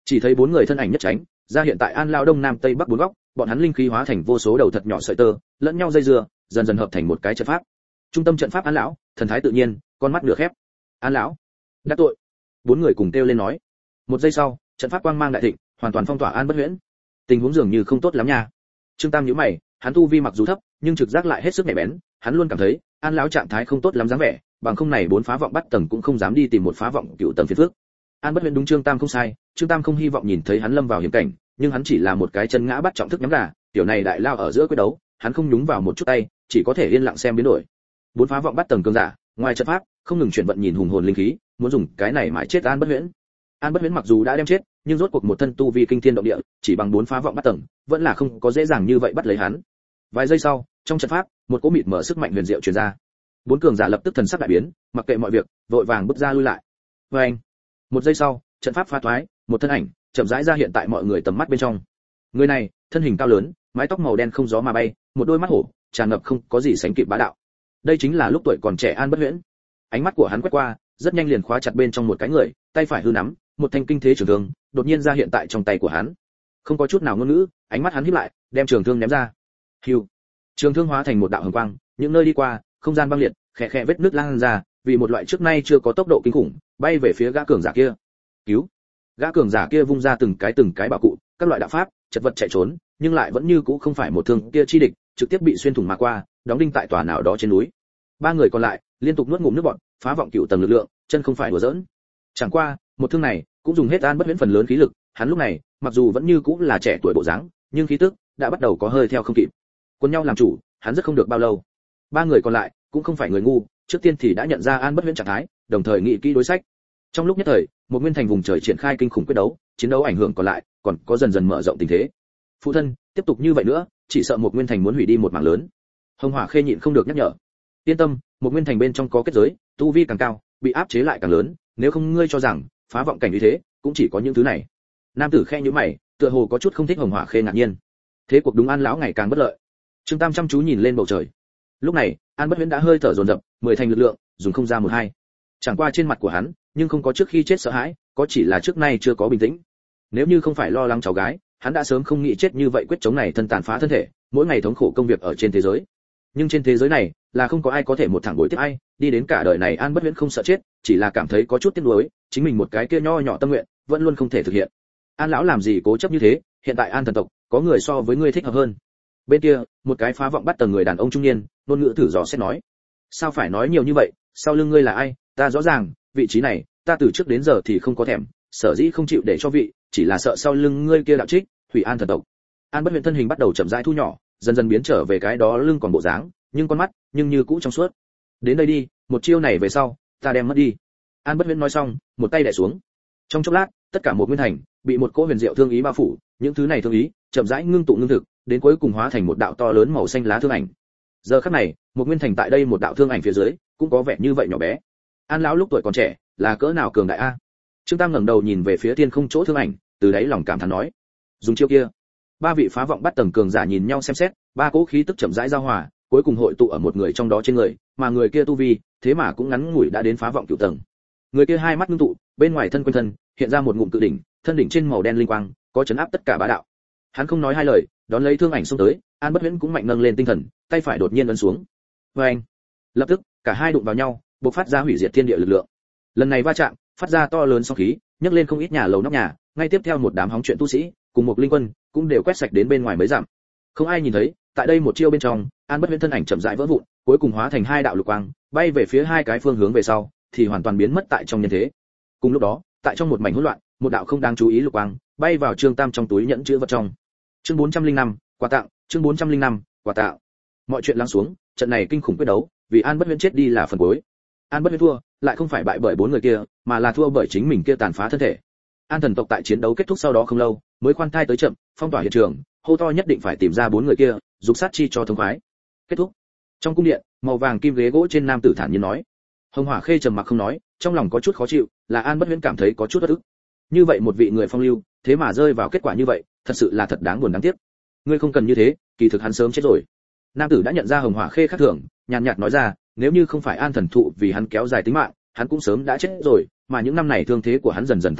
S1: Chỉ thấy bốn người thân ảnh nhất tránh ra hiện tại An lão đông nam tây bắc bốn góc, bọn hắn linh khí hóa thành vô số đầu thật nhỏ sợi tơ, lẫn nhau dây dưa, dần dần hợp thành một cái trận pháp. Trung tâm trận pháp An lão, thần thái tự nhiên, con mắt nửa khép. An lão, đắc tội. Bốn người cùng kêu lên nói. Một giây sau, trận pháp quang mang đại thịnh, hoàn toàn phong tỏa An Bất Huyễn. Tình huống dường như không tốt lắm nha. Trương Tam nhíu mày, hắn tu vi mặc dù thấp, nhưng trực giác lại hết sức nhạy bén, hắn luôn cảm thấy An lão trạng thái không tốt lắm dáng vẻ, bằng không này bốn phá vọng bắt tầng cũng không dám đi tìm một phá vọng cựu tầng phiền phước. An Bất Huyễn đúng Trương Tam không sai, Trương Tam không hy vọng nhìn thấy hắn lâm vào hiểm cảnh, nhưng hắn chỉ là một cái chân ngã bắt trọng thức nhắm gà, tiểu này đại lao ở giữa quyết đấu, hắn không nhúng vào một chút tay, chỉ có thể yên lặng xem biến đổi. Bốn phá vọng bắt tầng cường giả, ngoài trận pháp, không ngừng chuyển vận nhìn hùng hồn linh khí, muốn dùng cái này mãi chết An Bất Huyễn. An Bất Huyễn mặc dù đã đem chết, nhưng rốt cuộc một thân tu vi kinh thiên động địa, chỉ bằng bốn phá vọng bắt tầng, vẫn là không có dễ dàng như vậy bắt lấy hắn. Vài giây sau, trong trận pháp, một cỗ mịt mở sức mạnh huyền diệu truyền ra. Bốn cường giả lập tức thần sắc đại biến, mặc kệ mọi việc, vội vàng bước ra lui lại. Và anh, một giây sau, trận pháp phá thoái, một thân ảnh chậm rãi ra hiện tại mọi người tầm mắt bên trong. Người này, thân hình cao lớn, mái tóc màu đen không gió mà bay, một đôi mắt hổ, tràn ngập không có gì sánh kịp bá đạo. Đây chính là lúc tuổi còn trẻ An Bất Huyễn. Ánh mắt của hắn quét qua, rất nhanh liền khóa chặt bên trong một cái người, tay phải hư nắm, một thanh kinh thế trường thương, đột nhiên ra hiện tại trong tay của hắn. Không có chút nào ngôn ngữ, ánh mắt hắn híp lại, đem trường thương ném ra. Hưu. Trường thương hóa thành một đạo hồng quang, những nơi đi qua, không gian băng liệt, khẽ khẽ vết nước lan ra, vì một loại trước nay chưa có tốc độ kinh khủng, bay về phía gã cường giả kia. Cứu! Gã cường giả kia vung ra từng cái từng cái bảo cụ, các loại đạo pháp, chật vật chạy trốn, nhưng lại vẫn như cũ không phải một thương kia chi địch, trực tiếp bị xuyên thủng mà qua, đóng đinh tại tòa nào đó trên núi. Ba người còn lại liên tục nuốt ngụm nước bọt, phá vọng cựu tầng lực lượng, chân không phải đùa giỡn. Chẳng qua, một thương này cũng dùng hết An Bất Huyễn phần lớn khí lực, hắn lúc này, mặc dù vẫn như cũ là trẻ tuổi bộ dáng, nhưng khí tức đã bắt đầu có hơi theo không kịp. Quân nhau làm chủ, hắn rất không được bao lâu. Ba người còn lại cũng không phải người ngu, trước tiên thì đã nhận ra An Bất Huyễn trạng thái, đồng thời nghĩ kỹ đối sách. Trong lúc nhất thời, một nguyên thành vùng trời triển khai kinh khủng quyết đấu, chiến đấu ảnh hưởng còn lại, còn có dần dần mở rộng tình thế. Phụ thân, tiếp tục như vậy nữa, chỉ sợ một nguyên thành muốn hủy đi một mảng lớn. Hồng Hỏa Khê nhịn không được nhắc nhở. Yên tâm, một nguyên thành bên trong có kết giới, tu vi càng cao, bị áp chế lại càng lớn, nếu không ngươi cho rằng phá vọng cảnh như thế, cũng chỉ có những thứ này. Nam tử khe nhíu mày, tựa hồ có chút không thích Hồng Hỏa Khê ngạc nhiên. Thế cuộc đúng An lão ngày càng bất lợi. Trương Tam chăm chú nhìn lên bầu trời. Lúc này, An Bất Huyễn đã hơi thở dồn dập, mười thành lực lượng, dùng không ra một hai. Chẳng qua trên mặt của hắn, nhưng không có trước khi chết sợ hãi, có chỉ là trước nay chưa có bình tĩnh. Nếu như không phải lo lắng cháu gái, hắn đã sớm không nghĩ chết như vậy quyết chống này thân tàn phá thân thể, mỗi ngày thống khổ công việc ở trên thế giới. Nhưng trên thế giới này, là không có ai có thể một thẳng đối tiếp ai, đi đến cả đời này An Bất Huyễn không sợ chết, chỉ là cảm thấy có chút tiếc nuối, chính mình một cái kia nho nhỏ tâm nguyện, vẫn luôn không thể thực hiện. An lão làm gì cố chấp như thế, hiện tại An thần tộc, có người so với ngươi thích hợp hơn. Bên kia, một cái phá vọng bắt tầng người đàn ông trung niên, ngôn ngữ thử dò xét nói. Sao phải nói nhiều như vậy, sau lưng ngươi là ai, ta rõ ràng, vị trí này, ta từ trước đến giờ thì không có thèm, sở dĩ không chịu để cho vị, chỉ là sợ sau lưng ngươi kia đạo trích, hủy An thần tộc. An Bất Huyễn thân hình bắt đầu chậm rãi thu nhỏ, dần dần biến trở về cái đó lưng còn bộ dáng, nhưng con mắt, nhưng như cũ trong suốt. Đến đây đi, một chiêu này về sau, ta đem mất đi. An Bất Huyễn nói xong, một tay đè xuống. Trong chốc lát, tất cả một nguyên thành bị một cỗ huyền diệu thương ý bao phủ, những thứ này thương ý chậm rãi ngưng tụ ngưng thực, đến cuối cùng hóa thành một đạo to lớn màu xanh lá thương ảnh. Giờ khắc này, một nguyên thành tại đây một đạo thương ảnh phía dưới, cũng có vẻ như vậy nhỏ bé. An lão lúc tuổi còn trẻ, là cỡ nào cường đại a? Trương Tam ngẩng đầu nhìn về phía thiên không chỗ thương ảnh, từ đáy lòng cảm thán nói: dùng chiêu kia. Ba vị phá vọng bắt tầng cường giả nhìn nhau xem xét, ba cỗ khí tức chậm rãi giao hòa, cuối cùng hội tụ ở một người trong đó trên người, mà người kia tu vi, thế mà cũng ngắn ngủi đã đến phá vọng cửu tầng. Người kia hai mắt ngưng tụ, bên ngoài thân quanh thân hiện ra một ngụm cự đỉnh, thân đỉnh trên màu đen linh quang, có chấn áp tất cả bá đạo. Hắn không nói hai lời, đón lấy thương ảnh xông tới, An Bất Huyễn cũng mạnh nâng lên tinh thần, tay phải đột nhiên ấn xuống. Oeng! Lập tức, cả hai đụng vào nhau, bộc phát ra hủy diệt thiên địa lực lượng. Lần này va chạm, phát ra to lớn sóng khí, nhấc lên không ít nhà lầu nóc nhà, ngay tiếp theo một đám hóng chuyện tu sĩ, cùng một linh quân, cũng đều quét sạch đến bên ngoài mấy dặm. Không ai nhìn thấy, tại đây một chiêu bên trong, An Bất Huyễn thân ảnh chậm rãi vỡ vụn, cuối cùng hóa thành hai đạo lục quang, bay về phía hai cái phương hướng về sau, thì hoàn toàn biến mất tại trong nhân thế. Cùng lúc đó, tại trong một mảnh hỗn loạn, một đạo không đáng chú ý lục quang, bay vào Trương Tam trong túi nhẫn chứa vật trong. Chương bốn trăm linh năm, quà tặng, chương bốn trăm linh năm, quà tặng. Mọi chuyện lắng xuống, trận này kinh khủng quyết đấu, vì An Bất Huyễn chết đi là phần cuối. An Bất Huyễn thua, lại không phải bại bởi bốn người kia, mà là thua bởi chính mình kia tàn phá thân thể. An thần tộc tại chiến đấu kết thúc sau đó không lâu, mới khoan thai tới chậm, phong tỏa hiện trường, hô to nhất định phải tìm ra bốn người kia, dục sát chi cho thông khoái. Kết thúc. Trong cung điện, màu vàng kim ghế gỗ trên nam tử thản nhiên nói. Hồng Hỏa Khê trầm mặc không nói, trong lòng có chút khó chịu, là An Bất Huyễn cảm thấy có chút uất ức. Như vậy một vị người phong lưu, thế mà rơi vào kết quả như vậy, thật sự là thật đáng buồn đáng tiếc. Ngươi không cần như thế, kỳ thực hắn sớm chết rồi. Nam tử đã nhận ra Hồng Hỏa Khê khác thường, nhàn nhạt nói ra, nếu như không phải An thần thụ vì hắn kéo dài tính mạng, hắn cũng sớm đã chết rồi, mà những năm này thương thế của hắn dần dần tăng thêm,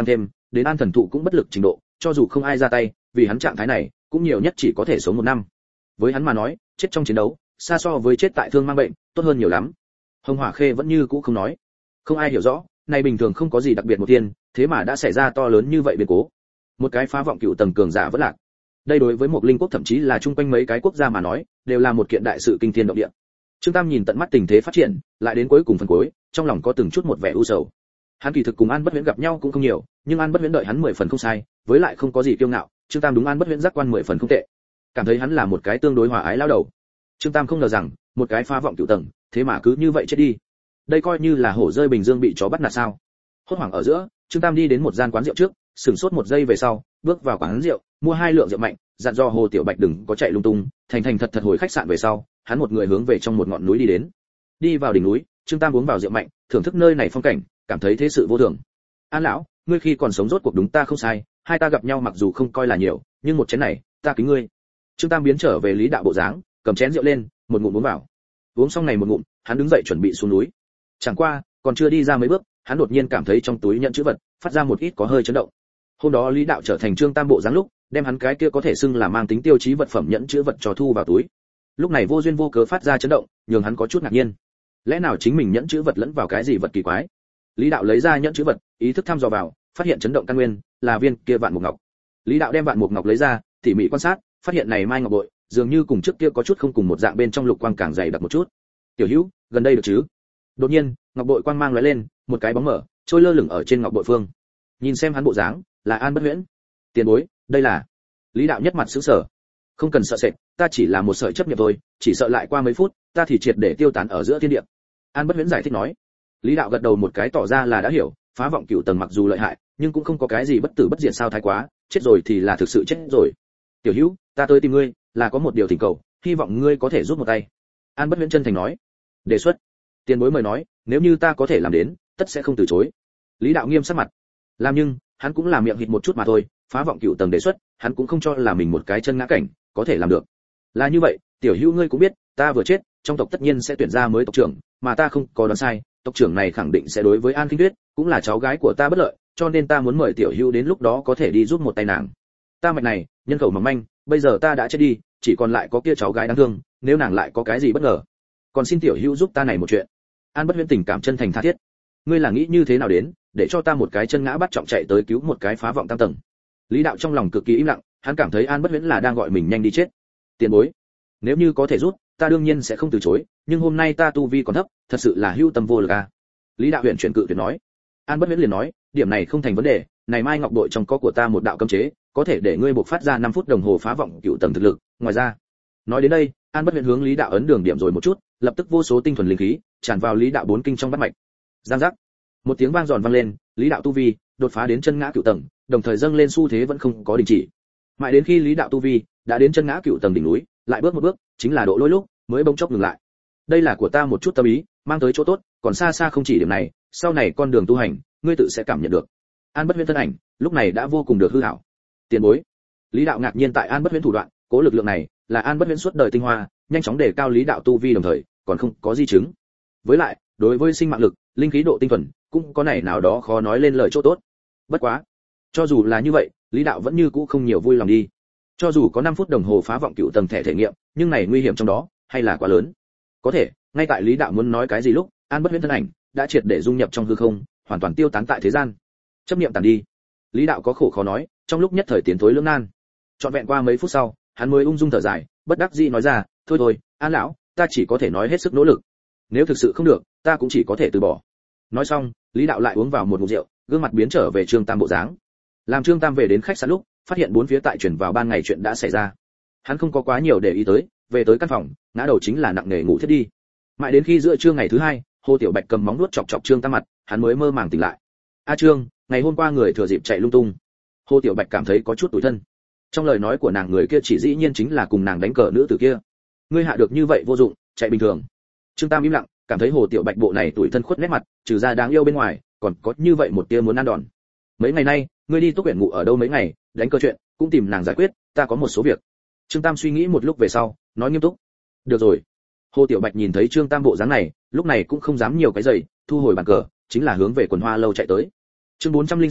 S1: đến An Thần Thụ cũng bất lực trình độ, cho dù không ai ra tay, vì hắn trạng thái này, cũng nhiều nhất chỉ có thể sống một năm. Với hắn mà nói, chết trong chiến đấu, xa so với chết tại thương mang bệnh, tốt hơn nhiều lắm. Hồng Hỏa Khê vẫn như cũ không nói. Không ai hiểu rõ, này bình thường không có gì đặc biệt một tiên, thế mà đã xảy ra to lớn như vậy biến cố. Một cái phá vọng cựu tầng cường giả vẫn lạc. Đây đối với một linh quốc thậm chí là chung quanh mấy cái quốc gia mà nói, đều là một kiện đại sự kinh thiên động địa. Trương Tam nhìn tận mắt tình thế phát triển, lại đến cuối cùng phần cuối, trong lòng có từng chút một vẻ u sầu. Hắn kỳ thực cùng An Bất Huyễn gặp nhau cũng không nhiều, nhưng An Bất Huyễn đợi hắn mười phần không sai, với lại không có gì kiêu ngạo, Trương Tam đúng An Bất Huyễn giác quan mười phần không tệ. Cảm thấy hắn là một cái tương đối hòa ái lao đầu. Trương Tam không ngờ rằng, một cái phá vọng cựu tầng, thế mà cứ như vậy chết đi. Đây coi như là hổ rơi bình dương bị chó bắt nạt sao? Hốt hoảng ở giữa, Trương Tam đi đến một gian quán rượu trước, sửng sốt một giây về sau, bước vào quán rượu, mua hai lượng rượu mạnh, dặn dò Hồ Tiểu Bạch đừng có chạy lung tung, thành thành thật thật hồi khách sạn về sau, hắn một người hướng về trong một ngọn núi đi đến. Đi vào đỉnh núi, Trương Tam uống vào rượu mạnh, thưởng thức nơi này phong cảnh, cảm thấy thế sự vô thường. An lão, ngươi khi còn sống rốt cuộc đúng ta không sai, hai ta gặp nhau mặc dù không coi là nhiều, nhưng một chén này, ta kính ngươi. Trương Tam biến trở về lý đạo bộ dáng, cầm chén rượu lên, một ngụm uống vào. Uống xong này một ngụm, hắn đứng dậy chuẩn bị xuống núi. Chẳng qua, còn chưa đi ra mấy bước, hắn đột nhiên cảm thấy trong túi nhận chữ vật, phát ra một ít có hơi chấn động. Hôm đó Lý đạo trở thành Trương Tam bộ dáng lúc, đem hắn cái kia có thể xưng là mang tính tiêu chí vật phẩm nhẫn chữ vật cho thu vào túi. Lúc này vô duyên vô cớ phát ra chấn động, nhường hắn có chút ngạc nhiên. Lẽ nào chính mình nhẫn chữ vật lẫn vào cái gì vật kỳ quái? Lý đạo lấy ra nhẫn chữ vật, ý thức thăm dò vào, phát hiện chấn động căn nguyên là viên kia vạn mục ngọc. Lý đạo đem vạn mục ngọc lấy ra, tỉ mỉ quan sát, phát hiện này mai ngọc bội, dường như cùng trước kia có chút không cùng một dạng, bên trong lục quang càng dày đặc một chút. Tiểu Hữu, gần đây được chứ? Đột nhiên, ngọc bội quang mang lóe lên, một cái bóng mở trôi lơ lửng ở trên ngọc bội phương. Nhìn xem hắn bộ dáng, là An Bất Huyễn. Tiền bối, đây là. Lý đạo nhất mặt sững sờ. Không cần sợ sệt, ta chỉ là một sợi chấp niệm thôi, chỉ sợ lại qua mấy phút, ta thì triệt để tiêu tán ở giữa thiên địa. An Bất Huyễn giải thích nói. Lý đạo gật đầu một cái tỏ ra là đã hiểu, phá vọng cửu tầng mặc dù lợi hại, nhưng cũng không có cái gì bất tử bất diệt sao thái quá, chết rồi thì là thực sự chết rồi. Tiểu Hữu, ta tới tìm ngươi, là có một điều thỉnh cầu, hy vọng ngươi có thể giúp một tay. An Bất Huyễn chân thành nói. Đề xuất. Tiền bối mời nói, nếu như ta có thể làm đến, tất sẽ không từ chối. Lý đạo nghiêm sắc mặt. Làm nhưng, hắn cũng làm miệng hít một chút mà thôi, phá vọng cửu tầng đề xuất, hắn cũng không cho là mình một cái chân ngã cảnh có thể làm được. Là như vậy, tiểu Hữu ngươi cũng biết, ta vừa chết, trong tộc tất nhiên sẽ tuyển ra mới tộc trưởng, mà ta không có đoán sai, tộc trưởng này khẳng định sẽ đối với An Kinh Tuyết, cũng là cháu gái của ta bất lợi, cho nên ta muốn mời tiểu Hữu đến lúc đó có thể đi giúp một tay nàng. Ta mạch này, nhân khẩu mỏng manh, bây giờ ta đã chết đi, chỉ còn lại có kia cháu gái đáng thương, nếu nàng lại có cái gì bất ngờ, còn xin tiểu Hữu giúp ta này một chuyện. An Bất Huyễn tình cảm chân thành tha thiết. Ngươi là nghĩ như thế nào đến, để cho ta một cái chân ngã bắt trọng chạy tới cứu một cái phá vọng tam tầng? Lý đạo trong lòng cực kỳ im lặng, hắn cảm thấy An Bất Huyễn là đang gọi mình nhanh đi chết. Tiền bối, nếu như có thể giúp, ta đương nhiên sẽ không từ chối, nhưng hôm nay ta tu vi còn thấp, thật sự là hữu tâm vô lực a. Lý đạo huyền chuyển cự tuyệt nói. An Bất Huyễn liền nói, điểm này không thành vấn đề, này mai ngọc bội trong có của ta một đạo cấm chế, có thể để ngươi bộc phát ra năm phút đồng hồ phá vọng cựu tầng thực lực, ngoài ra. Nói đến đây, An Bất Huyễn hướng Lý đạo ấn đường điểm rồi một chút, lập tức vô số tinh thuần linh khí tràn vào Lý đạo bốn kinh trong bát mạch. Giang giác, một tiếng vang giòn vang lên, Lý đạo tu vi đột phá đến chân ngã cựu tầng, đồng thời dâng lên xu thế vẫn không có đình chỉ. Mãi đến khi Lý đạo tu vi đã đến chân ngã cựu tầng đỉnh núi, lại bước một bước, chính là độ lôi lúc mới bỗng chốc ngừng lại. Đây là của ta một chút tâm ý, mang tới chỗ tốt, còn xa xa không chỉ điểm này, sau này con đường tu hành, ngươi tự sẽ cảm nhận được. An Bất Huyễn thân ảnh lúc này đã vô cùng được hư hảo. Tiền bối. Lý đạo ngạc nhiên tại An Bất Huyễn thủ đoạn, cố lực lượng này là An Bất Huyễn suốt đời tinh hoa, nhanh chóng đề cao Lý đạo tu vi đồng thời còn không có di chứng. Với lại, đối với sinh mạng lực, linh khí độ tinh thuần, cũng có này nào đó khó nói lên lời chỗ tốt. Bất quá, cho dù là như vậy, Lý đạo vẫn như cũ không nhiều vui lòng đi. Cho dù có năm phút đồng hồ phá vọng cựu tầng thẻ thể nghiệm, nhưng này nguy hiểm trong đó hay là quá lớn. Có thể, ngay tại Lý đạo muốn nói cái gì lúc, An Bất Huyễn thân ảnh đã triệt để dung nhập trong hư không, hoàn toàn tiêu tán tại thế gian. Chấp niệm tàn đi. Lý đạo có khổ khó nói, trong lúc nhất thời tiến thối lưỡng nan. Trọn vẹn qua mấy phút sau, hắn mới ung dung thở dài, bất đắc dĩ nói ra, thôi thôi, An lão, ta chỉ có thể nói hết sức nỗ lực. Nếu thực sự không được, ta cũng chỉ có thể từ bỏ. Nói xong, Lý đạo lại uống vào một ngụm rượu, gương mặt biến trở về Trương Tam bộ dáng. Làm Trương Tam về đến khách sạn lúc, phát hiện bốn phía tại chuyển vào ban ngày chuyện đã xảy ra. Hắn không có quá nhiều để ý tới, về tới căn phòng, ngã đầu chính là nặng nề ngủ thiết đi. Mãi đến khi giữa trưa ngày thứ hai, Hồ Tiểu Bạch cầm móng vuốt chọc chọc Trương Tam mặt, hắn mới mơ màng tỉnh lại. A Trương, ngày hôm qua người thừa dịp chạy lung tung. Hồ Tiểu Bạch cảm thấy có chút tủi thân. Trong lời nói của nàng người kia chỉ dĩ nhiên chính là cùng nàng đánh cờ nữ tử kia. Ngươi hạ được như vậy vô dụng, chạy bình thường. Trương Tam im lặng, cảm thấy Hồ Tiểu Bạch bộ này tủi thân khuất nét mặt, trừ ra đáng yêu bên ngoài, còn có như vậy một tia muốn ăn đòn. Mấy ngày nay, ngươi đi Túc Uyển ngủ ở đâu mấy ngày, đánh cờ chuyện, cũng tìm nàng giải quyết, ta có một số việc. Trương Tam suy nghĩ một lúc về sau, nói nghiêm túc. Được rồi. Hồ Tiểu Bạch nhìn thấy Trương Tam bộ dáng này, lúc này cũng không dám nhiều cái giày, thu hồi bàn cờ, chính là hướng về quần hoa lâu chạy tới. Chương bốn trăm lẻ sáu,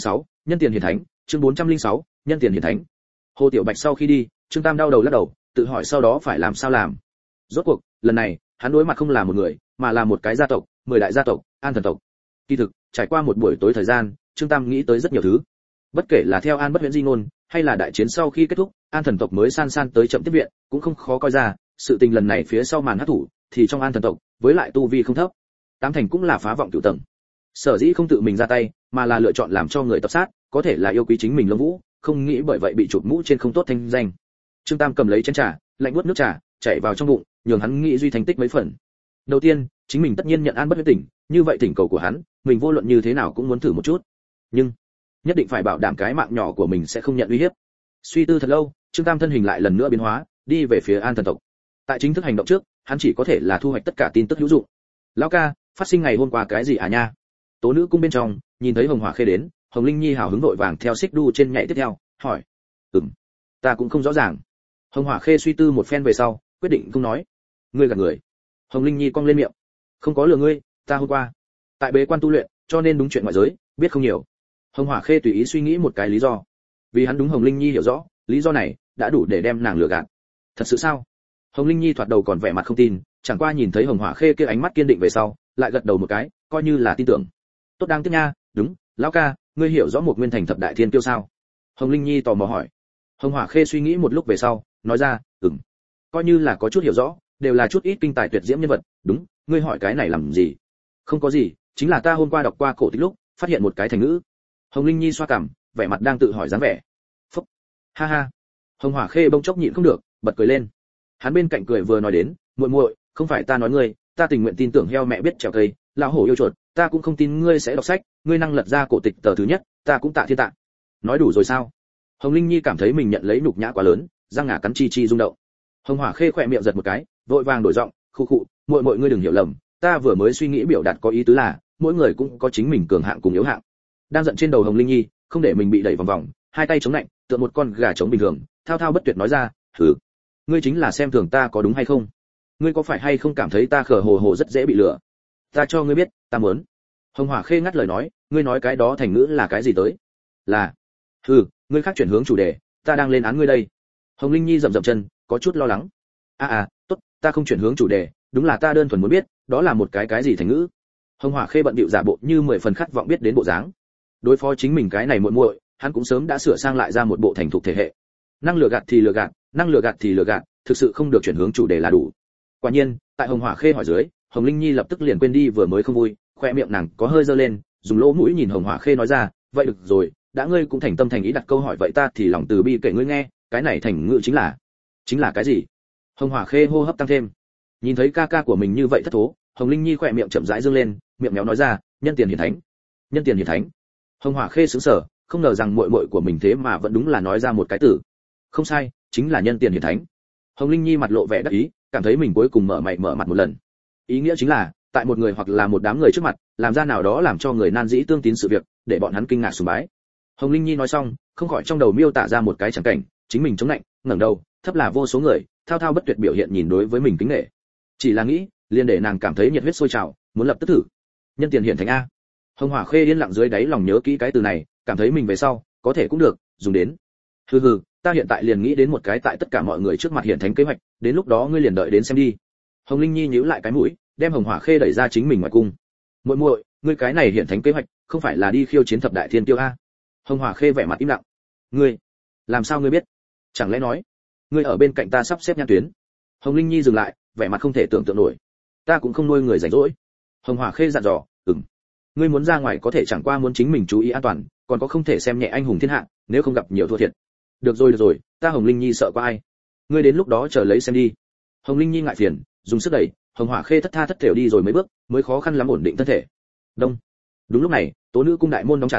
S1: nhân tiền hiển thánh, chương bốn trăm lẻ sáu, nhân tiền hiển thánh. Hồ Tiểu Bạch sau khi đi, Trương Tam đau đầu lắc đầu, tự hỏi sau đó phải làm sao làm. Rốt cuộc, lần này, hắn đối mặt không là một người, mà là một cái gia tộc, mười đại gia tộc, An Thần tộc. Kỳ thực, trải qua một buổi tối thời gian, Trương Tam nghĩ tới rất nhiều thứ. Bất kể là theo An Bất Huyễn di ngôn, hay là đại chiến sau khi kết thúc, An Thần tộc mới san san tới chậm tiếp viện, cũng không khó coi ra, sự tình lần này phía sau màn hắc thủ, thì trong An Thần tộc, với lại tu vi không thấp, tám thành cũng là phá vọng cửu tầng. Sở dĩ không tự mình ra tay, mà là lựa chọn làm cho người tập sát, có thể là yêu quý chính mình Lâm Vũ, không nghĩ bởi vậy bị chụp mũ trên không tốt thanh danh. Trương Tam cầm lấy chén trà, lạnh nuốt nước trà, chảy vào trong bụng, nhường hắn nghĩ duy thành tích mấy phần. Đầu tiên, chính mình tất nhiên nhận An Bất Huyễn tỉnh, như vậy thỉnh cầu của hắn, mình vô luận như thế nào cũng muốn thử một chút. Nhưng, nhất định phải bảo đảm cái mạng nhỏ của mình sẽ không nhận uy hiếp. Suy tư thật lâu, Trương Tam thân hình lại lần nữa biến hóa, đi về phía An Thần tộc. Tại chính thức hành động trước, hắn chỉ có thể là thu hoạch tất cả tin tức hữu dụng. Lão ca, phát sinh ngày hôm qua cái gì à nha? Tố nữ cung bên trong, nhìn thấy Hồng Hỏa Khê đến, Hồng Linh Nhi hào hứng vội vàng theo xích đu trên nhảy tiếp theo, hỏi. Ừm, ta cũng không rõ ràng. Hồng Hỏa Khê suy tư một phen về sau, quyết định không nói. Ngươi gạt người. Hồng Linh Nhi cong lên miệng. Không có lừa ngươi, ta hôm qua tại bế quan tu luyện, cho nên đúng chuyện ngoại giới biết không nhiều. Hồng Hỏa Khê tùy ý suy nghĩ một cái lý do, vì hắn đúng Hồng Linh Nhi hiểu rõ, lý do này đã đủ để đem nàng lừa gạt. Thật sự sao? Hồng Linh Nhi thoạt đầu còn vẻ mặt không tin, chẳng qua nhìn thấy Hồng Hỏa Khê kia ánh mắt kiên định về sau, lại gật đầu một cái, coi như là tin tưởng. Tốt đáng tiếc nha, đúng, lão ca, ngươi hiểu rõ một nguyên thành thập đại thiên kiêu sao? Hồng Linh Nhi tò mò hỏi. Hồng Hỏa Khê suy nghĩ một lúc về sau, nói ra, ừm, coi như là có chút hiểu rõ, đều là chút ít kinh tài tuyệt diễm nhân vật, đúng, ngươi hỏi cái này làm gì? Không có gì, chính là ta hôm qua đọc qua cổ tích lúc, phát hiện một cái thành ngữ. Hồng Linh Nhi xoa cằm, vẻ mặt đang tự hỏi dáng vẻ. Phúc, ha ha. Hồng Hỏa Khê bỗng chốc nhịn không được, bật cười lên. Hắn bên cạnh cười vừa nói đến, muội muội, không phải ta nói ngươi, ta tình nguyện tin tưởng heo mẹ biết trèo cây, lão hổ yêu chuột, ta cũng không tin ngươi sẽ đọc sách, ngươi năng lật ra cổ tịch tờ thứ nhất, ta cũng tạ thiên tạ. Nói đủ rồi sao? Hồng Linh Nhi cảm thấy mình nhận lấy nhục nhã quá lớn, răng ngà cắn chi chi rung động. Hồng Hỏa Khê khỏe miệng giật một cái, vội vàng đổi giọng, khu khụ, muội muội ngươi đừng hiểu lầm, ta vừa mới suy nghĩ biểu đạt có ý tứ là, mỗi người cũng có chính mình cường hạng cùng yếu hạng. Đang giận trên đầu Hồng Linh Nhi, không để mình bị đẩy vòng vòng, hai tay chống lạnh, tựa một con gà trống bình thường, thao thao bất tuyệt nói ra, "Hừ, ngươi chính là xem thường ta có đúng hay không? Ngươi có phải hay không cảm thấy ta khờ hồ hồ rất dễ bị lừa? Ta cho ngươi biết, ta muốn." Hồng Hỏa Khê ngắt lời nói, "Ngươi nói cái đó thành ngữ là cái gì tới?" "Là." "Hừ, ngươi khác chuyển hướng chủ đề, ta đang lên án ngươi đây." Hồng Linh Nhi rậm rậm chân, có chút lo lắng. "A à, tốt, ta không chuyển hướng chủ đề, đúng là ta đơn thuần muốn biết, đó là một cái cái gì thành ngữ." Hồng Hỏa Khê bận bịu giả bộ như mười phần khát vọng biết đến bộ dáng. Đối phó chính mình cái này muội muội, hắn cũng sớm đã sửa sang lại ra một bộ thành thục thể hệ. Năng lừa gạt thì lừa gạt, năng lừa gạt thì lừa gạt, thực sự không được chuyển hướng chủ đề là đủ. Quả nhiên, tại Hồng Hỏa Khê hỏi dưới, Hồng Linh Nhi lập tức liền quên đi vừa mới không vui, khoe miệng nàng có hơi dơ lên, dùng lỗ mũi nhìn Hồng Hỏa Khê nói ra, "Vậy được rồi, đã ngươi cũng thành tâm thành ý đặt câu hỏi vậy ta thì lòng từ bi kể ngươi nghe, cái này thành ngữ chính là chính là cái gì?" Hồng Hỏa Khê hô hấp tăng thêm. Nhìn thấy ca ca của mình như vậy thất thố, Hồng Linh Nhi khỏe miệng chậm rãi dương lên, miệng méo nói ra, "Nhân tiền hiển thánh." "Nhân tiền hiển thánh." Hồng Hỏa Khê sững sờ, không ngờ rằng muội muội của mình thế mà vẫn đúng là nói ra một cái từ. Không sai, chính là nhân tiền hiển thánh. Hồng Linh Nhi mặt lộ vẻ đắc ý, cảm thấy mình cuối cùng mở mày mở mặt một lần. Ý nghĩa chính là, tại một người hoặc là một đám người trước mặt, làm ra nào đó làm cho người nan dĩ tương tín sự việc, để bọn hắn kinh ngạc sùng bái. Hồng Linh Nhi nói xong, không khỏi trong đầu miêu tả ra một cái chẳng cảnh, chính mình chống lạnh, ngẩng đầu, thấp là vô số người, thao thao bất tuyệt biểu hiện nhìn đối với mình kính nể. Chỉ là nghĩ, liền để nàng cảm thấy nhiệt huyết sôi trào, muốn lập tức thử. Nhân tiền hiển thánh a. Hồng Hỏa Khê yên lặng dưới đáy lòng nhớ kỹ cái từ này, cảm thấy mình về sau có thể cũng được dùng đến. Hừ hừ, ta hiện tại liền nghĩ đến một cái tại tất cả mọi người trước mặt hiển thánh kế hoạch, đến lúc đó ngươi liền đợi đến xem đi. Hồng Linh Nhi nhíu lại cái mũi, đem Hồng Hỏa Khê đẩy ra chính mình ngoài cung. Muội muội, ngươi cái này hiển thánh kế hoạch, không phải là đi khiêu chiến thập đại thiên tiêu a? Hồng Hỏa Khê vẻ mặt im lặng. Ngươi, làm sao ngươi biết? Chẳng lẽ nói, ngươi ở bên cạnh ta sắp xếp nhãn tuyến? Hồng Linh Nhi dừng lại, vẻ mặt không thể tưởng tượng nổi. Ta cũng không nuôi người rảnh rỗi. Hồng Hỏa Khê dặn dò, ừm. Ngươi muốn ra ngoài có thể chẳng qua muốn chính mình chú ý an toàn, còn có không thể xem nhẹ anh hùng thiên hạ, nếu không gặp nhiều thua thiệt. Được rồi được rồi, ta Hồng Linh Nhi sợ có ai. Ngươi đến lúc đó chờ lấy xem đi. Hồng Linh Nhi ngại phiền, dùng sức đẩy, Hồng Hỏa Khê thất tha thất thểu đi rồi mấy bước, mới khó khăn lắm ổn định thân thể. Đông. Đúng lúc này, Tố nữ cung đại môn đóng chặt.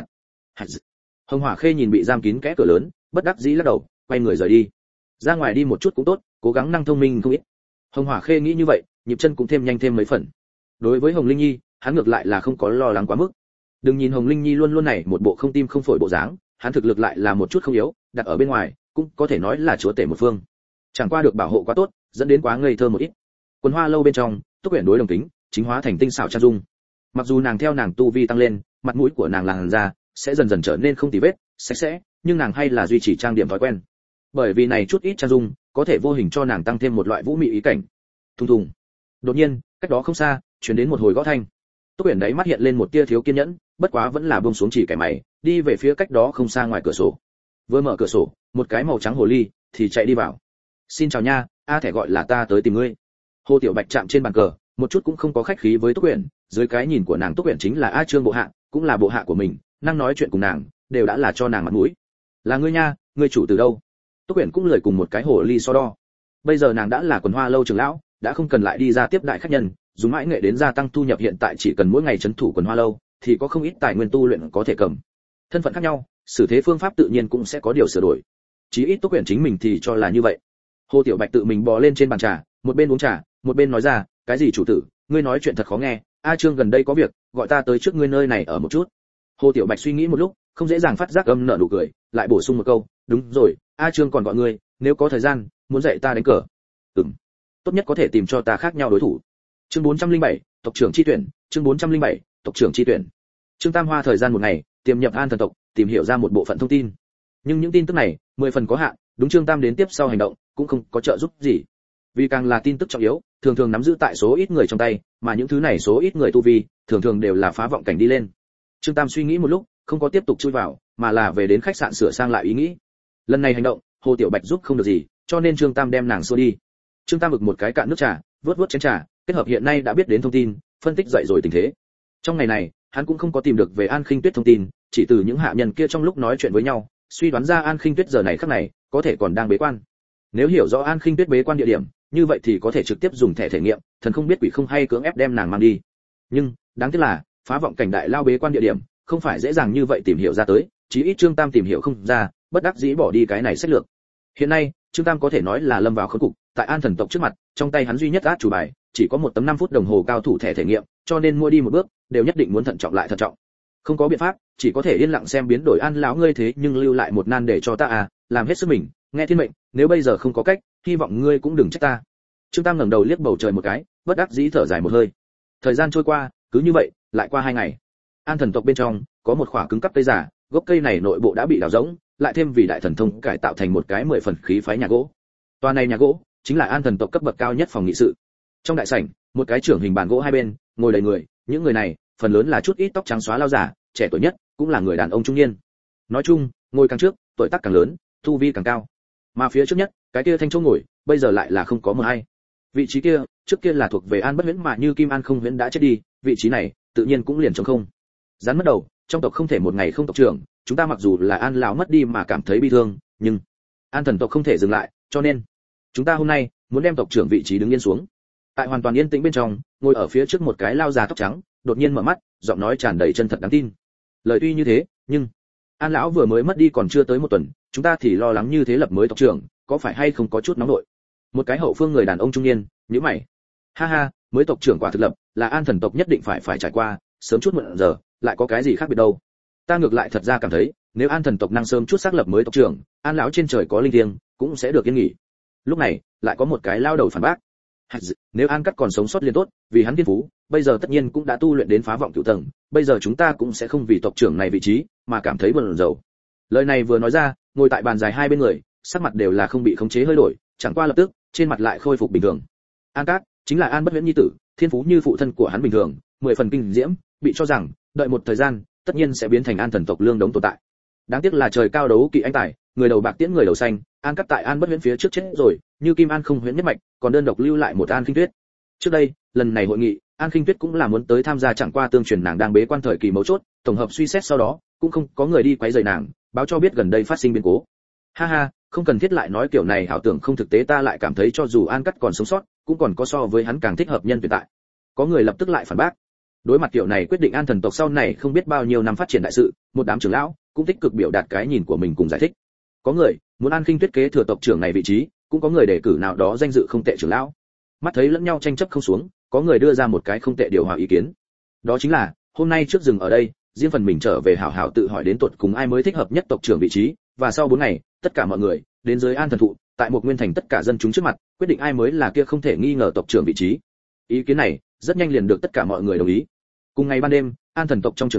S1: Hồng Hỏa Khê nhìn bị giam kín kẽ cửa lớn, bất đắc dĩ lắc đầu, quay người rời đi. Ra ngoài đi một chút cũng tốt, cố gắng năng thông minh không ít. Hồng Hỏa Khê nghĩ như vậy, nhịp chân cũng thêm nhanh thêm mấy phần. Đối với Hồng Linh Nhi, hắn ngược lại là không có lo lắng quá mức. Đừng nhìn Hồng Linh Nhi luôn luôn này một bộ không tim không phổi bộ dáng, hắn thực lực lại là một chút không yếu, đặt ở bên ngoài, cũng có thể nói là chúa tể một phương. Chẳng qua được bảo hộ quá tốt, dẫn đến quá ngây thơ một ít. Quần hoa lâu bên trong, Túc Uyển đối đồng tính, chính hóa thành tinh xảo trang dung. Mặc dù nàng theo nàng tu vi tăng lên, mặt mũi của nàng làn da, sẽ dần dần trở nên không tì vết, sạch sẽ, nhưng nàng hay là duy trì trang điểm thói quen. Bởi vì này chút ít trang dung, có thể vô hình cho nàng tăng thêm một loại vũ mị ý cảnh. Thùng thùng. Đột nhiên, cách đó không xa, truyền đến một hồi gõ thanh. Túc Uyển đấy mắt hiện lên một tia thiếu kiên nhẫn, bất quá vẫn là buông xuống chỉ cái mày, đi về phía cách đó không xa ngoài cửa sổ. Vừa mở cửa sổ, một cái màu trắng hồ ly thì chạy đi vào. "Xin chào nha, a thẻ gọi là ta tới tìm ngươi." Hồ Tiểu Bạch chạm trên bàn cờ, một chút cũng không có khách khí với Túc Uyển, dưới cái nhìn của nàng Túc Uyển chính là A Trương bộ hạ, cũng là bộ hạ của mình, năng nói chuyện cùng nàng, đều đã là cho nàng mặt mũi. "Là ngươi nha, ngươi chủ từ đâu?" Túc Uyển cũng lười cùng một cái hồ ly so đo. Bây giờ nàng đã là Quần Hoa lâu trưởng lão, đã không cần lại đi ra tiếp đại khách nhân, dùng mãi nghệ đến gia tăng thu nhập, hiện tại chỉ cần mỗi ngày trấn thủ Quần Hoa lâu thì có không ít tài nguyên tu luyện có thể cầm. Thân phận khác nhau, xử thế phương pháp tự nhiên cũng sẽ có điều sửa đổi. Chí ít Túc Uyển chính mình thì cho là như vậy. Hồ Tiểu Bạch tự mình bò lên trên bàn trà, một bên uống trà, một bên nói ra, "Cái gì chủ tử, ngươi nói chuyện thật khó nghe, A Trương gần đây có việc, gọi ta tới trước ngươi nơi này ở một chút." Hồ Tiểu Bạch suy nghĩ một lúc, không dễ dàng phát giác âm nợ nụ cười, lại bổ sung một câu, "Đúng rồi, A Trương còn gọi ngươi, nếu có thời gian, muốn dạy ta đánh cờ." "Ừm, tốt nhất có thể tìm cho ta khác nhau đối thủ." Chương bốn trăm lẻ bảy, tộc trưởng chi tuyển, chương bốn trăm lẻ bảy, tộc trưởng chi tuyển. Trương Tam hoa thời gian một ngày, tiềm nhập An Thần tộc, tìm hiểu ra một bộ phận thông tin. Nhưng những tin tức này, mười phần có hạn, đúng Trương Tam đến tiếp sau hành động, cũng không có trợ giúp gì. Vì càng là tin tức trọng yếu, thường thường nắm giữ tại số ít người trong tay, mà những thứ này số ít người tu vi, thường thường đều là phá vọng cảnh đi lên. Trương Tam suy nghĩ một lúc, không có tiếp tục chui vào, mà là về đến khách sạn sửa sang lại ý nghĩ. Lần này hành động, Hồ Tiểu Bạch giúp không được gì, cho nên Trương Tam đem nàng xua đi. Trương Tam vực một cái cạn nước trà, vớt vớt chén trà, kết hợp hiện nay đã biết đến thông tin, phân tích dậy rồi tình thế. Trong ngày này, hắn cũng không có tìm được về An Khinh Tuyết thông tin, chỉ từ những hạ nhân kia trong lúc nói chuyện với nhau, suy đoán ra An Khinh Tuyết giờ này khắc này có thể còn đang bế quan. Nếu hiểu rõ An Khinh Tuyết bế quan địa điểm, như vậy thì có thể trực tiếp dùng thẻ thể nghiệm, thần không biết quỷ không hay cưỡng ép đem nàng mang đi. Nhưng, đáng tiếc là, phá vọng cảnh đại lao bế quan địa điểm, không phải dễ dàng như vậy tìm hiểu ra tới, chí ít Trương Tam tìm hiểu không ra, bất đắc dĩ bỏ đi cái này sách lược. Hiện nay, Trương Tam có thể nói là lâm vào khốn cục, tại An Thần tộc trước mặt, trong tay hắn duy nhất át chủ bài, chỉ có một tấm năm phút đồng hồ cao thủ thẻ thể nghiệm, cho nên mua đi một bước, đều nhất định muốn thận trọng lại thận trọng. Không có biện pháp, chỉ có thể yên lặng xem biến đổi. An lão ngươi thế nhưng lưu lại một nan để cho ta à, làm hết sức mình, nghe thiên mệnh, nếu bây giờ không có cách, hy vọng ngươi cũng đừng trách ta. Trương Tam ngẩng đầu liếc bầu trời một cái, bất đắc dĩ thở dài một hơi. Thời gian trôi qua, cứ như vậy, lại qua hai ngày. An Thần tộc bên trong có một khỏa cứng cắp cây giả, gốc cây này nội bộ đã bị đào rỗng, lại thêm vì đại thần thông cải tạo thành một cái mười phần khí phái nhà gỗ. Toa này nhà gỗ chính là An Thần tộc cấp bậc cao nhất phòng nghị sự. Trong đại sảnh, một cái trưởng hình bàn gỗ hai bên, ngồi đầy người, những người này, phần lớn là chút ít tóc trắng xóa lao giả, trẻ tuổi nhất cũng là người đàn ông trung niên. Nói chung, ngồi càng trước, tuổi tác càng lớn, tu vi càng cao. Mà phía trước nhất, cái kia thanh chỗ ngồi, bây giờ lại là không có một ai. Vị trí kia, trước kia là thuộc về An Bất Huyễn, mà như Kim An không huyễn đã chết đi, vị trí này tự nhiên cũng liền trống không. Rắn mất đầu, trong tộc không thể một ngày không tộc trưởng, chúng ta mặc dù là An lão mất đi mà cảm thấy bi thương, nhưng An Thần tộc không thể dừng lại, cho nên chúng ta hôm nay muốn đem tộc trưởng vị trí đứng yên xuống. Tại hoàn toàn yên tĩnh bên trong, ngồi ở phía trước một cái lao già tóc trắng, đột nhiên mở mắt, giọng nói tràn đầy chân thật đáng tin. Lời tuy như thế, nhưng An lão vừa mới mất đi còn chưa tới một tuần, chúng ta thì lo lắng như thế lập mới tộc trưởng, có phải hay không có chút nóng nội. Một cái hậu phương người đàn ông trung niên, nhíu mày. Ha ha, mới tộc trưởng quả thực lập, là An Thần tộc nhất định phải phải trải qua, sớm chút muộn giờ, lại có cái gì khác biệt đâu. Ta ngược lại thật ra cảm thấy, nếu An Thần tộc năng sớm chút xác lập mới tộc trưởng, An lão trên trời có linh thiêng, cũng sẽ được yên nghỉ. Lúc này, lại có một cái lao đầu phản bác. Nếu An Cắt còn sống sót liền tốt, vì hắn thiên phú, bây giờ tất nhiên cũng đã tu luyện đến phá vọng cửu tầng, bây giờ chúng ta cũng sẽ không vì tộc trưởng này vị trí mà cảm thấy buồn rầu. Lời này vừa nói ra, ngồi tại bàn dài hai bên người, sắc mặt đều là không bị khống chế hơi đổi, chẳng qua lập tức, trên mặt lại khôi phục bình thường. An Cát chính là An Bất Huyễn nhi tử, thiên phú như phụ thân của hắn bình thường, mười phần kinh diễm, bị cho rằng đợi một thời gian, tất nhiên sẽ biến thành An Thần tộc lương đống tồn tại. Đáng tiếc là trời cao đấu kỵ anh tài, người đầu bạc tiễn người đầu xanh, An Cát tại An Bất Huyễn phía trước chết rồi, như Kim An không huyễn nhất mạch, còn đơn độc lưu lại một An Khinh Tuyết. Trước đây, lần này hội nghị, An Khinh Tuyết cũng là muốn tới tham gia, chẳng qua tương truyền nàng đang bế quan thời kỳ mấu chốt, tổng hợp suy xét sau đó, cũng không có người đi quấy rầy nàng, báo cho biết gần đây phát sinh biến cố. Ha ha, không cần thiết lại nói kiểu này ảo tưởng không thực tế, ta lại cảm thấy cho dù An Cắt còn sống sót, cũng còn có so với hắn càng thích hợp nhân tuyển tại. Có người lập tức lại phản bác. Đối mặt kiểu này quyết định An Thần tộc sau này không biết bao nhiêu năm phát triển đại sự, một đám trưởng lão cũng tích cực biểu đạt cái nhìn của mình cùng giải thích. Có người muốn An Khinh Tuyết kế thừa tộc trưởng này vị trí, cũng có người đề cử nào đó danh dự không tệ trưởng lão. Mắt thấy lẫn nhau tranh chấp không xuống, có người đưa ra một cái không tệ điều hòa ý kiến. Đó chính là, hôm nay trước dừng ở đây, riêng phần mình trở về hảo hảo tự hỏi đến tột cùng ai mới thích hợp nhất tộc trưởng vị trí, và sau bốn ngày, tất cả mọi người đến dưới An Thần thụ, tại một nguyên thành tất cả dân chúng trước mặt, quyết định ai mới là kia không thể nghi ngờ tộc trưởng vị trí. Ý kiến này rất nhanh liền được tất cả mọi người đồng ý. Cùng ngày ban đêm, An Thần tộc trong trưởng lão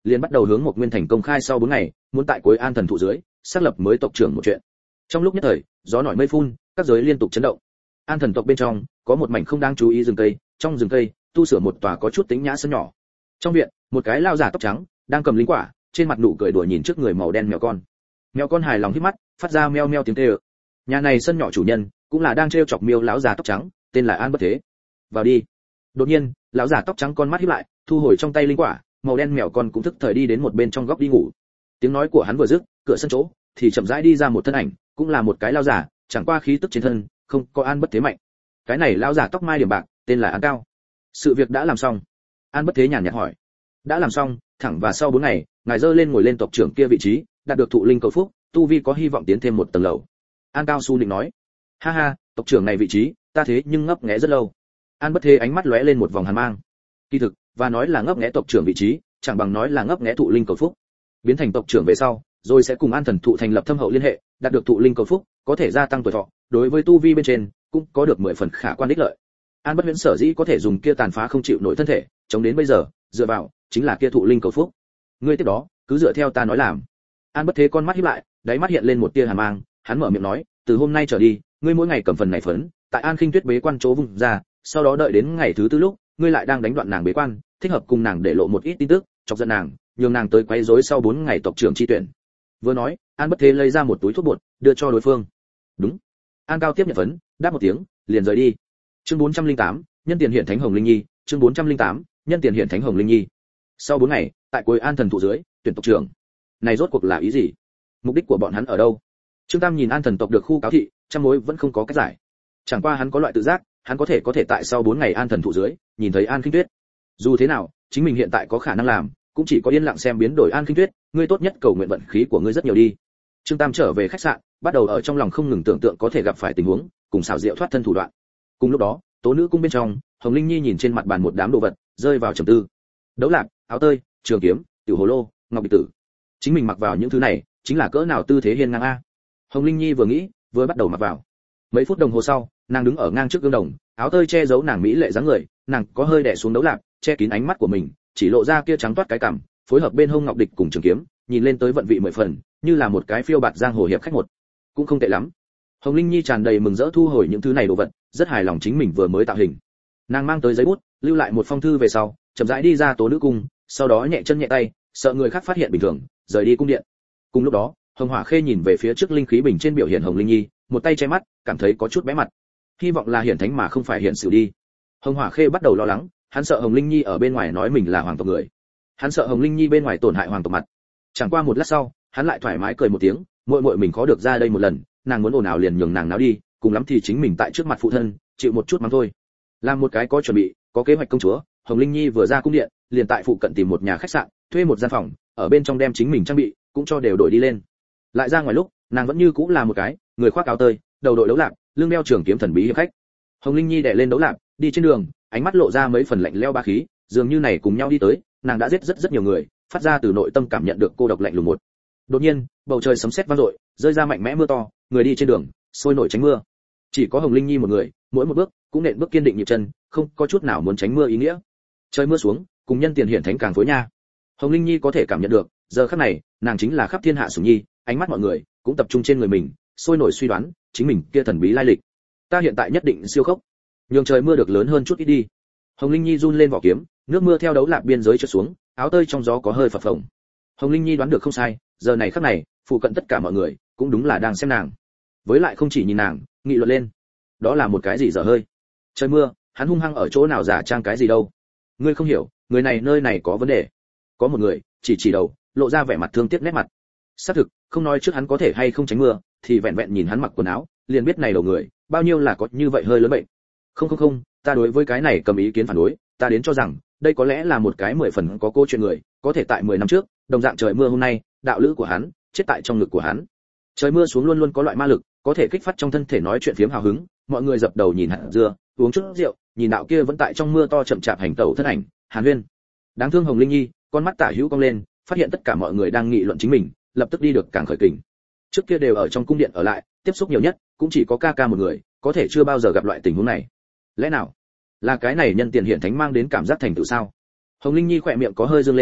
S1: liền bắt đầu hướng một nguyên thành công khai sau bốn ngày, muốn tại cuối an thần thụ dưới xác lập mới tộc trưởng một chuyện. Trong lúc nhất thời, gió nổi mây phun, các giới liên tục chấn động. An thần tộc bên trong có một mảnh không đáng chú ý rừng cây, trong rừng cây tu sửa một tòa có chút tính nhã sân nhỏ. Trong viện, một cái lao giả tóc trắng đang cầm linh quả, trên mặt nụ cười đùa nhìn trước người màu đen mèo con. Mèo con hài lòng híp mắt, phát ra meo meo tiếng kêu. Nhà này sân nhỏ chủ nhân cũng là đang trêu chọc miêu lão già tóc trắng, tên là An Bất Thế. Vào đi. Đột nhiên, lão già tóc trắng con mắt híp lại, thu hồi trong tay linh quả, màu đen mèo con cũng thức thời đi đến một bên trong góc đi ngủ. Tiếng nói của hắn vừa dứt, cửa sân chỗ thì chậm rãi đi ra một thân ảnh, cũng là một cái lão giả, chẳng qua khí tức trên thân không có An Bất Thế mạnh. Cái này lão giả tóc mai điểm bạc, tên là An Cao. Sự việc đã làm xong. An Bất Thế nhàn nhạt hỏi. Đã làm xong, thẳng và sau bốn ngày, ngài dơ lên ngồi lên tộc trưởng kia vị trí, đạt được thụ linh cầu phúc, tu vi có hy vọng tiến thêm một tầng lầu. An Cao su định nói. Ha ha, tộc trưởng này vị trí, ta thế nhưng ngấp nghé rất lâu. An Bất Thế ánh mắt lóe lên một vòng hàn mang. Kỳ thực, và nói là ngấp nghé tộc trưởng vị trí, chẳng bằng nói là ngấp nghé thụ linh cầu phúc. Biến thành tộc trưởng về sau, rồi sẽ cùng An Thần thụ thành lập thâm hậu liên hệ, đạt được thụ linh cầu phúc, có thể gia tăng tuổi thọ, đối với tu vi bên trên cũng có được mười phần khả quan đích lợi. An Bất Huyễn sở dĩ có thể dùng kia tàn phá không chịu nổi thân thể, chống đến bây giờ, dựa vào chính là kia thụ linh cầu phúc. Ngươi tiếp đó, cứ dựa theo ta nói làm. An Bất Thế con mắt híp lại, đáy mắt hiện lên một tia hàn mang, hắn mở miệng nói, từ hôm nay trở đi, ngươi mỗi ngày cầm phần này phấn, tại An Khinh Tuyết bế quan chỗ vùng ra, sau đó đợi đến ngày thứ tư lúc, ngươi lại đang đánh đoạn nàng bế quan, thích hợp cùng nàng để lộ một ít tin tức, chọc giận nàng, nhường nàng tới quấy rối sau bốn ngày tộc trưởng chi tuyển. Vừa nói, An Bất Thế lấy ra một túi thuốc bột, đưa cho đối phương. Đúng. An Cao tiếp nhận phấn, đáp một tiếng, liền rời đi. Chương bốn trăm lẻ tám, nhân tiền hiện thánh hồng linh nhi, chương bốn trăm lẻ tám, nhân tiền hiện thánh hồng linh nhi. Sau bốn ngày, tại cuối An Thần thụ dưới, tuyển tộc trưởng. Này rốt cuộc là ý gì? Mục đích của bọn hắn ở đâu? Trương Tam nhìn An Thần tộc được khu cáo thị, trăm mối vẫn không có cách giải. Chẳng qua hắn có loại tự giác, hắn có thể có thể tại sau bốn ngày An Thần thụ dưới, nhìn thấy An Khinh Tuyết. Dù thế nào, chính mình hiện tại có khả năng làm, cũng chỉ có yên lặng xem biến đổi An Khinh Tuyết, ngươi tốt nhất cầu nguyện vận khí của ngươi rất nhiều đi. Trương Tam trở về khách sạn, bắt đầu ở trong lòng không ngừng tưởng tượng có thể gặp phải tình huống, cùng xảo diệu thoát thân thủ đoạn. Cùng lúc đó, Tố Nữ cung bên trong, Hồng Linh Nhi nhìn trên mặt bàn một đám đồ vật, rơi vào trầm tư. Đấu lạc, áo tơi, trường kiếm, tiểu hồ lô, ngọc bích tử. Chính mình mặc vào những thứ này, chính là cỡ nào tư thế hiên ngang a. Hồng Linh Nhi vừa nghĩ, vừa bắt đầu mặc vào. Mấy phút đồng hồ sau, nàng đứng ở ngang trước gương đồng, áo tơi che giấu nàng mỹ lệ dáng người, nàng có hơi đè xuống đấu lạc, che kín ánh mắt của mình, chỉ lộ ra kia trắng toát cái cằm, phối hợp bên hông ngọc địch cùng trường kiếm, nhìn lên tới vận vị mười phần, như là một cái phiêu bạt giang hồ hiệp khách một. Cũng không tệ lắm. Hồng Linh Nhi tràn đầy mừng rỡ thu hồi những thứ này đồ vật, rất hài lòng chính mình vừa mới tạo hình. Nàng mang tới giấy bút, lưu lại một phong thư về sau, chậm rãi đi ra Tố Nữ cung, sau đó nhẹ chân nhẹ tay, sợ người khác phát hiện bình thường, rời đi cung điện. Cùng lúc đó, Hồng Hỏa Khê nhìn về phía trước linh khí bình trên biểu hiện Hồng Linh Nhi, một tay che mắt, cảm thấy có chút bé mặt. Hy vọng là hiển thánh mà không phải hiển sử đi. Hồng Hỏa Khê bắt đầu lo lắng, hắn sợ Hồng Linh Nhi ở bên ngoài nói mình là hoàng tộc người. Hắn sợ Hồng Linh Nhi bên ngoài tổn hại hoàng tộc mặt. Chẳng qua một lát sau, hắn lại thoải mái cười một tiếng, muội muội mình khó được ra đây một lần, nàng muốn ồn ào liền nhường nàng náo đi, cùng lắm thì chính mình tại trước mặt phụ thân, chịu một chút mắng thôi. Làm một cái có chuẩn bị, có kế hoạch công chúa, Hồng Linh Nhi vừa ra cung điện, liền tại phụ cận tìm một nhà khách sạn, thuê một gian phòng, ở bên trong đem chính mình trang bị, cũng cho đều đổi đi lên. Lại ra ngoài lúc, nàng vẫn như cũ là một cái, người khoác áo tơi, đầu đội đấu lạc, lưng đeo trường kiếm thần bí hiệp khách. Hồng Linh Nhi đè lên đấu lạc, đi trên đường, ánh mắt lộ ra mấy phần lạnh lẽo bá khí, dường như này cùng nhau đi tới, nàng đã giết rất rất nhiều người, phát ra từ nội tâm cảm nhận được cô độc lạnh lùng một. Đột nhiên, bầu trời sấm sét vang dội, rơi ra mạnh mẽ mưa to, người đi trên đường, sôi nổi tránh mưa. Chỉ có Hồng Linh Nhi một người, mỗi một bước cũng nện bước kiên định nhịp chân, không có chút nào muốn tránh mưa ý nghĩa. Trời mưa xuống, cùng nhân tiền hiển thánh càng phối nha. Hồng Linh Nhi có thể cảm nhận được, giờ khắc này, nàng chính là khắp thiên hạ sủng nhi, ánh mắt mọi người cũng tập trung trên người mình, sôi nổi suy đoán, chính mình kia thần bí lai lịch. Ta hiện tại nhất định siêu khốc, nhường trời mưa được lớn hơn chút ít đi. Hồng Linh Nhi run lên vỏ kiếm, nước mưa theo đấu lạc biên giới trượt xuống, áo tơi trong gió có hơi phập phồng. Hồng Linh Nhi đoán được không sai, giờ này khắc này, phụ cận tất cả mọi người cũng đúng là đang xem nàng. Với lại không chỉ nhìn nàng, nghị luận lên. Đó là một cái gì dở hơi? Trời mưa, hắn hung hăng ở chỗ nào giả trang cái gì đâu? Ngươi không hiểu, người này nơi này có vấn đề. Có một người chỉ chỉ đầu, lộ ra vẻ mặt thương tiếc nét mặt. Xác thực, không nói trước hắn có thể hay không tránh mưa, thì vẹn vẹn nhìn hắn mặc quần áo, liền biết này đầu người, bao nhiêu là có như vậy hơi lớn bệnh. Không không không, ta đối với cái này cầm ý kiến phản đối, ta đến cho rằng, đây có lẽ là một cái mười phần có câu chuyện người, có thể tại mười năm trước, đồng dạng trời mưa hôm nay, đạo lữ của hắn chết tại trong ngực của hắn. Trời mưa xuống luôn luôn có loại ma lực, có thể kích phát trong thân thể nói chuyện phiếm hào hứng, mọi người dập đầu nhìn hạt dưa, uống chút rượu, nhìn đạo kia vẫn tại trong mưa to chậm chạp hành tẩu thân ảnh, Hàn Huyên. Đáng thương Hồng Linh Nhi, con mắt tả hữu cong lên, phát hiện tất cả mọi người đang nghị luận chính mình, lập tức đi được càng khởi kình. Trước kia đều ở trong cung điện ở lại, tiếp xúc nhiều nhất, cũng chỉ có ca ca một người, có thể chưa bao giờ gặp loại tình huống này. Lẽ nào là cái này nhân tiền hiện thánh mang đến cảm giác thành tựu sao? Hồng Linh Nhi khỏe miệng có hơi dương lên,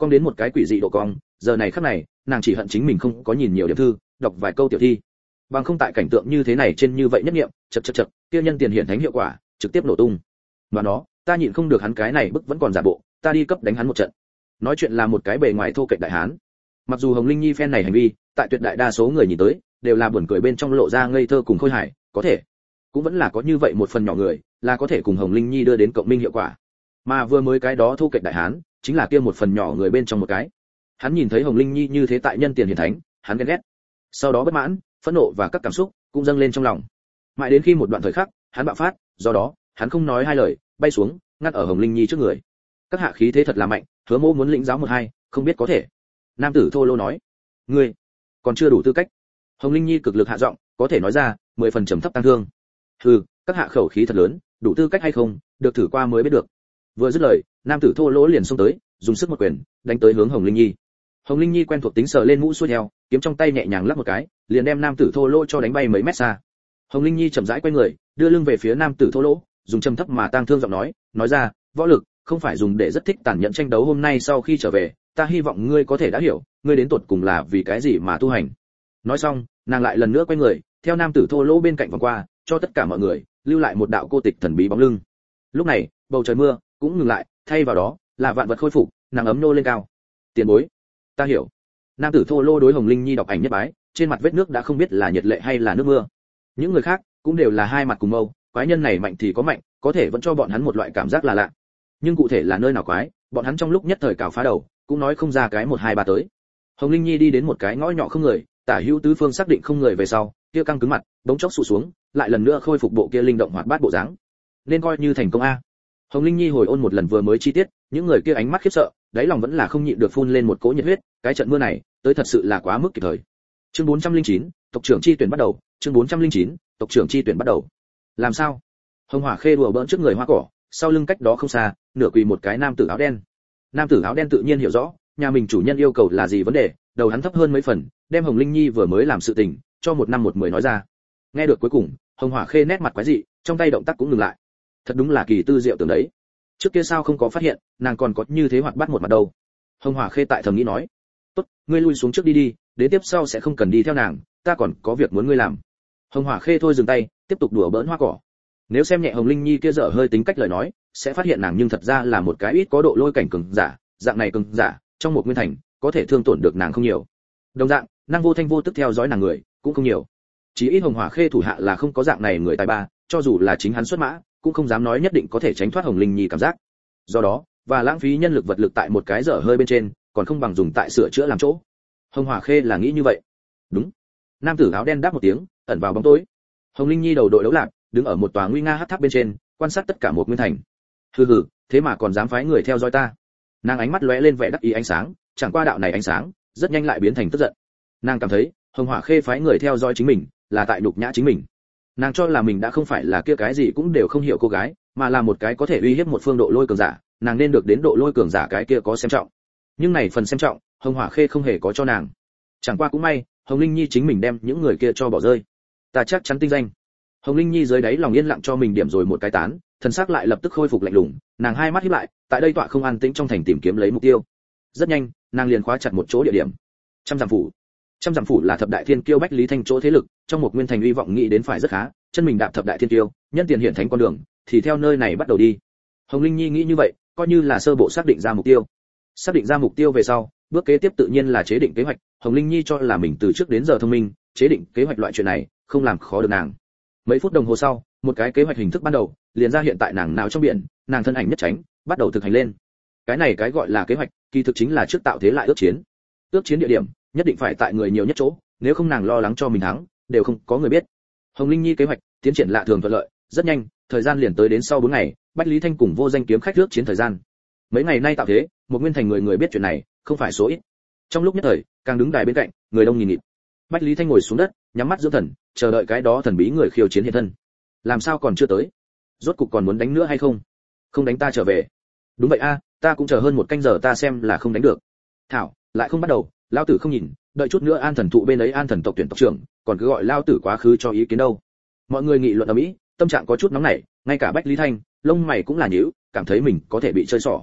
S1: cong đến một cái quỷ dị độ cong, giờ này khắc này nàng chỉ hận chính mình không có nhìn nhiều điểm thư, đọc vài câu tiểu thi, bằng không tại cảnh tượng như thế này trên như vậy nhất nghiệm, chật chật chật, kia nhân tiền hiển thánh hiệu quả trực tiếp nổ tung. Mà nó, ta nhịn không được hắn cái này bức vẫn còn giả bộ, ta đi cấp đánh hắn một trận. Nói chuyện là một cái bề ngoài thô kệch đại hán. Mặc dù Hồng Linh Nhi phen này hành vi, tại tuyệt đại đa số người nhìn tới, đều là buồn cười bên trong lộ ra ngây thơ cùng khôi hài, có thể cũng vẫn là có như vậy một phần nhỏ người, là có thể cùng Hồng Linh Nhi đưa đến cộng minh hiệu quả. Mà vừa mới cái đó thô kệch đại hán, chính là kia một phần nhỏ người bên trong một cái. Hắn nhìn thấy Hồng Linh Nhi như thế tại nhân tiền hiển thánh, hắn ghen ghét. Sau đó bất mãn, phẫn nộ và các cảm xúc cũng dâng lên trong lòng. Mãi đến khi một đoạn thời khắc, hắn bạo phát, do đó, hắn không nói hai lời, bay xuống, ngăn ở Hồng Linh Nhi trước người. Các hạ khí thế thật là mạnh, Hứa Mỗ muốn lĩnh giáo một hai, không biết có thể. Nam tử thô lỗ nói, ngươi còn chưa đủ tư cách. Hồng Linh Nhi cực lực hạ giọng, có thể nói ra, mười phần trầm thấp tăng thương. Hừ, các hạ khẩu khí thật lớn, đủ tư cách hay không, được thử qua mới biết được. Vừa dứt lời, nam tử thô lỗ liền xông tới, dùng sức một quyền, đánh tới hướng Hồng Linh Nhi. Hồng Linh Nhi quen thuộc tính sờ lên mũ xuôi theo, kiếm trong tay nhẹ nhàng lắc một cái, liền đem nam tử thô lỗ cho đánh bay mấy mét xa. Hồng Linh Nhi chậm rãi quay người, đưa lưng về phía nam tử thô lỗ, dùng trầm thấp mà tang thương giọng nói, nói ra, võ lực không phải dùng để rất thích tàn nhẫn tranh đấu, hôm nay sau khi trở về, ta hy vọng ngươi có thể đã hiểu, ngươi đến tột cùng là vì cái gì mà tu hành. Nói xong, nàng lại lần nữa quay người, theo nam tử thô lỗ bên cạnh vòng qua, cho tất cả mọi người lưu lại một đạo cô tịch thần bí bóng lưng. Lúc này, bầu trời mưa cũng ngừng lại, thay vào đó là vạn vật khôi phục, nàng ấm nô lên cao. Tiền bối, ta hiểu. Nam tử thô lỗ đối Hồng Linh Nhi đọc ảnh nhất bái, trên mặt vết nước đã không biết là nhiệt lệ hay là nước mưa. Những người khác cũng đều là hai mặt cùng mâu, quái nhân này mạnh thì có mạnh, có thể vẫn cho bọn hắn một loại cảm giác là lạ. Nhưng cụ thể là nơi nào quái, bọn hắn trong lúc nhất thời cào phá đầu, cũng nói không ra cái một hai ba tới. Hồng Linh Nhi đi đến một cái ngõ nhỏ không người, tả hữu tứ phương xác định không người về sau, kia căng cứng mặt, bỗng chốc sụ xuống, lại lần nữa khôi phục bộ kia linh động hoạt bát bộ dáng. Nên coi như thành công a. Hồng Linh Nhi hồi ôn một lần vừa mới chi tiết, những người kia ánh mắt khiếp sợ, đáy lòng vẫn là không nhịn được phun lên một cỗ nhiệt huyết, cái trận mưa này, tới thật sự là quá mức kịp thời. Chương bốn trăm lẻ chín, tộc trưởng chi tuyển bắt đầu, chương bốn trăm lẻ chín, tộc trưởng chi tuyển bắt đầu. Làm sao? Hồng Hỏa Khê đùa bỡn trước người hoa cỏ, sau lưng cách đó không xa, nửa quỳ một cái nam tử áo đen. Nam tử áo đen tự nhiên hiểu rõ, nhà mình chủ nhân yêu cầu là gì vấn đề, đầu hắn thấp hơn mấy phần, đem Hồng Linh Nhi vừa mới làm sự tình, cho một năm một mười nói ra. Nghe được cuối cùng, Hồng Hỏa Khê nét mặt quái dị, trong tay động tác cũng ngừng lại. Thật đúng là kỳ tư diệu tưởng đấy. Trước kia sao không có phát hiện, nàng còn có như thế hoạt bát một mặt đâu. Hồng Hỏa Khê tại thầm nghĩ nói, tốt, ngươi lui xuống trước đi đi, đến tiếp sau sẽ không cần đi theo nàng, ta còn có việc muốn ngươi làm. Hồng Hỏa Khê thôi dừng tay, tiếp tục đùa bỡn hoa cỏ. Nếu xem nhẹ Hồng Linh Nhi kia dở hơi tính cách lời nói, sẽ phát hiện nàng nhưng thật ra là một cái ít có độ lôi cảnh cường giả, dạng này cường giả, trong một nguyên thành, có thể thương tổn được nàng không nhiều. Đồng dạng, năng vô thanh vô tức theo dõi nàng người, cũng không nhiều. Chỉ ít Hồng Hỏa Khê thủ hạ là không có dạng này người tài ba, cho dù là chính hắn xuất mã, cũng không dám nói nhất định có thể tránh thoát Hồng Linh Nhi cảm giác. Do đó, và lãng phí nhân lực vật lực tại một cái dở hơi bên trên, còn không bằng dùng tại sửa chữa làm chỗ. Hồng Hỏa Khê là nghĩ như vậy. Đúng. Nam tử áo đen đáp một tiếng, ẩn vào bóng tối. Hồng Linh Nhi đầu đội đấu lạc, đứng ở một tòa nguy nga hắc tháp bên trên, quan sát tất cả một nguyên thành. Hừ hừ, thế mà còn dám phái người theo dõi ta. Nàng ánh mắt lóe lên vẻ đắc ý ánh sáng, chẳng qua đạo này ánh sáng, rất nhanh lại biến thành tức giận. Nàng cảm thấy, Hồng Hỏa Khê phái người theo dõi chính mình, là tại nhục nhã chính mình. Nàng cho là mình đã không phải là kia cái gì cũng đều không hiểu cô gái, mà là một cái có thể uy hiếp một phương độ lôi cường giả, nàng nên được đến độ lôi cường giả cái kia có xem trọng. Nhưng này phần xem trọng, Hồng Hỏa Khê không hề có cho nàng. Chẳng qua cũng may, Hồng Linh Nhi chính mình đem những người kia cho bỏ rơi. Ta chắc chắn tinh danh. Hồng Linh Nhi dưới đáy lòng yên lặng cho mình điểm rồi một cái tán, thần sắc lại lập tức khôi phục lạnh lùng, nàng hai mắt híp lại, tại đây tọa không an tĩnh trong thành tìm kiếm lấy mục tiêu. Rất nhanh, nàng liền khóa chặt một chỗ địa điểm. Trăm Dặm phủ. Trăm Dặm phủ là thập đại thiên kiêu Bách Lý Thanh chỗ thế lực, trong một nguyên thành uy vọng nghĩ đến phải rất khá, chân mình đạp thập đại thiên kiêu, nhân tiền hiển thánh con đường, thì theo nơi này bắt đầu đi. Hồng Linh Nhi nghĩ như vậy, coi như là sơ bộ xác định ra mục tiêu. Xác định ra mục tiêu về sau, bước kế tiếp tự nhiên là chế định kế hoạch. Hồng Linh Nhi cho là mình từ trước đến giờ thông minh, chế định kế hoạch loại chuyện này không làm khó được nàng. Mấy phút đồng hồ sau, một cái kế hoạch hình thức ban đầu liền ra hiện tại nàng nào trong biển, nàng thân ảnh nhất tránh, bắt đầu thực hành lên. Cái này cái gọi là kế hoạch, kỳ thực chính là trước tạo thế lại ước chiến. Ước chiến địa điểm nhất định phải tại người nhiều nhất chỗ, nếu không nàng lo lắng cho mình thắng, đều không có người biết. Hồng Linh Nhi kế hoạch tiến triển lạ thường thuận lợi, rất nhanh, thời gian liền tới đến sau bốn ngày, Bách Lý Thanh cùng vô danh kiếm khách ước chiến thời gian. Mấy ngày nay tạo thế, một nguyên thành người người biết chuyện này, không phải số ít. Trong lúc nhất thời, càng đứng đài bên cạnh, người đông nghìn nghịt. Bách Lý Thanh ngồi xuống đất, nhắm mắt dưỡng thần, chờ đợi cái đó thần bí người khiêu chiến hiện thân. Làm sao còn chưa tới? Rốt cục còn muốn đánh nữa hay không? Không đánh ta trở về. Đúng vậy a, ta cũng chờ hơn một canh giờ ta xem là không đánh được. Thảo, lại không bắt đầu, lão tử không nhìn, đợi chút nữa An Thần thụ bên ấy An Thần tộc tuyển tộc trưởng, còn cứ gọi lão tử quá khứ cho ý kiến đâu. Mọi người nghị luận ầm ĩ, tâm trạng có chút nóng nảy, ngay cả Bách Lý Thanh, lông mày cũng là nhíu, cảm thấy mình có thể bị chơi xỏ.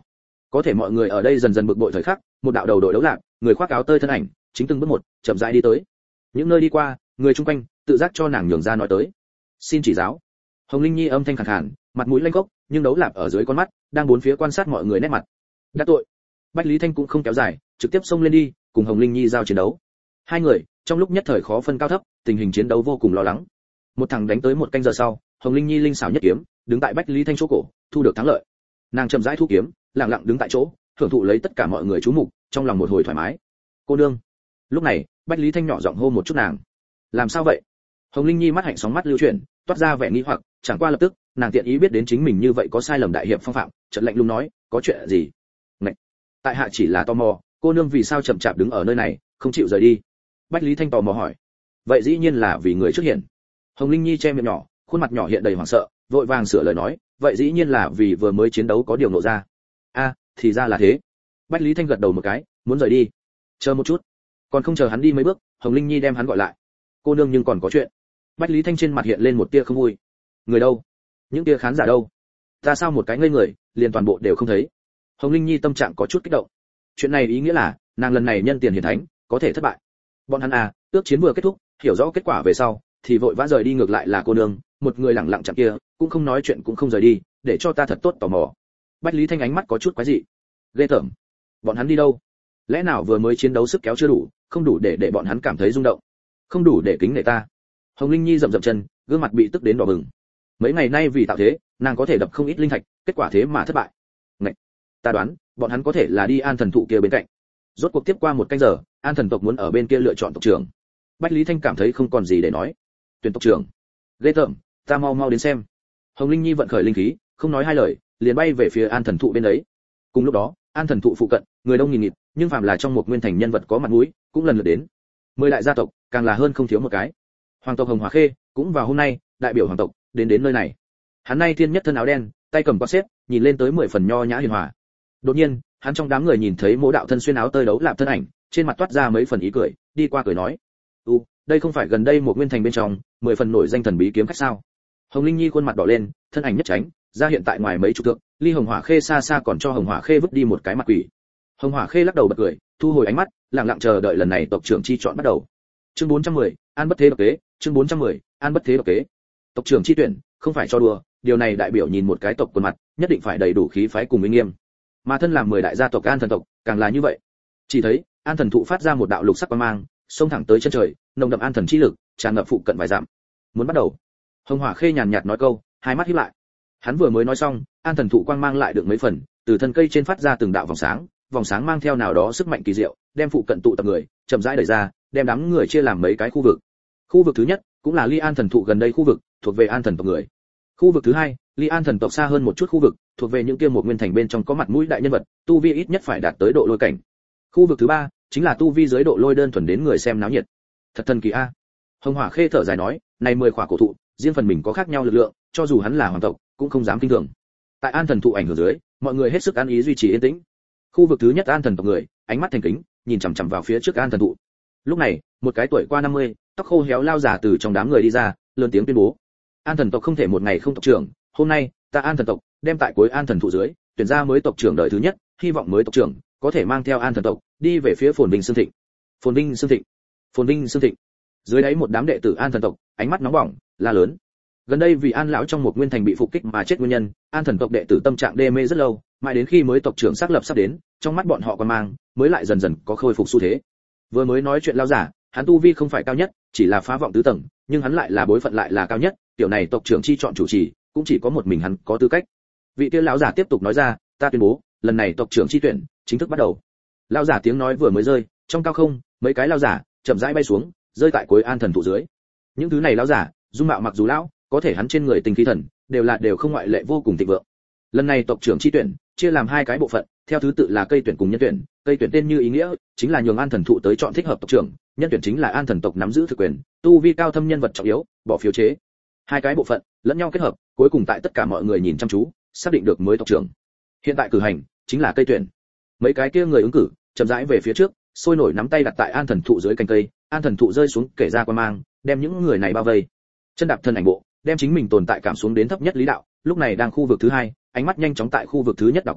S1: Có thể mọi người ở đây dần dần bực bội thời khắc, một đạo đầu đội đấu lạc, người khoác áo tơi thân ảnh, chính từng bước một, chậm rãi đi tới. Những nơi đi qua, người chung quanh tự giác cho nàng nhường ra nói tới. Xin chỉ giáo. Hồng Linh Nhi âm thanh khàn khàn, mặt mũi lanh gốc, nhưng đấu lạc ở dưới con mắt, đang bốn phía quan sát mọi người nét mặt. Đã tội. Bách Lý Thanh cũng không kéo dài, trực tiếp xông lên đi, cùng Hồng Linh Nhi giao chiến đấu. Hai người, trong lúc nhất thời khó phân cao thấp, tình hình chiến đấu vô cùng lo lắng. Một thằng đánh tới một canh giờ sau, Hồng Linh Nhi linh xảo nhất kiếm, đứng tại Bách Lý Thanh chỗ cổ, thu được thắng lợi. Nàng chậm rãi thu kiếm, lặng lặng đứng tại chỗ, thưởng thụ lấy tất cả mọi người chú mục, trong lòng một hồi thoải mái. Cô nương. Lúc này, Bách Lý Thanh nhỏ giọng hô một chút nàng. Làm sao vậy? Hồng Linh Nhi mắt hạnh sóng mắt lưu chuyển, toát ra vẻ nghi hoặc, chẳng qua lập tức, nàng tiện ý biết đến chính mình như vậy có sai lầm đại hiệp phong phạm, chợt lạnh lùng nói, có chuyện gì? Ngậy. Tại hạ chỉ là tò mò, cô nương vì sao chậm chạp đứng ở nơi này, không chịu rời đi? Bách Lý Thanh tò mò hỏi. Vậy dĩ nhiên là vì người trước hiện. Hồng Linh Nhi che miệng nhỏ, khuôn mặt nhỏ hiện đầy hoảng sợ, vội vàng sửa lời nói, vậy dĩ nhiên là vì vừa mới chiến đấu có điều nộ ra. A, thì ra là thế. Bách Lý Thanh gật đầu một cái, muốn rời đi. Chờ một chút. Còn không chờ hắn đi mấy bước, Hồng Linh Nhi đem hắn gọi lại. Cô nương nhưng còn có chuyện. Bách Lý Thanh trên mặt hiện lên một tia không vui. Người đâu? Những tia khán giả đâu? Ta sao một cái ngây người, liền toàn bộ đều không thấy. Hồng Linh Nhi tâm trạng có chút kích động. Chuyện này ý nghĩa là, nàng lần này nhân tiền hiển thánh, có thể thất bại. Bọn hắn à, ước chiến vừa kết thúc, hiểu rõ kết quả về sau, thì vội vã rời đi, ngược lại là cô nương, một người lẳng lặng chạm kia, cũng không nói chuyện cũng không rời đi, để cho ta thật tốt tò mò. Bách Lý Thanh ánh mắt có chút quái dị. Ghê tởm. Bọn hắn đi đâu? Lẽ nào vừa mới chiến đấu sức kéo chưa đủ, không đủ để để bọn hắn cảm thấy rung động, không đủ để kính nể ta? Hồng Linh Nhi dậm dậm chân, gương mặt bị tức đến đỏ bừng. Mấy ngày nay vì tạo thế, nàng có thể đập không ít linh thạch, kết quả thế mà thất bại. Ngậy. Ta đoán, bọn hắn có thể là đi An Thần Thụ kia bên cạnh. Rốt cuộc tiếp qua một canh giờ, An Thần tộc muốn ở bên kia lựa chọn tộc trưởng. Bách Lý Thanh cảm thấy không còn gì để nói. Tuyển tộc trưởng. Ghê tởm, ta mau mau đến xem. Hồng Linh Nhi vận khởi linh khí, không nói hai lời, liền bay về phía An Thần Thụ bên đấy. Cùng lúc đó, An Thần Thụ phụ cận, người đông nghìn nghịt, nhưng phàm là trong một nguyên thành nhân vật có mặt mũi, cũng lần lượt đến. Mười đại gia tộc, càng là hơn không thiếu một cái. Hoàng tộc Hồng Hỏa Khê, cũng vào hôm nay, đại biểu hoàng tộc, đến đến nơi này. Hắn nay thiên nhất thân áo đen, tay cầm quạt xếp, nhìn lên tới mười phần nho nhã hiền hòa. Đột nhiên, hắn trong đám người nhìn thấy Mộ đạo thân xuyên áo tơi đấu lạp thân ảnh, trên mặt toát ra mấy phần ý cười, đi qua cười nói: "U, đây không phải gần đây một nguyên thành bên trong, mười phần nổi danh thần bí kiếm khách sao?" Hồng Linh Nhi khuôn mặt đỏ lên, thân ảnh nhất tránh, ra hiện tại ngoài mấy chục thước, ly Hồng Hỏa Khê xa xa còn cho Hồng Hỏa Khê vứt đi một cái mặt quỷ. Hồng Hỏa Khê lắc đầu bật cười, thu hồi ánh mắt, lặng lặng chờ đợi lần này tộc trưởng chi chọn bắt đầu. Chương bốn trăm mười, An bất thế độc kế, chương bốn trăm mười, An bất thế độc kế. Tộc trưởng chi tuyển, không phải cho đùa, điều này đại biểu nhìn một cái tộc quần mặt, nhất định phải đầy đủ khí phái cùng uy nghiêm. Mà thân làm mười đại gia tộc An Thần tộc, càng là như vậy. Chỉ thấy, An Thần thụ phát ra một đạo lục sắc quang mang, xông thẳng tới chân trời, nồng đậm an thần chi lực, tràn ngập phụ cận vài dặm. Muốn bắt đầu. Hồng Hỏa Khê nhàn nhạt nói câu, hai mắt híp lại. Hắn vừa mới nói xong, An Thần thụ quang mang lại được mấy phần, từ thân cây trên phát ra từng đạo vòng sáng, vòng sáng mang theo nào đó sức mạnh kỳ diệu, đem phụ cận tụ tập người chậm rãi đẩy ra, đem đám người chia làm mấy cái khu vực. Khu vực thứ nhất cũng là ly An Thần thụ gần đây khu vực, thuộc về An Thần tộc người. Khu vực thứ hai, ly An Thần tộc xa hơn một chút khu vực, thuộc về những kia một nguyên thành bên trong có mặt mũi đại nhân vật, tu vi ít nhất phải đạt tới độ lôi cảnh. Khu vực thứ ba chính là tu vi dưới độ lôi đơn thuần đến người xem náo nhiệt. Thật thần kỳ a. Hồng Hỏa Khê thở dài nói, này mười khỏa cổ thụ, riêng phần mình có khác nhau lực lượng, cho dù hắn là hoàng tộc, cũng không dám kinh thường. Tại An Thần thụ ảnh hưởng dưới, mọi người hết sức an ý duy trì yên tĩnh. Khu vực thứ nhất An Thần tộc người, ánh mắt thành kính, nhìn chằm chằm vào phía trước An Thần thụ. Lúc này, một cái tuổi qua năm mươi, tóc khô héo lao già từ trong đám người đi ra, lớn tiếng tuyên bố: An Thần tộc không thể một ngày không tộc trưởng, hôm nay, ta An Thần tộc đem tại cuối An Thần thụ dưới, tuyển ra mới tộc trưởng đời thứ nhất, hy vọng mới tộc trưởng có thể mang theo An Thần tộc đi về phía phồn vinh xương thịnh. Phồn vinh xương thịnh, phồn vinh xương thịnh. Dưới đáy một đám đệ tử An Thần tộc, ánh mắt nóng bỏng, la lớn. Gần đây vì An lão trong một nguyên thành bị phục kích mà chết nguyên nhân, An Thần tộc đệ tử tâm trạng đê mê rất lâu, mãi đến khi mới tộc trưởng xác lập sắp đến, trong mắt bọn họ quan mang mới lại dần dần có khôi phục xu thế. Vừa mới nói chuyện lao giả, hắn tu vi không phải cao nhất, chỉ là phá vọng tứ tầng, nhưng hắn lại là bối phận lại là cao nhất, tiểu này tộc trưởng chi chọn chủ trì, cũng chỉ có một mình hắn có tư cách. Vị kia lão giả tiếp tục nói ra, ta tuyên bố, lần này tộc trưởng chi tuyển chính thức bắt đầu. Lão giả tiếng nói vừa mới rơi, trong cao không, mấy cái lão giả chậm rãi bay xuống, rơi tại cuối An Thần thụ dưới. Những thứ này lão giả, dung mạo mặc dù lão, có thể hắn trên người tinh khí thần đều là đều không ngoại lệ vô cùng thịnh vượng. Lần này tộc trưởng chi tuyển chia làm hai cái bộ phận, theo thứ tự là cây tuyển cùng nhân tuyển. Cây tuyển tên như ý nghĩa, chính là nhường An Thần thụ tới chọn thích hợp tộc trưởng, nhân tuyển chính là An Thần tộc nắm giữ thực quyền, tu vi cao thâm nhân vật trọng yếu, bỏ phiếu chế. Hai cái bộ phận lẫn nhau kết hợp, cuối cùng tại tất cả mọi người nhìn chăm chú, xác định được mới tộc trưởng. Hiện tại cử hành chính là cây tuyển. Mấy cái kia người ứng cử chậm rãi về phía trước, sôi nổi nắm tay đặt tại An Thần thụ dưới cành cây, An Thần thụ rơi xuống kể ra quan mang, đem những người này bao vây. Chân đạp thân ảnh bộ, đem chính mình tồn tại cảm xuống đến thấp nhất lý đạo, lúc này đang khu vực thứ hai, ánh mắt nhanh chóng tại khu vực thứ nhất đảo qua,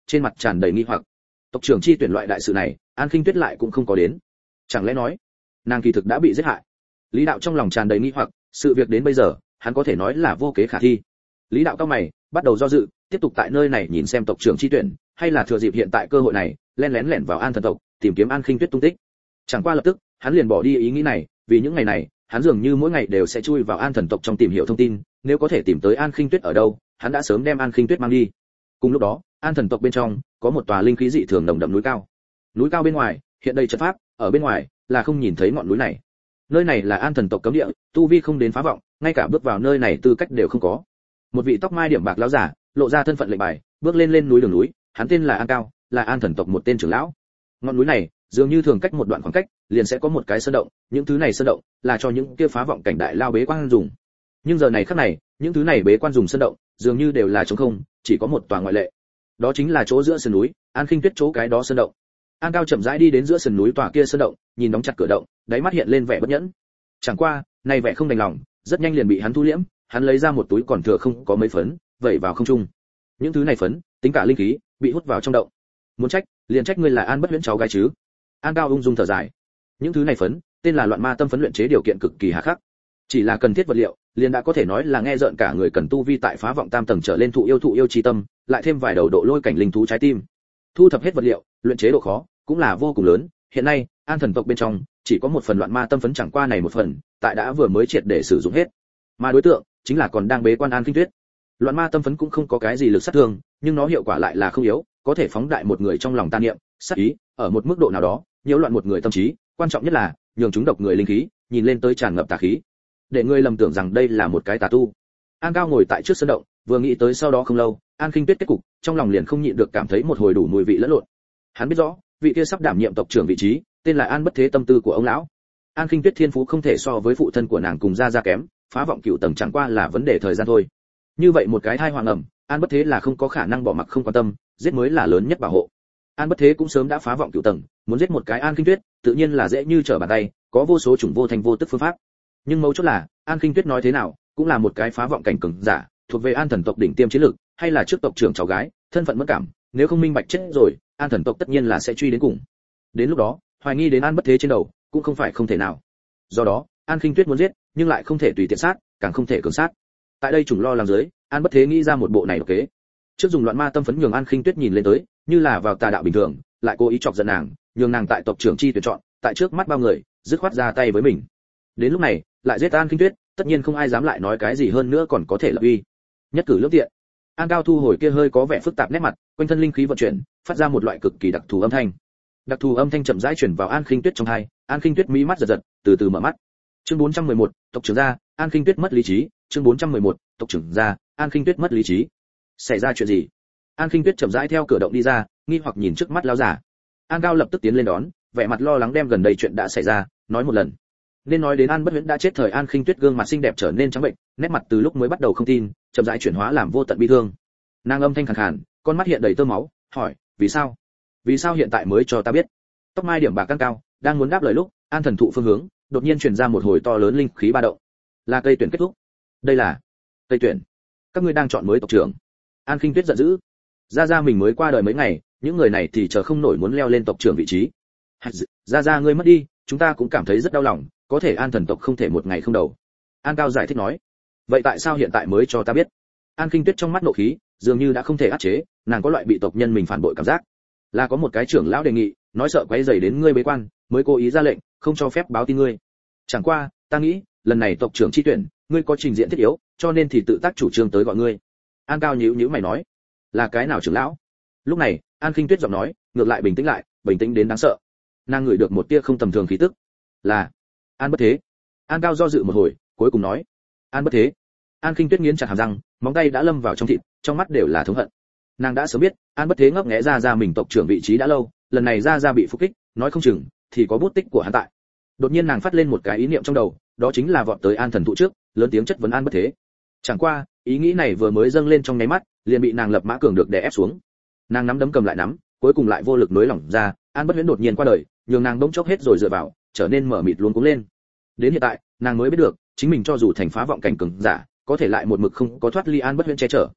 S1: trên mặt tràn đầy nghi hoặc. Tộc trưởng chi tuyển loại đại sự này, An Khinh Tuyết lại cũng không có đến. Chẳng lẽ nói, nàng kỳ thực đã bị giết hại? Lý đạo trong lòng tràn đầy nghi hoặc, sự việc đến bây giờ, hắn có thể nói là vô kế khả thi. Lý đạo cao mày, bắt đầu do dự, tiếp tục tại nơi này nhìn xem tộc trưởng chi tuyển, hay là thừa dịp hiện tại cơ hội này, lén lén lẻn vào An thần tộc, tìm kiếm An Khinh Tuyết tung tích. Chẳng qua lập tức, hắn liền bỏ đi ý nghĩ này, vì những ngày này, hắn dường như mỗi ngày đều sẽ chui vào An thần tộc trong tìm hiểu thông tin, nếu có thể tìm tới An Khinh Tuyết ở đâu, hắn đã sớm đem An Khinh Tuyết mang đi. Cùng lúc đó, An thần tộc bên trong có một tòa linh khí dị thường nồng đậm núi cao. Núi cao bên ngoài hiện đầy trận pháp, ở bên ngoài là không nhìn thấy ngọn núi này. Nơi này là An thần tộc cấm địa, tu vi không đến phá vọng, ngay cả bước vào nơi này tư cách đều không có. Một vị tóc mai điểm bạc lão giả, lộ ra thân phận lệnh bài, bước lên lên núi đường núi, hắn tên là An Cao, là An thần tộc một tên trưởng lão. Ngọn núi này, dường như thường cách một đoạn khoảng cách, liền sẽ có một cái sơn động, những thứ này sơn động là cho những kia phá vọng cảnh đại lao bế quan dùng. Nhưng giờ này khắc này, những thứ này bế quan dùng sơn động, dường như đều là trống không, chỉ có một tòa ngoại lệ. Đó chính là chỗ giữa sườn núi, An Khinh Tuyết chỗ cái đó sơn động. An Cao chậm rãi đi đến giữa sườn núi tòa kia sơn động, nhìn đóng chặt cửa động, đáy mắt hiện lên vẻ bất nhẫn. Chẳng qua, này vẻ không đành lòng, rất nhanh liền bị hắn thu liễm, hắn lấy ra một túi còn thừa không có mấy phấn, vẩy vào không trung. Những thứ này phấn, tính cả linh khí, bị hút vào trong động. Muốn trách, liền trách ngươi là An Bất Huyễn cháu gái chứ. An Cao ung dung thở dài. Những thứ này phấn, tên là loạn ma tâm phấn, luyện chế điều kiện cực kỳ hà khắc. Chỉ là cần thiết vật liệu, liền đã có thể nói là nghe rợn cả người, cần tu vi tại phá vọng tam tầng trở lên thụ yêu thụ yêu chi tâm, lại thêm vài đầu độ lôi cảnh linh thú trái tim. Thu thập hết vật liệu, luyện chế độ khó cũng là vô cùng lớn. Hiện nay, An thần tộc bên trong chỉ có một phần loạn ma tâm phấn, chẳng qua này một phần, tại đã vừa mới triệt để sử dụng hết. Mà đối tượng chính là còn đang bế quan An Khinh Tuyết. Loạn ma tâm phấn cũng không có cái gì lực sát thương, nhưng nó hiệu quả lại là không yếu, có thể phóng đại một người trong lòng tà niệm, sát ý, ở một mức độ nào đó, nhiễu loạn một người tâm trí, quan trọng nhất là nhường chúng độc người linh khí, nhìn lên tới tràn ngập tà khí, để người lầm tưởng rằng đây là một cái tà tu. An Cao ngồi tại trước sân động, vừa nghĩ tới sau đó không lâu, An Khinh Tuyết kết cục, trong lòng liền không nhịn được cảm thấy một hồi đủ mùi vị lẫn lộn. Hắn biết rõ, vị kia sắp đảm nhiệm tộc trưởng vị trí, tên là An Bất Thế, tâm tư của ông lão. An Khinh Tuyết thiên phú không thể so với phụ thân của nàng cùng gia gia kém, phá vọng cựu tầng chẳng qua là vấn đề thời gian thôi. Như vậy một cái thai hoàng ẩm, An Bất Thế là không có khả năng bỏ mặc không quan tâm, giết mới là lớn nhất bảo hộ. An Bất Thế cũng sớm đã phá vọng cựu tầng, muốn giết một cái An Khinh Tuyết, tự nhiên là dễ như trở bàn tay, có vô số chủng vô thành vô tức phương pháp. Nhưng mấu chốt là, An Khinh Tuyết nói thế nào, cũng là một cái phá vọng cảnh cường giả, thuộc về An thần tộc đỉnh tiêm chiến lược, hay là trước tộc trưởng cháu gái, thân phận mẫn cảm, nếu không minh bạch chết rồi, An thần tộc tất nhiên là sẽ truy đến cùng. Đến lúc đó, hoài nghi đến An Bất Thế trên đầu, cũng không phải không thể nào. Do đó, An Khinh Tuyết muốn giết, nhưng lại không thể tùy tiện sát, càng không thể cường sát. Tại đây chủng lo lắng dưới, An Bất Thế nghĩ ra một bộ này độc kế. Trước dùng loạn ma tâm phấn nhường An Khinh Tuyết nhìn lên tới, như là vào tà đạo bình thường, lại cố ý chọc giận nàng, nhường nàng tại tộc trưởng chi tuyển chọn, tại trước mắt bao người, dứt khoát ra tay với mình. Đến lúc này, lại giết An Khinh Tuyết, tất nhiên không ai dám lại nói cái gì hơn nữa, còn có thể lập uy. Nhất cử lưỡng tiện. An Cao thu hồi kia hơi có vẻ phức tạp nét mặt, quanh thân linh khí vận chuyển, phát ra một loại cực kỳ đặc thù âm thanh. Đặc thù âm thanh chậm rãi truyền vào An Khinh Tuyết trong tai, An Khinh Tuyết mí mắt giật giật, từ từ mở mắt. Chương bốn trăm mười một, tộc trưởng gia, An Khinh Tuyết mất lý trí. Chương bốn trăm mười một, tộc trưởng gia, An Khinh Tuyết mất lý trí. Xảy ra chuyện gì? An Khinh Tuyết chậm rãi theo cửa động đi ra, nghi hoặc nhìn trước mắt lão giả. An Cao lập tức tiến lên đón, vẻ mặt lo lắng đem gần đây chuyện đã xảy ra nói một lần. Nên nói đến An Bất Huyễn đã chết thời, An Khinh Tuyết gương mặt xinh đẹp trở nên trắng bệnh, nét mặt từ lúc mới bắt đầu không tin, chậm rãi chuyển hóa làm vô tận bi thương. Nàng âm thanh khàn khàn, con mắt hiện đầy tơ máu, hỏi: vì sao? Vì sao hiện tại mới cho ta biết? Tóc mai điểm bạc An Cao đang muốn đáp lời lúc, An thần thụ phương hướng đột nhiên truyền ra một hồi to lớn linh khí ba động. Là cây tuyển kết thúc. Đây là cây tuyển. Các ngươi đang chọn mới tộc trưởng. An Khinh Tuyết giận dữ. Gia gia mình mới qua đời mấy ngày, những người này thì chờ không nổi muốn leo lên tộc trưởng vị trí. Gia gia ngươi mất đi, chúng ta cũng cảm thấy rất đau lòng, có thể An thần tộc không thể một ngày không đầu. An Cao giải thích nói. Vậy tại sao hiện tại mới cho ta biết? An Khinh Tuyết trong mắt nộ khí dường như đã không thể áp chế, nàng có loại bị tộc nhân mình phản bội cảm giác. Là có một cái trưởng lão đề nghị, nói sợ quấy rầy đến ngươi bế quan, mới cố ý ra lệnh, không cho phép báo tin ngươi. Chẳng qua, ta nghĩ, lần này tộc trưởng chi tuyển, ngươi có trình diện thiết yếu, cho nên thì tự tác chủ trương tới gọi ngươi. An Cao nhíu nhíu mày nói, là cái nào trưởng lão? Lúc này, An Khinh Tuyết giọng nói, ngược lại bình tĩnh lại, bình tĩnh đến đáng sợ. Nàng ngửi được một tia không tầm thường khí tức. Là An Bất Thế. An Cao do dự một hồi, cuối cùng nói, An Bất Thế. An Khinh Tuyết nghiến chặt hàm răng, móng tay đã lâm vào trong thịt, trong mắt đều là thống hận. Nàng đã sớm biết, An Bất Thế ngấp nghé ra ra mình tộc trưởng vị trí đã lâu, lần này ra ra bị phục kích, nói không chừng thì có bút tích của hắn tại. Đột nhiên nàng phát lên một cái ý niệm trong đầu, đó chính là vọt tới An thần thụ trước, lớn tiếng chất vấn An Bất Thế. Chẳng qua, ý nghĩ này vừa mới dâng lên trong nháy mắt, liền bị nàng lập mã cường được đè ép xuống. Nàng nắm đấm cầm lại nắm, cuối cùng lại vô lực nới lỏng ra, An Bất Huyễn đột nhiên qua đời, nhường nàng bỗng chốc hết rồi dựa vào, trở nên mở mịt luống cuống lên. Đến hiện tại, nàng mới biết được, chính mình cho dù thành phá vọng cảnh cường giả, có thể lại một mực không có thoát ly An Bất Huyễn che chở.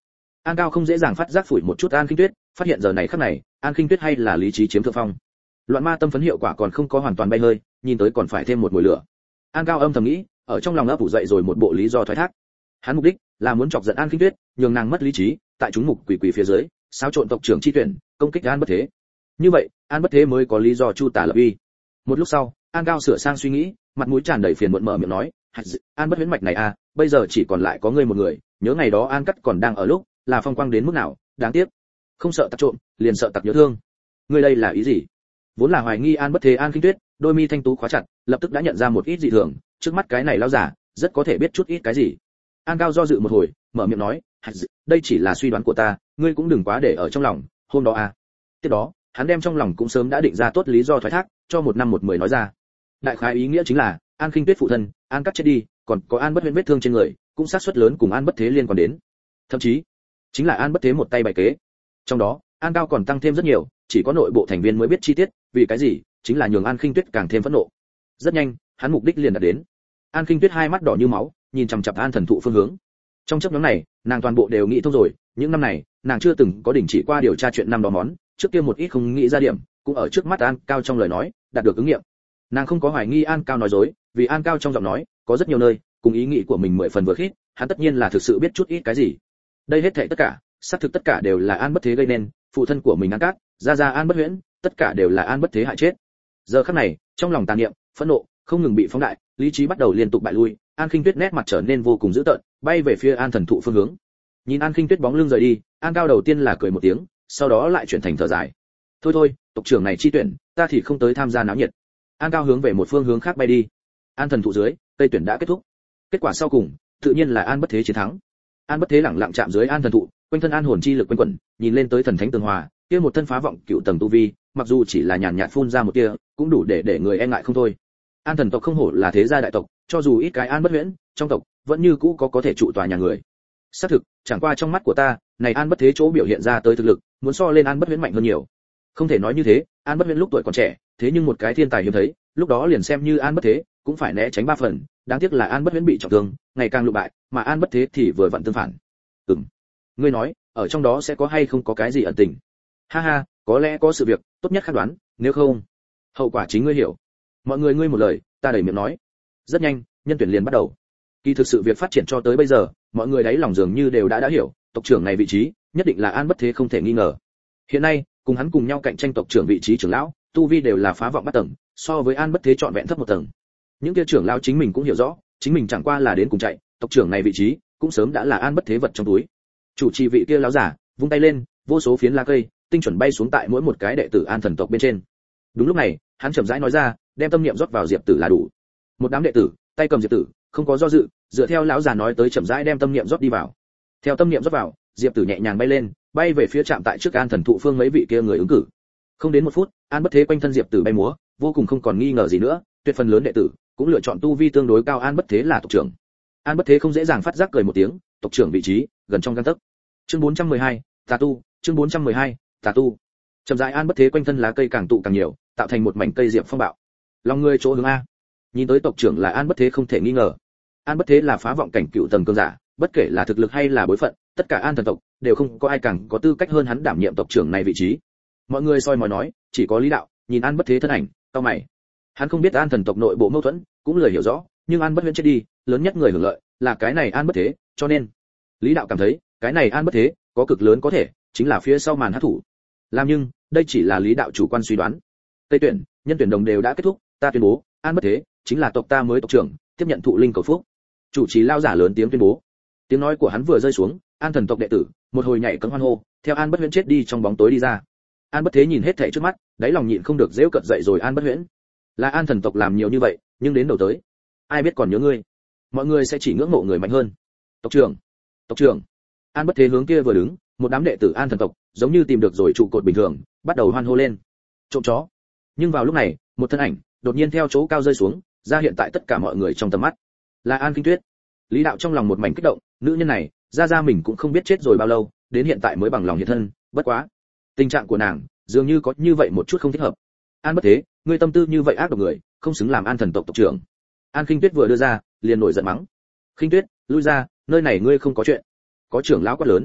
S1: An Cao không dễ dàng phát giác phủi một chút An Khinh Tuyết, phát hiện giờ này khắc này, An Khinh Tuyết hay là lý trí chiếm thượng phong. Loạn ma tâm phấn hiệu quả còn không có hoàn toàn bay hơi, nhìn tới còn phải thêm một mùi lửa. An Cao âm thầm nghĩ, ở trong lòng ấp ủ dậy rồi một bộ lý do thoái thác. Hắn mục đích là muốn chọc giận An Khinh Tuyết, nhường nàng mất lý trí, tại chúng mục quỷ quỷ phía dưới, xáo trộn tộc trưởng chi tuyển, công kích An Bất Thế. Như vậy, An Bất Thế mới có lý do chu tả lập uy. Một lúc sau, An Cao sửa sang suy nghĩ, mặt mũi tràn đầy phiền muộn mở miệng nói, An Bất Huyễn mạch này à, bây giờ chỉ còn lại có ngươi một người, nhớ ngày đó An Cắt còn đang ở lúc, là phong quang đến mức nào, đáng tiếc. Không sợ tặc trộm, liền sợ tặc nhớ thương. Ngươi đây là ý gì? Vốn là hoài nghi An Bất Thế An Khinh Tuyết, đôi mi thanh tú khóa chặt, lập tức đã nhận ra một ít dị thường, trước mắt cái này lão giả, rất có thể biết chút ít cái gì. An Cao do dự một hồi, mở miệng nói, đây chỉ là suy đoán của ta, ngươi cũng đừng quá để ở trong lòng, hôm đó à. Tiếp đó, hắn đem trong lòng cũng sớm đã định ra tốt lý do thoái thác, cho một năm một mười nói ra. Đại khái ý nghĩa chính là, An Khinh Tuyết phụ thân, An Cắt chết đi, còn có An Bất Huyễn vết thương trên người, cũng xác suất lớn cùng An Bất Thế liên quan đến. Thậm chí, chính là An Bất Thế một tay bày kế. Trong đó, An Cao còn tăng thêm rất nhiều, chỉ có nội bộ thành viên mới biết chi tiết, vì cái gì? Chính là nhường An Khinh Tuyết càng thêm phẫn nộ. Rất nhanh, hắn mục đích liền đạt đến. An Khinh Tuyết hai mắt đỏ như máu, nhìn chằm chằm An Thần Thụ phương hướng. Trong chốc ngắn này, nàng toàn bộ đều nghĩ thông rồi, những năm này, nàng chưa từng có đình chỉ qua điều tra chuyện năm đó món, trước kia một ít không nghĩ ra điểm, cũng ở trước mắt An Cao trong lời nói, đạt được ứng nghiệm. Nàng không có hoài nghi An Cao nói dối, vì An Cao trong giọng nói, có rất nhiều nơi, cùng ý nghĩ của mình mười phần vừa khít, hắn tất nhiên là thực sự biết chút ít cái gì. Đây hết thảy tất cả, xác thực tất cả đều là An Bất Thế gây nên, phụ thân của mình An Cát, gia gia An Bất Huyễn, tất cả đều là An Bất Thế hại chết. Giờ khắc này, trong lòng tàn niệm, phẫn nộ, không ngừng bị phóng đại, lý trí bắt đầu liên tục bại lui, An Khinh Tuyết nét mặt trở nên vô cùng dữ tợn, bay về phía An Thần Thụ phương hướng. Nhìn An Khinh Tuyết bóng lưng rời đi, An Cao đầu tiên là cười một tiếng, sau đó lại chuyển thành thở dài. Thôi thôi, tộc trưởng này chi tuyển, ta thì không tới tham gia náo nhiệt. An Cao hướng về một phương hướng khác bay đi. An Thần Thụ dưới, tây tuyển đã kết thúc. Kết quả sau cùng, tự nhiên là An Bất Thế chiến thắng. An Bất Thế lẳng lặng chạm dưới An Thần Thụ, quanh thân an hồn chi lực quanh quẩn, nhìn lên tới thần thánh tường hòa, kia một thân phá vọng cựu tầng tu vi, mặc dù chỉ là nhàn nhạt phun ra một tia, cũng đủ để để người e ngại không thôi. An Thần tộc không hổ là thế gia đại tộc, cho dù ít cái An Bất Huyễn, trong tộc vẫn như cũ có có thể trụ tòa nhà người. Xác thực, chẳng qua trong mắt của ta, này An Bất Thế chỗ biểu hiện ra tới thực lực, muốn so lên An Bất Huyễn mạnh hơn nhiều. Không thể nói như thế, An Bất Huyễn lúc tuổi còn trẻ, thế nhưng một cái thiên tài hiếm thấy, lúc đó liền xem như An Bất Thế, cũng phải né tránh ba phần, đáng tiếc là An Bất Huyễn bị trọng thương, ngày càng lụ bại, mà An Bất Thế thì vừa vặn tương phản. Ừm. Ngươi nói, ở trong đó sẽ có hay không có cái gì ẩn tình? Ha ha, có lẽ có sự việc, tốt nhất khắc đoán, nếu không, hậu quả chính ngươi hiểu. Mọi người ngươi một lời, ta đầy miệng nói. Rất nhanh, nhân tuyển liền bắt đầu. Kỳ thực sự việc phát triển cho tới bây giờ, mọi người đáy lòng dường như đều đã đã hiểu, tộc trưởng này vị trí, nhất định là An Bất Thế không thể nghi ngờ. Hiện nay, cùng hắn cùng nhau cạnh tranh tộc trưởng vị trí trưởng lão, tu vi đều là phá vọng bát tầng, so với An Bất Thế trọn vẹn thấp một tầng. Những kia trưởng lão chính mình cũng hiểu rõ, chính mình chẳng qua là đến cùng chạy, tộc trưởng này vị trí, cũng sớm đã là An Bất Thế vật trong túi. Chủ trì vị kia lão giả, vung tay lên, vô số phiến lá cây, tinh chuẩn bay xuống tại mỗi một cái đệ tử An Thần tộc bên trên. Đúng lúc này, hắn chậm rãi nói ra, đem tâm niệm rót vào Diệp Tử là đủ. Một đám đệ tử, tay cầm Diệp Tử, không có do dự, dựa theo lão già nói tới chậm rãi đem tâm niệm rót đi vào. Theo tâm niệm rót vào, Diệp Tử nhẹ nhàng bay lên, bay về phía chạm tại trước An Thần thụ phương mấy vị kia người ứng cử. Không đến một phút, An Bất Thế quanh thân Diệp Tử bay múa, vô cùng không còn nghi ngờ gì nữa, tuyệt phần lớn đệ tử cũng lựa chọn tu vi tương đối cao An Bất Thế là tộc trưởng. An Bất Thế không dễ dàng phát giác cười một tiếng, tộc trưởng vị trí gần trong gang tấc. Chương bốn trăm mười hai, Tà tu, chương bốn trăm mười hai, Tà tu. Chậm rãi An Bất Thế quanh thân lá cây càng tụ càng nhiều, tạo thành một mảnh cây diệp phong bạo. Lòng người chỗ hướng a. Nhìn tới tộc trưởng là An Bất Thế không thể nghi ngờ. An Bất Thế là phá vọng cảnh cựu tầng cường giả, bất kể là thực lực hay là bối phận, tất cả An Thần tộc đều không có ai càng có tư cách hơn hắn đảm nhiệm tộc trưởng này vị trí. Mọi người soi mói nói, chỉ có Lý Đạo, nhìn An Bất Thế thân ảnh, cau mày. Hắn không biết An Thần tộc nội bộ mâu thuẫn, cũng lười hiểu rõ, nhưng An Bất Huyễn chết đi, lớn nhất người hưởng lợi là cái này An Bất Thế, cho nên Lý Đạo cảm thấy, cái này An Bất Thế có cực lớn có thể chính là phía sau màn hắc thủ. Làm nhưng, đây chỉ là Lý Đạo chủ quan suy đoán. Tây tuyển, nhân tuyển đồng đều đã kết thúc, ta tuyên bố, An Bất Thế chính là tộc ta mới tộc trưởng, tiếp nhận thụ linh cầu phúc. Chủ trì lao giả lớn tiếng tuyên bố. Tiếng nói của hắn vừa rơi xuống, An Thần tộc đệ tử một hồi nhảy cẫng hoan hô, theo An Bất Huyễn chết đi trong bóng tối đi ra. An Bất Thế nhìn hết thảy trước mắt, đáy lòng nhịn không được giễu cợt dậy rồi An Bất Huyễn. Là An Thần tộc làm nhiều như vậy, nhưng đến đầu tới, ai biết còn nhớ ngươi. Mọi người sẽ chỉ ngưỡng mộ người mạnh hơn. Tộc trưởng, tộc trưởng. An Bất Thế hướng kia vừa đứng, một đám đệ tử An Thần tộc, giống như tìm được rồi trụ cột bình thường, bắt đầu hoan hô lên. Trộm chó. Nhưng vào lúc này, một thân ảnh đột nhiên theo chỗ cao rơi xuống, ra hiện tại tất cả mọi người trong tầm mắt. Là An Khinh Tuyết. Lý Đạo trong lòng một mảnh kích động, nữ nhân này, ra ra mình cũng không biết chết rồi bao lâu, đến hiện tại mới bằng lòng hiện thân, bất quá, tình trạng của nàng dường như có như vậy một chút không thích hợp. An Bất Thế, ngươi tâm tư như vậy ác độc người, không xứng làm An Thần tộc tộc trưởng. An Khinh Tuyết vừa đưa ra, liền nổi giận mắng. Khinh Tuyết, lui ra, nơi này ngươi không có chuyện. Có trưởng lão quát lớn.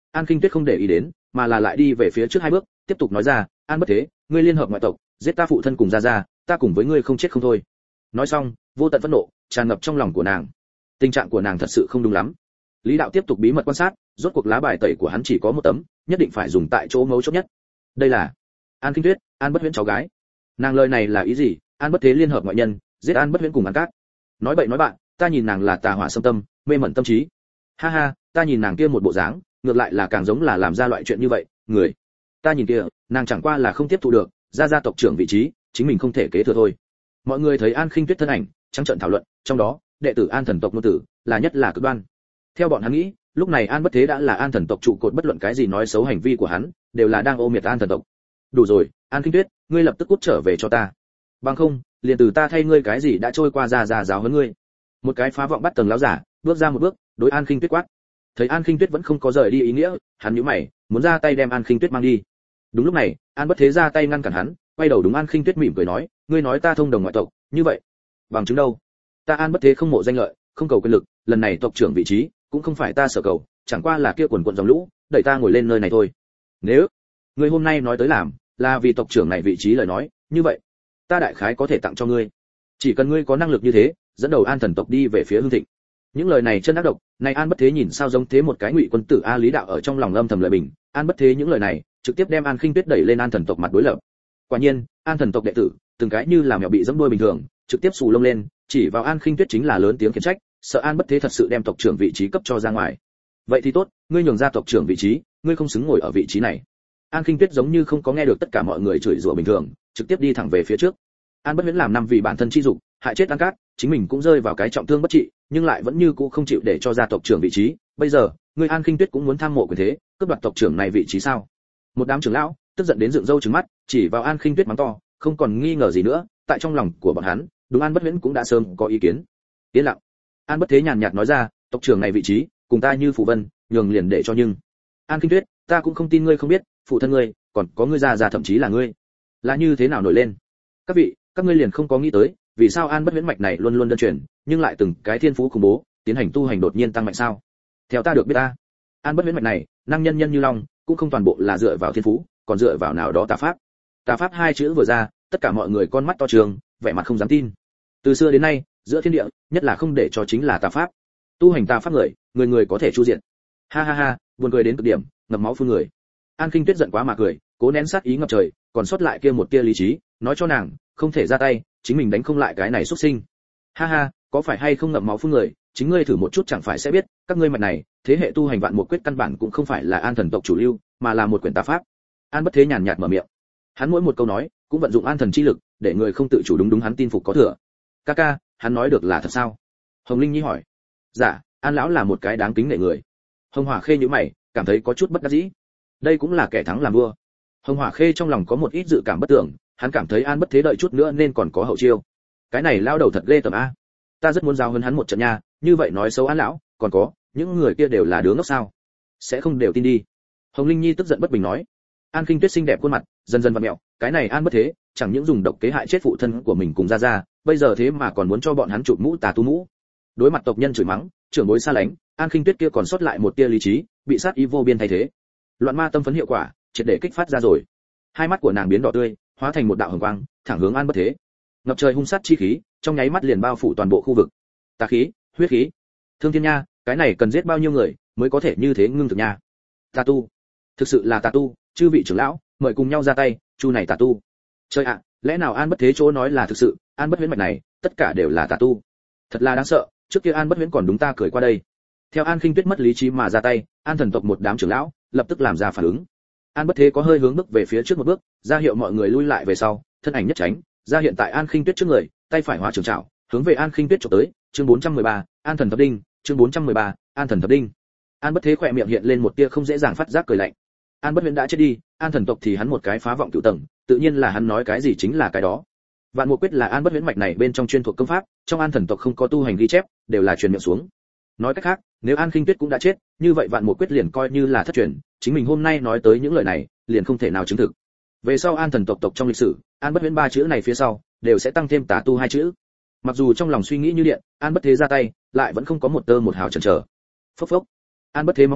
S1: An Khinh Tuyết không để ý đến, mà là lại đi về phía trước hai bước, tiếp tục nói ra, An Bất Thế, ngươi liên hợp ngoại tộc, giết ta phụ thân cùng gia gia, ta cùng với ngươi không chết không thôi. Nói xong, vô tận phẫn nộ tràn ngập trong lòng của nàng. Tình trạng của nàng thật sự không đúng lắm. Lý đạo tiếp tục bí mật quan sát, rốt cuộc lá bài tẩy của hắn chỉ có một tấm, nhất định phải dùng tại chỗ mấu chốt nhất. Đây là An Khinh Tuyết, An Bất Huyễn cháu gái. Nàng lời này là ý gì? An Bất Thế liên hợp ngoại nhân, giết An Bất Huyễn cùng An Cát. Nói bậy nói bạn, ta nhìn nàng là tà hỏa xâm tâm, mê mẩn tâm trí. Ha ha, ta nhìn nàng kia một bộ dáng, ngược lại là càng giống là làm ra loại chuyện như vậy, người. Ta nhìn kia, nàng chẳng qua là không tiếp thu được, gia gia tộc trưởng vị trí, chính mình không thể kế thừa thôi. Mọi người thấy An Khinh Tuyết thân ảnh, trắng trợn thảo luận, trong đó, đệ tử An thần tộc nô tử, là nhất là cực đoan. Theo bọn hắn nghĩ, lúc này An Bất Thế đã là An thần tộc trụ cột, bất luận cái gì nói xấu hành vi của hắn, đều là đang ô miệt An thần tộc. Đủ rồi, An Khinh Tuyết, ngươi lập tức cút trở về cho ta. Bằng không, liền từ ta thay ngươi cái gì đã trôi qua ra ra giáo huấn ngươi. Một cái phá vọng bắt tầng lão giả, bước ra một bước, đối An Khinh Tuyết quát. Thấy An Khinh Tuyết vẫn không có rời đi ý nghĩa, hắn nhíu mày, muốn ra tay đem An Khinh Tuyết mang đi. Đúng lúc này, An Bất Thế ra tay ngăn cản hắn, quay đầu đúng An Khinh Tuyết mỉm cười nói, ngươi nói ta thông đồng ngoại tộc, như vậy, bằng chứng đâu? Ta An Bất Thế không mộ danh lợi, không cầu quyền lực, lần này tộc trưởng vị trí cũng không phải ta sở cầu, chẳng qua là kia quần quần dòng lũ, đẩy ta ngồi lên nơi này thôi. Nếu ngươi hôm nay nói tới làm, là vì tộc trưởng này vị trí lời nói, như vậy, ta đại khái có thể tặng cho ngươi. Chỉ cần ngươi có năng lực như thế, dẫn đầu An thần tộc đi về phía hưng thịnh. Những lời này chân ác độc, này An Bất Thế nhìn sao giống thế một cái ngụy quân tử a. Lý đạo ở trong lòng âm thầm lợi bình, An Bất Thế những lời này, trực tiếp đem An Khinh Tuyết đẩy lên An thần tộc mặt đối lập. Quả nhiên, An thần tộc đệ tử, từng cái như là mèo bị giẫm đuôi bình thường, trực tiếp xù lông lên, chỉ vào An Khinh Tuyết chính là lớn tiếng khiển trách, sợ An Bất Thế thật sự đem tộc trưởng vị trí cấp cho ra ngoài. Vậy thì tốt, ngươi nhường ra tộc trưởng vị trí, ngươi không xứng ngồi ở vị trí này. An Khinh Tuyết giống như không có nghe được tất cả mọi người chửi rủa bình thường, trực tiếp đi thẳng về phía trước. An Bất Huyễn làm năm vì bản thân chi dục, hại chết An Cát, chính mình cũng rơi vào cái trọng thương bất trị, nhưng lại vẫn như cũ không chịu để cho ra tộc trưởng vị trí. Bây giờ, ngươi An Khinh Tuyết cũng muốn tham mộ quyền thế, cướp đoạt tộc trưởng này vị trí sao? Một đám trưởng lão tức giận đến dựng râu trừng mắt, chỉ vào An Khinh Tuyết mắng to, không còn nghi ngờ gì nữa, tại trong lòng của bọn hắn, đúng An Bất Huyễn cũng đã sớm có ý kiến. Yên lặng. An Bất Thế nhàn nhạt nói ra, tộc trưởng này vị trí, cùng ta như phụ vân, nhường liền để cho nhưng. An Khinh Tuyết, ta cũng không tin ngươi không biết, phụ thân ngươi, còn có ngươi già già thậm chí là ngươi, là như thế nào nổi lên. Các vị, các ngươi liền không có nghĩ tới, vì sao An Bất Huyễn mạch này luôn luôn đơn truyền, nhưng lại từng cái thiên phú khủng bố, tiến hành tu hành đột nhiên tăng mạnh sao? Theo ta được biết ta, An Bất Huyễn mạch này, năng nhân nhân như long, cũng không toàn bộ là dựa vào thiên phú, còn dựa vào nào đó tà pháp. Tà pháp hai chữ vừa ra, tất cả mọi người con mắt to trường, vẻ mặt không dám tin. Từ xưa đến nay, giữa thiên địa, nhất là không để cho chính là tà pháp. Tu hành tà pháp người, người người có thể chu diện. Ha ha ha, buồn cười đến cực điểm, ngập máu phun người. An Khinh Tuyết giận quá mà cười, cố nén sát ý ngập trời, còn sót lại kia một tia lý trí, nói cho nàng, không thể ra tay, chính mình đánh không lại cái này xuất sinh. Ha ha, có phải hay không ngậm máu phun người, chính ngươi thử một chút chẳng phải sẽ biết, các ngươi mạch này, thế hệ tu hành vạn một quyết căn bản cũng không phải là An thần tộc chủ lưu, mà là một quyển tà pháp. An Bất Thế nhàn nhạt mở miệng. Hắn mỗi một câu nói, cũng vận dụng an thần chi lực, để người không tự chủ đúng đúng hắn tin phục có thừa. Ca ca, hắn nói được là thật sao? Hồng Linh Nhi hỏi. Dạ, An lão là một cái đáng kính nể người. Hồng Hỏa Khê nhíu mày, cảm thấy có chút bất đắc dĩ. Đây cũng là kẻ thắng làm vua. Hồng Hỏa Khê trong lòng có một ít dự cảm bất tưởng, hắn cảm thấy An Bất Thế đợi chút nữa nên còn có hậu chiêu. Cái này lao đầu thật ghê tởm a. Ta rất muốn giao huấn hắn một trận nha, như vậy nói xấu An lão, còn có, những người kia đều là đứa ngốc sao? Sẽ không đều tin đi. Hồng Linh Nhi tức giận bất bình nói. An Khinh Tuyết xinh đẹp khuôn mặt, dần dần vặn mèo, cái này An Bất Thế, chẳng những dùng độc kế hại chết phụ thân của mình cùng gia gia, bây giờ thế mà còn muốn cho bọn hắn chụp mũ tà tu mũ. Đối mặt tộc nhân chửi mắng, trưởng bối xa lánh, An Khinh Tuyết kia còn sót lại một tia lý trí, bị sát ý vô biên thay thế. Loạn ma tâm phấn hiệu quả, triệt để kích phát ra rồi. Hai mắt của nàng biến đỏ tươi, hóa thành một đạo hồng quang, thẳng hướng An Bất Thế. Ngập trời hung sát chi khí, trong nháy mắt liền bao phủ toàn bộ khu vực. Tà khí, huyết khí, thương thiên nha, cái này cần giết bao nhiêu người mới có thể như thế ngưng thực nha? Tà tu, thực sự là tà tu, chư vị trưởng lão, mời cùng nhau ra tay, chu này tà tu. Trời ạ, lẽ nào An Bất Thế chỗ nói là thực sự, An Bất Huyễn mạch này, tất cả đều là tà tu. Thật là đáng sợ, trước kia An Bất Huyễn còn đúng ta cười qua đây. Theo An Khinh Tuyết mất lý trí mà ra tay, An thần tộc một đám trưởng lão lập tức làm ra phản ứng. An Bất Thế có hơi hướng bước về phía trước một bước, ra hiệu mọi người lui lại về sau, thân ảnh nhất tránh, ra hiện tại An Khinh Tuyết trước người, tay phải hóa trường trảo, hướng về An Khinh Tuyết chụp tới. Chương bốn trăm mười ba, An thần thập đinh, chương bốn trăm mười ba, An thần thập đinh. An Bất Thế khỏe miệng hiện lên một tia không dễ dàng phát giác cười lạnh. An Bất Huyễn đã chết đi, An thần tộc thì hắn một cái phá vọng cửu tầng, tự nhiên là hắn nói cái gì chính là cái đó. Vạn Mục Quyết là An Bất Huyễn mạch này bên trong chuyên thuộc công pháp, trong An thần tộc không có tu hành ghi chép, đều là truyền miệng xuống. Nói cách khác, nếu An Khinh Tuyết cũng đã chết, như vậy Vạn Mục Quyết liền coi như là thất truyền, chính mình hôm nay nói tới những lời này, liền không thể nào chứng thực. Về sau An thần tộc tộc trong lịch sử, An Bất Huyễn ba chữ này phía sau, đều sẽ tăng thêm tà tu hai chữ. Mặc dù trong lòng suy nghĩ như điện, An Bất Thế ra tay, lại vẫn không có một tơ một hào chần chờ. Phốc phốc. An Bất Thế móng nuốt,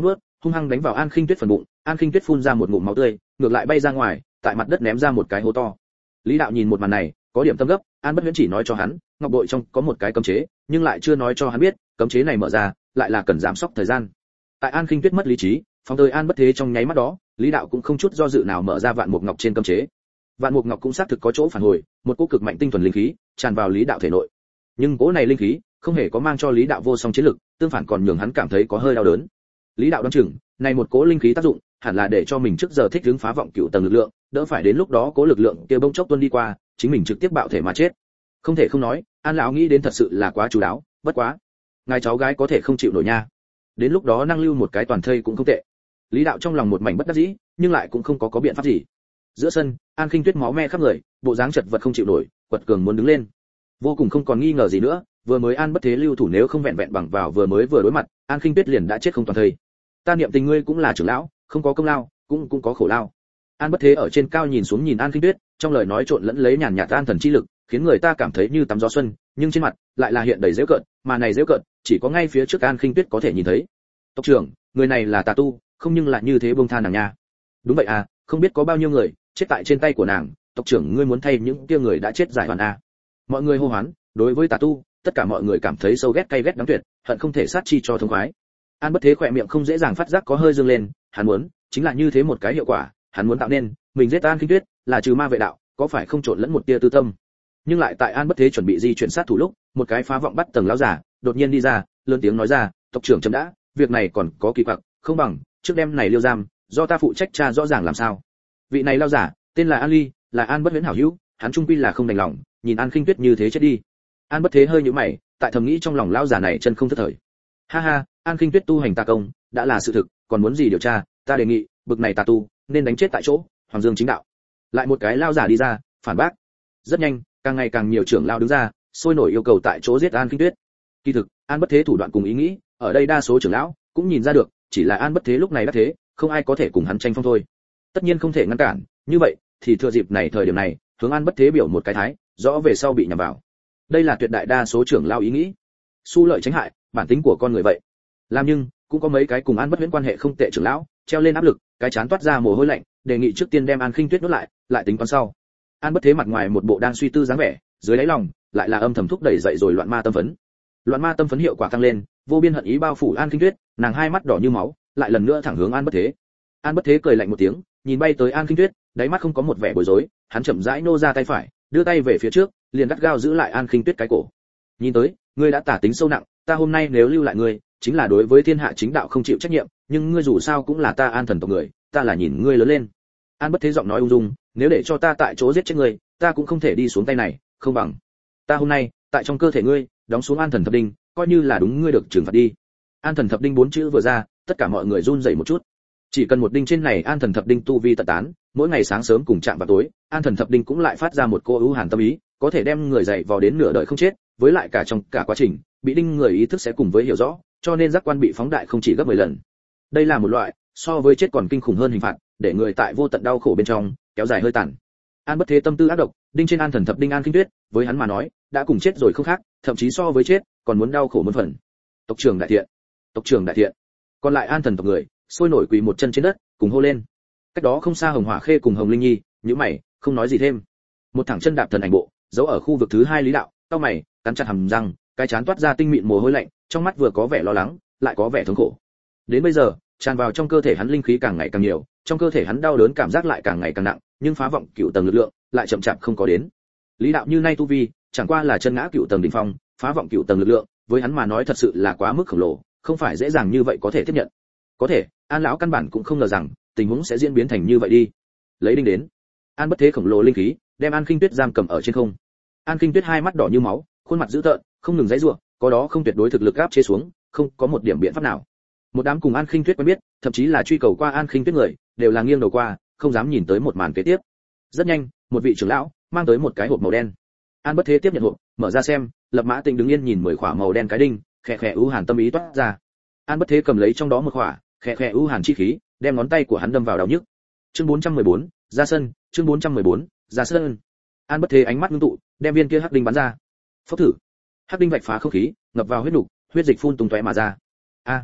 S1: hung hăng đánh vào An Khinh Tuyết phần bụng. An Khinh Tuyết phun ra một ngụm máu tươi, ngược lại bay ra ngoài, tại mặt đất ném ra một cái hố to. Lý Đạo nhìn một màn này, có điểm tâm gấp. An Bất Huyễn chỉ nói cho hắn, ngọc bội trong có một cái cấm chế, nhưng lại chưa nói cho hắn biết, cấm chế này mở ra, lại là cần giảm sốc thời gian. Tại An Khinh Tuyết mất lý trí, phóng tới An Bất Thế trong nháy mắt đó, Lý Đạo cũng không chút do dự nào mở ra vạn mục ngọc trên cấm chế. Vạn mục ngọc cũng xác thực có chỗ phản hồi, một cỗ cực mạnh tinh thuần linh khí tràn vào Lý Đạo thể nội. Nhưng cỗ này linh khí không hề có mang cho Lý Đạo vô song chiến lực, tương phản còn nhường hắn cảm thấy có hơi đau đớn. Lý Đạo đoán chừng, này một cỗ linh khí tác dụng, hẳn là để cho mình trước giờ thích ứng phá vọng cựu tầng lực lượng, đỡ phải đến lúc đó cỗ lực lượng kia bỗng chốc tuôn đi qua, chính mình trực tiếp bạo thể mà chết. Không thể không nói, An lão nghĩ đến thật sự là quá chú đáo, bất quá, ngài cháu gái có thể không chịu nổi nha. Đến lúc đó năng lưu một cái toàn thây cũng không tệ. Lý Đạo trong lòng một mảnh bất đắc dĩ, nhưng lại cũng không có có biện pháp gì. Giữa sân, An Khinh Tuyết máu me khắp người, bộ dáng chật vật không chịu nổi, quật cường muốn đứng lên. Vô cùng không còn nghi ngờ gì nữa, vừa mới An Bất Thế lưu thủ nếu không vẹn vẹn bằng vào vừa mới vừa đối mặt, An Khinh Tuyết liền đã chết không toàn thây. Ta niệm tình ngươi cũng là trưởng lão, không có công lao, cũng cũng có khổ lao. An Bất Thế ở trên cao nhìn xuống nhìn An Khinh Tuyết, trong lời nói trộn lẫn lấy nhàn nhạt an thần chi lực, khiến người ta cảm thấy như tắm gió xuân, nhưng trên mặt lại là hiện đầy giễu cợt, mà này giễu cợt chỉ có ngay phía trước An Khinh Tuyết có thể nhìn thấy. Tộc trưởng, người này là tà tu, không nhưng lại như thế buông tha nàng nha. Đúng vậy à, không biết có bao nhiêu người chết tại trên tay của nàng, tộc trưởng ngươi muốn thay những kia người đã chết giải hoàn à? Mọi người hô hoán, đối với tà tu, tất cả mọi người cảm thấy sâu ghét cay ghét đáng tuyệt, hận không thể sát chi cho thống khoái. An Bất Thế khỏe miệng không dễ dàng phát giác có hơi dương lên, hắn muốn chính là như thế một cái hiệu quả, hắn muốn tạo nên mình giết An Khinh Tuyết là trừ ma vệ đạo, có phải không trộn lẫn một tia tư tâm. Nhưng lại tại An Bất Thế chuẩn bị di chuyển sát thủ lúc, một cái phá vọng bắt tầng lão giả đột nhiên đi ra, lớn tiếng nói ra, tộc trưởng chấm đã, việc này còn có kỳ quặc, không bằng trước đêm này liêu giam, do ta phụ trách tra rõ ràng làm sao. Vị này lão giả tên là An Ly, là An Bất Huyễn hảo hữu, hắn trung quy là không đành lòng nhìn An Khinh Tuyết như thế chết đi. An Bất Thế hơi nhíu mày, tại thầm nghĩ trong lòng lão giả này chân không thất thời. Ha ha, An Khinh Tuyết tu hành tà công, đã là sự thực, còn muốn gì điều tra, ta đề nghị, bực này tà tu, nên đánh chết tại chỗ, Hoàng Dương chính đạo. Lại một cái lão giả đi ra, phản bác. Rất nhanh, càng ngày càng nhiều trưởng lão đứng ra, sôi nổi yêu cầu tại chỗ giết An Khinh Tuyết. Kỳ thực, An Bất Thế thủ đoạn cùng ý nghĩ, ở đây đa số trưởng lão cũng nhìn ra được, chỉ là An Bất Thế lúc này đã thế, không ai có thể cùng hắn tranh phong thôi. Tất nhiên không thể ngăn cản, như vậy thì thừa dịp này thời điểm này, hướng An Bất Thế biểu một cái thái, rõ về sau bị nhằm vào. Đây là tuyệt đại đa số trưởng lão ý nghĩ. Xu lợi tránh hại, bản tính của con người vậy. Làm nhưng cũng có mấy cái cùng An Bất Huyễn quan hệ không tệ trưởng lão, treo lên áp lực, cái chán toát ra mồ hôi lạnh, đề nghị trước tiên đem An Khinh Tuyết nuốt lại, lại tính toán sau. An Bất Thế mặt ngoài một bộ đang suy tư dáng vẻ, dưới đáy lòng lại là âm thầm thúc đẩy dậy rồi loạn ma tâm phấn. Loạn ma tâm phấn hiệu quả tăng lên, vô biên hận ý bao phủ An Khinh Tuyết, nàng hai mắt đỏ như máu, lại lần nữa thẳng hướng An Bất Thế. An Bất Thế cười lạnh một tiếng, nhìn bay tới An Khinh Tuyết, đáy mắt không có một vẻ bối rối, hắn chậm rãi nô ra tay phải, đưa tay về phía trước, liền gắt gao giữ lại An Khinh Tuyết cái cổ. Nhìn tới, ngươi đã tả tính sâu nặng, ta hôm nay nếu lưu lại ngươi, chính là đối với thiên hạ chính đạo không chịu trách nhiệm, nhưng ngươi dù sao cũng là ta An thần tộc người, ta là nhìn ngươi lớn lên. An Bất Thế giọng nói ung dung, nếu để cho ta tại chỗ giết chết ngươi, ta cũng không thể đi xuống tay này, không bằng ta hôm nay tại trong cơ thể ngươi đóng xuống An thần thập đinh, coi như là đúng ngươi được trừng phạt đi. An thần thập đinh bốn chữ vừa ra, tất cả mọi người run rẩy một chút. Chỉ cần một đinh trên này An thần thập đinh tu vi tận tán, mỗi ngày sáng sớm cùng chạm vào tối, An thần thập đinh cũng lại phát ra một cô ưu hàn tâm ý, có thể đem người dậy vào đến nửa đời không chết, với lại cả trong cả quá trình, bị đinh người ý thức sẽ cùng với hiểu rõ, cho nên giác quan bị phóng đại không chỉ gấp mười lần. Đây là một loại so với chết còn kinh khủng hơn hình phạt, để người tại vô tận đau khổ bên trong kéo dài hơi tàn. An Bất Thế tâm tư ác độc, đinh trên An thần thập đinh An Khinh Tuyết, với hắn mà nói, đã cùng chết rồi không khác, thậm chí so với chết còn muốn đau khổ muôn phần. Tộc trưởng đại thiện, tộc trưởng đại thiện. Còn lại An thần tộc người, sôi nổi quỳ một chân trên đất, cùng hô lên. Cách đó không xa Hồng Hỏa Khê cùng Hồng Linh Nhi, nhíu mày, không nói gì thêm. Một thẳng chân đạp thần ảnh bộ, giấu ở khu vực thứ hai Lý Đạo, cau mày, cắn chặt hàm răng, cái chán toát ra tinh mịn mồ hôi lạnh, trong mắt vừa có vẻ lo lắng, lại có vẻ thống khổ. Đến bây giờ, tràn vào trong cơ thể hắn linh khí càng ngày càng nhiều, trong cơ thể hắn đau đớn cảm giác lại càng ngày càng nặng, nhưng phá vọng cựu tầng lực lượng lại chậm chạp không có đến. Lý Đạo như nay tu vi, chẳng qua là chân ngã cựu tầng đỉnh phong, phá vọng cựu tầng lực lượng, với hắn mà nói thật sự là quá mức khổng lồ, không phải dễ dàng như vậy có thể tiếp nhận. Có thể, An lão căn bản cũng không ngờ rằng tình huống sẽ diễn biến thành như vậy đi. Lấy đinh đến, An Bất Thế khổng lồ linh khí, đem An Khinh Tuyết giam cầm ở trên không. An Khinh Tuyết hai mắt đỏ như máu, khuôn mặt dữ tợn, không ngừng giãy giụa, có đó không tuyệt đối thực lực áp chế xuống, không có một điểm biện pháp nào. Một đám cùng An Khinh Tuyết quen biết, thậm chí là truy cầu qua An Khinh Tuyết người, đều là nghiêng đầu qua, không dám nhìn tới một màn kế tiếp. Rất nhanh, một vị trưởng lão mang tới một cái hộp màu đen. An Bất Thế tiếp nhận hộp, mở ra xem, Lập Mã Tĩnh đứng yên nhìn mười khỏa màu đen cái đinh, khẽ khẽ ưu hàn tâm ý toát ra. An Bất Thế cầm lấy trong đó một khỏa, khẽ khẽ ưu hàn chi khí, đem ngón tay của hắn đâm vào đau nhức. Chương bốn trăm mười bốn, ra sân, chương bốn trăm mười bốn, ra sân. An Bất Thế ánh mắt ngưng tụ, đem viên kia hắc đinh bắn ra. Phốc thử. Hắc đinh vạch phá không khí, ngập vào huyết nục, huyết dịch phun tung tóe mà ra. A.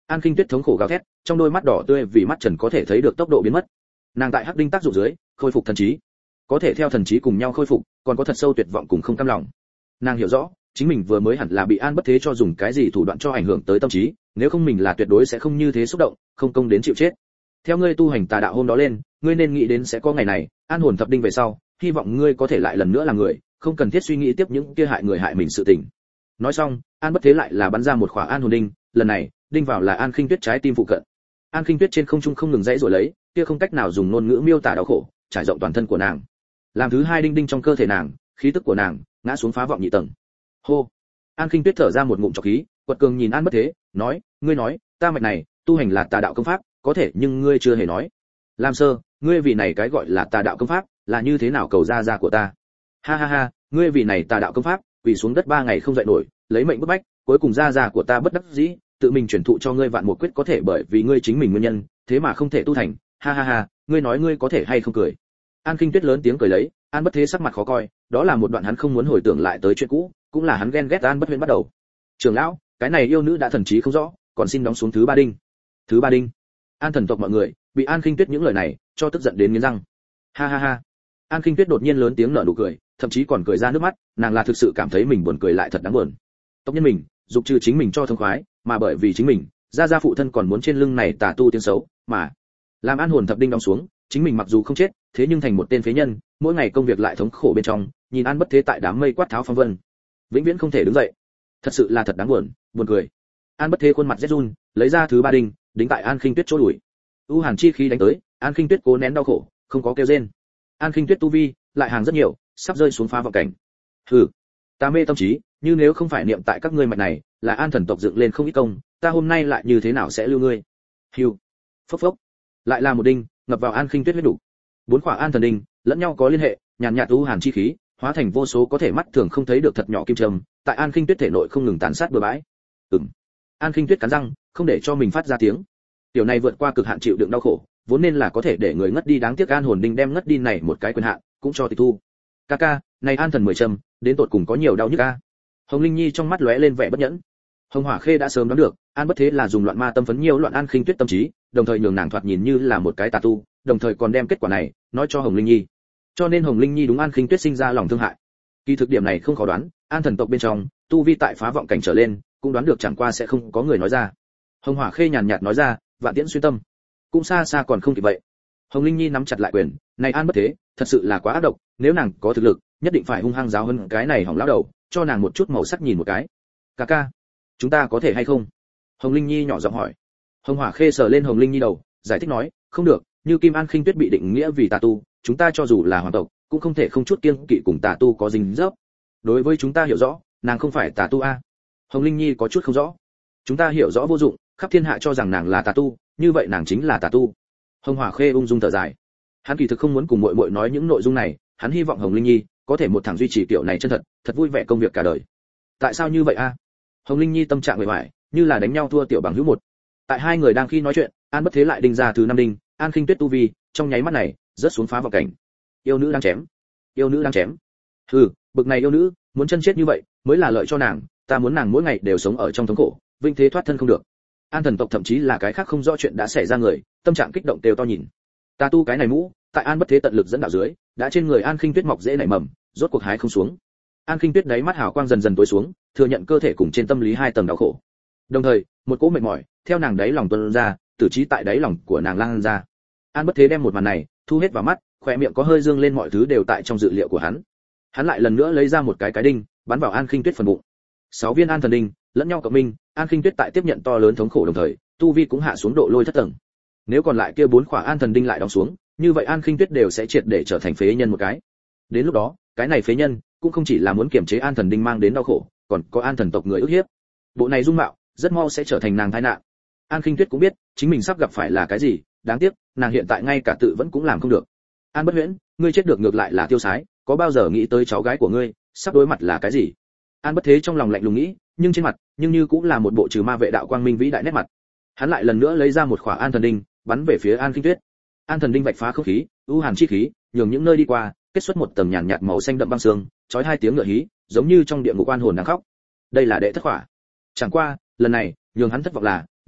S1: An Khinh Tuyết thống khổ gào thét, trong đôi mắt đỏ tươi vì mắt trần có thể thấy được tốc độ biến mất. Nàng tại hắc đinh tác dụng dưới, khôi phục thần trí. Có thể theo thần trí cùng nhau khôi phục, còn có thật sâu tuyệt vọng cùng không cam lòng. Nàng hiểu rõ, chính mình vừa mới hẳn là bị An Bất Thế cho dùng cái gì thủ đoạn cho ảnh hưởng tới tâm trí, nếu không mình là tuyệt đối sẽ không như thế xúc động, không công đến chịu chết. Theo ngươi tu hành tà đạo hôm đó lên, ngươi nên nghĩ đến sẽ có ngày này, an hồn thập đinh về sau, hy vọng ngươi có thể lại lần nữa là người, không cần thiết suy nghĩ tiếp những kia hại người hại mình sự tình. Nói xong, An Bất Thế lại là bắn ra một khỏa an hồn đinh, lần này, đinh vào là An Khinh Tuyết trái tim phụ cận. An Khinh Tuyết trên không trung không ngừng dãy rồi lấy, kia không cách nào dùng ngôn ngữ miêu tả đau khổ, trải rộng toàn thân của nàng. Làm thứ hai đinh đinh trong cơ thể nàng, khí tức của nàng ngã xuống phá vọng nhị tầng. Hô. An Khinh Tuyết thở ra một ngụm trọc khí, quật cường nhìn An Bất Thế, nói, ngươi nói, ta mạch này, tu hành là tà đạo công pháp, có thể nhưng ngươi chưa hề nói. Lam Sơ, ngươi vì này cái gọi là tà đạo công pháp, là như thế nào cầu ra ra của ta? Ha ha ha, ngươi vì này tà đạo công pháp, quỳ xuống đất ba ngày không dậy nổi, lấy mệnh bức bách, cuối cùng ra ra của ta bất đắc dĩ, tự mình truyền thụ cho ngươi vạn một quyết có thể bởi vì ngươi chính mình nguyên nhân, thế mà không thể tu thành. Ha ha ha, ngươi nói ngươi có thể hay không cười? An Khinh Tuyết lớn tiếng cười lấy, An Bất Thế sắc mặt khó coi, đó là một đoạn hắn không muốn hồi tưởng lại tới chuyện cũ, cũng là hắn ghen ghét An Bất Huyễn bắt đầu. Trưởng lão, cái này yêu nữ đã thần trí không rõ, còn xin đóng xuống thứ ba đinh. Thứ ba đinh. An thần tộc mọi người bị An Khinh Tuyết những lời này cho tức giận đến nghiến răng. Ha ha ha. An Khinh Tuyết đột nhiên lớn tiếng nở nụ cười, thậm chí còn cười ra nước mắt, nàng là thực sự cảm thấy mình buồn cười lại thật đáng buồn. Tộc nhân mình, dục trừ chính mình cho thông khoái, mà bởi vì chính mình, gia gia phụ thân còn muốn trên lưng này tà tu tiếng xấu, mà làm an hồn thập đinh đóng xuống, chính mình mặc dù không chết, thế nhưng thành một tên phế nhân, mỗi ngày công việc lại thống khổ bên trong, nhìn An Bất Thế tại đám mây quát tháo phong vân, vĩnh viễn không thể đứng dậy. Thật sự là thật đáng buồn, buồn cười. An Bất Thế khuôn mặt rét run, lấy ra thứ ba đinh, đính tại An Khinh Tuyết chỗ đuổi. U hàn chi khí đánh tới, An Khinh Tuyết cố nén đau khổ, không có kêu rên. An Khinh Tuyết tu vi lại hàng rất nhiều, sắp rơi xuống phá vọng cảnh. Hừ, ta mê tâm trí, như nếu không phải niệm tại các ngươi mạch này, là An thần tộc dựng lên không ít công, ta hôm nay lại như thế nào sẽ lưu ngươi? Hưu. Phốc phốc. Lại là một đinh, ngập vào An Khinh Tuyết huyết đủ. Bốn quả an thần đinh, lẫn nhau có liên hệ, nhàn nhạt u hàn chi khí, hóa thành vô số có thể mắt thường không thấy được thật nhỏ kim châm, tại An Khinh Tuyết thể nội không ngừng tàn sát bừa bãi. Ừm. An Khinh Tuyết cắn răng, không để cho mình phát ra tiếng. Tiểu này vượt qua cực hạn chịu đựng đau khổ, vốn nên là có thể để người ngất đi, đáng tiếc an hồn đinh đem ngất đi này một cái quyền hạn, cũng cho tịch thu. Ca ca, này an thần mười châm, đến tột cùng có nhiều đau nhức a. Hồng Linh Nhi trong mắt lóe lên vẻ bất nhẫn. Hồng Hỏa Khê đã sớm đoán được, An Bất Thế là dùng loạn ma tâm phấn nhiều loạn An Khinh Tuyết tâm trí, đồng thời nhường nàng thoạt nhìn như là một cái tà tu, đồng thời còn đem kết quả này nói cho Hồng Linh Nhi. Cho nên Hồng Linh Nhi đúng An Khinh Tuyết sinh ra lòng thương hại. Kỳ thực điểm này không khó đoán, An thần tộc bên trong, tu vi tại phá vọng cảnh trở lên, cũng đoán được chẳng qua sẽ không có người nói ra. Hồng Hỏa Khê nhàn nhạt nói ra, vạn tiễn xuyên tâm. Cũng xa xa còn không kịp vậy. Hồng Linh Nhi nắm chặt lại quyền, này An Bất Thế, thật sự là quá ác độc, nếu nàng có thực lực, nhất định phải hung hăng giáo hơn cái này hỏng lão đầu, cho nàng một chút màu sắc nhìn một cái. Ca ca, chúng ta có thể hay không? Hồng Linh Nhi nhỏ giọng hỏi. Hồng Hỏa Khê sờ lên Hồng Linh Nhi đầu, giải thích nói, không được, như Kim An Khinh Tuyết bị định nghĩa vì tà tu, chúng ta cho dù là hoàng tộc, cũng không thể không chút kiêng kỵ cùng tà tu có dính dấp. Đối với chúng ta hiểu rõ, nàng không phải tà tu a. Hồng Linh Nhi có chút không rõ. Chúng ta hiểu rõ vô dụng, khắp thiên hạ cho rằng nàng là tà tu, như vậy nàng chính là tà tu. Hồng Hỏa Khê ung dung thở dài. Hắn kỳ thực không muốn cùng muội muội nói những nội dung này, hắn hy vọng Hồng Linh Nhi có thể một thằng duy trì kiểu này chân thật, thật vui vẻ công việc cả đời. Tại sao như vậy a? Hồng Linh Nhi tâm trạng uể oải, như là đánh nhau thua tiểu bằng hữu một. Tại hai người đang khi nói chuyện, An Bất Thế lại đinh ra thứ năm đinh, An Khinh Tuyết tu vi, trong nháy mắt này, rớt xuống phá vọng cảnh. Yêu nữ đang chém, yêu nữ đang chém. Hừ, bực này yêu nữ, muốn chân chết như vậy, mới là lợi cho nàng, ta muốn nàng mỗi ngày đều sống ở trong thống khổ, vinh thế thoát thân không được. An thần tộc thậm chí là cái khác không rõ chuyện đã xảy ra người, tâm trạng kích động đều to nhìn. Ta tu cái này mũ, tại An Bất Thế tận lực dẫn đạo dưới, đã trên người An Khinh Tuyết mọc dễ nảy mầm, rốt cuộc hái không xuống. An Khinh Tuyết đáy mắt hào quang dần dần tối xuống, thừa nhận cơ thể cùng trên tâm lý hai tầng đau khổ. Đồng thời, một cỗ mệt mỏi theo nàng đáy lòng tuôn ra, tử trí tại đáy lòng của nàng lan ra. An Bất Thế đem một màn này thu hết vào mắt, khóe miệng có hơi dương lên, mọi thứ đều tại trong dự liệu của hắn. Hắn lại lần nữa lấy ra một cái cái đinh, bắn vào An Khinh Tuyết phần bụng. Sáu viên an thần đinh, lẫn nhau cộng minh, An Khinh Tuyết tại tiếp nhận to lớn thống khổ đồng thời, tu vi cũng hạ xuống độ lôi thất tầng. Nếu còn lại kia bốn khỏa an thần đinh lại đóng xuống, như vậy An Khinh Tuyết đều sẽ triệt để trở thành phế nhân một cái. Đến lúc đó, cái này phế nhân cũng không chỉ là muốn kiềm chế an thần đinh mang đến đau khổ, còn có an thần tộc người ức hiếp. Bộ này dung mạo, rất mau sẽ trở thành nàng tai nạn. An Khinh Tuyết cũng biết, chính mình sắp gặp phải là cái gì, đáng tiếc, nàng hiện tại ngay cả tự vẫn cũng làm không được. An Bất Huyễn, ngươi chết được ngược lại là tiêu sái, có bao giờ nghĩ tới cháu gái của ngươi sắp đối mặt là cái gì? An Bất Thế trong lòng lạnh lùng nghĩ, nhưng trên mặt, nhưng như cũng là một bộ trừ ma vệ đạo quang minh vĩ đại nét mặt. Hắn lại lần nữa lấy ra một khỏa an thần đinh, bắn về phía An Khinh Tuyết. An thần đinh vạch phá không khí, u hàn chi khí, nhường những nơi đi qua, kết xuất một tầng nhàn nhạt màu xanh đậm băng sương, chói hai tiếng ngựa hí, giống như trong địa ngục oan hồn đang khóc. Đây là đệ thất khỏa. Chẳng qua, lần này, nhường hắn thất vọng là,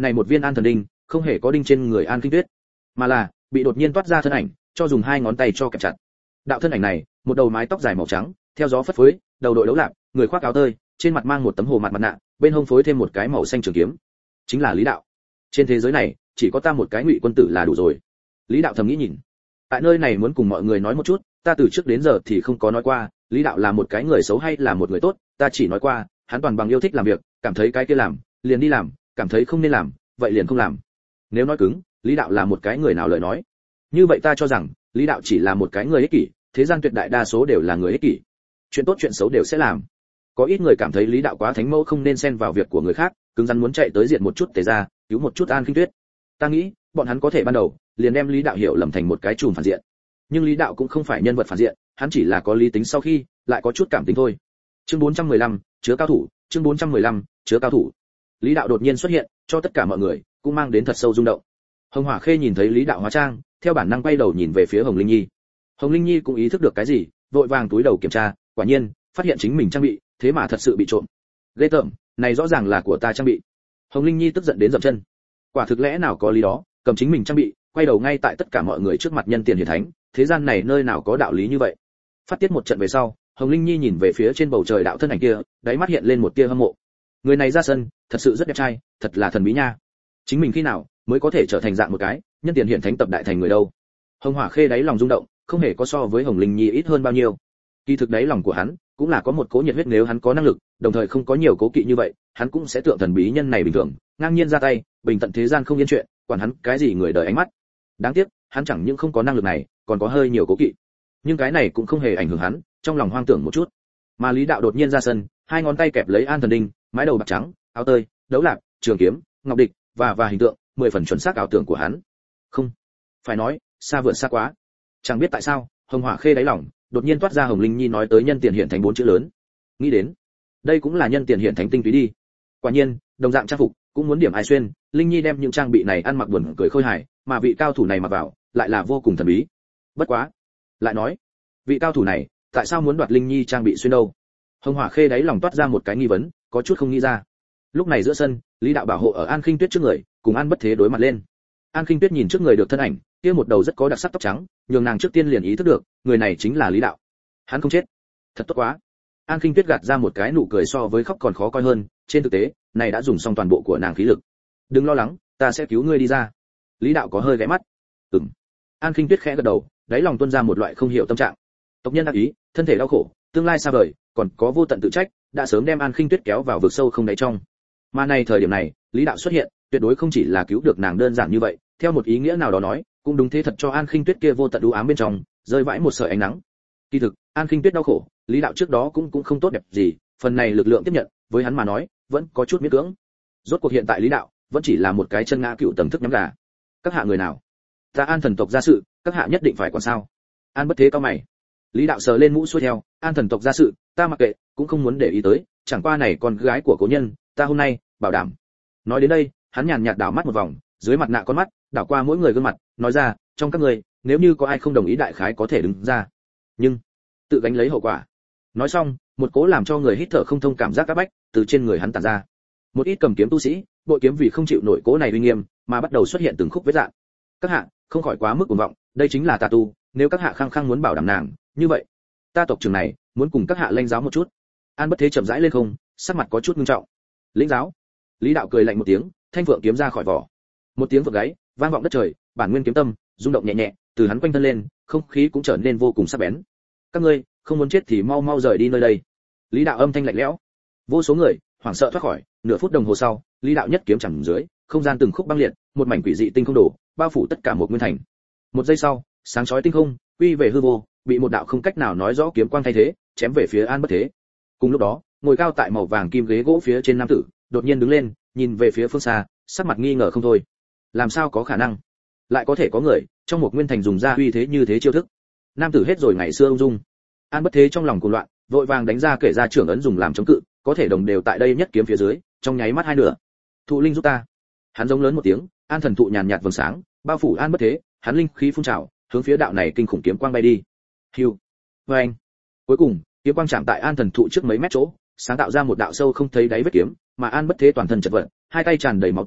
S1: này một viên an thần đinh không hề có đinh trên người An Kinh Tuyết, mà là bị đột nhiên toát ra thân ảnh cho dùng hai ngón tay cho kẹp chặt. Đạo thân ảnh này, một đầu mái tóc dài màu trắng, theo gió phất phới, đầu đội đấu lạp, người khoác áo tơi, trên mặt mang một tấm hồ mặt mặt nạ, bên hông phối thêm một cái màu xanh trường kiếm, chính là Lý Đạo. Trên thế giới này, chỉ có ta một cái Ngụy quân tử là đủ rồi. Lý Đạo thầm nghĩ nhìn. Tại nơi này muốn cùng mọi người nói một chút, ta từ trước đến giờ thì không có nói qua, Lý Đạo là một cái người xấu hay là một người tốt, ta chỉ nói qua, hắn toàn bằng yêu thích làm việc, cảm thấy cái kia làm, liền đi làm, cảm thấy không nên làm, vậy liền không làm. Nếu nói cứng, Lý Đạo là một cái người nào lời nói. Như vậy ta cho rằng, Lý Đạo chỉ là một cái người ích kỷ, thế gian tuyệt đại đa số đều là người ích kỷ. Chuyện tốt chuyện xấu đều sẽ làm. Có ít người cảm thấy Lý Đạo quá thánh mẫu không nên xen vào việc của người khác, cứng rắn muốn chạy tới diện một chút Tề ra, cứu một chút An Kinh Tuyết. Ta nghĩ, bọn hắn có thể ban đầu liền đem Lý Đạo hiểu lầm thành một cái trùm phản diện. Nhưng Lý Đạo cũng không phải nhân vật phản diện, hắn chỉ là có lý tính sau khi lại có chút cảm tính thôi. Chương bốn trăm mười lăm, chứa cao thủ, chương bốn trăm mười lăm, chứa cao thủ. Lý Đạo đột nhiên xuất hiện, cho tất cả mọi người cũng mang đến thật sâu rung động. Hồng Hỏa Khê nhìn thấy Lý Đạo hóa trang, theo bản năng quay đầu nhìn về phía Hồng Linh Nhi. Hồng Linh Nhi cũng ý thức được cái gì, vội vàng túi đầu kiểm tra, quả nhiên phát hiện chính mình trang bị thế mà thật sự bị trộm. Ghê tởm, này rõ ràng là của ta trang bị. Hồng Linh Nhi tức giận đến dậm chân. Quả thực lẽ nào có lý đó, cầm chính mình trang bị, quay đầu ngay tại tất cả mọi người trước mặt nhân tiền hiển thánh, thế gian này nơi nào có đạo lý như vậy. Phát tiết một trận về sau, Hồng Linh Nhi nhìn về phía trên bầu trời đạo thân ảnh kia, đáy mắt hiện lên một tia hâm mộ. Người này ra sân, thật sự rất đẹp trai, thật là thần bí nha. Chính mình khi nào mới có thể trở thành dạng một cái nhân tiền hiển thánh tập đại thành người đâu? Hồng Hỏa Khê đáy lòng rung động, không hề có so với Hồng Linh Nhi ít hơn bao nhiêu. Kỳ thực đáy lòng của hắn cũng là có một cố nhiệt huyết, nếu hắn có năng lực, đồng thời không có nhiều cố kỵ như vậy, hắn cũng sẽ tượng thần bí nhân này bình thường, ngang nhiên ra tay, bình tận thế gian không yên chuyện, quản hắn cái gì người đời ánh mắt. Đáng tiếc, hắn chẳng những không có năng lực này, còn có hơi nhiều cố kỵ. Nhưng cái này cũng không hề ảnh hưởng hắn, trong lòng hoang tưởng một chút. Mà Lý Đạo đột nhiên ra sân, hai ngón tay kẹp lấy An Thần Đinh, mái đầu bạc trắng, áo tơi, đấu lạc, trường kiếm, ngọc địch và và hình tượng, mười phần chuẩn xác ảo tưởng của hắn. Không, phải nói, xa vượt xa quá. Chẳng biết tại sao, Hồng Hỏa Khê đáy lòng đột nhiên toát ra Hồng Linh Nhi nói tới nhân tiền hiện thánh bốn chữ lớn. Nghĩ đến, đây cũng là nhân tiền hiện thánh tinh túy đi. Quả nhiên, đồng dạng trang phục cũng muốn điểm ai xuyên, Linh Nhi đem những trang bị này ăn mặc buồn cười khôi hài, mà vị cao thủ này mặc vào, lại là vô cùng thần bí. Bất quá, lại nói, vị cao thủ này, tại sao muốn đoạt Linh Nhi trang bị xuyên đâu? Hồng Hỏa Khê đáy lòng toát ra một cái nghi vấn, có chút không nghĩ ra. Lúc này giữa sân, Lý Đạo bảo hộ ở An Khinh Tuyết trước người, cùng An Bất Thế đối mặt lên. An Khinh Tuyết nhìn trước người được thân ảnh, kia một đầu rất có đặc sắc tóc trắng, nhường nàng trước tiên liền ý thức được, người này chính là Lý Đạo. Hắn không chết, thật tốt quá. An Khinh Tuyết gạt ra một cái nụ cười so với khóc còn khó coi hơn, trên thực tế, này đã dùng xong toàn bộ của nàng khí lực. Đừng lo lắng, ta sẽ cứu ngươi đi ra. Lý Đạo có hơi ghé mắt. Ừm. An Khinh Tuyết khẽ gật đầu, đáy lòng tuôn ra một loại không hiểu tâm trạng. Tộc nhân đắc ý, thân thể đau khổ, tương lai xa vời, còn có vô tận tự trách, đã sớm đem An Khinh Tuyết kéo vào vực sâu không đáy trong. Mà này thời điểm này, Lý Đạo xuất hiện, tuyệt đối không chỉ là cứu được nàng đơn giản như vậy, theo một ý nghĩa nào đó nói, cũng đúng thế thật cho An Khinh Tuyết kia vô tận u ám bên trong, rơi vãi một sợi ánh nắng. Kỳ thực, An Khinh Tuyết đau khổ, Lý Đạo trước đó cũng cũng không tốt đẹp gì, phần này lực lượng tiếp nhận, với hắn mà nói, vẫn có chút miễn cưỡng. Rốt cuộc hiện tại Lý Đạo, vẫn chỉ là một cái chân ngã cựu tầng thức nhắm gà. Các hạ người nào? Ta An thần tộc gia sự, các hạ nhất định phải quản sao? An Bất Thế cao mày. Lý Đạo sờ lên mũ xuôi theo, An thần tộc gia sự, ta mặc kệ, cũng không muốn để ý tới, chẳng qua này con gái của cố nhân, ta hôm nay bảo đảm. Nói đến đây, hắn nhàn nhạt đảo mắt một vòng, dưới mặt nạ con mắt, đảo qua mỗi người gương mặt, nói ra, trong các người, nếu như có ai không đồng ý đại khái có thể đứng ra, nhưng tự gánh lấy hậu quả. Nói xong, một cố làm cho người hít thở không thông cảm giác áp bách từ trên người hắn tản ra. Một ít cầm kiếm tu sĩ, bội kiếm vì không chịu nổi cố này uy nghiêm, mà bắt đầu xuất hiện từng khúc vết rạn. Các hạ, không khỏi quá mức cuồng vọng, đây chính là tà tu, nếu các hạ khăng khăng muốn bảo đảm nàng, như vậy, ta tộc trưởng này muốn cùng các hạ lanh giáo một chút. An Bất Thế chậm rãi lên không, sắc mặt có chút nghiêm trọng. Lĩnh giáo. Lý Đạo cười lạnh một tiếng, thanh phượng kiếm ra khỏi vỏ. Một tiếng vượt gáy, vang vọng đất trời, bản nguyên kiếm tâm rung động nhẹ nhẹ, từ hắn quanh thân lên, không khí cũng trở nên vô cùng sắc bén. Các ngươi, không muốn chết thì mau mau rời đi nơi đây. Lý Đạo âm thanh lạnh lẽo. Vô số người hoảng sợ thoát khỏi, nửa phút đồng hồ sau, Lý Đạo nhất kiếm chằm dưới, không gian từng khúc băng liệt, một mảnh quỷ dị tinh không đổ, bao phủ tất cả một nguyên thành. Một giây sau, sáng chói tinh không quy về hư vô, bị một đạo không cách nào nói rõ kiếm quang thay thế, chém về phía An Bất Thế. Cùng lúc đó, ngồi cao tại màu vàng kim ghế gỗ phía trên nam tử, đột nhiên đứng lên, nhìn về phía phương xa, sắc mặt nghi ngờ không thôi. Làm sao có khả năng? Lại có thể có người trong một nguyên thành dùng ra uy thế như thế chiêu thức? Nam tử hết rồi ngày xưa ung dung. An Bất Thế trong lòng cuồng loạn, vội vàng đánh ra kể ra trưởng ấn dùng làm chống cự, có thể đồng đều tại đây nhất kiếm phía dưới, trong nháy mắt hai nửa. Thụ linh giúp ta. Hắn giống lớn một tiếng, An thần thụ nhàn nhạt vầng sáng, bao phủ An Bất Thế, hắn linh khí phun trào, hướng phía đạo này kinh khủng kiếm quang bay đi. Hưu. Oeng. Cuối cùng, kiếm quang chạm tại An thần thụ trước mấy mét chỗ, sáng tạo ra một đạo sâu không thấy đáy vết kiếm, mà An Bất Thế toàn thân chật vật, hai tay tràn đầy máu tươi,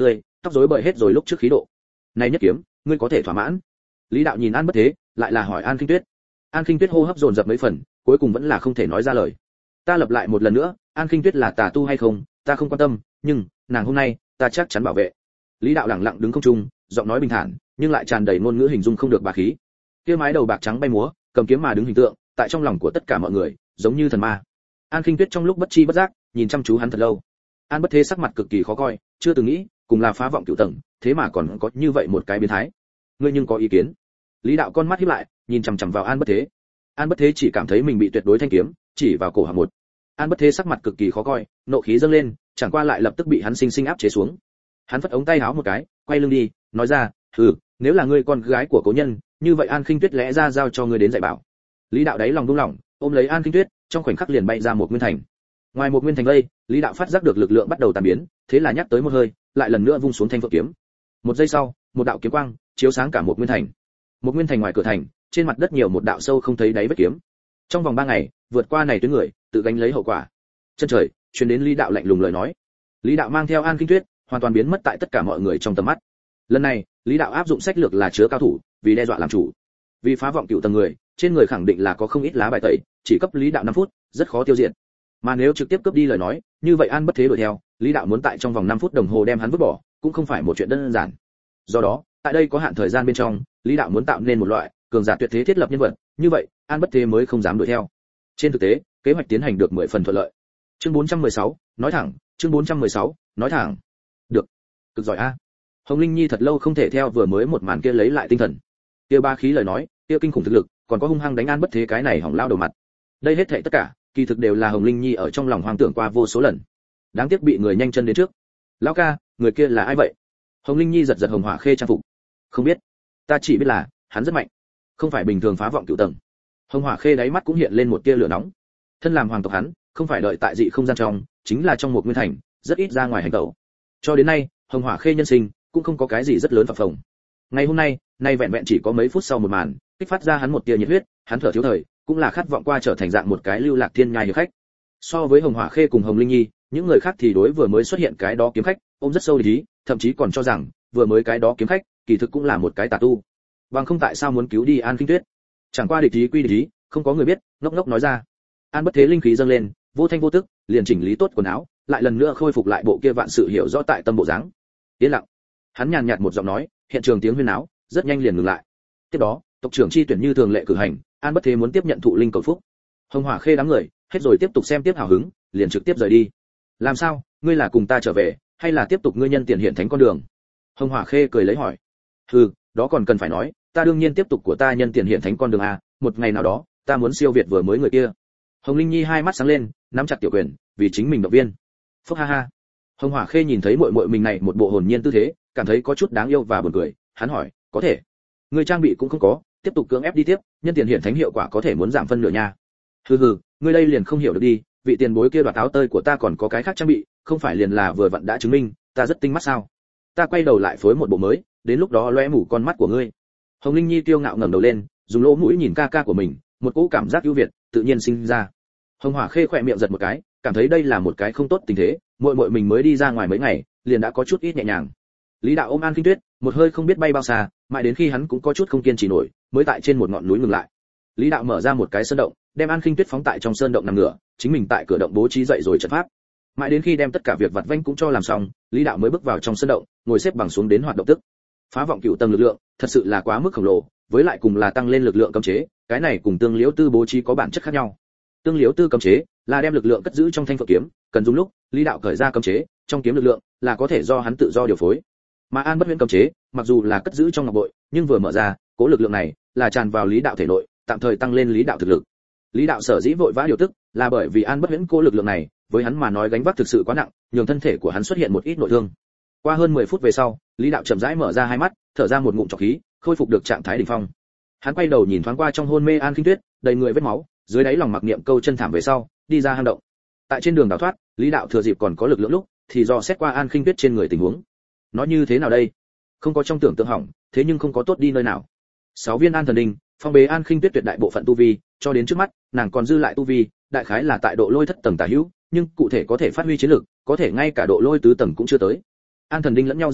S1: tóc rối bời hết rồi lúc trước khí độ. Này nhất kiếm, ngươi có thể thỏa mãn? Lý đạo nhìn An Bất Thế, lại là hỏi An Khinh Tuyết. An Khinh Tuyết hô hấp dồn dập mấy phần, cuối cùng vẫn là không thể nói ra lời. Ta lặp lại một lần nữa, An Khinh Tuyết là tà tu hay không, ta không quan tâm, nhưng nàng hôm nay, ta chắc chắn bảo vệ. Lý đạo lẳng lặng đứng không trung, giọng nói bình thản, nhưng lại tràn đầy ngôn ngữ hình dung không được bá khí. Kia mái đầu bạc trắng bay múa, cầm kiếm mà đứng hình tượng, tại trong lòng của tất cả mọi người, giống như thần ma. An Khinh Tuyết trong lúc bất chi bất giác, nhìn chăm chú hắn thật lâu. An Bất Thế sắc mặt cực kỳ khó coi, chưa từng nghĩ, cùng là phá vọng cửu tầng, thế mà còn có như vậy một cái biến thái. Ngươi nhưng có ý kiến? Lý đạo con mắt híp lại, nhìn chằm chằm vào An Bất Thế. An Bất Thế chỉ cảm thấy mình bị tuyệt đối thanh kiếm chỉ vào cổ họng một. An Bất Thế sắc mặt cực kỳ khó coi, nộ khí dâng lên, chẳng qua lại lập tức bị hắn sinh sinh áp chế xuống. Hắn phất ống tay áo một cái, quay lưng đi, nói ra, "Hừ, nếu là ngươi con gái của cố nhân, như vậy An Khinh Tuyết lẽ ra giao cho ngươi đến dạy bảo." Lý đạo đáy lòng buông lỏng, ôm lấy An Khinh Tuyết, trong khoảnh khắc liền bay ra một nguyên thành. Ngoài một nguyên thành đây, Lý đạo phát giác được lực lượng bắt đầu tan biến, thế là nhắc tới một hơi, lại lần nữa vung xuống thanh phượng kiếm. Một giây sau, một đạo kiếm quang chiếu sáng cả một nguyên thành. Một nguyên thành ngoài cửa thành, trên mặt đất nhiều một đạo sâu không thấy đáy vết kiếm. Trong vòng ba ngày, vượt qua này tuyến người, tự gánh lấy hậu quả. Chân trời, truyền đến Lý đạo lạnh lùng lời nói. Lý đạo mang theo An Khinh Tuyết, hoàn toàn biến mất tại tất cả mọi người trong tầm mắt. Lần này, Lý đạo áp dụng sách lược là chứa cao thủ, vì đe dọa làm chủ. Vì phá vọng cửu tầng người, trên người khẳng định là có không ít lá bài tẩy, chỉ cấp Lý đạo năm phút, rất khó tiêu diệt. Mà nếu trực tiếp cướp đi lời nói, như vậy An Bất Thế đuổi theo, Lý đạo muốn tại trong vòng năm phút đồng hồ đem hắn vứt bỏ, cũng không phải một chuyện đơn giản. Do đó, tại đây có hạn thời gian bên trong, Lý đạo muốn tạo nên một loại cường giả tuyệt thế thiết lập nhân vật, như vậy, An Bất Thế mới không dám đuổi theo. Trên thực tế, kế hoạch tiến hành được mười phần thuận lợi. Chương bốn trăm mười sáu, nói thẳng, chương bốn trăm mười sáu, nói thẳng. Được, cực giỏi a. Hồng Linh Nhi thật lâu không thể theo vừa mới một màn kia lấy lại tinh thần. Kia ba khí lời nói, kia kinh khủng thực lực, còn có hung hăng đánh An Bất Thế cái này hỏng lao đầu mặt. Đây hết thảy tất cả, kỳ thực đều là Hồng Linh Nhi ở trong lòng hoang tưởng qua vô số lần. Đáng tiếc bị người nhanh chân đến trước. Lão ca, người kia là ai vậy? Hồng Linh Nhi giật giật Hồng Hỏa Khê trang phục. Không biết, ta chỉ biết là hắn rất mạnh, không phải bình thường phá vọng cửu tầng. Hồng Hỏa Khê đáy mắt cũng hiện lên một tia lửa nóng. Thân làm hoàng tộc hắn, không phải đợi tại dị không gian trong, chính là trong một nguyên thành, rất ít ra ngoài hành động. Cho đến nay, Hồng Hỏa Khê nhân sinh cũng không có cái gì rất lớn phập phồng. Ngày hôm nay, nay vẹn vẹn chỉ có mấy phút sau một màn, kích phát ra hắn một tia nhiệt huyết, hắn thở thiếu thời, cũng là khát vọng qua trở thành dạng một cái lưu lạc thiên nhai hiệp khách. So với Hồng Hỏa Khê cùng Hồng Linh Nhi, những người khác thì đối vừa mới xuất hiện cái đó kiếm khách, ôm rất sâu địch ý, thậm chí còn cho rằng vừa mới cái đó kiếm khách, kỳ thực cũng là một cái tà tu. Bằng không tại sao muốn cứu đi An Khinh Tuyết? Chẳng qua địch ý quy địch ý, không có người biết, ngốc ngốc nói ra. An Bất Thế linh khí dâng lên, vô thanh vô tức, liền chỉnh lý tốt quần áo, lại lần nữa khôi phục lại bộ kia vạn sự hiểu rõ tại tâm bộ dáng. Yên lặng. Hắn nhàn nhạt một giọng nói, hiện trường tiếng huyên náo, rất nhanh liền ngừng lại. Tiếp đó, tộc trưởng chi tuyển như thường lệ cử hành, An Bất Thế muốn tiếp nhận thụ linh cầu phúc. Hồng Hỏa Khê đám người, hết rồi tiếp tục xem tiếp hào hứng, liền trực tiếp rời đi. Làm sao, ngươi là cùng ta trở về, hay là tiếp tục ngươi nhân tiền hiện thánh con đường? Hồng Hỏa Khê cười lấy hỏi. Hừ, đó còn cần phải nói, ta đương nhiên tiếp tục của ta nhân tiền hiện thánh con đường a, một ngày nào đó, ta muốn siêu việt vừa mới người kia. Hồng Linh Nhi hai mắt sáng lên, nắm chặt tiểu quyền, vì chính mình động viên. Phúc ha ha. Hồng Hỏa Khê nhìn thấy muội muội mình này một bộ hồn nhiên tư thế, cảm thấy có chút đáng yêu và buồn cười, hắn hỏi, có thể? Ngươi trang bị cũng không có, tiếp tục cưỡng ép đi tiếp, nhân tiền hiện thánh hiệu quả có thể muốn giảm phân nửa nha. Hừ hừ, ngươi đây liền không hiểu được đi, vị tiền bối kia đoạt áo tơi của ta còn có cái khác trang bị, không phải liền là vừa vặn đã chứng minh, ta rất tinh mắt sao? Ta quay đầu lại phối một bộ mới, đến lúc đó lóe mù con mắt của ngươi. Hồng Linh Nhi kiêu ngạo ngẩng đầu lên, dùng lỗ mũi nhìn ca ca của mình, một cỗ cảm giác ưu việt tự nhiên sinh ra. Hồng Hỏa Khê khỏe miệng giật một cái, cảm thấy đây là một cái không tốt tình thế, muội muội mình mới đi ra ngoài mấy ngày, liền đã có chút ít nhẹ nhàng. Lý đạo ôm An Khinh Tuyết, một hơi không biết bay bao xa, mãi đến khi hắn cũng có chút không kiên trì nổi, mới tại trên một ngọn núi ngừng lại. Lý đạo mở ra một cái sơn động, đem An Khinh Tuyết phóng tại trong sơn động nằm ngửa, chính mình tại cửa động bố trí dậy rồi trận pháp. Mãi đến khi đem tất cả việc vặt vãnh cũng cho làm xong, Lý đạo mới bước vào trong sơn động, ngồi xếp bằng xuống đến hoạt động tức. Phá vọng cửu tầng lực lượng, thật sự là quá mức khổng lồ, với lại cùng là tăng lên lực lượng cấm chế, cái này cùng tương liễu tư bố trí có bản chất khác nhau. Tương liễu tư cấm chế là đem lực lượng cất giữ trong thanh phượng kiếm, cần dùng lúc, Lý đạo cởi ra cấm chế, trong kiếm lực lượng là có thể do hắn tự do điều phối. Mà An Bất Huyễn cấm chế, mặc dù là cất giữ trong ngọc bội, nhưng vừa mở ra, cố lực lượng này là tràn vào Lý đạo thể nội, tạm thời tăng lên Lý đạo thực lực. Lý đạo sở dĩ vội vã điều tức, là bởi vì An Bất Huyễn cố lực lượng này, với hắn mà nói gánh vác thực sự quá nặng, nhường thân thể của hắn xuất hiện một ít nội thương. Qua hơn mười phút về sau, Lý đạo chậm rãi mở ra hai mắt, thở ra một ngụm trọc khí, khôi phục được trạng thái đỉnh phong. Hắn quay đầu nhìn thoáng qua trong hôn mê An Khinh Tuyết, đầy người vết máu, dưới đáy lòng mặc niệm câu chân thảm về sau, đi ra hang động. Tại trên đường đào thoát, Lý đạo thừa dịp còn có lực lượng lúc, thì dò xét qua An Khinh Tuyết trên người tình huống. Nó như thế nào đây? Không có trong tưởng tượng hỏng, thế nhưng không có tốt đi nơi nào. Sáu viên an thần đinh, phong bế An Khinh Tuyết tuyệt đại bộ phận tu vi, cho đến trước mắt, nàng còn dư lại tu vi, đại khái là tại độ lôi thất tầng tả hữu, nhưng cụ thể có thể phát huy chiến lực, có thể ngay cả độ lôi tứ tầng cũng chưa tới. An thần đinh lẫn nhau dẫn dắt,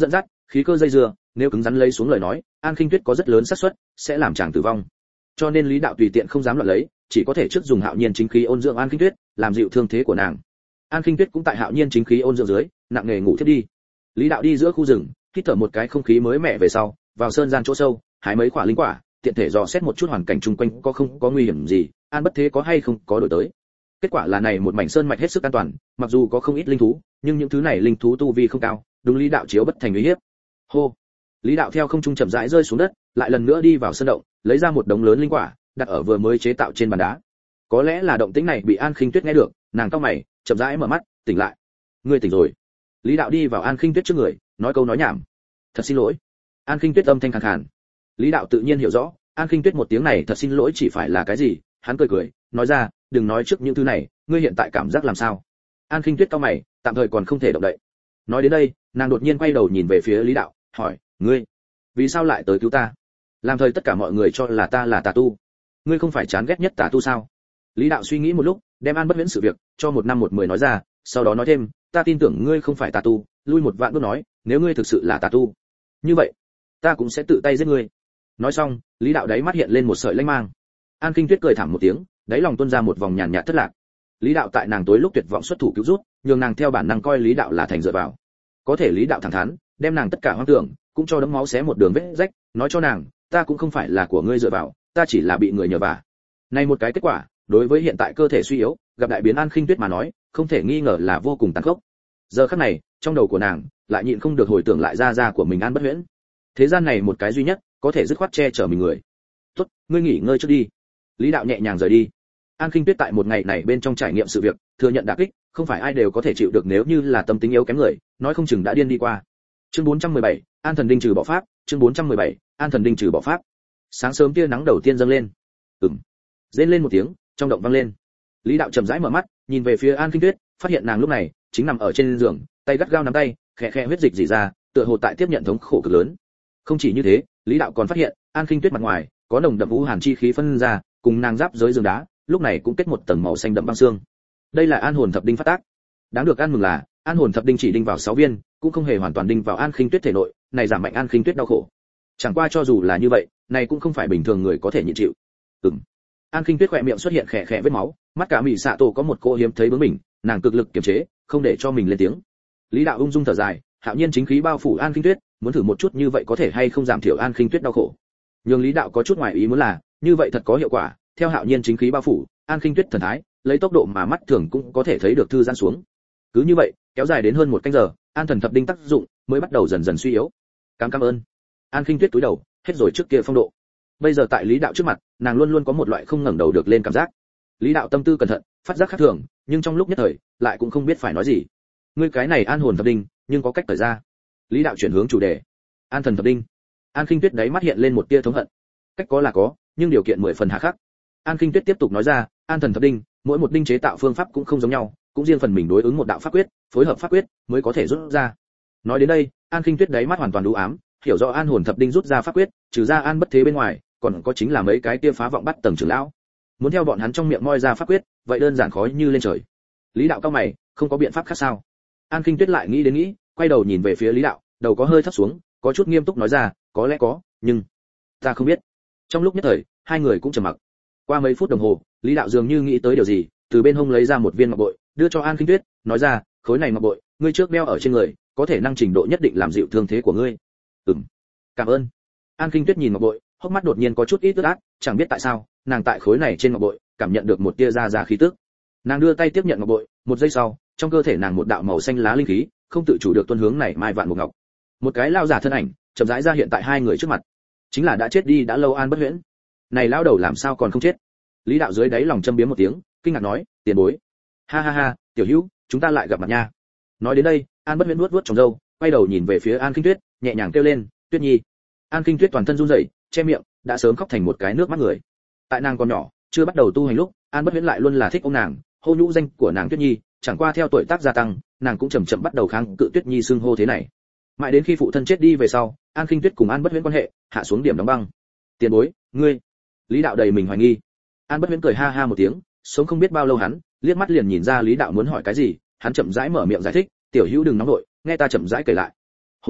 S1: khí cơ dây dưa, nếu cứng rắn lấy xuống lời nói, An Khinh Tuyết có rất lớn xác suất sẽ làm chàng tử vong. Cho nên Lý Đạo tùy tiện không dám loạn lấy, chỉ có thể trước dùng Hạo Nhiên chính khí ôn dưỡng An Khinh Tuyết, làm dịu thương thế của nàng. An Khinh Tuyết cũng tại Hạo Nhiên chính khí ôn dưỡng dưới, nặng nề ngủ thiếp đi. Lý Đạo đi giữa khu rừng, hít thở một cái không khí mới mẻ về sau, vào sơn gian chỗ sâu, hái mấy quả linh quả, tiện thể dò xét một chút hoàn cảnh xung quanh có không có nguy hiểm gì, An Bất Thế có hay không có đổi tới. Kết quả là này một mảnh sơn mạch hết sức an toàn, mặc dù có không ít linh thú, nhưng những thứ này linh thú tu vi không cao, đúng Lý Đạo chiếu bất thành uy hiếp. Hô. Lý Đạo theo không trung chậm rãi rơi xuống đất, lại lần nữa đi vào sơn động, lấy ra một đống lớn linh quả, đặt ở vừa mới chế tạo trên bàn đá. Có lẽ là động tĩnh này bị An Khinh Tuyết nghe được, nàng cau mày, chậm rãi mở mắt, tỉnh lại. Ngươi tỉnh rồi. Lý Đạo đi vào An Khinh Tuyết trước người, nói câu nói nhảm. Thật xin lỗi. An Khinh Tuyết âm thanh khàn khàn. Lý Đạo tự nhiên hiểu rõ, An Khinh Tuyết một tiếng này thật xin lỗi chỉ phải là cái gì, hắn cười cười, nói ra, đừng nói trước những thứ này, ngươi hiện tại cảm giác làm sao? An Khinh Tuyết cau mày, tạm thời còn không thể động đậy. Nói đến đây, nàng đột nhiên quay đầu nhìn về phía Lý Đạo, hỏi, ngươi, vì sao lại tới cứu ta? Làm thời tất cả mọi người cho là ta là tà tu. Ngươi không phải chán ghét nhất tà tu sao? Lý Đạo suy nghĩ một lúc, đem An Bất Huyễn sự việc cho một năm một mười nói ra, sau đó nói thêm, ta tin tưởng ngươi không phải tà tu, lui một vạn bước nói, nếu ngươi thực sự là tà tu, như vậy, ta cũng sẽ tự tay giết ngươi. Nói xong, Lý Đạo đáy mắt hiện lên một sợi lanh mang. An Khinh Tuyết cười thảm một tiếng, đáy lòng tuôn ra một vòng nhàn nhạt thất lạc. Lý Đạo tại nàng tối lúc tuyệt vọng xuất thủ cứu rút, nhường nàng theo bản năng coi Lý Đạo là thành dựa vào. Có thể Lý Đạo thẳng thắn, đem nàng tất cả hoang tưởng, cũng cho đấm máu xé một đường vết rách, nói cho nàng, ta cũng không phải là của ngươi dựa vào, ta chỉ là bị người nhờ vả. Này một cái kết quả, đối với hiện tại cơ thể suy yếu, gặp đại biến An Khinh Tuyết mà nói, không thể nghi ngờ là vô cùng tàn khốc. Giờ khắc này, trong đầu của nàng lại nhịn không được hồi tưởng lại ra ra của mình An Bất Huyễn. Thế gian này một cái duy nhất, có thể dứt khoát che chở mình người. "Tốt, ngươi nghỉ ngơi trước đi." Lý Đạo nhẹ nhàng rời đi. An Khinh Tuyết tại một ngày này bên trong trải nghiệm sự việc, thừa nhận đả kích, không phải ai đều có thể chịu được, nếu như là tâm tính yếu kém người, nói không chừng đã điên đi qua. Chương bốn trăm mười bảy, An Thần Đinh trừ bỏ pháp, chương bốn trăm mười bảy, An Thần Đinh trừ bỏ pháp. Sáng sớm tia nắng đầu tiên dâng lên. Ừm. Rên lên một tiếng, trong động vang lên. Lý Đạo chậm rãi mở mắt, nhìn về phía An Khinh Tuyết, phát hiện nàng lúc này chính nằm ở trên giường, tay gắt gao nắm tay, khẽ khẽ huyết dịch rỉ ra, tựa hồ tại tiếp nhận thống khổ cực lớn. Không chỉ như thế, Lý Đạo còn phát hiện, An Khinh Tuyết mặt ngoài có nồng đậm u hàn chi khí phân ra, cùng nàng giáp giới giường đá, lúc này cũng kết một tầng màu xanh đậm băng xương. Đây là An hồn thập đinh phát tác. Đáng được ăn mừng là, An hồn thập đinh chỉ đinh vào sáu viên, cũng không hề hoàn toàn đinh vào An Khinh Tuyết thể nội, này giảm mạnh An Khinh Tuyết đau khổ. Chẳng qua cho dù là như vậy, này cũng không phải bình thường người có thể nhịn chịu. Ừm. An Khinh Tuyết khỏe miệng xuất hiện khẽ khẽ vết máu, mắt cả mị xạ tổ có một cô hiếm thấy bướng mình, nàng cực lực kiềm chế, không để cho mình lên tiếng. Lý Đạo ung dung thở dài, Hạo Nhiên chính khí bao phủ An Khinh Tuyết, muốn thử một chút như vậy có thể hay không giảm thiểu An Khinh Tuyết đau khổ. Nhưng Lý Đạo có chút ngoài ý muốn là, như vậy thật có hiệu quả, theo Hạo Nhiên chính khí bao phủ, An Khinh Tuyết thần thái, lấy tốc độ mà mắt thường cũng có thể thấy được thư giãn xuống. Cứ như vậy, kéo dài đến hơn một canh giờ, An thần thập đinh tác dụng mới bắt đầu dần dần suy yếu. Cảm cảm ơn. An Khinh Tuyết cúi đầu, hết rồi trước kia phong độ. Bây giờ tại Lý Đạo trước mặt, nàng luôn luôn có một loại không ngẩng đầu được lên cảm giác. Lý Đạo tâm tư cẩn thận, phát giác khác thường, nhưng trong lúc nhất thời, lại cũng không biết phải nói gì. Ngươi cái này An hồn thập đinh, nhưng có cách thời ra. Lý Đạo chuyển hướng chủ đề. An thần thập đinh. An Khinh Tuyết đáy mắt hiện lên một tia thống hận. Cách có là có, nhưng điều kiện mười phần hà khắc. An Khinh Tuyết tiếp tục nói ra, An thần thập đinh, mỗi một đinh chế tạo phương pháp cũng không giống nhau, cũng riêng phần mình đối ứng một đạo pháp quyết, phối hợp pháp quyết mới có thể rút ra. Nói đến đây, An Khinh Tuyết đáy mắt hoàn toàn u ám, hiểu rõ An hồn thập đinh rút ra pháp quyết, trừ ra An Bất Thế bên ngoài, còn có chính là mấy cái kia phá vọng bắt tầng trưởng lão. Muốn theo bọn hắn trong miệng moi ra pháp quyết, vậy đơn giản khó như lên trời. Lý Đạo cao mày, không có biện pháp khác sao? An Khinh Tuyết lại nghĩ đến nghĩ, quay đầu nhìn về phía Lý Đạo, đầu có hơi thấp xuống, có chút nghiêm túc nói ra, có lẽ có, nhưng ta không biết. Trong lúc nhất thời, hai người cũng trầm mặc. Qua mấy phút đồng hồ, Lý Đạo dường như nghĩ tới điều gì, từ bên hông lấy ra một viên ngọc bội, đưa cho An Khinh Tuyết, nói ra, khối này ngọc bội, ngươi trước đeo ở trên người, có thể năng trình độ nhất định làm dịu thương thế của ngươi. Ừm, cảm ơn. An Khinh Tuyết nhìn ngọc bội, hốc mắt đột nhiên có chút ít ướt át, chẳng biết tại sao, nàng tại khối này trên ngọc bội, cảm nhận được một tia ra ra khí tức. Nàng đưa tay tiếp nhận ngọc bội, một giây sau, trong cơ thể nàng một đạo màu xanh lá linh khí, không tự chủ được tuôn hướng này mai vạn một ngọc. Một cái lao giả thân ảnh, chậm rãi ra hiện tại hai người trước mặt. Chính là đã chết đi đã lâu An Bất Huyễn. Này lão đầu làm sao còn không chết? Lý Đạo dưới đáy lòng châm biếm một tiếng, kinh ngạc nói, tiền bối. Ha ha ha, tiểu hữu, chúng ta lại gặp mặt nha. Nói đến đây, An Bất Huyễn vuốt vuốt trong râu, quay đầu nhìn về phía An Khinh Tuyết, nhẹ nhàng kêu lên, Tuyết Nhi. An Khinh Tuyết toàn thân run rẩy, che miệng, đã sớm khóc thành một cái nước mắt người. Tại nàng còn nhỏ, chưa bắt đầu tu hành lúc, An Bất Huyễn lại luôn là thích ông nàng, hô nhũ danh của nàng Tuyết Nhi, chẳng qua theo tuổi tác gia tăng, nàng cũng chậm chậm bắt đầu kháng cự Tuyết Nhi xưng hô thế này. Mãi đến khi phụ thân chết đi về sau, An Khinh Tuyết cùng An Bất Huyễn quan hệ hạ xuống điểm đóng băng. Tiền bối, ngươi. Lý Đạo đầy mình hoài nghi. An Bất Huyễn cười ha ha một tiếng, sống không biết bao lâu hắn, liếc mắt liền nhìn ra Lý Đạo muốn hỏi cái gì, hắn chậm rãi mở miệng giải thích, tiểu hữu đừng nóng nội, nghe ta chậm rãi kể lại. Hôm đó,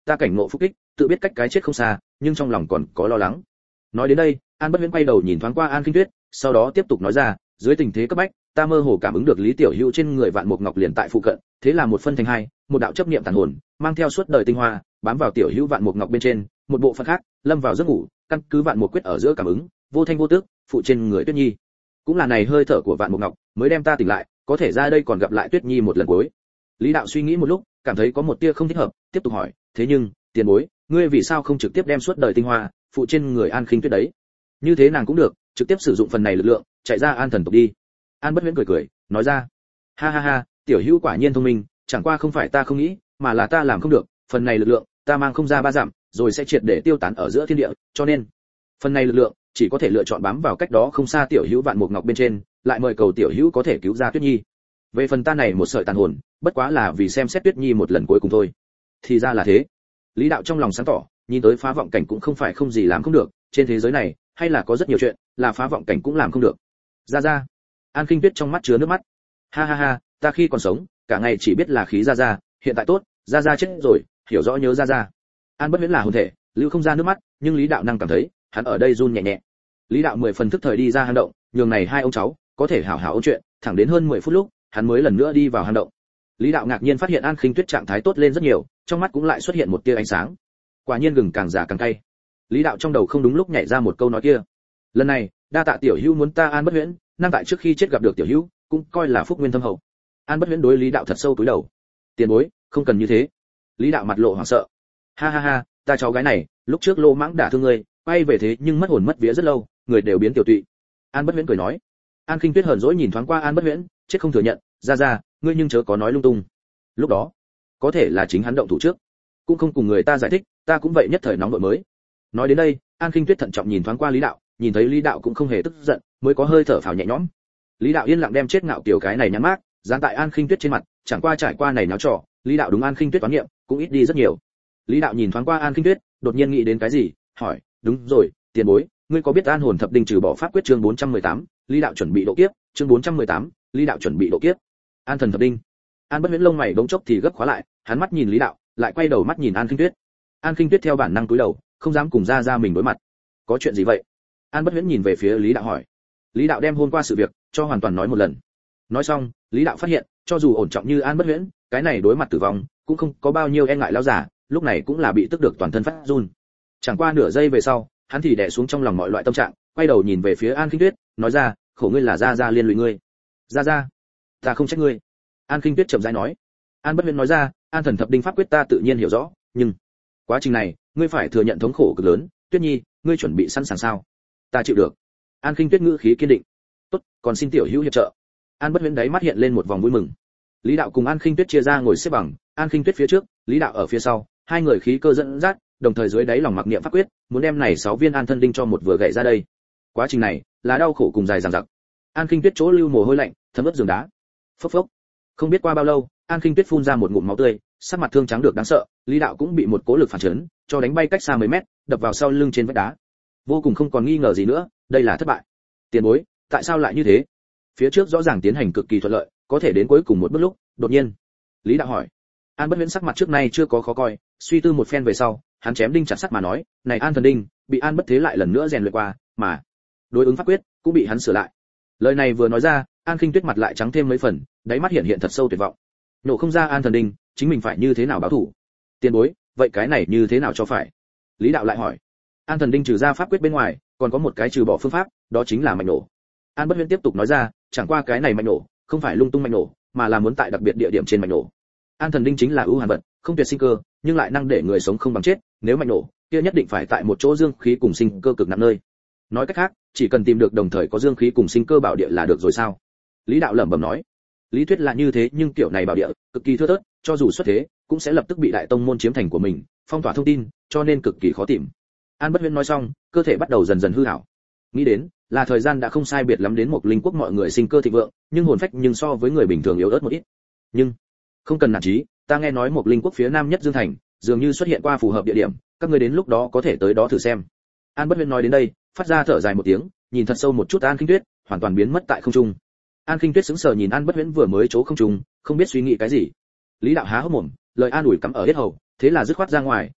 S1: ta cảnh ngộ phúc kích, tự biết cách cái chết không xa, nhưng trong lòng còn có lo lắng. Nói đến đây, An Bất Huyễn quay đầu nhìn thoáng qua An Khinh Tuyết, sau đó tiếp tục nói ra, dưới tình thế cấp bách, ta mơ hồ cảm ứng được Lý Tiểu Hữu trên người Vạn Mục Ngọc liền tại phụ cận, thế là một phân thành hai, một đạo chấp niệm tàn hồn, mang theo suốt đời tinh hoa, bám vào Tiểu Hữu Vạn Mục Ngọc bên trên, một bộ phận khác, lâm vào giấc ngủ, căn cứ Vạn Mục quyết ở giữa cảm ứng, vô thanh vô tức, phụ trên người Tuyết Nhi. Cũng là này hơi thở của Vạn Mục Ngọc, mới đem ta tỉnh lại, có thể ra đây còn gặp lại Tuyết Nhi một lần cuối. Lý đạo suy nghĩ một lúc, cảm thấy có một tia không thích hợp, tiếp tục hỏi, thế nhưng, tiền bối, ngươi vì sao không trực tiếp đem suốt đời tinh hoa phụ trên người An Khinh Tuyết đấy? Như thế nàng cũng được, trực tiếp sử dụng phần này lực lượng, chạy ra An thần tộc đi. An Bất Huyễn cười cười, nói ra, ha ha ha, tiểu hữu quả nhiên thông minh, chẳng qua không phải ta không nghĩ, mà là ta làm không được, phần này lực lượng, ta mang không ra ba dặm, rồi sẽ triệt để tiêu tán ở giữa thiên địa, cho nên, phần này lực lượng chỉ có thể lựa chọn bám vào cách đó không xa tiểu hữu Vạn Mục Ngọc bên trên, lại mời cầu tiểu hữu có thể cứu ra Tuyết Nhi. Về phần ta này một sợi tàn hồn, bất quá là vì xem xét Tuyết Nhi một lần cuối cùng thôi. Thì ra là thế. Lý đạo trong lòng sáng tỏ, nhìn tới phá vọng cảnh cũng không phải không gì làm không được, trên thế giới này, hay là có rất nhiều chuyện, là phá vọng cảnh cũng làm không được. Ra ra. An Khinh Tuyết trong mắt chứa nước mắt. Ha ha ha, ta khi còn sống, cả ngày chỉ biết là khí ra ra, hiện tại tốt, ra ra chết rồi, hiểu rõ nhớ ra ra. An Bất Huyễn là hồn thể, lưu không ra nước mắt, nhưng Lý đạo năng cảm thấy, hắn ở đây run nhẹ nhẹ. Lý đạo mười phần thức thời đi ra hang động, nhường này hai ông cháu có thể hảo hảo ôn chuyện, thẳng đến hơn mười phút lúc, hắn mới lần nữa đi vào hang động. Lý đạo ngạc nhiên phát hiện An Khinh Tuyết trạng thái tốt lên rất nhiều, trong mắt cũng lại xuất hiện một tia ánh sáng. Quả nhiên gừng càng già càng cay. Lý đạo trong đầu không đúng lúc nhảy ra một câu nói kia. Lần này, đa tạ tiểu hữu muốn ta An Bất Huyễn, năng tại trước khi chết gặp được tiểu hữu, cũng coi là phúc nguyên thâm hậu. An Bất Huyễn đối Lý đạo thật sâu cúi đầu. Tiền bối, không cần như thế. Lý đạo mặt lộ hoảng sợ. Ha ha ha, ta cháu gái này, lúc trước lô mãng đả thương ngươi, quay về thế nhưng mất hồn mất vía rất lâu, người đều biến tiểu tụy. An Bất Huyễn cười nói. An Khinh Tuyết hờn dỗi nhìn thoáng qua An Bất Huyễn, chết không thừa nhận, ra ra, ngươi nhưng chớ có nói lung tung. Lúc đó, có thể là chính hắn động thủ trước, cũng không cùng người ta giải thích, ta cũng vậy nhất thời nóng vội mới. Nói đến đây, An Khinh Tuyết thận trọng nhìn thoáng qua Lý đạo, nhìn thấy Lý đạo cũng không hề tức giận, mới có hơi thở phào nhẹ nhõm. Lý đạo yên lặng đem chết ngạo kiểu cái này nhắn mát, dán tại An Khinh Tuyết trên mặt, chẳng qua trải qua này náo trò, Lý đạo đúng An Khinh Tuyết toán niệm, cũng ít đi rất nhiều. Lý đạo nhìn thoáng qua An Khinh Tuyết, đột nhiên nghĩ đến cái gì, hỏi, đúng rồi, tiền bối, ngươi có biết An hồn thập đinh trừ bỏ pháp quyết chương bốn trăm mười tám, Lý đạo chuẩn bị độ kiếp, chương bốn trăm mười tám, Lý đạo chuẩn bị độ kiếp. An thần thập đinh. An Bất Huyễn lông mày bỗng chốc thì gấp khóa lại, hắn mắt nhìn Lý đạo, lại quay đầu mắt nhìn An Khinh Tuyết. An Khinh Tuyết theo bản năng cúi đầu, không dám cùng ra ra mình đối mặt. Có chuyện gì vậy? An Bất Huyễn nhìn về phía Lý đạo hỏi. Lý đạo đem hôm qua sự việc cho hoàn toàn nói một lần. Nói xong, Lý đạo phát hiện, cho dù ổn trọng như An Bất Huyễn, cái này đối mặt tử vong, cũng không có bao nhiêu e ngại lão giả, lúc này cũng là bị tức được toàn thân phát run. Chẳng qua nửa giây về sau, hắn thì đè xuống trong lòng mọi loại tâm trạng, quay đầu nhìn về phía An Khinh Tuyết, nói ra, khổ ngươi là ra ra liên lụy ngươi. Ra ra, ta không trách ngươi. An Khinh Tuyết chậm rãi nói. An Bất Huyễn nói ra, An thần thập đinh pháp quyết ta tự nhiên hiểu rõ, nhưng quá trình này, ngươi phải thừa nhận thống khổ cực lớn, Tuyết Nhi, ngươi chuẩn bị sẵn sàng sao? Ta chịu được. An Khinh Tuyết ngữ khí kiên định. Tốt, còn xin tiểu hữu hiệp trợ. An Bất Huyễn đáy mắt hiện lên một vòng vui mừng. Lý đạo cùng An Khinh Tuyết chia ra ngồi xếp bằng, An Khinh Tuyết phía trước, Lý đạo ở phía sau, hai người khí cơ dẫn dắt, đồng thời dưới đáy lòng mặc niệm pháp quyết, muốn đem này sáu viên an thân đinh cho một vừa gậy ra đây. Quá trình này, là đau khổ cùng dài dằng dặc. An Khinh Tuyết chỗ lưu mồ hôi lạnh, thấm ướt giường đá. Phốc phốc. Không biết qua bao lâu, An Khinh Tuyết phun ra một ngụm máu tươi, sắc mặt thương trắng được đáng sợ, Lý đạo cũng bị một cỗ lực phản chấn, cho đánh bay cách xa mấy mét, đập vào sau lưng trên vách đá. Vô cùng không còn nghi ngờ gì nữa, đây là thất bại. Tiền bối, tại sao lại như thế? Phía trước rõ ràng tiến hành cực kỳ thuận lợi, có thể đến cuối cùng một bước lúc, đột nhiên, Lý đạo hỏi. An Bất Huyễn sắc mặt trước nay chưa có khó coi, suy tư một phen về sau, hắn chém đinh chặt sắt mà nói, này An thần đinh, bị An Bất Thế lại lần nữa rèn luyện qua, mà đối ứng pháp quyết cũng bị hắn sửa lại. Lời này vừa nói ra, An Khinh Tuyết mặt lại trắng thêm mấy phần, đáy mắt hiện hiện thật sâu tuyệt vọng. Nổ không ra An thần đinh, chính mình phải như thế nào báo thủ? Tiền bối, vậy cái này như thế nào cho phải? Lý đạo lại hỏi. An thần đinh trừ ra pháp quyết bên ngoài, còn có một cái trừ bỏ phương pháp, đó chính là mạnh nổ. An Bất Huyễn tiếp tục nói ra, chẳng qua cái này mạnh nổ, không phải lung tung mạnh nổ, mà là muốn tại đặc biệt địa điểm trên mạnh nổ. An thần đinh chính là ưu hàn vật, không tuyệt sinh cơ, nhưng lại năng để người sống không bằng chết, nếu mạnh nổ, kia nhất định phải tại một chỗ dương khí cùng sinh cơ cực nặng nơi. Nói cách khác, chỉ cần tìm được đồng thời có dương khí cùng sinh cơ bảo địa là được rồi sao? Lý đạo lẩm bẩm nói. Lý thuyết là như thế, nhưng kiểu này bảo địa cực kỳ thưa thớt, cho dù xuất thế, cũng sẽ lập tức bị đại tông môn chiếm thành của mình, phong tỏa thông tin, cho nên cực kỳ khó tìm. An Bất Huyễn nói xong, cơ thể bắt đầu dần dần hư ảo. Nghĩ đến, là thời gian đã không sai biệt lắm đến một linh quốc mọi người sinh cơ thịnh vượng, nhưng hồn phách nhưng so với người bình thường yếu ớt một ít. Nhưng không cần nản chí, ta nghe nói một linh quốc phía nam nhất Dương Thành, dường như xuất hiện qua phù hợp địa điểm, các ngươi đến lúc đó có thể tới đó thử xem. An Bất Huyễn nói đến đây, phát ra thở dài một tiếng, nhìn thật sâu một chút An Khinh Tuyết, hoàn toàn biến mất tại không trung. An Khinh Tuyết sững sờ nhìn An Bất Huyễn vừa mới chỗ không trung, không biết suy nghĩ cái gì. Lý đạo há hốc mồm, lời an ủi cắm ở hết hầu, thế là dứt khoát ra ngoài,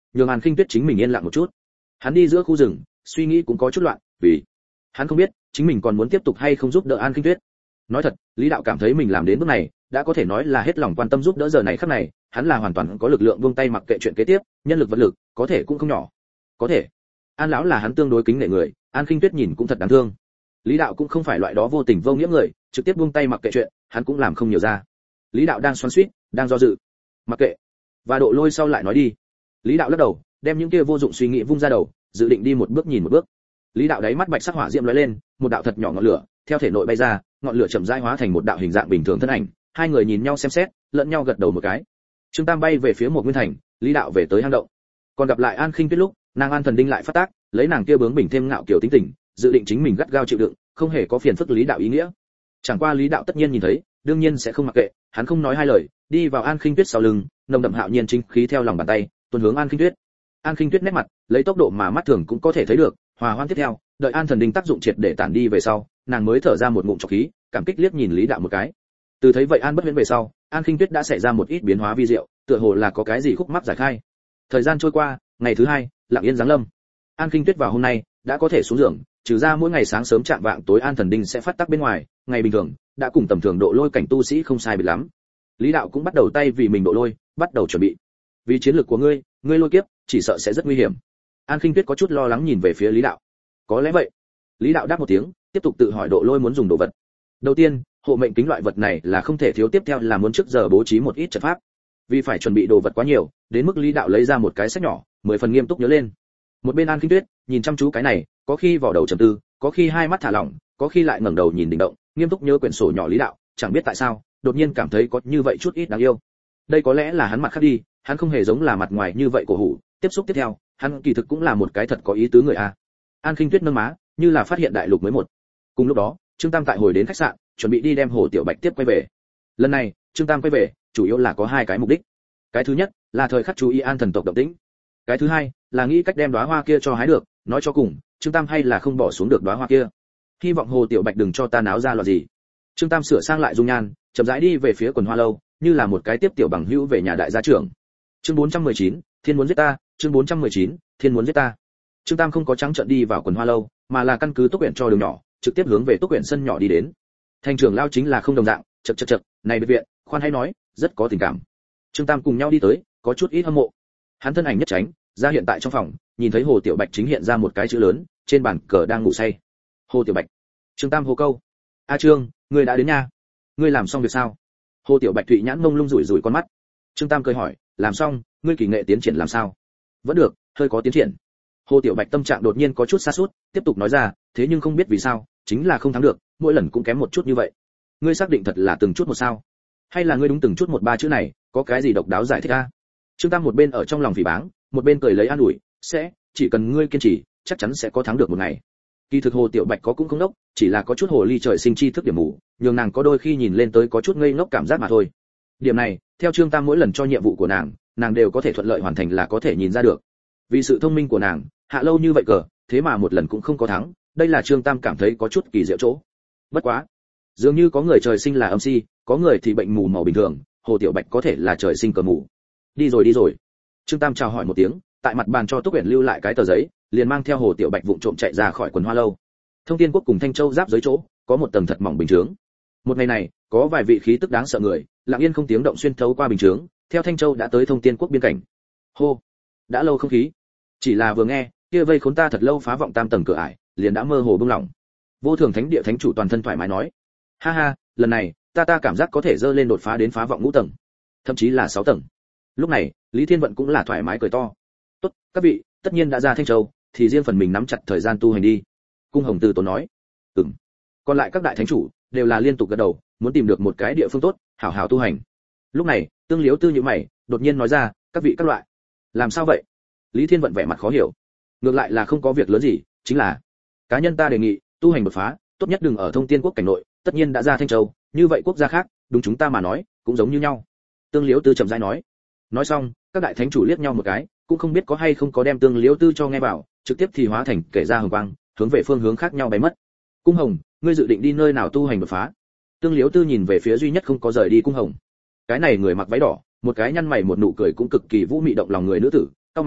S1: nhường An Khinh Tuyết chính mình yên lặng một chút. Hắn đi giữa khu rừng, suy nghĩ cũng có chút loạn, vì hắn không biết chính mình còn muốn tiếp tục hay không giúp đỡ An Khinh Tuyết. Nói thật, Lý Đạo cảm thấy mình làm đến bước này, đã có thể nói là hết lòng quan tâm giúp đỡ. Giờ này khắc này, hắn là hoàn toàn có lực lượng buông tay mặc kệ chuyện kế tiếp, nhân lực vật lực, có thể cũng không nhỏ. Có thể, An lão là hắn tương đối kính nể người, An Khinh Tuyết nhìn cũng thật đáng thương. Lý Đạo cũng không phải loại đó vô tình vô nghĩa người, trực tiếp buông tay mặc kệ chuyện, hắn cũng làm không nhiều ra. Lý Đạo đang xoắn xuýt, đang do dự. Mặc kệ. Và Độ Lôi sau lại nói đi. Lý Đạo lắc đầu, đem những kia vô dụng suy nghĩ vung ra đầu, dự định đi một bước nhìn một bước. Lý Đạo đáy mắt bạch sắc hỏa diễm lóe lên, một đạo thật nhỏ ngọn lửa theo thể nội bay ra, ngọn lửa chậm rãi hóa thành một đạo hình dạng bình thường thân ảnh. Hai người nhìn nhau xem xét, lẫn nhau gật đầu một cái. Trương Tam bay về phía một Nguyên Thành, Lý Đạo về tới hang động. Còn gặp lại An Khinh Tuyết lúc, nàng An Thần Đinh lại phát tác, lấy nàng kia bướng bỉnh thêm ngạo kiểu tính tình, dự định chính mình gắt gao chịu đựng, không hề có phiền phức Lý Đạo ý nghĩa. Chẳng qua Lý Đạo tất nhiên nhìn thấy, đương nhiên sẽ không mặc kệ, hắn không nói hai lời, đi vào An Khinh Tuyết sau lưng, nồng đậm hạo nhiên chính khí theo lòng bàn tay, tuôn hướng An Khinh Tuyết. An Khinh Tuyết nét mặt, lấy tốc độ mà mắt thường cũng có thể thấy được, hòa hoan tiếp theo, đợi An Thần Đinh tác dụng triệt để tản đi về sau, nàng mới thở ra một ngụm trọc khí, cảm kích liếc nhìn Lý Đạo một cái. Từ thấy vậy An Bất Huyễn về sau, An Khinh Tuyết đã xảy ra một ít biến hóa vi diệu, tựa hồ là có cái gì khúc mắc giải khai. Thời gian trôi qua, ngày thứ hai, lặng yên giáng lâm. An Khinh Tuyết vào hôm nay đã có thể xuống giường, trừ ra mỗi ngày sáng sớm chạm vạng tối An Thần Đinh sẽ phát tác bên ngoài, ngày bình thường đã cùng tầm thường Độ Lôi cảnh tu sĩ không sai biệt lắm. Lý Đạo cũng bắt đầu tay vì mình Độ Lôi, bắt đầu chuẩn bị. Vì chiến lược của ngươi, ngươi lôi kiếp, chỉ sợ sẽ rất nguy hiểm. An Khinh Tuyết có chút lo lắng nhìn về phía Lý Đạo. Có lẽ vậy. Lý Đạo đáp một tiếng, tiếp tục tự hỏi Độ Lôi muốn dùng đồ vật. Đầu tiên, hộ mệnh kính loại vật này là không thể thiếu, tiếp theo là muốn trước giờ bố trí một ít trận pháp. Vì phải chuẩn bị đồ vật quá nhiều, đến mức Lý Đạo lấy ra một cái sách nhỏ, mười phần nghiêm túc nhớ lên. Một bên An Khinh Tuyết nhìn chăm chú cái này, có khi vào đầu trầm tư, có khi hai mắt thả lỏng, có khi lại ngẩng đầu nhìn đỉnh động, nghiêm túc nhớ quyển sổ nhỏ. Lý Đạo chẳng biết tại sao, đột nhiên cảm thấy có như vậy chút ít đáng yêu. Đây có lẽ là hắn mặt khác đi, hắn không hề giống là mặt ngoài như vậy cổ hủ. Tiếp xúc tiếp theo, hắn kỳ thực cũng là một cái thật có ý tứ người a. An Khinh Tuyết nâng má, như là phát hiện đại lục mới một. Cùng lúc đó, Trương Tam tại hồi đến khách sạn, chuẩn bị đi đem Hồ Tiểu Bạch tiếp quay về. Lần này, Trương Tam quay về, chủ yếu là có hai cái mục đích. Cái thứ nhất là thời khắc chú ý An thần tộc động tĩnh. Cái thứ hai là nghĩ cách đem đóa hoa kia cho hái được, nói cho cùng, Trương Tam hay là không bỏ xuống được đóa hoa kia. Hy vọng Hồ Tiểu Bạch đừng cho ta náo ra loạn gì. Trương Tam sửa sang lại dung nhan, chậm rãi đi về phía quần hoa lâu, như là một cái tiếp tiểu bằng hữu về nhà đại gia trưởng. Chương bốn trăm mười chín, Thiên muốn giết ta, chương bốn trăm mười chín, Thiên muốn giết ta. Trương Tam không có trắng trợn đi vào quần hoa lâu, mà là căn cứ Túc Uyển cho đường nhỏ, trực tiếp hướng về Túc Uyển sân nhỏ đi đến. Thành trưởng lao chính là không đồng dạng, chậc chậc chậc, này biệt viện, khoan hay nói, rất có tình cảm. Trương Tam cùng nhau đi tới, có chút ít hâm mộ. Hắn thân ảnh nhất tránh, ra hiện tại trong phòng, nhìn thấy Hồ Tiểu Bạch chính hiện ra một cái chữ lớn, trên bàn cờ đang ngủ say. Hồ Tiểu Bạch. Trương Tam hô câu. A Trương, ngươi đã đến nha. Ngươi làm xong việc sao? Hồ Tiểu Bạch thụy nhãn mông lung rủi rủi con mắt. Trương Tam cười hỏi, làm xong, ngươi kỳ nghệ tiến triển làm sao? Vẫn được, hơi có tiến triển. Hồ Tiểu Bạch tâm trạng đột nhiên có chút sa sút, tiếp tục nói ra, thế nhưng không biết vì sao, chính là không thắng được, mỗi lần cũng kém một chút như vậy. Ngươi xác định thật là từng chút một sao? Hay là ngươi đúng từng chút một ba chữ này, có cái gì độc đáo giải thích a? Trương Tam một bên ở trong lòng phỉ báng, một bên cười lấy an ủi, sẽ, chỉ cần ngươi kiên trì, chắc chắn sẽ có thắng được một ngày. Kỳ thực Hồ Tiểu Bạch có cũng không đốc, chỉ là có chút hồ ly trời sinh tri thức điểm mù, nhường nàng có đôi khi nhìn lên tới có chút ngây ngốc cảm giác mà thôi. Điểm này, theo Trương Tam mỗi lần cho nhiệm vụ của nàng, nàng đều có thể thuận lợi hoàn thành là có thể nhìn ra được. Vì sự thông minh của nàng, hạ lâu như vậy cờ, thế mà một lần cũng không có thắng, đây là Trương Tam cảm thấy có chút kỳ diệu chỗ. Bất quá, dường như có người trời sinh là âm si, có người thì bệnh mù màu bình thường, Hồ Tiểu Bạch có thể là trời sinh cờ mù. Đi rồi đi rồi. Trương Tam chào hỏi một tiếng, tại mặt bàn cho Túc Uyển lưu lại cái tờ giấy, liền mang theo Hồ Tiểu Bạch vụng trộm chạy ra khỏi quần hoa lâu. Thông Thiên Quốc cùng Thanh Châu giáp giới chỗ, có một tầng thật mỏng bình chướng. Một ngày này, có vài vị khí tức đáng sợ người, lặng yên không tiếng động xuyên thấu qua bình chướng, theo Thanh Châu đã tới Thông Thiên Quốc biên cảnh. Hô, đã lâu không khí. Chỉ là vừa nghe, kia vây khốn ta thật lâu phá vọng tam tầng cửa ải, liền đã mơ hồ bừng lòng. Vô Thường Thánh Địa thánh chủ toàn thân thoải mái nói, ha ha, lần này, ta ta cảm giác có thể dơ lên đột phá đến phá vọng ngũ tầng, thậm chí là sáu tầng. Lúc này, Lý Thiên Vận cũng là thoải mái cười to. Tốt, các vị, tất nhiên đã ra Thanh Châu, thì riêng phần mình nắm chặt thời gian tu hành đi. Cung Hồng Từ Tốn nói, ừm. Còn lại các đại thánh chủ đều là liên tục gật đầu, muốn tìm được một cái địa phương tốt, hảo hảo tu hành. Lúc này, Tương Liếu Tư nhíu mày, đột nhiên nói ra, các vị các loại, làm sao vậy? Lý Thiên Vận vẻ mặt khó hiểu. Ngược lại là không có việc lớn gì, chính là cá nhân ta đề nghị, tu hành đột phá, tốt nhất đừng ở Thông Thiên Quốc cảnh nội, tất nhiên đã ra Thanh Châu, như vậy quốc gia khác, đúng chúng ta mà nói, cũng giống như nhau. Tương Liếu Tư chậm rãi nói. Nói xong, các đại thánh chủ liếc nhau một cái, cũng không biết có hay không có đem Tương Liếu Tư cho nghe vào, trực tiếp thì hóa thành kể ra hồng quang, hướng về phương hướng khác nhau bay mất. Cung Hồng, ngươi dự định đi nơi nào tu hành đột phá? Tương Liếu Tư nhìn về phía duy nhất không có rời đi Cung Hồng. Cái này người mặc váy đỏ, một cái nhăn mày một nụ cười cũng cực kỳ vũ mị động lòng người nữ tử, cau mày,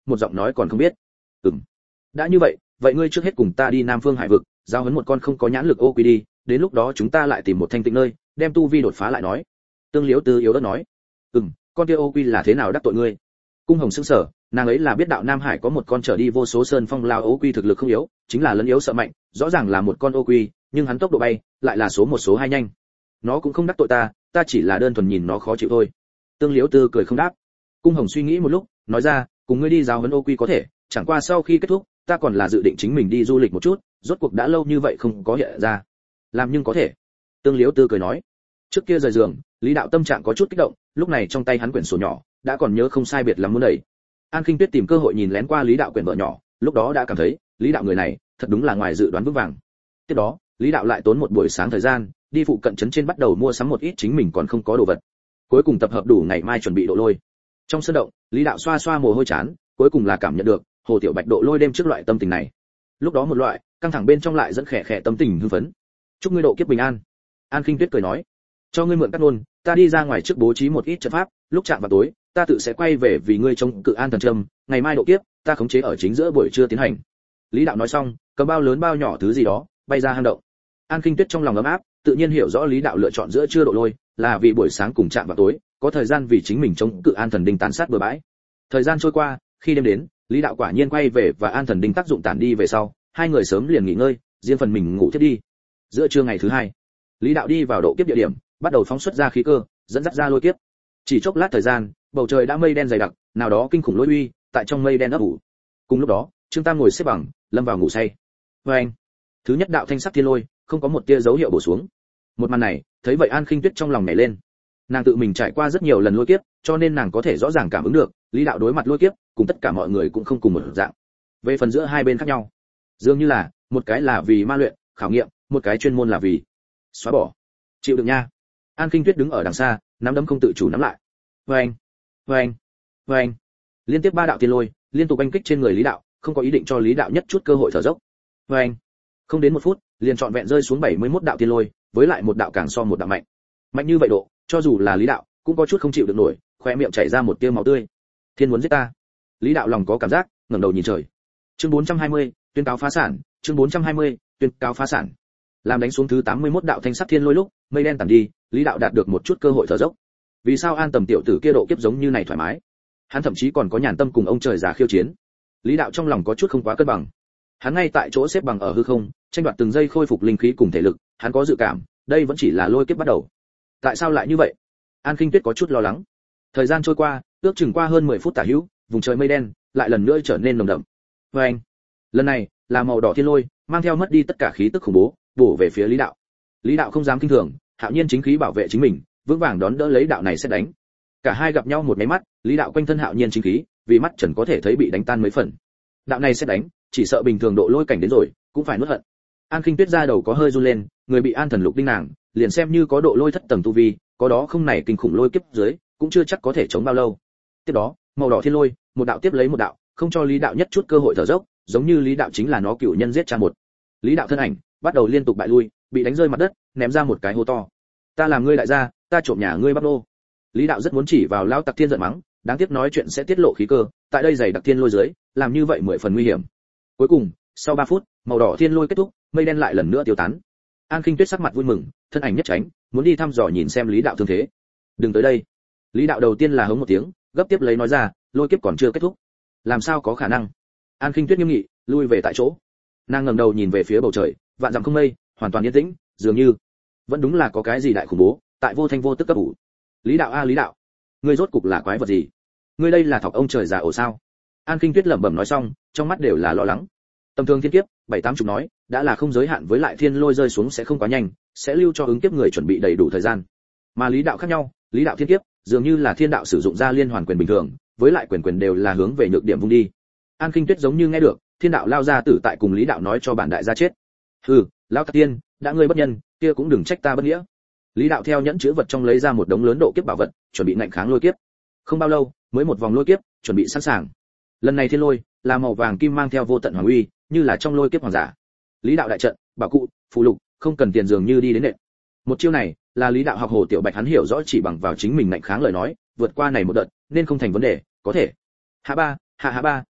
S1: một giọng nói còn không biết. Ừm. Đã như vậy, vậy ngươi trước hết cùng ta đi Nam Phương Hải vực, giao huấn một con không có nhãn lực ô quy đi, đến lúc đó chúng ta lại tìm một thanh tịnh nơi, đem tu vi đột phá lại nói. Tương Liễu Tư yếu ớt nói. Ừm, con kia ô quy là thế nào đắc tội ngươi? Cung Hồng sững sờ, nàng ấy là biết đạo Nam Hải có một con trở đi vô số sơn phong lao ô quy thực lực không yếu, chính là lấn yếu sợ mạnh, rõ ràng là một con ô quy, nhưng hắn tốc độ bay lại là số một số hai nhanh. Nó cũng không đắc tội ta, ta chỉ là đơn thuần nhìn nó khó chịu thôi. Tương Liễu Tư cười không đáp. Cung Hồng suy nghĩ một lúc, nói ra, cùng ngươi đi giáo huấn ô quy có thể, chẳng qua sau khi kết thúc, ta còn là dự định chính mình đi du lịch một chút, rốt cuộc đã lâu như vậy không có hiện ra. Làm nhưng có thể. Tương Liễu Tư cười nói. Trước kia rời giường, Lý Đạo tâm trạng có chút kích động, lúc này trong tay hắn quyển sổ nhỏ, đã còn nhớ không sai biệt lắm muốn đẩy. An Khinh Tuyết tìm cơ hội nhìn lén qua Lý Đạo quyển vở nhỏ, lúc đó đã cảm thấy, Lý Đạo người này, thật đúng là ngoài dự đoán vững vàng. Tiếp đó, Lý Đạo lại tốn một buổi sáng thời gian, đi phụ cận trấn trên bắt đầu mua sắm một ít chính mình còn không có đồ vật. Cuối cùng tập hợp đủ ngày mai chuẩn bị độ lôi. Trong sân động, Lý Đạo xoa xoa mồ hôi chán, cuối cùng là cảm nhận được Hồ Tiểu Bạch độ lôi đêm trước loại tâm tình này. Lúc đó một loại căng thẳng bên trong lại dẫn khẽ khẽ tâm tình hưng phấn. Chúc ngươi độ kiếp bình an. An Khinh Tuyết cười nói, cho ngươi mượn cát nôn, ta đi ra ngoài trước bố trí một ít trận pháp, lúc chạm vào tối, ta tự sẽ quay về vì ngươi chống cự an thần trâm, ngày mai độ kiếp, ta khống chế ở chính giữa buổi trưa tiến hành. Lý Đạo nói xong, cầm bao lớn bao nhỏ thứ gì đó, bay ra hang động. An Khinh Tuyết trong lòng ấm áp, tự nhiên hiểu rõ Lý Đạo lựa chọn giữa trưa độ lôi, là vì buổi sáng cùng chạm vào tối, có thời gian vì chính mình chống cự an thần đinh tàn sát bừa bãi. Thời gian trôi qua, khi đêm đến, Lý Đạo quả nhiên quay về và an thần đinh tác dụng tản đi về sau, hai người sớm liền nghỉ ngơi, riêng phần mình ngủ thiết đi. Giữa trưa ngày thứ hai, Lý Đạo đi vào độ kiếp địa điểm, bắt đầu phóng xuất ra khí cơ, dẫn dắt ra lôi kiếp. Chỉ chốc lát thời gian, bầu trời đã mây đen dày đặc, nào đó kinh khủng lôi uy, tại trong mây đen ấp ủ. Cùng lúc đó, Trương Tam ngồi xếp bằng, lâm vào ngủ say. Oeng! Thứ nhất đạo thanh sắc thiên lôi, không có một tia dấu hiệu bổ xuống. Một màn này, thấy vậy An Khinh Tuyết trong lòng nhảy lên. Nàng tự mình trải qua rất nhiều lần lôi kiếp, cho nên nàng có thể rõ ràng cảm ứng được, Lý Đạo đối mặt lôi kiếp, cùng tất cả mọi người cũng không cùng một dạng. Về phần giữa hai bên khác nhau, dường như là, một cái là vì ma luyện, khảo nghiệm, một cái chuyên môn là vì xóa bỏ. Chịu đựng nha. An Khinh Tuyết đứng ở đằng xa, nắm đấm không tự chủ nắm lại. Oeng, oeng, oeng. Liên tiếp ba đạo tiên lôi, liên tục oanh kích trên người Lý Đạo, không có ý định cho Lý Đạo nhất chút cơ hội thở dốc. Oeng. Không đến một phút, liền trọn vẹn rơi xuống bảy mươi mốt đạo tiên lôi, với lại một đạo càng so một đạo mạnh. Mạnh như vậy độ, cho dù là Lý Đạo, cũng có chút không chịu được nổi, khóe miệng chảy ra một tia máu tươi. Thiên muốn giết ta. Lý Đạo lòng có cảm giác, ngẩng đầu nhìn trời. Chương bốn trăm hai mươi, tuyên cáo phá sản, chương bốn trăm hai mươi, tuyên cáo phá sản. Làm đánh xuống thứ tám mươi mốt đạo thanh sắc thiên lôi lúc, mây đen tản đi, Lý Đạo đạt được một chút cơ hội thở dốc. Vì sao An Tầm tiểu tử kia độ kiếp giống như này thoải mái? Hắn thậm chí còn có nhàn tâm cùng ông trời già khiêu chiến. Lý Đạo trong lòng có chút không quá cân bằng. Hắn ngay tại chỗ xếp bằng ở hư không, tranh đoạt từng giây khôi phục linh khí cùng thể lực, hắn có dự cảm, đây vẫn chỉ là lôi kiếp bắt đầu. Tại sao lại như vậy? An Khinh Tuyết có chút lo lắng. Thời gian trôi qua, ước chừng qua hơn mười phút tả hữu, vùng trời mây đen lại lần nữa trở nên nồng đậm. Oeng! Lần này, là màu đỏ thiên lôi, mang theo mất đi tất cả khí tức khủng bố, bổ về phía Lý Đạo. Lý Đạo không dám kinh thường, hạo nhiên chính khí bảo vệ chính mình, vững vàng đón đỡ lấy đạo này sẽ đánh. Cả hai gặp nhau một cái mắt, Lý Đạo quanh thân hạo nhiên chính khí, vì mắt trần có thể thấy bị đánh tan mấy phần. Đạo này sẽ đánh, chỉ sợ bình thường độ lôi cảnh đến rồi, cũng phải nuốt hận. An Khinh Tuyết ra đầu có hơi run lên, người bị An Thần Lục đinh nàng, liền xem như có độ lôi thất tầng tu vi, có đó không này kinh khủng lôi kiếp dưới, cũng chưa chắc có thể chống bao lâu. Tiếp đó, màu đỏ thiên lôi, một đạo tiếp lấy một đạo, không cho Lý Đạo nhất chút cơ hội thở dốc, giống như Lý Đạo chính là nó cựu nhân giết cha một. Lý Đạo thân ảnh bắt đầu liên tục bại lui, bị đánh rơi mặt đất, ném ra một cái hố to. Ta làm ngươi đại gia, ta trộm nhà ngươi Bắc Đô. Lý Đạo rất muốn chỉ vào lão Tặc Thiên giận mắng, đáng tiếc nói chuyện sẽ tiết lộ khí cơ, tại đây dày đặc thiên lôi dưới, làm như vậy mười phần nguy hiểm. Cuối cùng, sau ba phút, màu đỏ thiên lôi kết thúc, mây đen lại lần nữa tiêu tán. An Khinh Tuyết sắc mặt vui mừng, thân ảnh nhất tránh, muốn đi thăm dò nhìn xem Lý Đạo thương thế. Đừng tới đây. Lý Đạo đầu tiên là hống một tiếng, gấp tiếp lấy nói ra, lôi kiếp còn chưa kết thúc. Làm sao có khả năng? An Khinh Tuyết nghiêm nghị, lui về tại chỗ. Nàng ngẩng đầu nhìn về phía bầu trời, vạn dặm không mây, hoàn toàn yên tĩnh, dường như vẫn đúng là có cái gì đại khủng bố, tại vô thanh vô tức cấp ủ. Lý Đạo a Lý Đạo, ngươi rốt cục là quái vật gì? Ngươi đây là thọc ông trời già ổ sao? An Khinh Tuyết lẩm bẩm nói xong, trong mắt đều là lo lắng. Tầm thường thiên kiếp, bảy tám chục nói, đã là không giới hạn với lại thiên lôi rơi xuống sẽ không quá nhanh, sẽ lưu cho ứng kiếp người chuẩn bị đầy đủ thời gian. Mà Lý Đạo khác nhau, Lý Đạo thiên kiếp, dường như là thiên đạo sử dụng ra liên hoàn quyền bình thường, với lại quyền quyền đều là hướng về nhược điểm vung đi. An Khinh Tuyết giống như nghe được, thiên đạo lao ra tử tại cùng Lý Đạo nói cho bản đại gia chết. Hừ, lão Tặc Tiên, đã ngươi bất nhân, kia cũng đừng trách ta bất nghĩa. Lý Đạo theo nhẫn chứa vật trong lấy ra một đống lớn độ kiếp bảo vật, chuẩn bị ngạnh kháng lôi kiếp. Không bao lâu, mới một vòng lôi kiếp, chuẩn bị sẵn sàng. Lần này thiên lôi là màu vàng kim mang theo vô tận hoàng uy, như là trong lôi kiếp hoàng giả. Lý Đạo đại trận, bảo cụ, phù lục, không cần tiền dường như đi đến nện. Một chiêu này, là Lý Đạo học Hồ Tiểu Bạch hắn hiểu rõ chỉ bằng vào chính mình ngạnh kháng lời nói, vượt qua này một đợt, nên không thành vấn đề, có thể. Hạ ba, hạ hạ ba,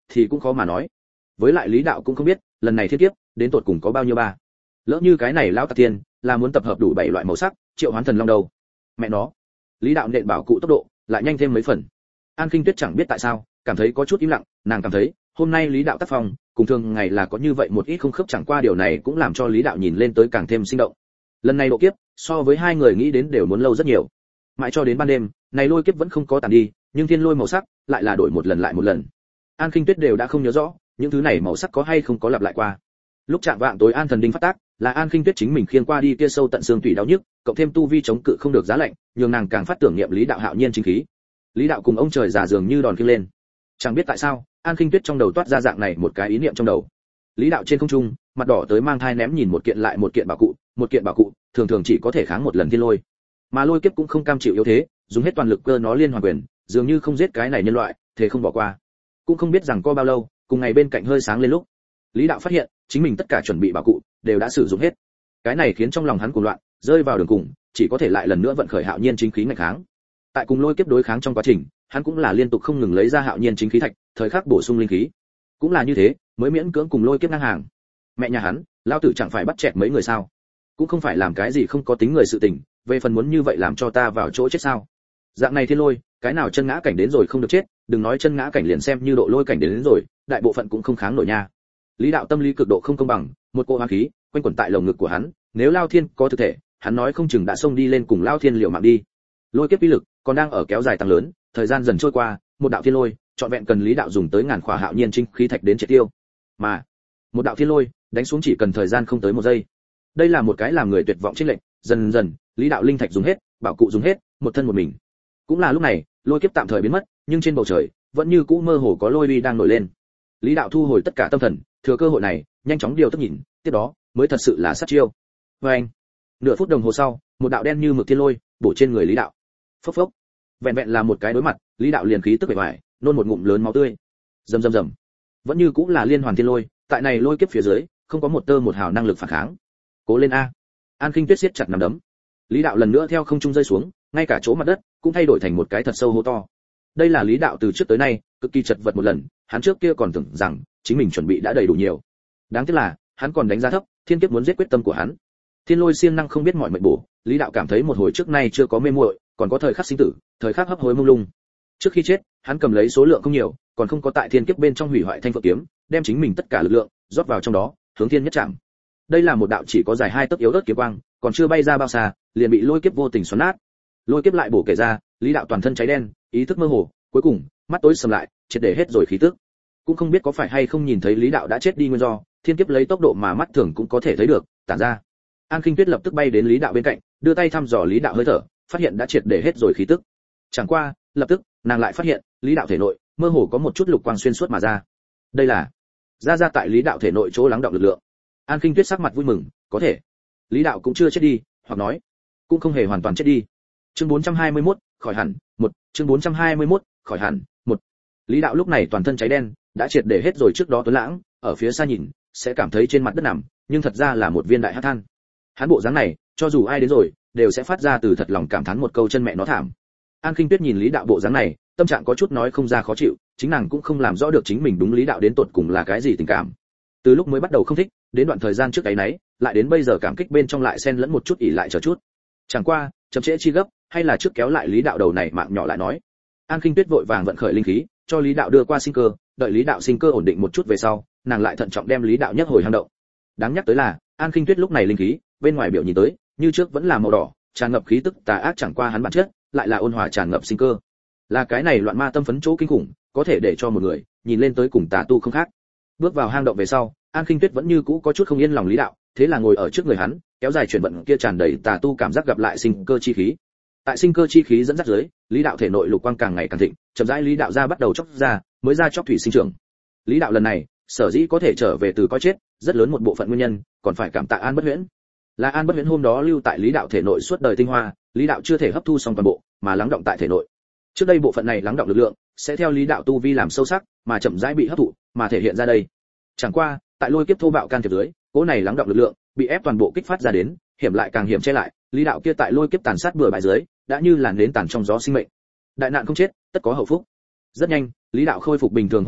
S1: thì cũng khó mà nói. Với lại Lý đạo cũng không biết, lần này thiên kiếp đến tột cùng có bao nhiêu ba. Lỡ như cái này lão tặc tiên là muốn tập hợp đủ bảy loại màu sắc, triệu hoán thần long đầu. Mẹ nó. Lý đạo nện bảo cụ tốc độ lại nhanh thêm mấy phần. An Khinh Tuyết chẳng biết tại sao, cảm thấy có chút im lặng, nàng cảm thấy, hôm nay Lý đạo tác phong, cùng thường ngày là có như vậy một ít không khớp, chẳng qua điều này cũng làm cho Lý đạo nhìn lên tới càng thêm sinh động. Lần này độ kiếp, so với hai người nghĩ đến đều muốn lâu rất nhiều. Mãi cho đến ban đêm, này lôi kiếp vẫn không có tàn đi, nhưng thiên lôi màu sắc lại là đổi một lần lại một lần. An Khinh Tuyết đều đã không nhớ rõ, những thứ này màu sắc có hay không có lặp lại qua. Lúc chạng vạng tối An Thần Đinh phát tác, là An Khinh Tuyết chính mình khiêng qua đi kia sâu tận xương tủy đau nhức, cộng thêm tu vi chống cự không được giá lạnh, nhường nàng càng phát tưởng niệm Lý đạo hạo nhiên chính khí. Lý đạo cùng ông trời già dường như đòn khiêng lên. Chẳng biết tại sao, An Khinh Tuyết trong đầu toát ra dạng này một cái ý niệm trong đầu. Lý đạo trên không trung, mặt đỏ tới mang thai ném nhìn một kiện lại một kiện bảo cụ, một kiện bảo cụ, thường thường chỉ có thể kháng một lần thiên lôi. Mà lôi kiếp cũng không cam chịu yếu thế, dùng hết toàn lực cơ nó liên hoàn quyền, dường như không giết cái này nhân loại, thế không bỏ qua. Cũng không biết rằng có bao lâu, cùng ngày bên cạnh hơi sáng lên lúc, Lý đạo phát hiện, chính mình tất cả chuẩn bị bảo cụ đều đã sử dụng hết. Cái này khiến trong lòng hắn cuồng loạn, rơi vào đường cùng, chỉ có thể lại lần nữa vận khởi hạo nhiên chính khí nghịch kháng. Tại cùng lôi kiếp đối kháng trong quá trình, hắn cũng là liên tục không ngừng lấy ra hạo nhiên chính khí thạch, thời khắc bổ sung linh khí. Cũng là như thế, mới miễn cưỡng cùng lôi kiếp ngang hàng. Mẹ nhà hắn, lao tử chẳng phải bắt chẹt mấy người sao? Cũng không phải làm cái gì không có tính người sự tình, về phần muốn như vậy làm cho ta vào chỗ chết sao? Dạng này thiên lôi, cái nào chân ngã cảnh đến rồi không được chết, đừng nói chân ngã cảnh liền xem như độ lôi cảnh đến, đến rồi, đại bộ phận cũng không kháng nổi nha. Lý đạo tâm lý cực độ không công bằng, một cỗ hoang khí quanh quẩn tại lồng ngực của hắn, nếu Lao Thiên có thực thể, hắn nói không chừng đã xông đi lên cùng Lao Thiên liều mạng đi. Lôi kiếp uy lực còn đang ở kéo dài tăng lớn, thời gian dần trôi qua, một đạo thiên lôi, trọn vẹn cần Lý đạo dùng tới ngàn khỏa hạo nhiên chính khí thạch đến triệt tiêu. Mà, một đạo thiên lôi, đánh xuống chỉ cần thời gian không tới một giây. Đây là một cái làm người tuyệt vọng chênh lệch, dần dần, Lý đạo linh thạch dùng hết, bảo cụ dùng hết, một thân một mình. Cũng là lúc này, lôi kiếp tạm thời biến mất, nhưng trên bầu trời vẫn như cũ mơ hồ có lôi uy đang nổi lên. Lý đạo thu hồi tất cả tâm thần, thừa cơ hội này, nhanh chóng điều tức nhìn, tiếp đó mới thật sự là sát chiêu. Và anh, nửa phút đồng hồ sau, một đạo đen như mực thiên lôi bổ trên người Lý đạo. Phốc phốc, vẹn vẹn là một cái đối mặt, Lý đạo liền khí tức bể bại, nôn một ngụm lớn máu tươi. Rầm rầm rầm, vẫn như cũng là liên hoàn thiên lôi, tại này lôi kiếp phía dưới, không có một tơ một hào năng lực phản kháng. Cố lên a! An Khinh Tuyết siết chặt nắm đấm. Lý đạo lần nữa theo không trung rơi xuống, ngay cả chỗ mặt đất cũng thay đổi thành một cái thật sâu hố to. Đây là Lý đạo từ trước tới nay cực kỳ chật vật một lần, hắn trước kia còn tưởng rằng chính mình chuẩn bị đã đầy đủ nhiều. Đáng tiếc là, hắn còn đánh giá thấp thiên kiếp muốn giết quyết tâm của hắn. Thiên lôi siêng năng không biết mọi mệnh bổ, Lý đạo cảm thấy một hồi trước nay chưa có mê muội, còn có thời khắc sinh tử, thời khắc hấp hối mông lung. Trước khi chết, hắn cầm lấy số lượng không nhiều, còn không có tại thiên kiếp bên trong hủy hoại thanh phượng kiếm, đem chính mình tất cả lực lượng rót vào trong đó, hướng thiên nhất chạm. Đây là một đạo chỉ có dài hai tấc yếu ớt kiếm quang, còn chưa bay ra bao xa, liền bị lôi kiếp vô tình xoắn nát. Lôi kiếp lại bổ kể ra, Lý đạo toàn thân cháy đen, ý thức mơ hồ, cuối cùng mắt tối sầm lại, triệt để hết rồi khí tức. Cũng không biết có phải hay không nhìn thấy Lý đạo đã chết đi nguyên do, thiên kiếp lấy tốc độ mà mắt thường cũng có thể thấy được tản ra. An Khinh Tuyết lập tức bay đến Lý đạo bên cạnh, đưa tay thăm dò Lý đạo hơi thở, phát hiện đã triệt để hết rồi khí tức. Chẳng qua, lập tức nàng lại phát hiện Lý đạo thể nội mơ hồ có một chút lục quang xuyên suốt mà ra. Đây là ra ra tại Lý đạo thể nội chỗ lắng động lực lượng. An Khinh Tuyết sắc mặt vui mừng, có thể Lý đạo cũng chưa chết đi, hoặc nói cũng không hề hoàn toàn chết đi. Chương bốn trăm hai mươi mốt, khỏi hẳn, một, chương bốn trăm hai mươi mốt, khỏi hẳn, một. Lý đạo lúc này toàn thân cháy đen, đã triệt để hết rồi trước đó Tuấn Lãng, ở phía xa nhìn, sẽ cảm thấy trên mặt đất nằm, nhưng thật ra là một viên đại hắc than. Hắn bộ dáng này, cho dù ai đến rồi, đều sẽ phát ra từ thật lòng cảm thán một câu chân mẹ nó thảm. An Khinh Tuyết nhìn Lý đạo bộ dáng này, tâm trạng có chút nói không ra khó chịu, chính nàng cũng không làm rõ được chính mình đúng Lý đạo đến tột cùng là cái gì tình cảm. Từ lúc mới bắt đầu không thích, đến đoạn thời gian trước cái nấy, lại đến bây giờ cảm kích bên trong lại xen lẫn một chút ỉ lại chờ chút. Chẳng qua, chậm trễ chi gấp, hay là trước kéo lại Lý đạo đầu này mạng nhỏ lại nói. An Khinh Tuyết vội vàng vận khởi linh khí, cho Lý đạo đưa qua sinh cơ, đợi Lý đạo sinh cơ ổn định một chút về sau, nàng lại thận trọng đem Lý đạo nhấc hồi hang động. Đáng nhắc tới là, An Khinh Tuyết lúc này linh khí, bên ngoài biểu nhìn tới, như trước vẫn là màu đỏ, tràn ngập khí tức tà ác, chẳng qua hắn bản chất lại là ôn hòa tràn ngập sinh cơ. Là cái này loạn ma tâm phấn chỗ kinh khủng, có thể để cho một người nhìn lên tới cùng tà tu không khác. Bước vào hang động về sau, An Khinh Tuyết vẫn như cũ có chút không yên lòng Lý đạo, thế là ngồi ở trước người hắn, kéo dài chuyển vận kia tràn đầy tà tu cảm giác gặp lại sinh cơ chi khí. Tại sinh cơ chi khí dẫn dắt dưới, Lý đạo thể nội lục quang càng ngày càng thịnh, chậm rãi Lý đạo ra bắt đầu chốc ra, mới ra chốc thủy sinh trưởng. Lý đạo lần này, sở dĩ có thể trở về từ coi chết, rất lớn một bộ phận nguyên nhân, còn phải cảm tạ An Bất Huyễn. Là An Bất Huyễn hôm đó lưu tại Lý đạo thể nội suốt đời tinh hoa, Lý đạo chưa thể hấp thu xong toàn bộ, mà lắng động tại thể nội. Trước đây bộ phận này lắng động lực lượng, sẽ theo Lý đạo tu vi làm sâu sắc, mà chậm rãi bị hấp thụ, mà thể hiện ra đây. Chẳng qua, tại lôi kiếp thô bạo can thiệp dưới, cỗ này lắng động lực lượng, bị ép toàn bộ kích phát ra đến, hiểm lại càng hiểm che lại, Lý đạo kia tại lôi kiếp tàn sát bừa bãi dưới, đã như làn nến tàn trong gió sinh mệnh. Đại nạn không chết, tất có hậu phúc. Rất nhanh, Lý đạo khôi phục bình thường hô hấp,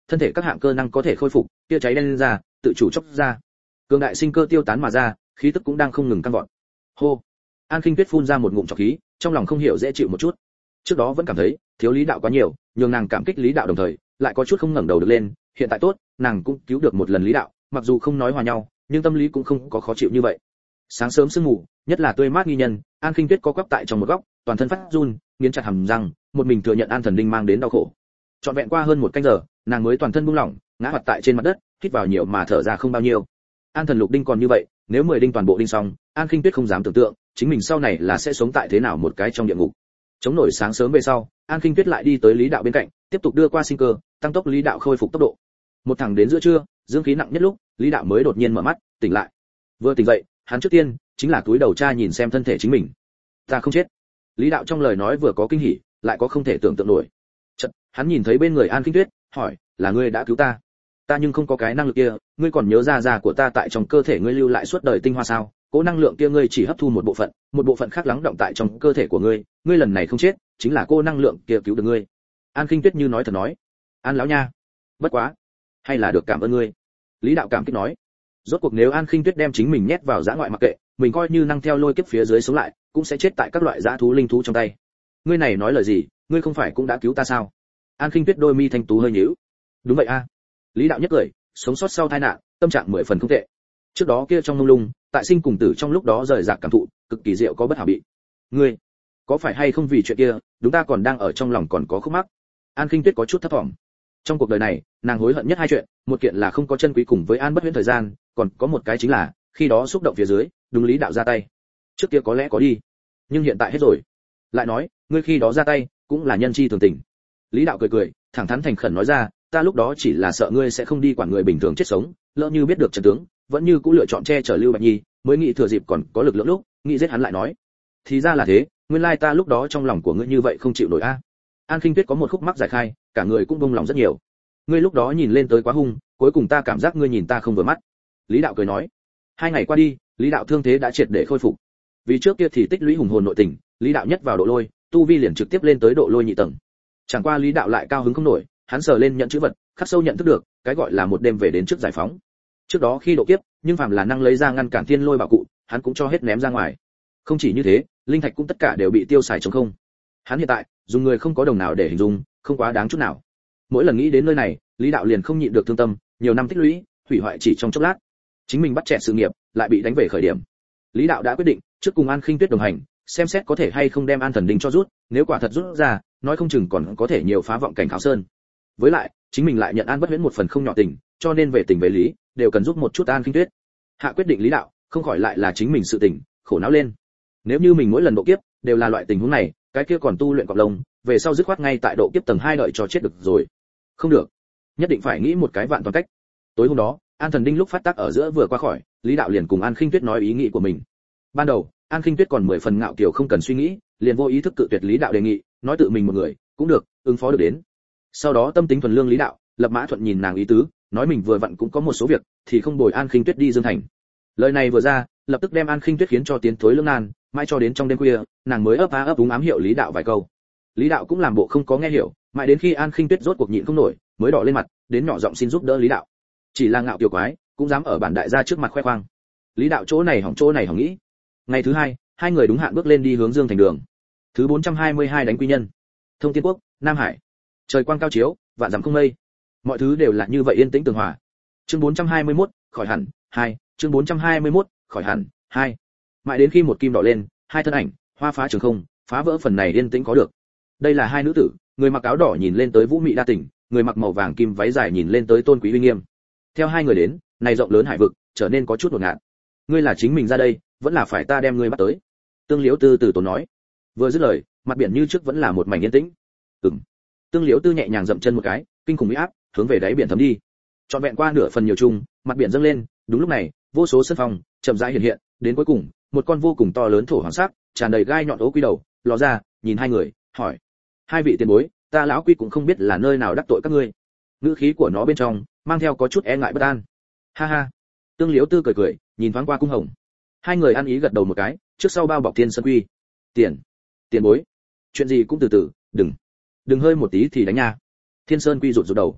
S1: thân thể các hạng cơ năng có thể khôi phục, tia cháy đen lên ra, tự chủ chốc ra. Cường đại sinh cơ tiêu tán mà ra, khí tức cũng đang không ngừng tăng vọt. Hô. An Khinh Tuyết phun ra một ngụm trọc khí, trong lòng không hiểu dễ chịu một chút. Trước đó vẫn cảm thấy thiếu Lý Đạo quá nhiều, nhường nàng cảm kích Lý Đạo đồng thời, lại có chút không ngẩng đầu được lên, hiện tại tốt, nàng cũng cứu được một lần Lý Đạo, mặc dù không nói hòa nhau, nhưng tâm lý cũng không có khó chịu như vậy. Sáng sớm sương mù, nhất là tươi mát nghi nhân, An Khinh Tuyết co quắp tại trong một góc, toàn thân phát run, nghiến chặt hàm răng, một mình thừa nhận An Thần Đinh mang đến đau khổ. Trọn vẹn qua hơn một canh giờ, nàng mới toàn thân buông lỏng, ngã hoạt tại trên mặt đất, hít vào nhiều mà thở ra không bao nhiêu. An Thần Lục đinh còn như vậy, nếu mười đinh toàn bộ đinh xong, An Khinh Tuyết không dám tưởng tượng, chính mình sau này là sẽ sống tại thế nào một cái trong địa ngục. Chống nổi sáng sớm về sau, An Khinh Tuyết lại đi tới Lý Đạo bên cạnh, tiếp tục đưa qua sinh cơ, tăng tốc Lý Đạo khôi phục tốc độ. Một thẳng đến giữa trưa, dương khí nặng nhất lúc, Lý Đạo mới đột nhiên mở mắt, tỉnh lại. Vừa tỉnh dậy, hắn trước tiên chính là túi đầu tra nhìn xem thân thể chính mình. Ta không chết. Lý Đạo trong lời nói vừa có kinh hỉ, lại có không thể tưởng tượng nổi. Chợt, hắn nhìn thấy bên người An Khinh Tuyết, hỏi, là ngươi đã cứu ta? Ta nhưng không có cái năng lực kia, ngươi còn nhớ ra ra của ta tại trong cơ thể ngươi lưu lại suốt đời tinh hoa sao? Cố năng lượng kia ngươi chỉ hấp thu một bộ phận, một bộ phận khác lắng động tại trong cơ thể của ngươi, ngươi lần này không chết, chính là cô năng lượng kia cứu được ngươi. An Khinh Tuyết như nói thật nói. An lão nha, bất quá, hay là được cảm ơn ngươi. Lý Đạo cảm kích nói. Rốt cuộc nếu An Khinh Tuyết đem chính mình nhét vào dã ngoại mặc kệ, mình coi như năng theo lôi kiếp phía dưới sống lại, cũng sẽ chết tại các loại dã thú linh thú trong tay. Ngươi này nói lời gì, ngươi không phải cũng đã cứu ta sao? An Khinh Tuyết đôi mi thanh tú hơi nhíu. Đúng vậy a. Lý Đạo nhất cười, sống sót sau tai nạn, tâm trạng mười phần không tệ. Trước đó kia trong mông lung, tại sinh cùng tử trong lúc đó rời rạc cảm thụ, cực kỳ diệu có bất hảo bị. Ngươi, có phải hay không vì chuyện kia, chúng ta còn đang ở trong lòng còn có khúc mắc. An Khinh Tuyết có chút thấp thỏm. Trong cuộc đời này, nàng hối hận nhất hai chuyện, một kiện là không có chân quý cùng với An Bất Huyễn thời gian, còn có một cái chính là, khi đó xúc động phía dưới, đúng Lý Đạo ra tay. Trước kia có lẽ có đi, nhưng hiện tại hết rồi. Lại nói, ngươi khi đó ra tay, cũng là nhân chi thường tình. Lý Đạo cười cười, thẳng thắn thành khẩn nói ra, ta lúc đó chỉ là sợ ngươi sẽ không đi quản người bình thường chết sống, lỡ như biết được trận tướng, vẫn như cũng lựa chọn che chở Lưu Bạch Nhi, mới nghĩ thừa dịp còn có lực lượng lúc, nghĩ giết hắn lại nói. Thì ra là thế, nguyên lai ta lúc đó trong lòng của ngươi như vậy không chịu nổi a. An Khinh Tuyết có một khúc mắc giải khai, cả người cũng bông lòng rất nhiều. Ngươi lúc đó nhìn lên tới quá hung, cuối cùng ta cảm giác ngươi nhìn ta không vừa mắt. Lý Đạo cười nói. Hai ngày qua đi, Lý Đạo thương thế đã triệt để khôi phục. Vì trước kia thì tích lũy hùng hồn nội tình, Lý Đạo nhất vào độ lôi, tu vi liền trực tiếp lên tới độ lôi nhị tầng. Chẳng qua Lý Đạo lại cao hứng không nổi, hắn sờ lên nhận chữ vật, khắc sâu nhận thức được, cái gọi là một đêm về đến trước giải phóng. Trước đó khi độ kiếp, nhưng phàm là năng lấy ra ngăn cản thiên lôi bảo cụ, hắn cũng cho hết ném ra ngoài. Không chỉ như thế, linh thạch cũng tất cả đều bị tiêu xài trống không. Hắn hiện tại, dùng người không có đồng nào để hình dung, không quá đáng chút nào. Mỗi lần nghĩ đến nơi này, Lý Đạo liền không nhịn được thương tâm, nhiều năm tích lũy, hủy hoại chỉ trong chốc lát. Chính mình bắt chẹt sự nghiệp, lại bị đánh về khởi điểm. Lý Đạo đã quyết định, trước cùng An Khinh Tuyết đồng hành, xem xét có thể hay không đem An Thần Đinh cho rút, nếu quả thật rút ra, nói không chừng còn có thể nhiều phá vọng cảnh Khảo Sơn. Với lại, chính mình lại nhận An Bất Huyễn một phần không nhỏ tình, cho nên về tình về lý, đều cần giúp một chút An Khinh Tuyết. Hạ quyết định Lý Đạo, không khỏi lại là chính mình sự tình, khổ não lên. Nếu như mình mỗi lần độ kiếp đều là loại tình huống này, cái kia còn tu luyện cọp lông, về sau dứt khoát ngay tại độ kiếp tầng hai đợi cho chết được rồi. Không được, nhất định phải nghĩ một cái vạn toàn cách. Tối hôm đó, An Thần Đinh lúc phát tác ở giữa vừa qua khỏi, Lý Đạo liền cùng An Khinh Tuyết nói ý nghĩ của mình. Ban đầu, An Khinh Tuyết còn mười phần ngạo kiều không cần suy nghĩ, liền vô ý thức cự tuyệt Lý Đạo đề nghị, nói tự mình một người, cũng được, ứng phó được đến. Sau đó tâm tính thuần lương Lý Đạo, lập mã thuận nhìn nàng ý tứ, nói mình vừa vặn cũng có một số việc, thì không bồi An Khinh Tuyết đi Dương Thành. Lời này vừa ra, lập tức đem An Khinh Tuyết khiến cho tiến thối lưỡng nan, mãi cho đến trong đêm khuya, nàng mới ấp á ấp úng ám hiệu Lý Đạo vài câu. Lý Đạo cũng làm bộ không có nghe hiểu, mãi đến khi An Khinh Tuyết rốt cuộc nhịn không nổi, mới đỏ lên mặt, đến nhỏ giọng xin giúp đỡ Lý Đạo. Chỉ là ngạo kiều quái, cũng dám ở bản đại gia trước mặt khoe khoang. Lý Đạo chỗ này hỏng chỗ này hỏng nghĩ. Ngày thứ hai, hai người đúng hạn bước lên đi hướng Dương Thành đường. Thứ bốn trăm hai mươi hai đánh quy nhân. Thông Thiên Quốc, Nam Hải. Trời quang cao chiếu, vạn dặm không mây. Mọi thứ đều là như vậy yên tĩnh tường hòa. Chương bốn trăm hai mươi mốt, khỏi hẳn, hai, chương bốn trăm hai mươi mốt, khỏi hẳn, hai. Mãi đến khi một kim đỏ lên, hai thân ảnh, hoa phá trường không, phá vỡ phần này yên tĩnh có được. Đây là hai nữ tử, người mặc áo đỏ nhìn lên tới vũ mị đa tình, người mặc màu vàng kim váy dài nhìn lên tới tôn quý uy nghiêm. Theo hai người đến, này rộng lớn hải vực trở nên có chút đột ngạt. Ngươi là chính mình ra đây, vẫn là phải ta đem ngươi bắt tới? Tương Liễu Tư từ tốn nói. Vừa dứt lời, mặt biển như trước vẫn là một mảnh yên tĩnh. Ừm. Tương Liễu Tư nhẹ nhàng dậm chân một cái, kinh khủng uy áp hướng về đáy biển thấm đi. Trọn vẹn qua nửa phần nhiều chung, mặt biển dâng lên, đúng lúc này, vô số sân phòng chậm rãi hiện hiện, đến cuối cùng, một con vô cùng to lớn thổ hoàng sắc, tràn đầy gai nhọn ố quy đầu, ló ra, nhìn hai người, hỏi: hai vị tiền bối, ta lão quy cũng không biết là nơi nào đắc tội các ngươi. Ngữ khí của nó bên trong mang theo có chút e ngại bất an. Ha ha. Tương Liễu Tư cười cười, nhìn thoáng qua cung hồng. Hai người ăn ý gật đầu một cái, trước sau bao bọc Thiên Sơn Quy. Tiền, tiền bối, chuyện gì cũng từ từ, đừng, đừng hơi một tí thì đánh nha. Thiên Sơn Quy rụt rụt đầu.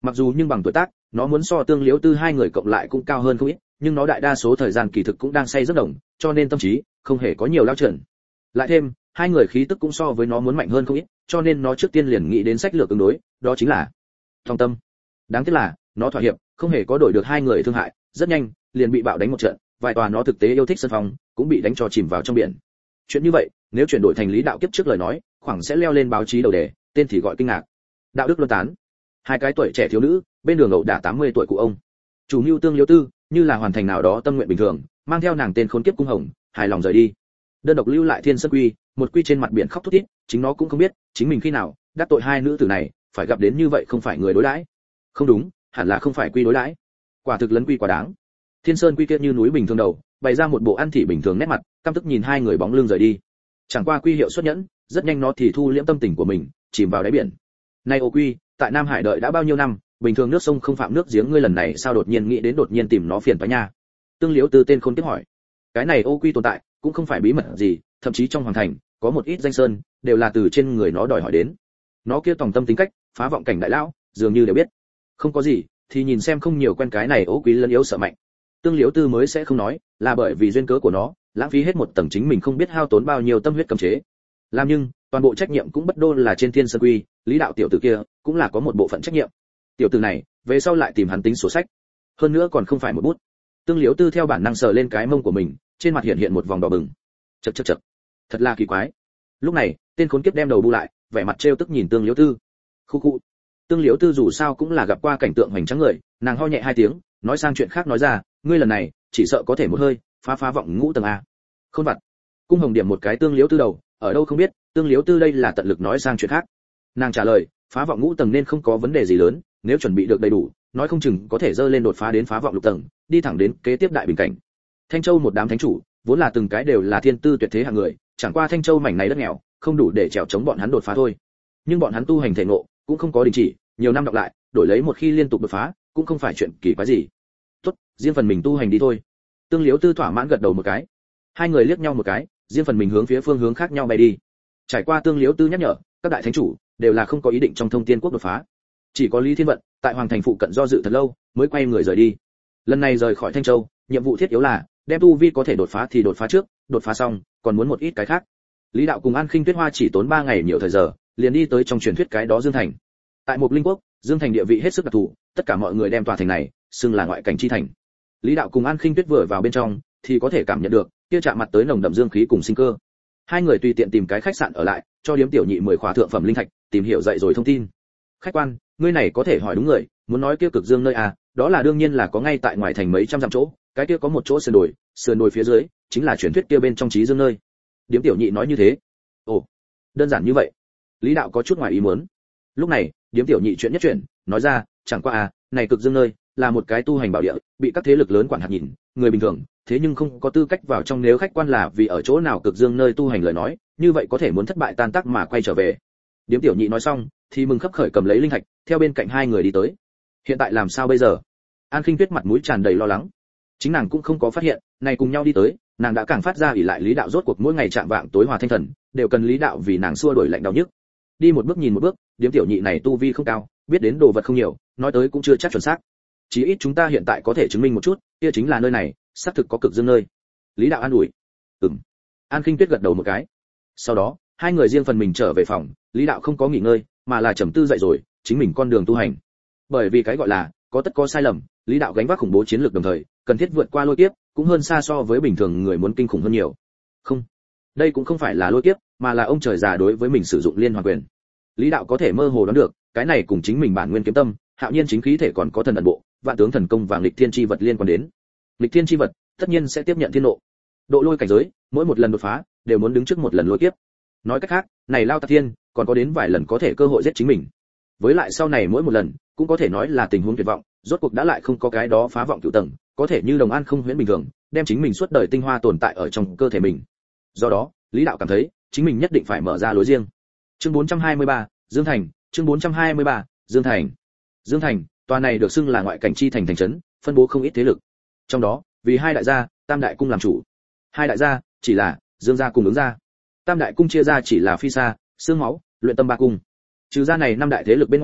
S1: Mặc dù nhưng bằng tuổi tác, nó muốn so Tương Liễu Tư hai người cộng lại cũng cao hơn không ít, nhưng nó đại đa số thời gian kỳ thực cũng đang say giấc đồng, cho nên tâm trí không hề có nhiều lao chuẩn. Lại thêm, hai người khí tức cũng so với nó muốn mạnh hơn không ít, cho nên nó trước tiên liền nghĩ đến sách lược ứng đối, đó chính là Thong Tâm. Đáng tiếc là, nó thỏa hiệp, không hề có đổi được hai người thương hại, rất nhanh, liền bị bạo đánh một trận, vài tòa nó thực tế yêu thích sân phòng, cũng bị đánh cho chìm vào trong biển. Chuyện như vậy, nếu chuyển đổi thành Lý Đạo kiếp trước lời nói, khoảng sẽ leo lên báo chí đầu đề, tên thì gọi kinh ngạc. Đạo đức luân tán. Hai cái tuổi trẻ thiếu nữ, bên đường ẩu đả tám mươi tuổi cụ ông. Chủ mưu Tương Liễu Tư, như là hoàn thành nào đó tâm nguyện bình thường, mang theo nàng tên khốn kiếp cung hồng, hài lòng rời đi. Đơn độc lưu lại Thiên Sơn Quy, một quy trên mặt biển khóc thút thít, chính nó cũng không biết, chính mình khi nào đắc tội hai nữ tử này, phải gặp đến như vậy không phải người đối đãi. Không đúng, hẳn là không phải quy đối đãi. Quả thực lấn quy quá đáng. Thiên Sơn Quy kia như núi bình thường đầu, bày ra một bộ ăn thị bình thường nét mặt, căm tức nhìn hai người bóng lưng rời đi. Chẳng qua quy hiệu xuất nhẫn, rất nhanh nó thì thu liễm tâm tình của mình, chìm vào đáy biển. Nay ô quy, tại Nam Hải đợi đã bao nhiêu năm, bình thường nước sông không phạm nước giếng, ngươi lần này sao đột nhiên nghĩ đến đột nhiên tìm nó phiền toái nha? Tương Liễu Tư tên khôn tiếp hỏi. Cái này ô quy tồn tại, cũng không phải bí mật gì, thậm chí trong hoàng thành, có một ít danh sơn, đều là từ trên người nó đòi hỏi đến. Nó kia tòng tâm tính cách, phá vọng cảnh đại lão, dường như đều biết. Không có gì, thì nhìn xem không nhiều quen cái này ô quý lân yếu sợ mạnh. Tương Liễu Tư mới sẽ không nói, là bởi vì duyên cớ của nó, lãng phí hết một tầng chính mình không biết hao tốn bao nhiêu tâm huyết cấm chế. Làm nhưng, toàn bộ trách nhiệm cũng bất đô là trên Thiên Sơn Quy, Lý Đạo tiểu tử kia, cũng là có một bộ phận trách nhiệm. Tiểu tử này, về sau lại tìm hắn tính sổ sách. Hơn nữa còn không phải một bút. Tương Liễu Tư theo bản năng sờ lên cái mông của mình, trên mặt hiện hiện một vòng đỏ bừng. Chậc chậc chậc. Thật là kỳ quái. Lúc này, tên khốn kiếp đem đầu bu lại, vẻ mặt trêu tức nhìn Tương Liễu Tư. Khu khu. Tương Liễu Tư dù sao cũng là gặp qua cảnh tượng hoành tráng người, nàng ho nhẹ hai tiếng, nói sang chuyện khác nói ra, ngươi lần này, chỉ sợ có thể một hơi phá phá vọng ngũ tầng a. Khôn vặt. Cung Hồng điểm một cái Tương Liễu Tư đầu, ở đâu không biết, Tương Liễu Tư đây là tận lực nói sang chuyện khác. Nàng trả lời, phá vọng ngũ tầng nên không có vấn đề gì lớn, nếu chuẩn bị được đầy đủ, nói không chừng có thể dơ lên đột phá đến phá vọng lục tầng, đi thẳng đến kế tiếp đại bình cảnh. Thanh Châu một đám thánh chủ, vốn là từng cái đều là thiên tư tuyệt thế hạng người, chẳng qua Thanh Châu mảnh này đất nghèo, không đủ để trèo chống bọn hắn đột phá thôi. Nhưng bọn hắn tu hành thể ngộ, cũng không có đình chỉ, nhiều năm đọc lại, đổi lấy một khi liên tục đột phá, cũng không phải chuyện kỳ quái gì. Tốt, riêng phần mình tu hành đi thôi. Tương Liễu Tư thỏa mãn gật đầu một cái. Hai người liếc nhau một cái, riêng phần mình hướng phía phương hướng khác nhau bay đi. Trải qua Tương Liễu Tư nhắc nhở, các đại thánh chủ đều là không có ý định trong Thông Tiên Quốc đột phá. Chỉ có Lý Thiên Vận, tại hoàng thành phụ cận do dự thật lâu, mới quay người rời đi. Lần này rời khỏi Thanh Châu, nhiệm vụ thiết yếu là đem tu vi có thể đột phá thì đột phá trước, đột phá xong, còn muốn một ít cái khác. Lý Đạo cùng An Khinh Tuyết Hoa chỉ tốn ba ngày nhiều thời giờ, liền đi tới trong truyền thuyết cái đó Dương Thành. Tại một linh quốc, Dương Thành địa vị hết sức đặc thù, tất cả mọi người đem tòa thành này xưng là ngoại cảnh chi thành. Lý Đạo cùng An Khinh Tuyết vừa vào bên trong, thì có thể cảm nhận được kia chạm mặt tới nồng đậm dương khí cùng sinh cơ. Hai người tùy tiện tìm cái khách sạn ở lại, cho điếm tiểu nhị mười khóa thượng phẩm linh thạch, tìm hiểu dạy rồi thông tin. Khách quan, ngươi này có thể hỏi đúng người, muốn nói kia cực dương nơi à, đó là đương nhiên là có ngay tại ngoài thành mấy trăm dặm chỗ, cái kia có một chỗ sườn đồi, sườn đồi phía dưới chính là truyền thuyết kia bên trong trí dương nơi. Điếm tiểu nhị nói như thế. Ồ, đơn giản như vậy. Lý Đạo có chút ngoài ý muốn. Lúc này, điếm tiểu nhị chuyện nhất chuyển, nói ra, chẳng qua à, này cực dương nơi là một cái tu hành bảo địa, bị các thế lực lớn quản hạt nhìn, người bình thường, thế nhưng không có tư cách vào trong, nếu khách quan là vì ở chỗ nào cực dương nơi tu hành lời nói, như vậy có thể muốn thất bại tan tác mà quay trở về. Điếm tiểu nhị nói xong, thì mừng khấp khởi cầm lấy linh thạch, theo bên cạnh hai người đi tới. Hiện tại làm sao bây giờ? An Khinh Tuyết mặt mũi tràn đầy lo lắng. Chính nàng cũng không có phát hiện, này cùng nhau đi tới, nàng đã càng phát ra ỷ lại Lý Đạo, rốt cuộc mỗi ngày chạm vạng tối hòa thanh thần, đều cần Lý Đạo vì nàng xua đuổi lạnh đau nhức. Đi một bước nhìn một bước, điếm tiểu nhị này tu vi không cao, biết đến đồ vật không nhiều, nói tới cũng chưa chắc chuẩn xác. Chí ít chúng ta hiện tại có thể chứng minh một chút, kia chính là nơi này, xác thực có cực dương nơi. Lý Đạo an ủi. Ừm. An Khinh Tuyết gật đầu một cái. Sau đó, hai người riêng phần mình trở về phòng, Lý Đạo không có nghỉ ngơi, mà là trầm tư dậy rồi, chính mình con đường tu hành. Bởi vì cái gọi là có tất có sai lầm, Lý Đạo gánh vác khủng bố chiến lược đồng thời, cần thiết vượt qua lôi kiếp, cũng hơn xa so với bình thường người muốn kinh khủng hơn nhiều. Không, đây cũng không phải là lôi kiếp, mà là ông trời già đối với mình sử dụng liên hoàn quyền. Lý Đạo có thể mơ hồ đoán được, cái này cùng chính mình bản nguyên kiếm tâm, hạo nhiên chính khí thể còn có thần ẩn bộ, vạn tướng thần công và nghịch thiên chi vật liên quan đến. Nghịch thiên chi vật, tất nhiên sẽ tiếp nhận thiên nộ. Độ lôi cảnh giới, mỗi một lần đột phá, đều muốn đứng trước một lần lôi kiếp. Nói cách khác, này lao tạc thiên, còn có đến vài lần có thể cơ hội giết chính mình. Với lại sau này mỗi một lần, cũng có thể nói là tình huống tuyệt vọng, rốt cuộc đã lại không có cái đó phá vọng cửu tầng, có thể như Đồng An không huyễn bình thường, đem chính mình suốt đời tinh hoa tồn tại ở trong cơ thể mình. Do đó, Lý Đạo cảm thấy, chính mình nhất định phải mở ra lối riêng. Chương bốn trăm hai mươi ba, Dương Thành, chương bốn trăm hai mươi ba, Dương Thành. Dương Thành, tòa này được xưng là ngoại cảnh chi thành thành trấn, phân bố không ít thế lực. Trong đó, vì hai đại gia, Tam đại cung làm chủ. Hai đại gia chỉ là Dương gia cùng ứng gia. Tam đại cung chia ra chỉ là Phi Sa, Xương Máu, Luyện Tâm ba cung. Trừ ra này năm đại thế lực bên ngoài,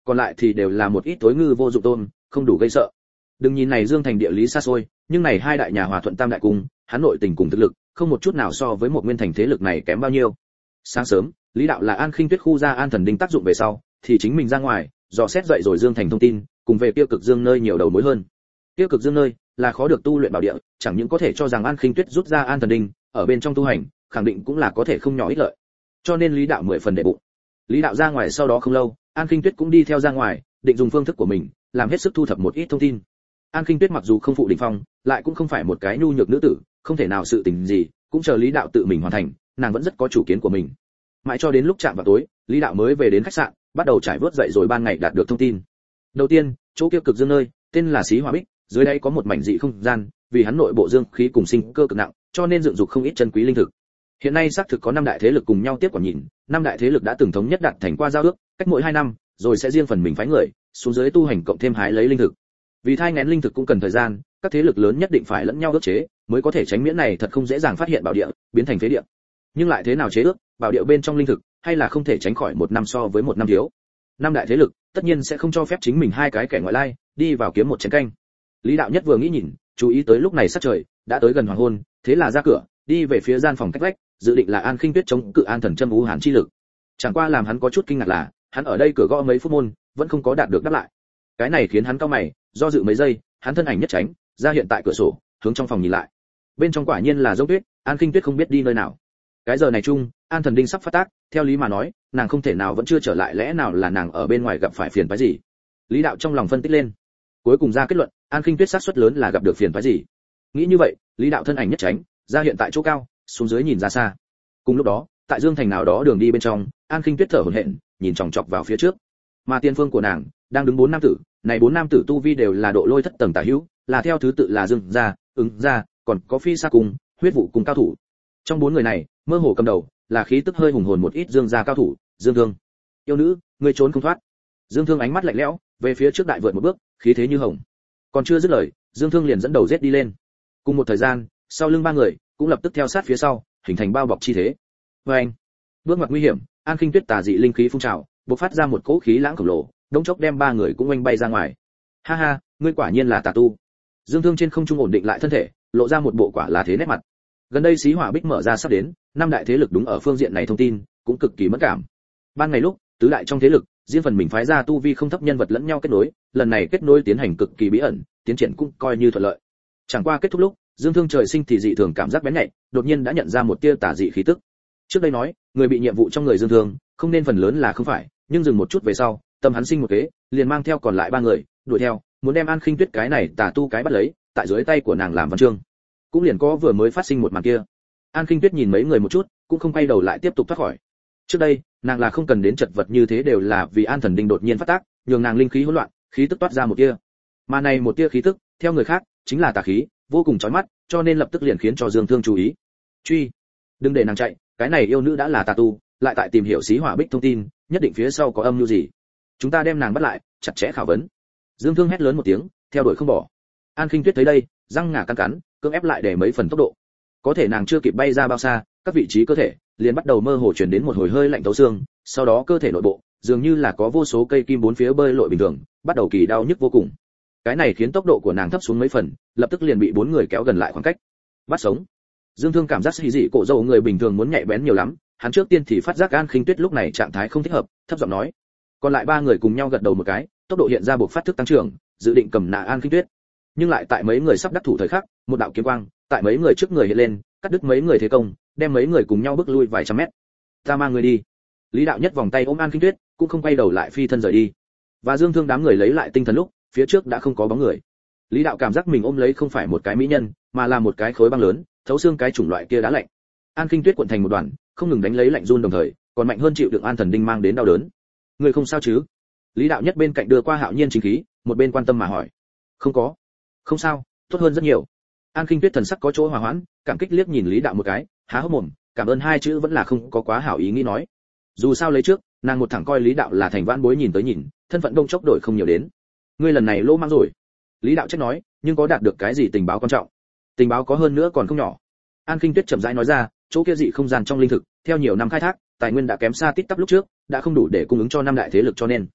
S1: còn lại thì đều là một ít tối ngư vô dụng tôm, không đủ gây sợ. Đừng nhìn này Dương Thành địa lý xa xôi, nhưng này hai đại nhà hòa thuận tam đại cung, hắn nội tình cùng thực lực, không một chút nào so với một nguyên thành thế lực này kém bao nhiêu. Sáng sớm, Lý Đạo là An Khinh Tuyết khu ra An Thần Đinh tác dụng về sau, thì chính mình ra ngoài, dò xét dậy rồi Dương Thành thông tin, cùng về Tiêu Cực Dương nơi nhiều đầu mối hơn. Tiêu Cực Dương nơi là khó được tu luyện bảo địa, chẳng những có thể cho rằng An Khinh Tuyết rút ra An Thần Đinh, ở bên trong tu hành, khẳng định cũng là có thể không nhỏ ích lợi. Cho nên Lý Đạo mười phần để bụng. Lý Đạo ra ngoài sau đó không lâu, An Khinh Tuyết cũng đi theo ra ngoài, định dùng phương thức của mình, làm hết sức thu thập một ít thông tin. An Khinh Tuyết mặc dù không phụ đỉnh phong, lại cũng không phải một cái nhu nhược nữ tử, không thể nào sự tình gì, cũng chờ Lý Đạo tự mình hoàn thành, nàng vẫn rất có chủ kiến của mình. Mãi cho đến lúc chạm vào tối, Lý Đạo mới về đến khách sạn, bắt đầu trải vớt dậy rồi ban ngày đạt được thông tin. Đầu tiên, chỗ kia cực dương nơi, tên là Xí Hỏa Bích, dưới đây có một mảnh dị không gian, vì hắn nội bộ dương khí cùng sinh cơ cực nặng, cho nên dựng dục không ít chân quý linh thực. Hiện nay xác thực có năm đại thế lực cùng nhau tiếp quản nhìn, năm đại thế lực đã từng thống nhất đạt thành qua giao ước, cách mỗi hai năm, rồi sẽ riêng phần mình phái người xuống dưới tu hành cộng thêm hái lấy linh thực. Vì thai nghén linh thực cũng cần thời gian, các thế lực lớn nhất định phải lẫn nhau ước chế, mới có thể tránh miễn này thật không dễ dàng phát hiện bảo địa biến thành phế địa. Nhưng lại thế nào chế ước, bảo địa bên trong linh thực, hay là không thể tránh khỏi một năm so với một năm thiếu. Năm đại thế lực, tất nhiên sẽ không cho phép chính mình hai cái kẻ ngoại lai đi vào kiếm một chén canh. Lý Đạo Nhất vừa nghĩ nhìn, chú ý tới lúc này sắc trời đã tới gần hoàng hôn, thế là ra cửa, đi về phía gian phòng cách vách, dự định là An Khinh Tuyết chống cự An Thần Châm u hàn chi lực. Chẳng qua làm hắn có chút kinh ngạc là, hắn ở đây cửa gõ mấy phút môn, vẫn không có đạt được đáp lại. Cái này khiến hắn cau mày, do dự mấy giây, hắn thân ảnh nhất tránh, ra hiện tại cửa sổ, hướng trong phòng nhìn lại. Bên trong quả nhiên là Dông Tuyết, An Khinh Tuyết không biết đi nơi nào. Cái giờ này chung, An Thần Đinh sắp phát tác, theo lý mà nói, nàng không thể nào vẫn chưa trở lại, lẽ nào là nàng ở bên ngoài gặp phải phiền phức gì? Lý Đạo trong lòng phân tích lên, cuối cùng ra kết luận, An Khinh Tuyết xác suất lớn là gặp được phiền phức gì. Nghĩ như vậy, Lý Đạo thân ảnh nhất tránh, ra hiện tại chỗ cao, xuống dưới nhìn ra xa. Cùng lúc đó, tại Dương Thành nào đó đường đi bên trong, An Khinh Tuyết thở hổn hển, nhìn chòng chọc vào phía trước. Mà tiên phương của nàng đang đứng bốn nam tử, này bốn nam tử tu vi đều là độ lôi thất tầng tả hữu, là theo thứ tự là Dương gia, Ứng gia, còn có Phi Sa cùng, Huyết Vụ cùng cao thủ. Trong bốn người này, mơ hồ cầm đầu là khí tức hơi hùng hồn một ít Dương gia cao thủ, Dương Thương. Yêu nữ, ngươi trốn không thoát. Dương Thương ánh mắt lạnh lẽo, về phía trước đại vượt một bước, khí thế như hồng. Còn chưa dứt lời, Dương Thương liền dẫn đầu giết đi lên. Cùng một thời gian, sau lưng ba người cũng lập tức theo sát phía sau, hình thành bao bọc chi thế. Và anh, bước ngoặt nguy hiểm, An Khinh Tuyết tà dị linh khí phun trào, bộc phát ra một cỗ khí lãng khổng lồ, đống chốc đem ba người cũng oanh bay ra ngoài. Ha ha, ngươi quả nhiên là tà tu. Dương Thương trên không trung ổn định lại thân thể, lộ ra một bộ quả là thế nét mặt. Gần đây Xí Hỏa Bích mở ra sắp đến, năm đại thế lực đúng ở phương diện này thông tin cũng cực kỳ mất cảm. Ban ngày lúc, tứ đại trong thế lực, riêng phần mình phái ra tu vi không thấp nhân vật lẫn nhau kết nối, lần này kết nối tiến hành cực kỳ bí ẩn, tiến triển cũng coi như thuận lợi. Chẳng qua kết thúc lúc, Dương Thương trời sinh thì dị thường cảm giác bén nhạy, đột nhiên đã nhận ra một tia tà dị khí tức. Trước đây nói, người bị nhiệm vụ trong người Dương Thương, không nên phần lớn là không phải, nhưng dừng một chút về sau, tâm hắn sinh một kế, liền mang theo còn lại ba người, đuổi theo, muốn đem An Khinh Tuyết cái này tà tu cái bắt lấy, tại dưới tay của nàng làm văn chương. Cũng liền có vừa mới phát sinh một màn kia. An Khinh Tuyết nhìn mấy người một chút, cũng không quay đầu lại tiếp tục thoát khỏi. Trước đây, nàng là không cần đến chật vật như thế đều là vì An Thần Đinh đột nhiên phát tác, nhường nàng linh khí hỗn loạn, khí tức toát ra một tia. Mà này một tia khí tức, theo người khác, chính là tà khí, vô cùng chói mắt, cho nên lập tức liền khiến cho Dương Thương chú ý. Truy, đừng để nàng chạy, cái này yêu nữ đã là tà tu, lại tại tìm hiểu Xí Hỏa Bích thông tin, nhất định phía sau có âm mưu gì. Chúng ta đem nàng bắt lại, chặt chẽ khảo vấn. Dương Thương hét lớn một tiếng, theo đuổi không bỏ. An Khinh Tuyết thấy đây, răng ngà cắn cắn, cưỡng ép lại để mấy phần tốc độ. Có thể nàng chưa kịp bay ra bao xa, các vị trí cơ thể liền bắt đầu mơ hồ truyền đến một hồi hơi lạnh thấu xương, sau đó cơ thể nội bộ dường như là có vô số cây kim bốn phía bơi lội bình thường, bắt đầu kỳ đau nhức vô cùng. Cái này khiến tốc độ của nàng thấp xuống mấy phần, lập tức liền bị bốn người kéo gần lại khoảng cách. Bắt sống. Dương Thương cảm giác xì dị cổ dầu người bình thường muốn nhạy bén nhiều lắm, hắn trước tiên thì phát giác An Khinh Tuyết lúc này trạng thái không thích hợp, thấp giọng nói. Còn lại ba người cùng nhau gật đầu một cái, tốc độ hiện ra buộc phát thức tăng trưởng, dự định cầm nã An Khinh Tuyết. Nhưng lại tại mấy người sắp đắc thủ thời khắc, một đạo kiếm quang tại mấy người trước người hiện lên, cắt đứt mấy người thế công, đem mấy người cùng nhau bước lui vài trăm mét. Ta mang người đi. Lý Đạo Nhất vòng tay ôm An Khinh Tuyết, cũng không quay đầu lại phi thân rời đi. Và Dương Thương đám người lấy lại tinh thần lúc, phía trước đã không có bóng người. Lý Đạo cảm giác mình ôm lấy không phải một cái mỹ nhân, mà là một cái khối băng lớn, thấu xương cái chủng loại kia đá lạnh. An Khinh Tuyết cuộn thành một đoàn, không ngừng đánh lấy lạnh run đồng thời, còn mạnh hơn chịu đựng An Thần Đinh mang đến đau đớn. Người không sao chứ? Lý Đạo Nhất bên cạnh đưa qua Hạo Nhiên chính khí, một bên quan tâm mà hỏi. Không có. Không sao, tốt hơn rất nhiều. An Khinh Tuyết thần sắc có chỗ hòa hoãn, cảm kích liếc nhìn Lý Đạo một cái, há hốc mồm, cảm ơn hai chữ vẫn là không có quá hảo ý nghĩ nói. Dù sao lấy trước, nàng một thẳng coi Lý Đạo là thành vãn bối nhìn tới nhìn, thân phận đông chốc đổi không nhiều đến. Ngươi lần này lỗ mang rồi. Lý Đạo trách nói, nhưng có đạt được cái gì tình báo quan trọng? Tình báo có hơn nữa còn không nhỏ. An Khinh Tuyết chậm rãi nói ra, chỗ kia dị không gian trong linh thực, theo nhiều năm khai thác, tài nguyên đã kém xa tít tắp lúc trước, đã không đủ để cung ứng cho năm đại thế lực cho nên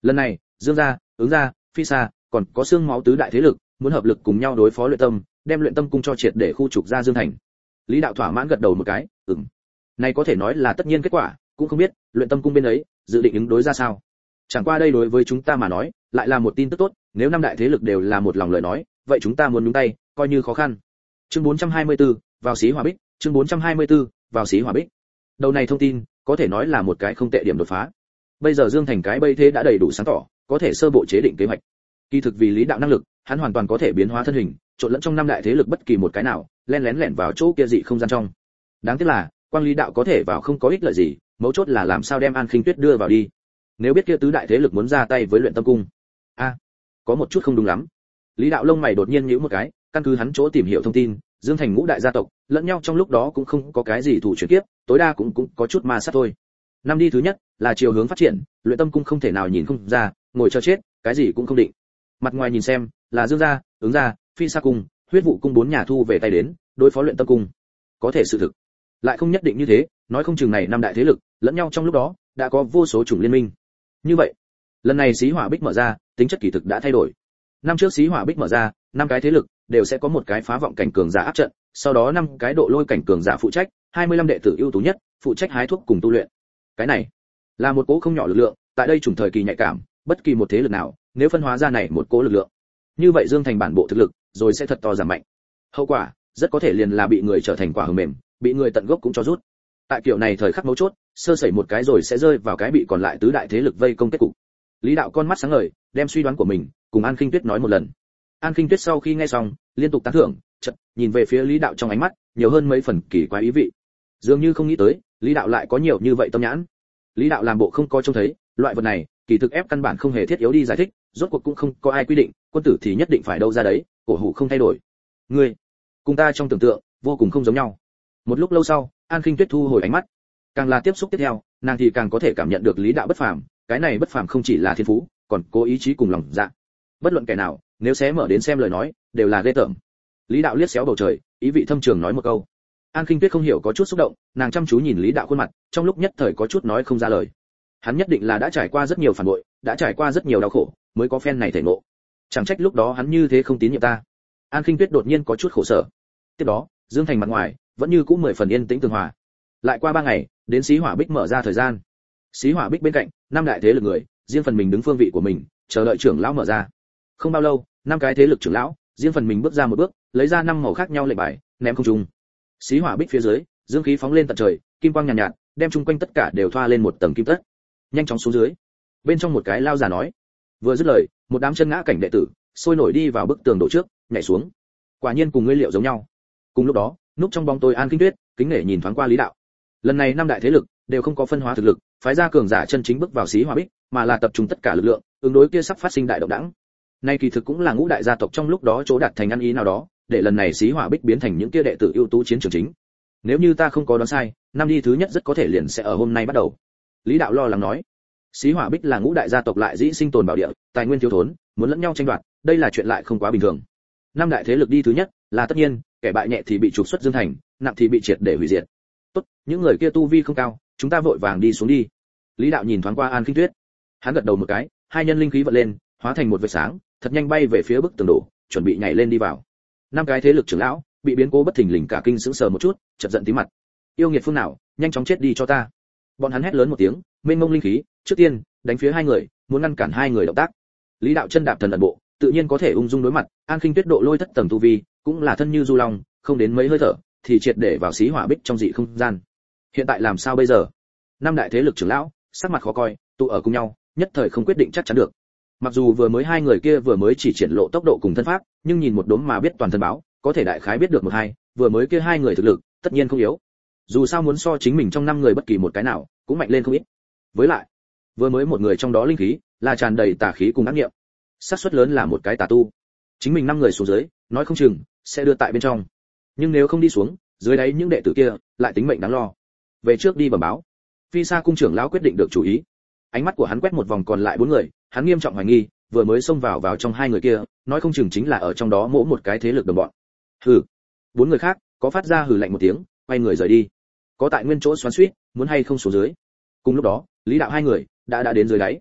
S1: Lần này, Dương gia, Ứng gia, Phi Sa, còn có xương máu tứ đại thế lực, muốn hợp lực cùng nhau đối phó Luyện Tâm, đem Luyện Tâm cung cho triệt để khu trục ra Dương thành. Lý đạo thỏa mãn gật đầu một cái, ừm. Này có thể nói là tất nhiên kết quả, cũng không biết Luyện Tâm cung bên ấy dự định ứng đối ra sao. Chẳng qua đây đối với chúng ta mà nói, lại là một tin tức tốt, nếu năm đại thế lực đều là một lòng lời nói, vậy chúng ta muốn nhúng tay, coi như khó khăn. Chương bốn trăm hai mươi tư, vào xí hỏa bích, chương bốn trăm hai mươi tư, vào xí hỏa bích. Đầu này thông tin, có thể nói là một cái không tệ điểm đột phá. Bây giờ Dương thành cái bây thế đã đầy đủ sáng tỏ, có thể sơ bộ chế định kế hoạch. Kỳ thực vì Lý đạo năng lực, hắn hoàn toàn có thể biến hóa thân hình, trộn lẫn trong năm đại thế lực bất kỳ một cái nào, len lén lẻn vào chỗ kia dị không gian trong. Đáng tiếc là, Quang Lý đạo có thể vào không có ích lợi gì, mấu chốt là làm sao đem An Khinh Tuyết đưa vào đi. Nếu biết kia tứ đại thế lực muốn ra tay với Luyện Tâm cung, a, à, có một chút không đúng lắm. Lý đạo lông mày đột nhiên nhíu một cái, căn cứ hắn chỗ tìm hiểu thông tin, Dương thành ngũ đại gia tộc, lẫn nhau trong lúc đó cũng không có cái gì thủ chuyển kiếp, tối đa cũng cũng có chút ma sát thôi. Năm đi thứ nhất là chiều hướng phát triển, Luyện Tâm cung không thể nào nhìn không ra, ngồi chờ chết, cái gì cũng không định. Mặt ngoài nhìn xem, là Dương gia, Ứng gia, Phi Sa cung, Huyết vụ cung bốn nhà thu về tay đến, đối phó Luyện Tâm cung. Có thể sự thực lại không nhất định như thế, nói không chừng này năm đại thế lực, lẫn nhau trong lúc đó đã có vô số chủng liên minh. Như vậy, lần này xí hỏa bích mở ra, tính chất kỳ thực đã thay đổi. Năm trước xí hỏa bích mở ra, năm cái thế lực đều sẽ có một cái phá vọng cảnh cường giả áp trận, sau đó năm cái độ lôi cảnh cường giả phụ trách, hai mươi lăm đệ tử ưu tú nhất, phụ trách hái thuốc cùng tu luyện. Cái này là một cỗ không nhỏ lực lượng, tại đây trùng thời kỳ nhạy cảm, bất kỳ một thế lực nào, nếu phân hóa ra này một cỗ lực lượng, như vậy Dương thành bản bộ thực lực, rồi sẽ thật to giảm mạnh. Hậu quả, rất có thể liền là bị người trở thành quả hờ mềm, bị người tận gốc cũng cho rút. Tại kiểu này thời khắc mấu chốt, sơ sẩy một cái rồi sẽ rơi vào cái bị còn lại tứ đại thế lực vây công kết cục. Lý đạo con mắt sáng ngời, đem suy đoán của mình cùng An Khinh Tuyết nói một lần. An Khinh Tuyết sau khi nghe xong, liên tục tán thưởng, chợt nhìn về phía Lý đạo trong ánh mắt, nhiều hơn mấy phần kỳ quái ý vị. Dường như không nghĩ tới, Lý đạo lại có nhiều như vậy tâm nhãn. Lý đạo làm bộ không có trông thấy, loại vật này, kỳ thực ép căn bản không hề thiết yếu đi giải thích, rốt cuộc cũng không có ai quy định, quân tử thì nhất định phải đâu ra đấy, cổ hủ không thay đổi. Ngươi, cùng ta trong tưởng tượng, vô cùng không giống nhau. Một lúc lâu sau, An Khinh Tuyết thu hồi ánh mắt. Càng là tiếp xúc tiếp theo, nàng thì càng có thể cảm nhận được Lý đạo bất phàm, cái này bất phàm không chỉ là thiên phú, còn cố ý chí cùng lòng dạ. Bất luận kẻ nào, nếu xé mở đến xem lời nói, đều là ghê tởm. Lý đạo liếc xéo bầu trời, ý vị thâm trường nói một câu. An Khinh Tuyết không hiểu có chút xúc động, nàng chăm chú nhìn Lý đạo khuôn mặt, trong lúc nhất thời có chút nói không ra lời. Hắn nhất định là đã trải qua rất nhiều phản bội, đã trải qua rất nhiều đau khổ, mới có phen này thể ngộ. Chẳng trách lúc đó hắn như thế không tín nhiệm ta. An Khinh Tuyết đột nhiên có chút khổ sở. Tiếp đó, Dương thành mặt ngoài vẫn như cũ mười phần yên tĩnh tường hòa. Lại qua ba ngày, đến xí hỏa bích mở ra thời gian. Xí hỏa bích bên cạnh, năm đại thế lực người, riêng phần mình đứng phương vị của mình, chờ đợi trưởng lão mở ra. Không bao lâu, năm cái thế lực trưởng lão, riêng phần mình bước ra một bước, lấy ra năm màu khác nhau lệnh bài, ném không trung. Xí hỏa bích phía dưới, dương khí phóng lên tận trời, kim quang nhàn nhạt, nhạt, đem chung quanh tất cả đều thoa lên một tầng kim tất. Nhanh chóng xuống dưới. Bên trong một cái lao giả nói. Vừa dứt lời, một đám chân ngã cảnh đệ tử, sôi nổi đi vào bức tường đổ trước, nhảy xuống. Quả nhiên cùng ngươi liệu giống nhau. Cùng lúc đó, núp trong bóng tối An Khinh Tuyết, kính nể nhìn thoáng qua Lý đạo. Lần này năm đại thế lực đều không có phân hóa thực lực, phái ra cường giả chân chính bước vào xí hỏa bích, mà là tập trung tất cả lực lượng, ứng đối kia sắp phát sinh đại động đẳng. Nay kỳ thực cũng là ngũ đại gia tộc trong lúc đó chỗ đạt thành ăn ý nào đó, để lần này xí hỏa bích biến thành những kia đệ tử ưu tú chiến trường chính. Nếu như ta không có đoán sai, năm đi thứ nhất rất có thể liền sẽ ở hôm nay bắt đầu. Lý đạo lo lắng nói. Xí hỏa bích là ngũ đại gia tộc lại dĩ sinh tồn bảo địa, tài nguyên thiếu thốn, muốn lẫn nhau tranh đoạt, đây là chuyện lại không quá bình thường. Năm đại thế lực đi thứ nhất, là tất nhiên, kẻ bại nhẹ thì bị trục xuất Dương thành, nặng thì bị triệt để hủy diệt. Tốt, những người kia tu vi không cao, chúng ta vội vàng đi xuống đi. Lý đạo nhìn thoáng qua An Khinh Tuyết, hắn gật đầu một cái, hai nhân linh khí vận lên, hóa thành một vệt sáng, thật nhanh bay về phía bức tường đổ, chuẩn bị nhảy lên đi vào. Năm cái thế lực trưởng lão bị biến cố bất thình lình cả kinh sững sờ một chút, chợt giận tí mặt. Yêu nghiệt phương nào, nhanh chóng chết đi cho ta! Bọn hắn hét lớn một tiếng, mênh mông linh khí, trước tiên đánh phía hai người, muốn ngăn cản hai người động tác. Lý đạo chân đạp thần ẩn bộ, tự nhiên có thể ung dung đối mặt. An Khinh Tuyết độ lôi thất tầng tu vi, cũng là thân như du long, không đến mấy hơi thở thì triệt để vào xí hỏa bích trong dị không gian. Hiện tại làm sao bây giờ? Năm đại thế lực trưởng lão sắc mặt khó coi, tụ ở cùng nhau, nhất thời không quyết định chắc chắn được. Mặc dù vừa mới hai người kia vừa mới chỉ triển lộ tốc độ cùng thân pháp, nhưng nhìn một đốm mà biết toàn thân báo, có thể đại khái biết được một hai, vừa mới kia hai người thực lực, tất nhiên không yếu. Dù sao muốn so chính mình trong năm người bất kỳ một cái nào, cũng mạnh lên không ít. Với lại, vừa mới một người trong đó linh khí là tràn đầy tà khí cùng ác niệm, xác suất lớn là một cái tà tu. Chính mình năm người xuống dưới, nói không chừng sẽ đưa tại bên trong. Nhưng nếu không đi xuống, dưới đáy những đệ tử kia lại tính mệnh đáng lo. Về trước đi bẩm báo. Phi Sa cung trưởng lão quyết định được chủ ý. Ánh mắt của hắn quét một vòng còn lại bốn người, hắn nghiêm trọng hoài nghi, vừa mới xông vào vào trong hai người kia, nói không chừng chính là ở trong đó mỗi một cái thế lực đồng bọn. Hừ. Bốn người khác có phát ra hừ lạnh một tiếng, quay người rời đi. Có tại nguyên chỗ xoắn xuýt, muốn hay không xuống dưới. Cùng lúc đó, Lý đạo hai người đã đã đến dưới đáy.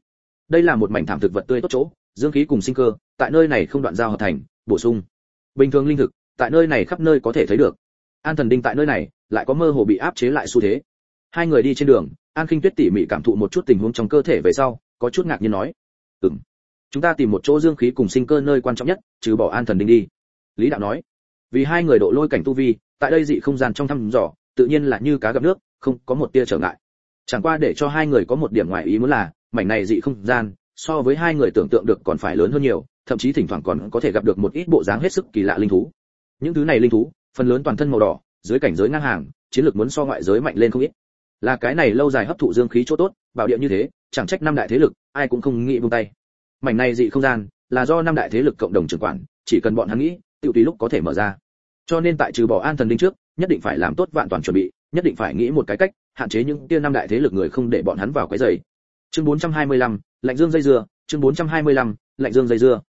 S1: Đây là một mảnh thảm thực vật tươi tốt chỗ, dương khí cùng sinh cơ tại nơi này không đoạn giao hợp thành, bổ sung bình thường linh thực tại nơi này khắp nơi có thể thấy được. An Thần Đinh tại nơi này lại có mơ hồ bị áp chế lại xu thế. Hai người đi trên đường, An Khinh Tuyết tỉ mỉ cảm thụ một chút tình huống trong cơ thể về sau, có chút ngạc nhiên nói: "Ừm, chúng ta tìm một chỗ dương khí cùng sinh cơ nơi quan trọng nhất, trừ bỏ An Thần Đinh đi." Lý Đạo nói: "Vì hai người độ lôi cảnh tu vi, tại đây dị không gian trong thăm dò, tự nhiên là như cá gặp nước, không có một tia trở ngại. Chẳng qua để cho hai người có một điểm ngoài ý muốn là, mảnh này dị không gian, so với hai người tưởng tượng được còn phải lớn hơn nhiều, thậm chí thỉnh thoảng còn có thể gặp được một ít bộ dáng hết sức kỳ lạ linh thú. Những thứ này linh thú, phần lớn toàn thân màu đỏ, dưới cảnh giới ngang hàng, chiến lược muốn so ngoại giới mạnh lên không ít. Là cái này lâu dài hấp thụ dương khí chỗ tốt, bảo địa như thế, chẳng trách năm đại thế lực, ai cũng không nghĩ buông tay. Mảnh này dị không gian, là do năm đại thế lực cộng đồng trưởng quản, chỉ cần bọn hắn nghĩ, tiểu tùy lúc có thể mở ra. Cho nên tại trừ bỏ An Thần Đinh trước, nhất định phải làm tốt vạn toàn chuẩn bị, nhất định phải nghĩ một cái cách, hạn chế những kia năm đại thế lực người không để bọn hắn vào quấy rầy. Chương bốn trăm hai mươi lăm, lạnh dương dây dưa, chương bốn trăm hai mươi lăm, lạnh dương dây dưa.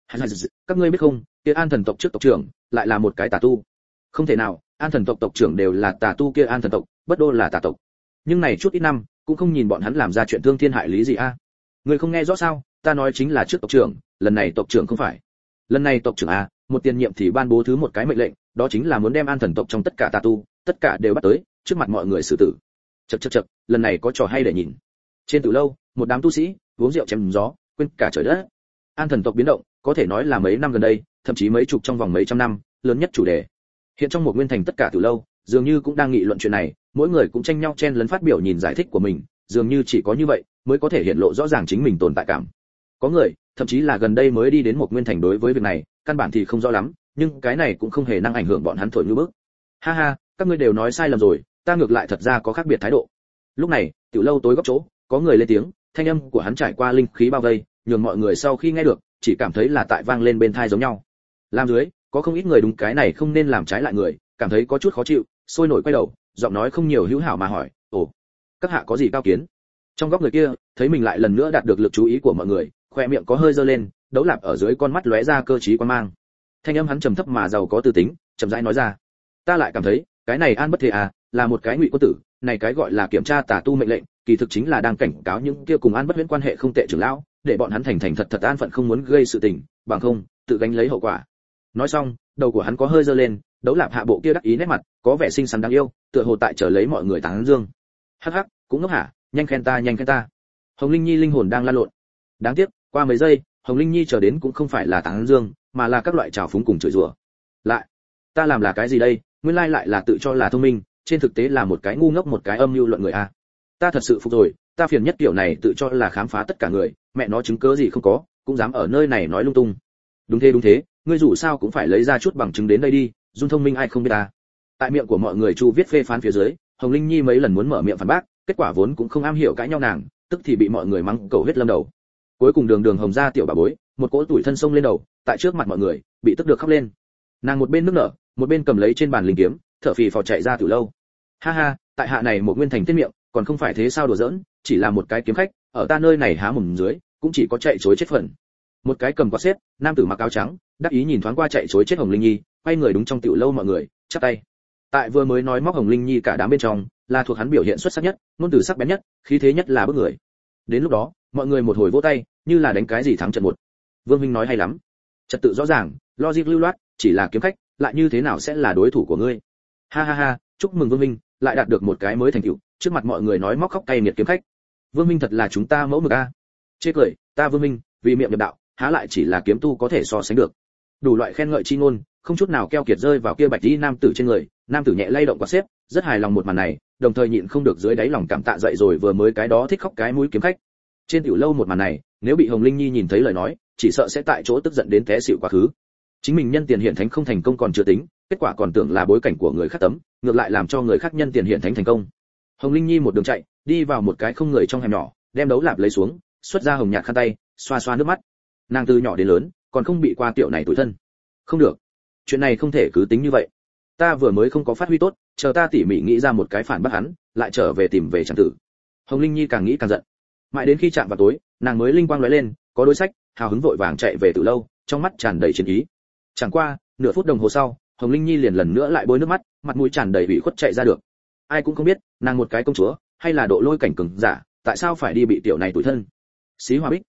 S1: Các ngươi biết không, kia An Thần tộc trước tộc trưởng, lại là một cái tà tu. Không thể nào, An Thần tộc tộc trưởng đều là tà tu, kia An Thần tộc, bất đô là tà tộc. Nhưng này chút ít năm, cũng không nhìn bọn hắn làm ra chuyện thương thiên hại lý gì a. À? Ngươi không nghe rõ sao? Ta nói chính là trước tộc trưởng, lần này tộc trưởng không phải. Lần này tộc trưởng a, một tiền nhiệm thì ban bố thứ một cái mệnh lệnh, đó chính là muốn đem An Thần tộc trong tất cả tà tu, tất cả đều bắt tới, trước mặt mọi người xử tử. Chậc chậc chậc, lần này có trò hay để nhìn. Trên tử lâu, một đám tu sĩ uống rượu chém gió, quên cả trời đất. An Thần tộc biến động, có thể nói là mấy năm gần đây, thậm chí mấy chục trong vòng mấy trăm năm, lớn nhất chủ đề. Hiện trong một nguyên thành tất cả tử lâu, dường như cũng đang nghị luận chuyện này, mỗi người cũng tranh nhau chen lấn phát biểu nhìn giải thích của mình, dường như chỉ có như vậy mới có thể hiện lộ rõ ràng chính mình tồn tại cảm. Có người, thậm chí là gần đây mới đi đến một nguyên thành đối với việc này, căn bản thì không rõ lắm, nhưng cái này cũng không hề năng ảnh hưởng bọn hắn thổi như bước. Ha ha, các ngươi đều nói sai lầm rồi, ta ngược lại thật ra có khác biệt thái độ. Lúc này, tiểu lâu tối góc chỗ, có người lên tiếng, thanh âm của hắn trải qua linh khí bao vây, nhường mọi người sau khi nghe được, chỉ cảm thấy là tại vang lên bên tai giống nhau. Làm dưới, có không ít người đúng cái này không nên làm trái lại người, cảm thấy có chút khó chịu, sôi nổi quay đầu, giọng nói không nhiều hữu hảo mà hỏi: "Ồ, các hạ có gì cao kiến?" Trong góc người kia, thấy mình lại lần nữa đạt được lực chú ý của mọi người, khoe miệng có hơi dơ lên, đấu lạp ở dưới con mắt lóe ra cơ trí quan mang. Thanh âm hắn trầm thấp mà giàu có tư tính, chậm rãi nói ra: "Ta lại cảm thấy, cái này An Bất Thế à, là một cái ngụy quân tử, này cái gọi là kiểm tra tà tu mệnh lệnh, kỳ thực chính là đang cảnh cáo những kia cùng An Bất Huyễn quan hệ không tệ trưởng lão, để bọn hắn thành thành thật thật an phận không muốn gây sự tình, bằng không, tự gánh lấy hậu quả." Nói xong, đầu của hắn có hơi dơ lên, đấu lạp hạ bộ kia đắc ý nét mặt, có vẻ xinh xắn đáng yêu, tựa hồ tại chờ lấy mọi người tán dương. Hắc hắc, cũng ngốc hả, nhanh khen ta, nhanh khen ta. Hồng Linh Nhi linh hồn đang lan lộn. Đáng tiếc, qua mấy giây, Hồng Linh Nhi chờ đến cũng không phải là tán dương, mà là các loại trào phúng cùng chửi rủa. Lại, ta làm là cái gì đây, nguyên lai lại là tự cho là thông minh, trên thực tế là một cái ngu ngốc, một cái âm mưu luận người a. Ta thật sự phục rồi, ta phiền nhất kiểu này tự cho là khám phá tất cả người, mẹ nó chứng cớ gì không có, cũng dám ở nơi này nói lung tung. Đúng thế đúng thế, ngươi dù sao cũng phải lấy ra chút bằng chứng đến đây đi, dung thông minh ai không biết ta. Tại miệng của mọi người chu viết phê phán phía dưới, Hồng Linh Nhi mấy lần muốn mở miệng phản bác, kết quả vốn cũng không am hiểu cãi nhau nàng, tức thì bị mọi người mắng cầu huyết lâm đầu. Cuối cùng đường đường hồng gia tiểu bà bối, một cỗ tuổi thân sông lên đầu, tại trước mặt mọi người, bị tức được khóc lên. Nàng một bên nước nở, một bên cầm lấy trên bàn linh kiếm, thở phì phò chạy ra từ lâu. Ha ha, tại hạ này một nguyên thành tiết miệng, còn không phải thế sao đùa giỡn, chỉ là một cái kiếm khách, ở ta nơi này há mồm dưới, cũng chỉ có chạy trối chết phần. Một cái cầm quạt xếp, nam tử mặc áo trắng, đắc ý nhìn thoáng qua chạy trối chết Hồng Linh Nhi, quay người đúng trong tiểu lâu mọi người, chắp tay. Tại vừa mới nói móc Hồng Linh Nhi cả đám bên trong, là thuộc hắn biểu hiện xuất sắc nhất, ngôn từ sắc bén nhất, khí thế nhất là bức người. Đến lúc đó, mọi người một hồi vỗ tay, như là đánh cái gì thắng trận một. Vương Minh nói hay lắm, trật tự rõ ràng, logic lưu loát, chỉ là kiếm khách, lại như thế nào sẽ là đối thủ của ngươi? Ha ha ha, chúc mừng Vương Minh, lại đạt được một cái mới thành tựu, trước mặt mọi người nói móc khóc cay nghiệt kiếm khách. Vương Minh thật là chúng ta mẫu mực a. Chê cười, ta Vương Minh, vì miệng nhập đạo, há lại chỉ là kiếm tu có thể so sánh được. Đủ loại khen ngợi chi ngôn, không chút nào keo kiệt rơi vào kia bạch y nam tử trên người, nam tử nhẹ lay động quạt xếp, rất hài lòng một màn này, đồng thời nhịn không được dưới đáy lòng cảm tạ dậy rồi vừa mới cái đó thích khóc cái mũi kiếm khách. Trên tiểu lâu một màn này, nếu bị Hồng Linh Nhi nhìn thấy lời nói, chỉ sợ sẽ tại chỗ tức giận đến té xỉu quá khứ. Chính mình nhân tiền hiện thánh không thành công còn chưa tính, kết quả còn tưởng là bối cảnh của người khác tấm, ngược lại làm cho người khác nhân tiền hiện thánh thành công. Hồng Linh Nhi một đường chạy, đi vào một cái không người trong hẻm nhỏ, đem đấu lạp lấy xuống, xuất ra hồng nhạt khăn tay, xoa xoa nước mắt. Nàng từ nhỏ đến lớn, còn không bị qua tiểu này tủi thân. Không được, chuyện này không thể cứ tính như vậy. Ta vừa mới không có phát huy tốt, chờ ta tỉ mỉ nghĩ ra một cái phản bác hắn, lại trở về tìm về chẳng tử. Hồng Linh Nhi càng nghĩ càng giận. Mãi đến khi chạm vào tối, nàng mới linh quang lóe lên, có đối sách, hào hứng vội vàng chạy về từ lâu, trong mắt tràn đầy chiến ý. Chẳng qua, nửa phút đồng hồ sau, Hồng Linh Nhi liền lần nữa lại bôi nước mắt, mặt mũi tràn đầy ủy khuất chạy ra được. Ai cũng không biết, nàng một cái công chúa, hay là độ lôi cảnh cường giả, tại sao phải đi bị tiểu này tủi thân. Xí Hoa Bích,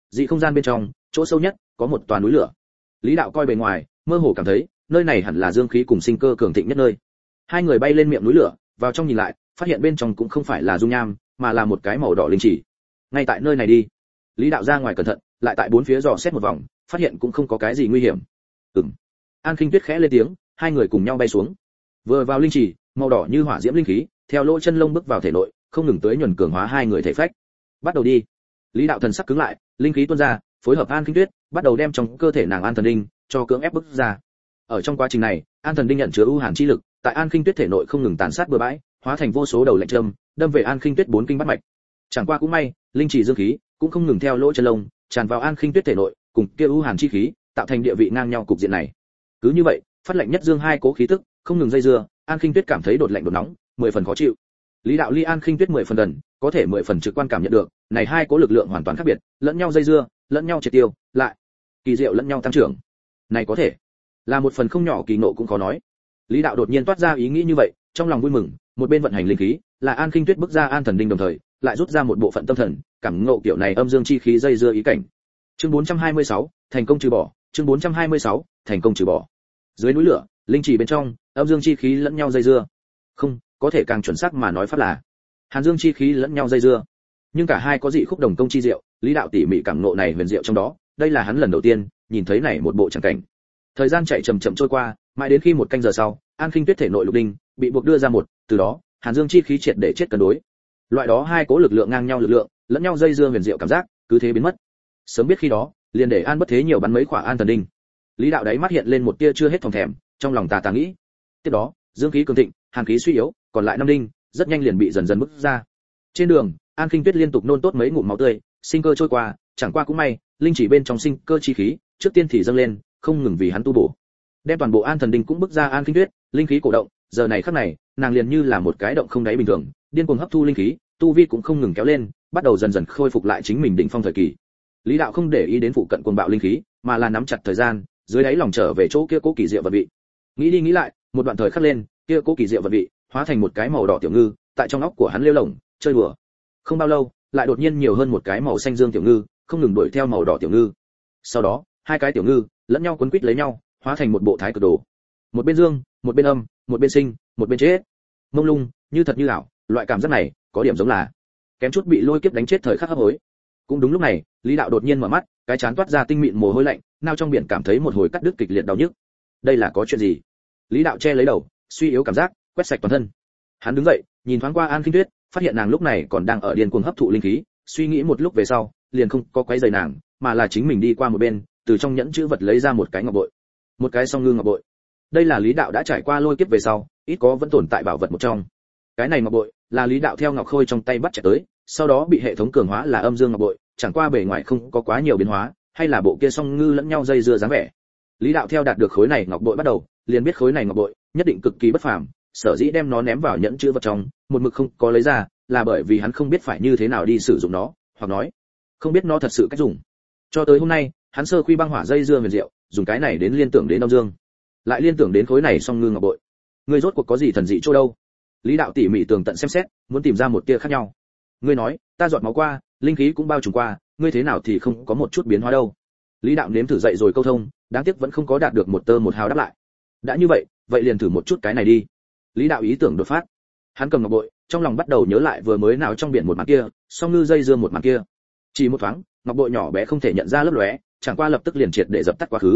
S1: dị không gian bên trong, chỗ sâu nhất có một tòa núi lửa. Lý đạo coi bề ngoài, mơ hồ cảm thấy, nơi này hẳn là dương khí cùng sinh cơ cường thịnh nhất nơi. Hai người bay lên miệng núi lửa, vào trong nhìn lại, phát hiện bên trong cũng không phải là dung nham, mà là một cái màu đỏ linh chỉ. Ngay tại nơi này đi. Lý đạo ra ngoài cẩn thận, lại tại bốn phía dò xét một vòng, phát hiện cũng không có cái gì nguy hiểm. Ừm. An Khinh Tuyết khẽ lên tiếng, hai người cùng nhau bay xuống. Vừa vào linh chỉ, màu đỏ như hỏa diễm linh khí, theo lỗ chân lông bước vào thể nội, không ngừng tới nhuần cường hóa hai người thể phách. Bắt đầu đi. Lý đạo thần sắc cứng lại, linh khí tuôn ra, phối hợp An Khinh Tuyết, bắt đầu đem trong cơ thể nàng An Thần Đinh cho cưỡng ép bức ra. Ở trong quá trình này, An Thần Đinh nhận chứa u hàn chi lực, tại An Khinh Tuyết thể nội không ngừng tàn sát bừa bãi, hóa thành vô số đầu lệnh châm, đâm về An Khinh Tuyết bốn kinh bát mạch. Chẳng qua cũng may, linh chỉ dương khí cũng không ngừng theo lỗ chân lông tràn vào An Khinh Tuyết thể nội, cùng kia u hàn chi khí, tạo thành địa vị ngang nhau cục diện này. Cứ như vậy, phát lệnh nhất dương hai cố khí tức, không ngừng dây dưa, An Khinh Tuyết cảm thấy đột lạnh đột nóng, mười phần khó chịu. Lý đạo ly An Khinh Tuyết mười phần gần, có thể mười phần trực quan cảm nhận được, này hai cố lực lượng hoàn toàn khác biệt, lẫn nhau dây dưa, lẫn nhau triệt tiêu, lại kỳ diệu lẫn nhau tăng trưởng. Này có thể là một phần không nhỏ kỳ nộ cũng khó nói. Lý đạo đột nhiên toát ra ý nghĩ như vậy, trong lòng vui mừng, một bên vận hành linh khí, là An Khinh Tuyết bức ra An Thần Đinh đồng thời, lại rút ra một bộ phận tâm thần, cảm ngộ kiểu này âm dương chi khí dây dưa ý cảnh. Chương bốn trăm hai mươi sáu, thành công trừ bỏ, chương bốn trăm hai mươi sáu, thành công trừ bỏ. Dưới núi lửa, linh chỉ bên trong, âm dương chi khí lẫn nhau dây dưa. Không, có thể càng chuẩn xác mà nói pháp là hàn dương chi khí lẫn nhau dây dưa. Nhưng cả hai có dị khúc đồng công chi diệu, Lý đạo tỉ mỉ cảm ngộ này huyền diệu trong đó, đây là hắn lần đầu tiên nhìn thấy này một bộ chẳng cảnh. Thời gian chạy chậm chậm trôi qua, mãi đến khi một canh giờ sau, An Khinh Tuyết thể nội lục đinh bị buộc đưa ra một, từ đó, hàn dương chi khí triệt để chết cân đối. Loại đó hai cố lực lượng ngang nhau lực lượng, lẫn nhau dây dưa huyền diệu cảm giác, cứ thế biến mất. Sớm biết khi đó, liền để An bất thế nhiều bắn mấy quả An Thần Đinh. Lý đạo đáy mắt hiện lên một tia chưa hết thòng thèm, trong lòng tà tà nghĩ. Tiếp đó, dương khí cường thịnh, hàn khí suy yếu, còn lại năm đinh, rất nhanh liền bị dần dần bức ra. Trên đường, An Khinh Tuyết liên tục nôn tốt mấy ngụm máu tươi, sinh cơ trôi qua, chẳng qua cũng may, linh chỉ bên trong sinh cơ chi khí, trước tiên thì dâng lên, không ngừng vì hắn tu bổ. Đem toàn bộ An Thần Đinh cũng bức ra An Khinh Tuyết, linh khí cổ động, giờ này khắc này, nàng liền như là một cái động không đáy bình thường, điên cuồng hấp thu linh khí, tu vi cũng không ngừng kéo lên, bắt đầu dần dần khôi phục lại chính mình đỉnh phong thời kỳ. Lý đạo không để ý đến phụ cận cuồng bạo linh khí, mà là nắm chặt thời gian, dưới đáy lòng trở về chỗ kia cố kỳ diệu vật vị. Nghĩ đi nghĩ lại, một đoạn thời khắc lên, kia cố kỳ diệu vật vị, hóa thành một cái màu đỏ tiểu ngư, tại trong óc của hắn lêu lổng, chơi đùa. Không bao lâu, lại đột nhiên nhiều hơn một cái màu xanh dương tiểu ngư, không ngừng đuổi theo màu đỏ tiểu ngư. Sau đó, hai cái tiểu ngư lẫn nhau quấn quýt lấy nhau, hóa thành một bộ thái cực đồ. Một bên dương, một bên âm, một bên sinh, một bên chết. Mông lung, như thật như ảo, loại cảm giác này, có điểm giống là kém chút bị lôi kiếp đánh chết thời khắc hấp hối. Cũng đúng lúc này, Lý đạo đột nhiên mở mắt, cái chán toát ra tinh mịn mồ hôi lạnh, nao trong biển cảm thấy một hồi cắt đứt kịch liệt đau nhức. Đây là có chuyện gì? Lý đạo che lấy đầu, suy yếu cảm giác quét sạch toàn thân. Hắn đứng dậy, nhìn thoáng qua An Khinh Tuyết, phát hiện nàng lúc này còn đang ở điên cuồng hấp thụ linh khí, suy nghĩ một lúc về sau, liền không có quấy rầy nàng, mà là chính mình đi qua một bên, từ trong nhẫn chữ vật lấy ra một cái ngọc bội. Một cái song ngư ngọc bội. Đây là Lý đạo đã trải qua lôi kiếp về sau, ít có vẫn tồn tại bảo vật một trong. Cái này ngọc bội là Lý đạo theo ngọc khôi trong tay bắt chạy tới, sau đó bị hệ thống cường hóa là âm dương ngọc bội, chẳng qua bề ngoài không có quá nhiều biến hóa, hay là bộ kia song ngư lẫn nhau dây dưa dáng vẻ. Lý đạo theo đạt được khối này ngọc bội bắt đầu, liền biết khối này ngọc bội nhất định cực kỳ bất phàm, sở dĩ đem nó ném vào nhẫn chữ vật trong, một mực không có lấy ra, là bởi vì hắn không biết phải như thế nào đi sử dụng nó, hoặc nói, không biết nó thật sự cách dùng. Cho tới hôm nay, hắn sơ quy băng hỏa dây dưa huyền diệu, dùng cái này đến liên tưởng đến âm dương, lại liên tưởng đến khối này song ngư ngọc bội. Ngươi rốt cuộc có gì thần dị chỗ đâu? Lý đạo tỉ mỉ tường tận xem xét, muốn tìm ra một tia khác nhau. Ngươi nói, ta giọt máu qua, linh khí cũng bao trùm qua, ngươi thế nào thì không có một chút biến hóa đâu? Lý đạo nếm thử dậy rồi câu thông, đáng tiếc vẫn không có đạt được một tơ một hào đáp lại. Đã như vậy, vậy liền thử một chút cái này đi. Lý đạo ý tưởng đột phát, hắn cầm ngọc bội, trong lòng bắt đầu nhớ lại vừa mới nào trong biển một màn kia, song ngư dây dưa một màn kia. Chỉ một thoáng, ngọc bội nhỏ bé không thể nhận ra lấp lóe, chẳng qua lập tức liền triệt để dập tắt quá khứ.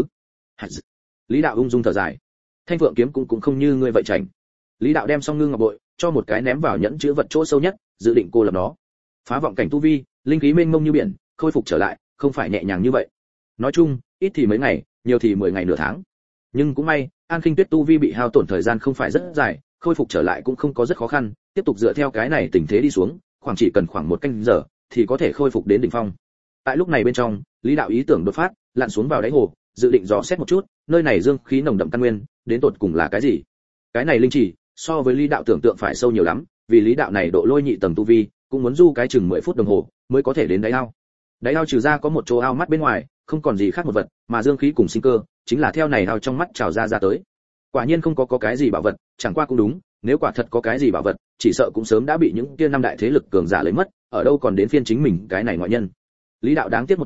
S1: Lý đạo ung dung thở dài, thanh phượng kiếm cũng cũng không như ngươi vậy chảnh. Lý đạo đem song ngư ngọc bội cho một cái ném vào nhẫn chứa vật chỗ sâu nhất, dự định cô lập nó. Phá vọng cảnh tu vi, linh khí mênh mông như biển, khôi phục trở lại, không phải nhẹ nhàng như vậy. Nói chung, ít thì mấy ngày, nhiều thì mười ngày nửa tháng. Nhưng cũng may, An Khinh Tuyết tu vi bị hao tổn thời gian không phải rất dài, khôi phục trở lại cũng không có rất khó khăn, tiếp tục dựa theo cái này tình thế đi xuống, khoảng chỉ cần khoảng một canh giờ thì có thể khôi phục đến đỉnh phong. Tại lúc này bên trong, Lý đạo ý tưởng đột phát, lặn xuống vào đáy hồ, dự định dò xét một chút, nơi này dương khí nồng đậm căn nguyên, đến tột cùng là cái gì? Cái này linh chỉ, so với Lý đạo tưởng tượng phải sâu nhiều lắm, vì Lý đạo này độ lôi nhị tầng tu vi, cũng muốn du cái chừng mười phút đồng hồ mới có thể đến đáy ao. Đáy ao trừ ra có một chỗ ao mắt bên ngoài, không còn gì khác một vật, mà dương khí cùng sinh cơ, chính là theo này ao trong mắt trào ra ra tới. Quả nhiên không có có cái gì bảo vật, chẳng qua cũng đúng, nếu quả thật có cái gì bảo vật, chỉ sợ cũng sớm đã bị những kia năm đại thế lực cường giả lấy mất, ở đâu còn đến phiên chính mình cái này ngoại nhân. Lý đạo đáng tiếc một tiếng,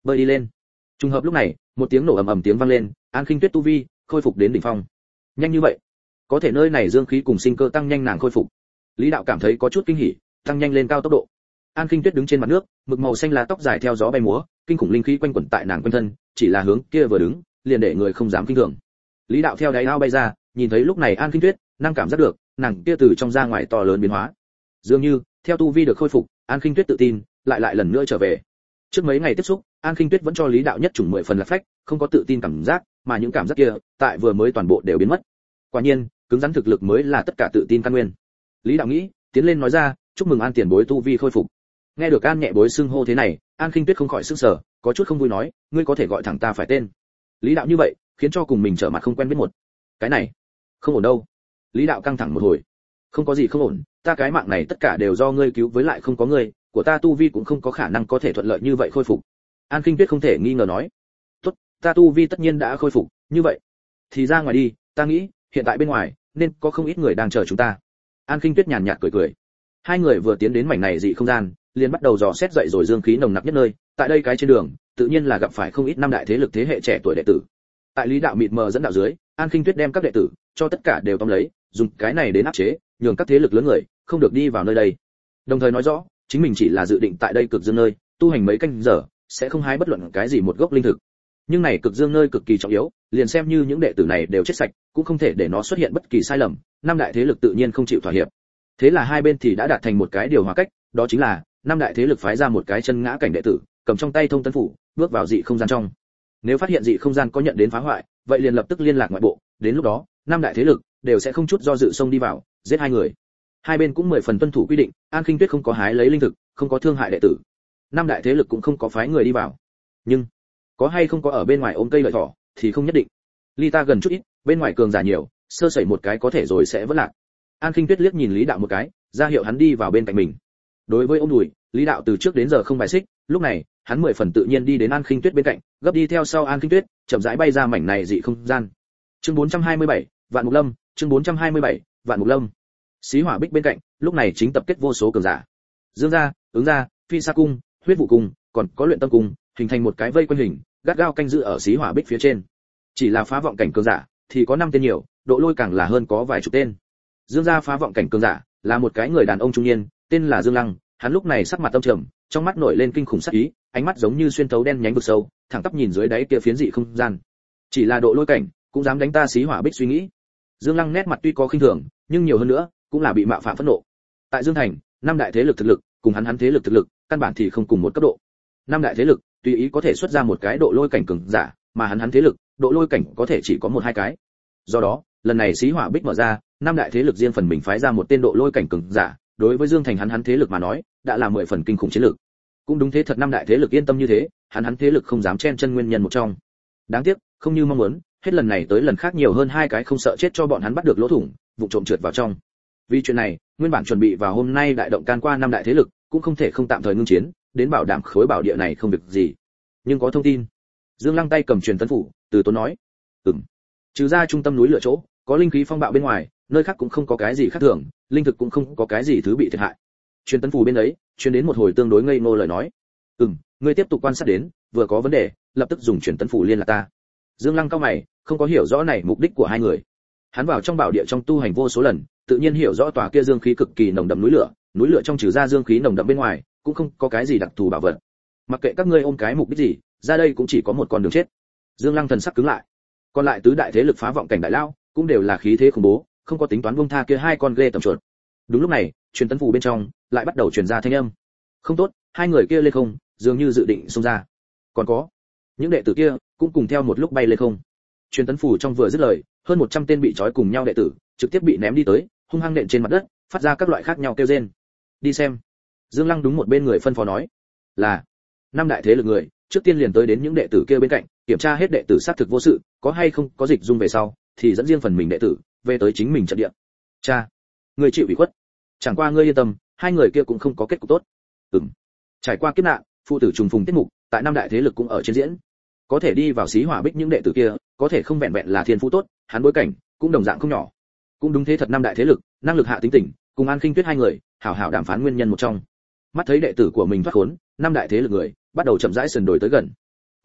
S1: bơi đi lên. Trùng hợp lúc này, một tiếng nổ ầm ầm tiếng vang lên, An Khinh Tuyết tu vi khôi phục đến đỉnh phong. Nhanh như vậy, có thể nơi này dương khí cùng sinh cơ tăng nhanh nàng khôi phục. Lý đạo cảm thấy có chút kinh hỉ, tăng nhanh lên cao tốc độ. An Khinh Tuyết đứng trên mặt nước, mực màu xanh lá tóc dài theo gió bay múa, kinh khủng linh khí quanh quẩn tại nàng quanh thân, chỉ là hướng kia vừa đứng, liền để người không dám kinh thường. Lý đạo theo đáy ao bay ra, nhìn thấy lúc này An Khinh Tuyết, năng cảm giác được, nàng kia từ trong ra ngoài to lớn biến hóa. Dường như, theo tu vi được khôi phục, An Khinh Tuyết tự tin, lại lại lần nữa trở về. Trước mấy ngày tiếp xúc, An Khinh Tuyết vẫn cho Lý đạo nhất chủng mười phần là phách, không có tự tin cảm giác, mà những cảm giác kia, tại vừa mới toàn bộ đều biến mất. Quả nhiên, cứng rắn thực lực mới là tất cả tự tin căn nguyên. Lý đạo nghĩ, tiến lên nói ra, chúc mừng An tiền bối tu vi khôi phục. Nghe được An nhẹ bối xưng hô thế này, An Khinh Tuyết không khỏi sửng sở, có chút không vui nói, ngươi có thể gọi thẳng ta phải tên. Lý đạo như vậy, khiến cho cùng mình trở mặt không quen biết một. Cái này, không ổn đâu. Lý đạo căng thẳng một hồi. Không có gì không ổn, ta cái mạng này tất cả đều do ngươi cứu, với lại không có ngươi, của ta tu vi cũng không có khả năng có thể thuận lợi như vậy khôi phục. An Khinh Tuyết không thể nghi ngờ nói, tốt, ta tu vi tất nhiên đã khôi phục, như vậy thì ra ngoài đi, ta nghĩ hiện tại bên ngoài nên có không ít người đang chờ chúng ta. An Khinh Tuyết nhàn nhạt cười cười. Hai người vừa tiến đến mảnh này dị không gian, liền bắt đầu dò xét dậy rồi dương khí nồng nặc nhất nơi. Tại đây cái trên đường, tự nhiên là gặp phải không ít năm đại thế lực thế hệ trẻ tuổi đệ tử. Tại Lý đạo mịt mờ dẫn đạo dưới, An Khinh Tuyết đem các đệ tử cho tất cả đều tóm lấy, dùng cái này đến áp chế, nhường các thế lực lớn người không được đi vào nơi đây. Đồng thời nói rõ, chính mình chỉ là dự định tại đây cực dương nơi tu hành mấy canh giờ, sẽ không hái bất luận cái gì một gốc linh thực. Nhưng này cực dương nơi cực kỳ trọng yếu, liền xem như những đệ tử này đều chết sạch, cũng không thể để nó xuất hiện bất kỳ sai lầm, năm đại thế lực tự nhiên không chịu thỏa hiệp. Thế là hai bên thì đã đạt thành một cái điều hòa cách, đó chính là năm đại thế lực phái ra một cái chân ngã cảnh đệ tử, cầm trong tay thông tấn phủ, bước vào dị không gian trong. Nếu phát hiện dị không gian có nhận đến phá hoại, vậy liền lập tức liên lạc ngoại bộ, đến lúc đó, năm đại thế lực đều sẽ không chút do dự xông đi vào, giết hai người. Hai bên cũng mười phần tuân thủ quy định, An Khinh Tuyết không có hái lấy linh thực, không có thương hại đệ tử. Năm đại thế lực cũng không có phái người đi vào. Nhưng có hay không có ở bên ngoài ôm cây lợi thỏ thì không nhất định. Ly ta gần chút ít, bên ngoài cường giả nhiều, sơ sẩy một cái có thể rồi sẽ vỡ lạc. An Khinh Tuyết liếc nhìn Lý đạo một cái, ra hiệu hắn đi vào bên cạnh mình. Đối với ôm đùi, Lý đạo từ trước đến giờ không bài xích, lúc này, hắn mười phần tự nhiên đi đến An Khinh Tuyết bên cạnh, gấp đi theo sau An Khinh Tuyết, chậm rãi bay ra mảnh này dị không gian. Chương bốn trăm hai mươi bảy, Vạn Mục Lâm, chương bốn trăm hai mươi bảy, Vạn Mục Lâm. Xí Hỏa Bích bên cạnh, lúc này chính tập kết vô số cường giả. Dương gia, Ứng gia, Phi Sa cung, Huyết Vụ cung, còn có Luyện Tâm cung, hình thành một cái vây quanh hình, gắt gao canh giữ ở Xí Hỏa Bích phía trên. Chỉ là phá vọng cảnh cường giả thì có năm tên nhiều, độ lôi càng là hơn có vài chục tên. Dương gia phá vọng cảnh cường giả là một cái người đàn ông trung niên, tên là Dương Lăng, hắn lúc này sắc mặt tâm trầm, trong mắt nổi lên kinh khủng sát ý, ánh mắt giống như xuyên thấu đen nhánh vực sâu, thẳng tắp nhìn dưới đáy kia phiến dị không gian. Chỉ là độ lôi cảnh, cũng dám đánh ta Xí Hỏa Bích suy nghĩ. Dương Lăng nét mặt tuy có khinh thường, nhưng nhiều hơn nữa, cũng là bị mạo phạm phẫn nộ. Tại Dương Thành, năm đại thế lực thực lực, cùng hắn hắn thế lực thực lực, căn bản thì không cùng một cấp độ. Năm đại thế lực, tùy ý có thể xuất ra một cái độ lôi cảnh cường giả, mà hắn hắn thế lực, độ lôi cảnh có thể chỉ có một hai cái. Do đó, lần này Xí Hỏa Bích mở ra, năm đại thế lực riêng phần mình phái ra một tên độ lôi cảnh cường giả, đối với Dương Thành hắn hắn thế lực mà nói, đã là mười phần kinh khủng chiến lực. Cũng đúng thế thật, năm đại thế lực yên tâm như thế, hắn hắn thế lực không dám chen chân nguyên nhân một trong. Đáng tiếc, không như mong muốn, hết lần này tới lần khác nhiều hơn hai cái không sợ chết cho bọn hắn bắt được lỗ thủng, vụ trộm trượt vào trong. Vì chuyện này, nguyên bản chuẩn bị vào hôm nay đại động can qua năm đại thế lực, cũng không thể không tạm thời ngưng chiến, đến bảo đảm khối bảo địa này không việc gì. Nhưng có thông tin. Dương Lăng tay cầm truyền tấn phủ, từ tốn nói, "Ừm. Trừ ra trung tâm núi lửa chỗ, có linh khí phong bạo bên ngoài, nơi khác cũng không có cái gì khác thường, linh thực cũng không có cái gì thứ bị thiệt hại." Truyền tấn phủ bên ấy, truyền đến một hồi tương đối ngây ngô lời nói. "Ừm, ngươi tiếp tục quan sát đến, vừa có vấn đề, lập tức dùng truyền tấn phủ liên lạc ta." Dương Lăng cao mày, không có hiểu rõ này mục đích của hai người. Hắn vào trong bảo địa trong tu hành vô số lần, tự nhiên hiểu rõ tòa kia dương khí cực kỳ nồng đậm núi lửa, núi lửa trong trừ ra dương khí nồng đậm bên ngoài, cũng không có cái gì đặc thù bảo vật. Mặc kệ các ngươi ôm cái mục đích gì, ra đây cũng chỉ có một con đường chết. Dương Lăng thần sắc cứng lại. Còn lại tứ đại thế lực phá vọng cảnh đại lao, cũng đều là khí thế khủng bố, không có tính toán buông tha kia hai con ghê tầm chuột. Đúng lúc này, truyền tấn phù bên trong lại bắt đầu truyền ra thanh âm. Không tốt, hai người kia lên không, dường như dự định xông ra. Còn có, những đệ tử kia cũng cùng theo một lúc bay lên không. Truyền tấn phù trong vừa dứt lời, hơn một trăm tên bị trói cùng nhau đệ tử, trực tiếp bị ném đi tới, hung hăng nện trên mặt đất, phát ra các loại khác nhau kêu rên. Đi xem. Dương Lăng đúng một bên người phân phó nói, là năm đại thế lực người, trước tiên liền tới đến những đệ tử kia bên cạnh, kiểm tra hết đệ tử xác thực vô sự, có hay không có dịch dung về sau, thì dẫn riêng phần mình đệ tử về tới chính mình trận địa. Cha, người chịu ủy khuất. Chẳng qua ngươi yên tâm, hai người kia cũng không có kết cục tốt. Ừm. Trải qua kiếp nạn, phụ tử trùng phùng tiết mục, tại năm đại thế lực cũng ở trên diễn. Có thể đi vào Xí Hỏa Bích những đệ tử kia, có thể không vẹn vẹn là thiên phú tốt, hắn bối cảnh cũng đồng dạng không nhỏ. Cũng đúng thế thật, năm đại thế lực, năng lực hạ tính tỉnh, cùng An Khinh Tuyết hai người, hảo hảo đàm phán nguyên nhân một trong. Mắt thấy đệ tử của mình thoát khốn, năm đại thế lực người bắt đầu chậm rãi sần đổi tới gần.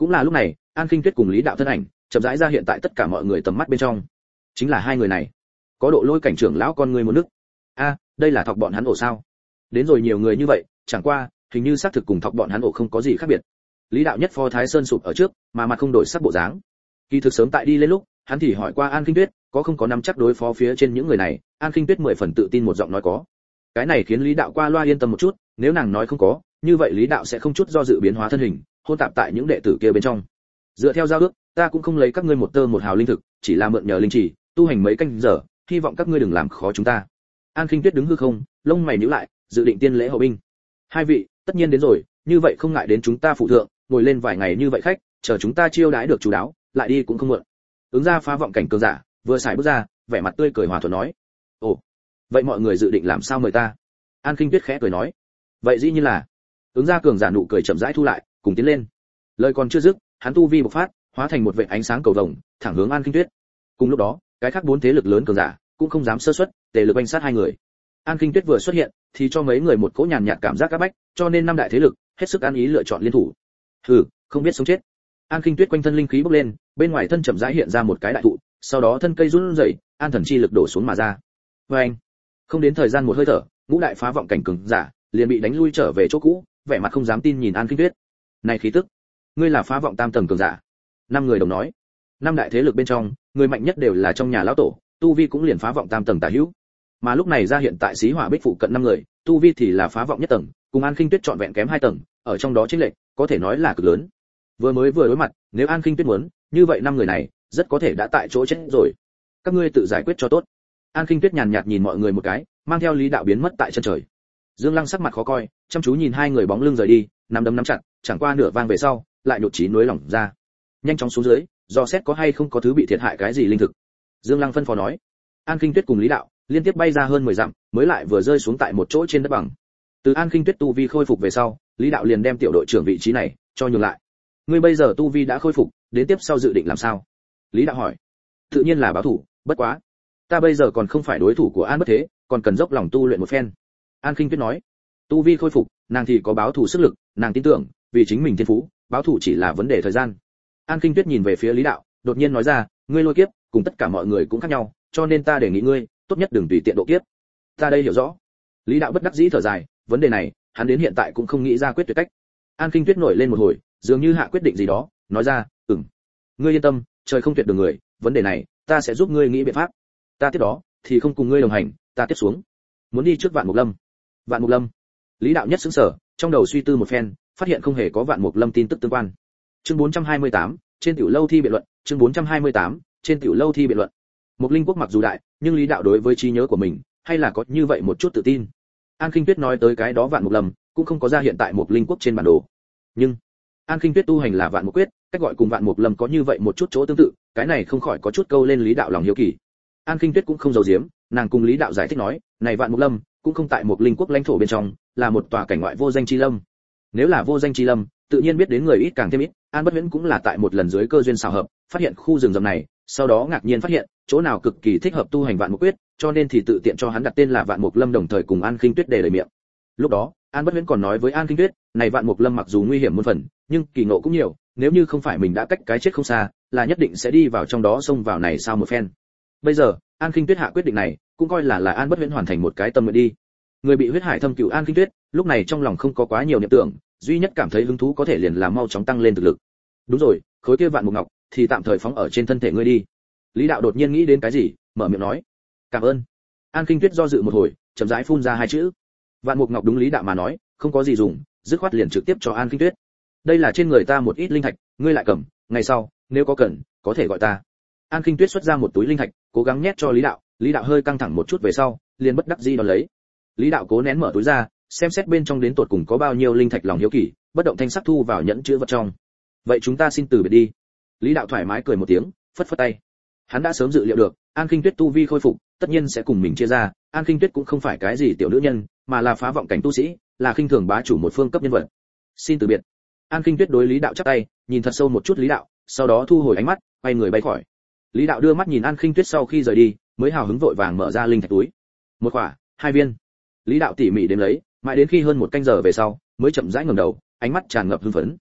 S1: Cũng là lúc này, An Khinh Tuyết cùng Lý Đạo thân ảnh chậm rãi ra hiện tại tất cả mọi người tầm mắt bên trong. Chính là hai người này. Có độ lôi cảnh trưởng lão con người một nước. A, đây là thọc bọn hắn ổ sao? Đến rồi nhiều người như vậy, chẳng qua, hình như xác thực cùng thọc bọn hắn ổ không có gì khác biệt. Lý Đạo nhất phó Thái Sơn sụp ở trước, mà mặt không đổi sắc bộ dáng. Kỳ thực sớm tại đi lên lúc, hắn thì hỏi qua An Khinh Tuyết, có không có nắm chắc đối phó phía trên những người này, An Khinh Tuyết mười phần tự tin một giọng nói có. Cái này khiến Lý Đạo qua loa yên tâm một chút, nếu nàng nói không có, như vậy Lý Đạo sẽ không chút do dự biến hóa thân hình, hôn tạp tại những đệ tử kia bên trong. Dựa theo giao ước, ta cũng không lấy các ngươi một tơ một hào linh thực, chỉ là mượn nhờ linh chỉ, tu hành mấy canh giờ, hy vọng các ngươi đừng làm khó chúng ta. An Khinh Tuyết đứng hư không, lông mày nhíu lại, dự định tiên lễ hậu binh. Hai vị, tất nhiên đến rồi, như vậy không ngại đến chúng ta phụ thượng, ngồi lên vài ngày như vậy khách, chờ chúng ta chiêu đãi được chú đáo, lại đi cũng không muộn. Ứng ra phá vọng cảnh cường giả, vừa xài bước ra, vẻ mặt tươi cười hòa thuận nói: "Ồ, vậy mọi người dự định làm sao mời ta?" An Khinh Tuyết khẽ cười nói: "Vậy dĩ nhiên là." Ứng ra cường giả nụ cười chậm rãi thu lại, cùng tiến lên. Lời còn chưa dứt, hắn tu vi bộc phát, hóa thành một vệt ánh sáng cầu vồng, thẳng hướng An Khinh Tuyết. Cùng lúc đó, cái khác bốn thế lực lớn cường giả cũng không dám sơ suất, tề lực oanh sát hai người. An Khinh Tuyết vừa xuất hiện, thì cho mấy người một cỗ nhàn nhạt cảm giác áp bách, cho nên năm đại thế lực hết sức ăn ý lựa chọn liên thủ. Hừ, không biết sống chết. An Khinh Tuyết quanh thân linh khí bốc lên, bên ngoài thân chậm rãi hiện ra một cái đại thụ, sau đó thân cây run rẩy, an thần chi lực đổ xuống mà ra. Oeng! Không đến thời gian một hơi thở, ngũ đại phá vọng cảnh cường giả liền bị đánh lui trở về chỗ cũ, vẻ mặt không dám tin nhìn An Khinh Tuyết. Này khí tức, ngươi là phá vọng tam tầng cường giả? Năm người đồng nói. Năm đại thế lực bên trong, người mạnh nhất đều là trong nhà lão tổ, tu vi cũng liền phá vọng tam tầng tả hữu. Mà lúc này ra hiện tại Xí Hỏa Bích phụ cận năm người, tu vi thì là phá vọng nhất tầng, cùng An Khinh Tuyết trọn vẹn kém hai tầng, ở trong đó chênh lệch có thể nói là cực lớn. Vừa mới vừa đối mặt, nếu An Khinh Tuyết muốn, như vậy năm người này rất có thể đã tại chỗ chết rồi. Các ngươi tự giải quyết cho tốt. An Khinh Tuyết nhàn nhạt nhìn mọi người một cái, mang theo Lý Đạo biến mất tại chân trời. Dương Lăng sắc mặt khó coi, chăm chú nhìn hai người bóng lưng rời đi, nắm đấm nắm chặt, chẳng qua nửa vang về sau, lại nhột chí nuối lỏng ra. Nhanh chóng xuống dưới, do xét có hay không có thứ bị thiệt hại cái gì linh thực. Dương Lăng phân phó nói. An Khinh Tuyết cùng Lý Đạo liên tiếp bay ra hơn mười dặm, mới lại vừa rơi xuống tại một chỗ trên đất bằng. Từ An Khinh Tuyết tu vi khôi phục về sau, Lý Đạo liền đem tiểu đội trưởng vị trí này cho nhường lại. Ngươi bây giờ tu vi đã khôi phục, đến tiếp sau dự định làm sao? Lý Đạo hỏi. Tự nhiên là báo thủ, bất quá, ta bây giờ còn không phải đối thủ của An Bất Thế, còn cần dốc lòng tu luyện một phen. An Khinh Tuyết nói. Tu vi khôi phục, nàng thì có báo thủ sức lực, nàng tin tưởng, vì chính mình thiên phú, báo thủ chỉ là vấn đề thời gian. An Khinh Tuyết nhìn về phía Lý Đạo, đột nhiên nói ra, ngươi lôi kiếp, cùng tất cả mọi người cũng khác nhau, cho nên ta đề nghị ngươi, tốt nhất đừng tùy tiện độ kiếp. Ta đây hiểu rõ. Lý Đạo bất đắc dĩ thở dài, vấn đề này, hắn đến hiện tại cũng không nghĩ ra quyết tuyệt cách. An Khinh Tuyết nổi lên một hồi, dường như hạ quyết định gì đó, nói ra, "Ừm, ngươi yên tâm, trời không tuyệt đường người, vấn đề này, ta sẽ giúp ngươi nghĩ biện pháp. Ta tiếp đó, thì không cùng ngươi đồng hành, ta tiếp xuống, muốn đi trước Vạn Mục Lâm." Vạn Mục Lâm? Lý Đạo nhất sững sờ, trong đầu suy tư một phen, phát hiện không hề có Vạn Mục Lâm tin tức tương quan. Chương bốn trăm hai mươi tám, trên tiểu lâu thi biện luận, chương bốn trăm hai mươi tám, trên tiểu lâu thi biện luận. Mục Linh quốc mặc dù đại, nhưng Lý Đạo đối với trí nhớ của mình, hay là có như vậy một chút tự tin. An Khinh Tuyết nói tới cái đó Vạn Mục Lâm, cũng không có ra hiện tại Mục Linh quốc trên bản đồ. Nhưng An Khinh Tuyết tu hành là Vạn Mục Quyết, cách gọi cùng Vạn Mục Lâm có như vậy một chút chỗ tương tự, cái này không khỏi có chút câu lên Lý Đạo lòng hiếu kỳ. An Khinh Tuyết cũng không giấu giếm, nàng cùng Lý Đạo giải thích nói, này Vạn Mục Lâm cũng không tại Mục Linh quốc lãnh thổ bên trong, là một tòa cảnh ngoại vô danh chi lâm. Nếu là vô danh chi lâm, tự nhiên biết đến người ít càng thêm ít, An Bất Huyễn cũng là tại một lần dưới cơ duyên xào hợp, phát hiện khu rừng rậm này, sau đó ngạc nhiên phát hiện, chỗ nào cực kỳ thích hợp tu hành Vạn Mục Quyết, cho nên thì tự tiện cho hắn đặt tên là Vạn Mục Lâm, đồng thời cùng An Khinh Tuyết đề lời miệng. Lúc đó, An Bất Huyễn còn nói với An Khinh Tuyết, này Vạn Mục Lâm mặc dù nguy hiểm muôn phần, nhưng kỳ ngộ cũng nhiều, nếu như không phải mình đã cách cái chết không xa, là nhất định sẽ đi vào trong đó xông vào này sao một phen. Bây giờ, An Khinh Tuyết hạ quyết định này, cũng coi là là An Bất Huyễn hoàn thành một cái tâm nguyện đi. Người bị huyết hải thâm cửu An Khinh Tuyết, lúc này trong lòng không có quá nhiều niệm tưởng, duy nhất cảm thấy hứng thú có thể liền là mau chóng tăng lên thực lực. Đúng rồi, khối kia Vạn Mục Ngọc thì tạm thời phóng ở trên thân thể ngươi đi. Lý Đạo đột nhiên nghĩ đến cái gì, mở miệng nói, cảm ơn. An Khinh Tuyết do dự một hồi, chậm rãi phun ra hai chữ. Vạn Mục Ngọc đúng Lý Đạo mà nói, không có gì dùng, dứt khoát liền trực tiếp cho An Khinh Tuyết. Đây là trên người ta một ít linh thạch, ngươi lại cầm, ngày sau, nếu có cần, có thể gọi ta. An Khinh Tuyết xuất ra một túi linh thạch, cố gắng nhét cho Lý Đạo, Lý Đạo hơi căng thẳng một chút về sau, liền bất đắc dĩ đón lấy. Lý Đạo cố nén mở túi ra, xem xét bên trong đến tột cùng có bao nhiêu linh thạch lòng hiếu kỳ, bất động thanh sắc thu vào nhẫn chứa vật trong. Vậy chúng ta xin từ biệt đi. Lý Đạo thoải mái cười một tiếng, phất phất tay. Hắn đã sớm dự liệu được, An Khinh Tuyết tu vi khôi phục, tất nhiên sẽ cùng mình chia ra, An Khinh Tuyết cũng không phải cái gì tiểu nữ nhân, mà là phá vọng cảnh tu sĩ, là khinh thường bá chủ một phương cấp nhân vật. Xin từ biệt. An Khinh Tuyết đối Lý Đạo chắp tay, nhìn thật sâu một chút Lý Đạo, sau đó thu hồi ánh mắt, quay người bay khỏi. Lý Đạo đưa mắt nhìn An Khinh Tuyết sau khi rời đi, mới hào hứng vội vàng mở ra linh thạch túi. Một quả, hai viên. Lý Đạo tỉ mỉ đếm lấy, mãi đến khi hơn một canh giờ về sau, mới chậm rãi ngẩng đầu, ánh mắt tràn ngập hưng phấn.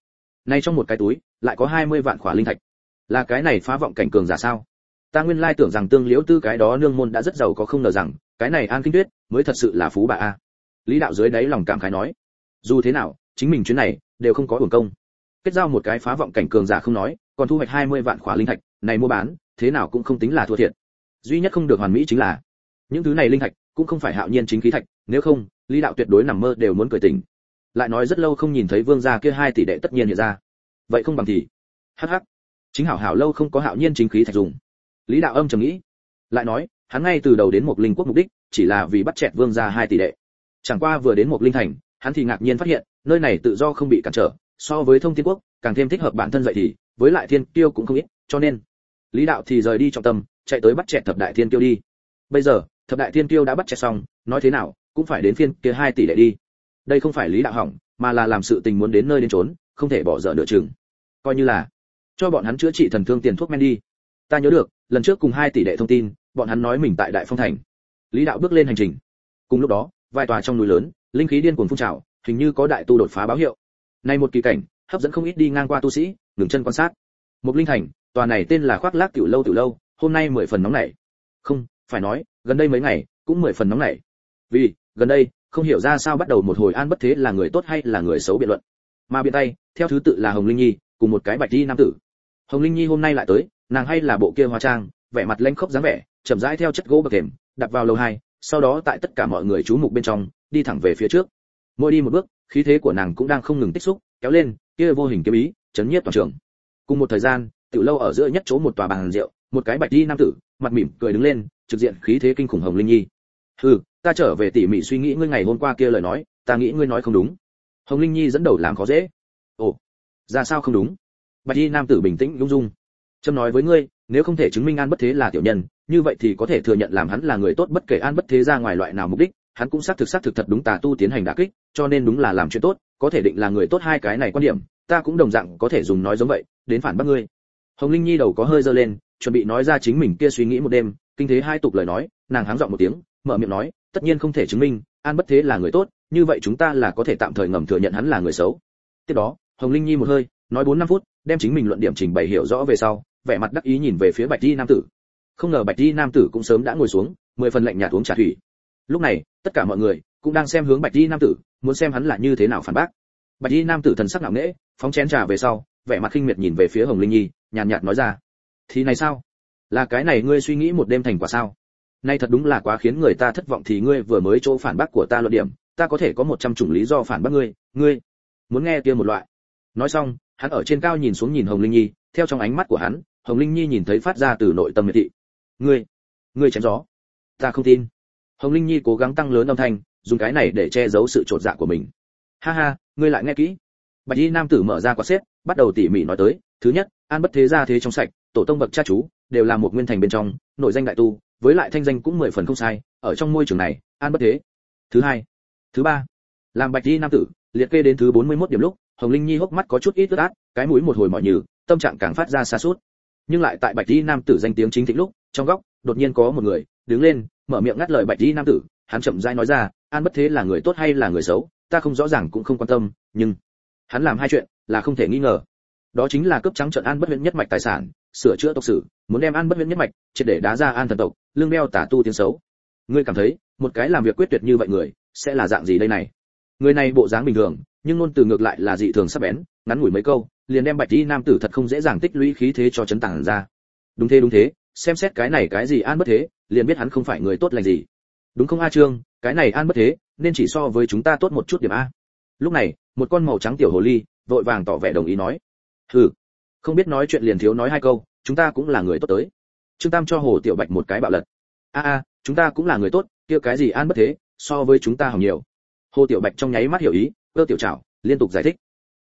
S1: Nay trong một cái túi lại có hai mươi vạn khỏa linh thạch. Là cái này phá vọng cảnh cường giả sao? Ta nguyên lai tưởng rằng Tương Liễu Tư cái đó nương môn đã rất giàu, có không ngờ rằng cái này An Kinh Tuyết mới thật sự là phú bà a. Lý đạo dưới đáy lòng cảm khái nói, dù thế nào chính mình chuyến này đều không có uổng công. Kết giao một cái phá vọng cảnh cường giả không nói, còn thu hoạch hai mươi vạn khỏa linh thạch, này mua bán thế nào cũng không tính là thua thiệt. Duy nhất không được hoàn mỹ chính là những thứ này linh thạch cũng không phải hạo nhiên chính khí thạch, nếu không Lý đạo tuyệt đối nằm mơ đều muốn cười tỉnh. Lại nói rất lâu không nhìn thấy vương gia kia hai tỷ đệ tất nhiên hiện ra, vậy không bằng thì hắc hắc, chính hảo hảo lâu không có hạo nhiên chính khí thạch dùng. Lý đạo âm trầm nghĩ, lại nói hắn ngay từ đầu đến một linh quốc mục đích chỉ là vì bắt chẹt vương gia hai tỷ đệ, chẳng qua vừa đến một linh thành hắn thì ngạc nhiên phát hiện nơi này tự do không bị cản trở, so với thông thiên quốc càng thêm thích hợp bản thân vậy thì với lại thiên tiêu cũng không ít, cho nên Lý đạo thì rời đi trọng tâm chạy tới bắt chẹt thập đại thiên tiêu đi. Bây giờ thập đại thiên tiêu đã bắt chẹt xong, nói thế nào cũng phải đến phiên kia hai tỷ đệ đi. Đây không phải Lý đạo hỏng, mà là làm sự tình muốn đến nơi đến trốn, không thể bỏ dở nửa chừng. Coi như là cho bọn hắn chữa trị thần thương tiền thuốc men đi. Ta nhớ được lần trước cùng hai tỷ đệ thông tin, bọn hắn nói mình tại Đại Phong thành. Lý đạo bước lên hành trình. Cùng lúc đó vài tòa trong núi lớn linh khí điên cuồng phun trào, hình như có đại tu đột phá báo hiệu. Nay một kỳ cảnh hấp dẫn không ít đi ngang qua tu sĩ ngừng chân quan sát. Một linh thành, tòa này tên là Khoác Lác Tiểu lâu tiểu lâu, hôm nay mười phần nóng nảy. Không, phải nói, gần đây mấy ngày cũng mười phần nóng nảy. Vì gần đây không hiểu ra sao bắt đầu một hồi An Bất Thế là người tốt hay là người xấu biện luận. Mà biện tay theo thứ tự là Hồng Linh Nhi cùng một cái bạch y nam tử. Hồng Linh Nhi hôm nay lại tới, nàng hay là bộ kia hóa trang, vẻ mặt lênh khốc dáng vẻ, chậm rãi theo chất gỗ bậc thềm đặt vào lầu hai, sau đó tại tất cả mọi người chú mục bên trong đi thẳng về phía trước. Mỗi đi một bước khí thế của nàng cũng đang không ngừng tích xúc kéo lên, kia vô hình kiếm ý chấn nhiếp toàn trường. Cùng một thời gian, tiểu lâu ở giữa nhất chỗ một tòa bàn rượu, một cái bạch y nam tử mặt mỉm cười đứng lên, trực diện khí thế kinh khủng Hồng Linh Nhi. Hừ, ta trở về tỉ mỉ suy nghĩ ngươi ngày hôm qua kia lời nói, ta nghĩ ngươi nói không đúng. Hồng Linh Nhi dẫn đầu làm khó dễ. Ồ, ra sao không đúng? Bạch y nam tử bình tĩnh ung dung. Trâm nói với ngươi, nếu không thể chứng minh An Bất Thế là tiểu nhân, như vậy thì có thể thừa nhận làm hắn là người tốt, bất kể An Bất Thế ra ngoài loại nào mục đích, hắn cũng xác thực xác thực thật đúng tà tu tiến hành đả kích, cho nên đúng là làm chuyện tốt, có thể định là người tốt, hai cái này quan điểm, ta cũng đồng dạng có thể dùng nói giống vậy, đến phản bác ngươi. Hồng Linh Nhi đầu có hơi giơ lên, chuẩn bị nói ra chính mình kia suy nghĩ một đêm, kinh thế hai tục lời nói, nàng háng giọng một tiếng, mở miệng nói, tất nhiên không thể chứng minh An Bất Thế là người tốt, như vậy chúng ta là có thể tạm thời ngầm thừa nhận hắn là người xấu. Tiếp đó, Hồng Linh Nhi một hơi, nói bốn năm phút, đem chính mình luận điểm trình bày hiểu rõ về sau, vẻ mặt đắc ý nhìn về phía Bạch Y nam tử. Không ngờ Bạch Y nam tử cũng sớm đã ngồi xuống, mười phần lạnh nhạt uống trà thủy. Lúc này, tất cả mọi người cũng đang xem hướng Bạch Y nam tử, muốn xem hắn là như thế nào phản bác. Bạch Y nam tử thần sắc ngạo nghễ, phóng chén trà về sau, vẻ mặt khinh miệt nhìn về phía Hồng Linh Nhi, nhàn nhạt nói ra: "Thì này sao? Là cái này ngươi suy nghĩ một đêm thành quả sao? Nay thật đúng là quá khiến người ta thất vọng, thì ngươi vừa mới chỗ phản bác của ta luận điểm, ta có thể có một trăm chủng lý do phản bác ngươi, ngươi muốn nghe kia một loại." Nói xong, hắn ở trên cao nhìn xuống nhìn Hồng Linh Nhi, theo trong ánh mắt của hắn, Hồng Linh Nhi nhìn thấy phát ra từ nội tâm miệt thị. "Ngươi, ngươi chém gió." "Ta không tin." Hồng Linh Nhi cố gắng tăng lớn âm thanh, dùng cái này để che giấu sự trột dạ của mình. "Ha ha, ngươi lại nghe kỹ." Bạch Y nam tử mở ra quạt xếp, bắt đầu tỉ mỉ nói tới, thứ nhất, An Bất Thế gia thế trong sạch, tổ tông bậc cha chú đều là một nguyên thành bên trong, nội danh đại tu, với lại thanh danh cũng mười phần không sai, ở trong môi trường này, An Bất Thế. Thứ hai, thứ ba, làm Bạch Y nam tử liệt kê đến thứ bốn mươi mốt điểm lúc, Hồng Linh Nhi hốc mắt có chút ít ướt át, cái mũi một hồi mỏi nhừ, tâm trạng càng phát ra xa sút. Nhưng lại tại Bạch Y nam tử danh tiếng chính thịnh lúc, trong góc đột nhiên có một người đứng lên, mở miệng ngắt lời Bạch Y nam tử, hắn chậm rãi nói ra, An Bất Thế là người tốt hay là người xấu, ta không rõ ràng cũng không quan tâm, nhưng hắn làm hai chuyện là không thể nghi ngờ. Đó chính là cướp trắng trợn An Bất Huyễn nhất mạch tài sản, sửa chữa tộc sử, muốn đem An Bất Huyễn nhất mạch triệt để đá ra An thần tộc, lương đeo tà tu tiếng xấu. Ngươi cảm thấy, một cái làm việc quyết tuyệt như vậy người, sẽ là dạng gì đây này? Người này bộ dáng bình thường, nhưng ngôn từ ngược lại là dị thường sắc bén, ngắn ngủi mấy câu, liền đem Bạch Y nam tử thật không dễ dàng tích lũy khí thế cho chấn tàng ra. Đúng thế đúng thế, xem xét cái này cái gì An Bất Thế, liền biết hắn không phải người tốt lành gì. Đúng không A Trương, cái này An Bất Thế, nên chỉ so với chúng ta tốt một chút điểm a. Lúc này, một con màu trắng tiểu hồ ly vội vàng tỏ vẻ đồng ý nói: "Hừ, không biết nói chuyện liền thiếu nói hai câu, chúng ta cũng là người tốt tới." Trương Tam cho Hồ Tiểu Bạch một cái bạo lật. "A a, chúng ta cũng là người tốt, kia cái gì An Bất Thế, so với chúng ta hỏng nhiều." Hồ Tiểu Bạch trong nháy mắt hiểu ý, cơ tiểu trảo liên tục giải thích.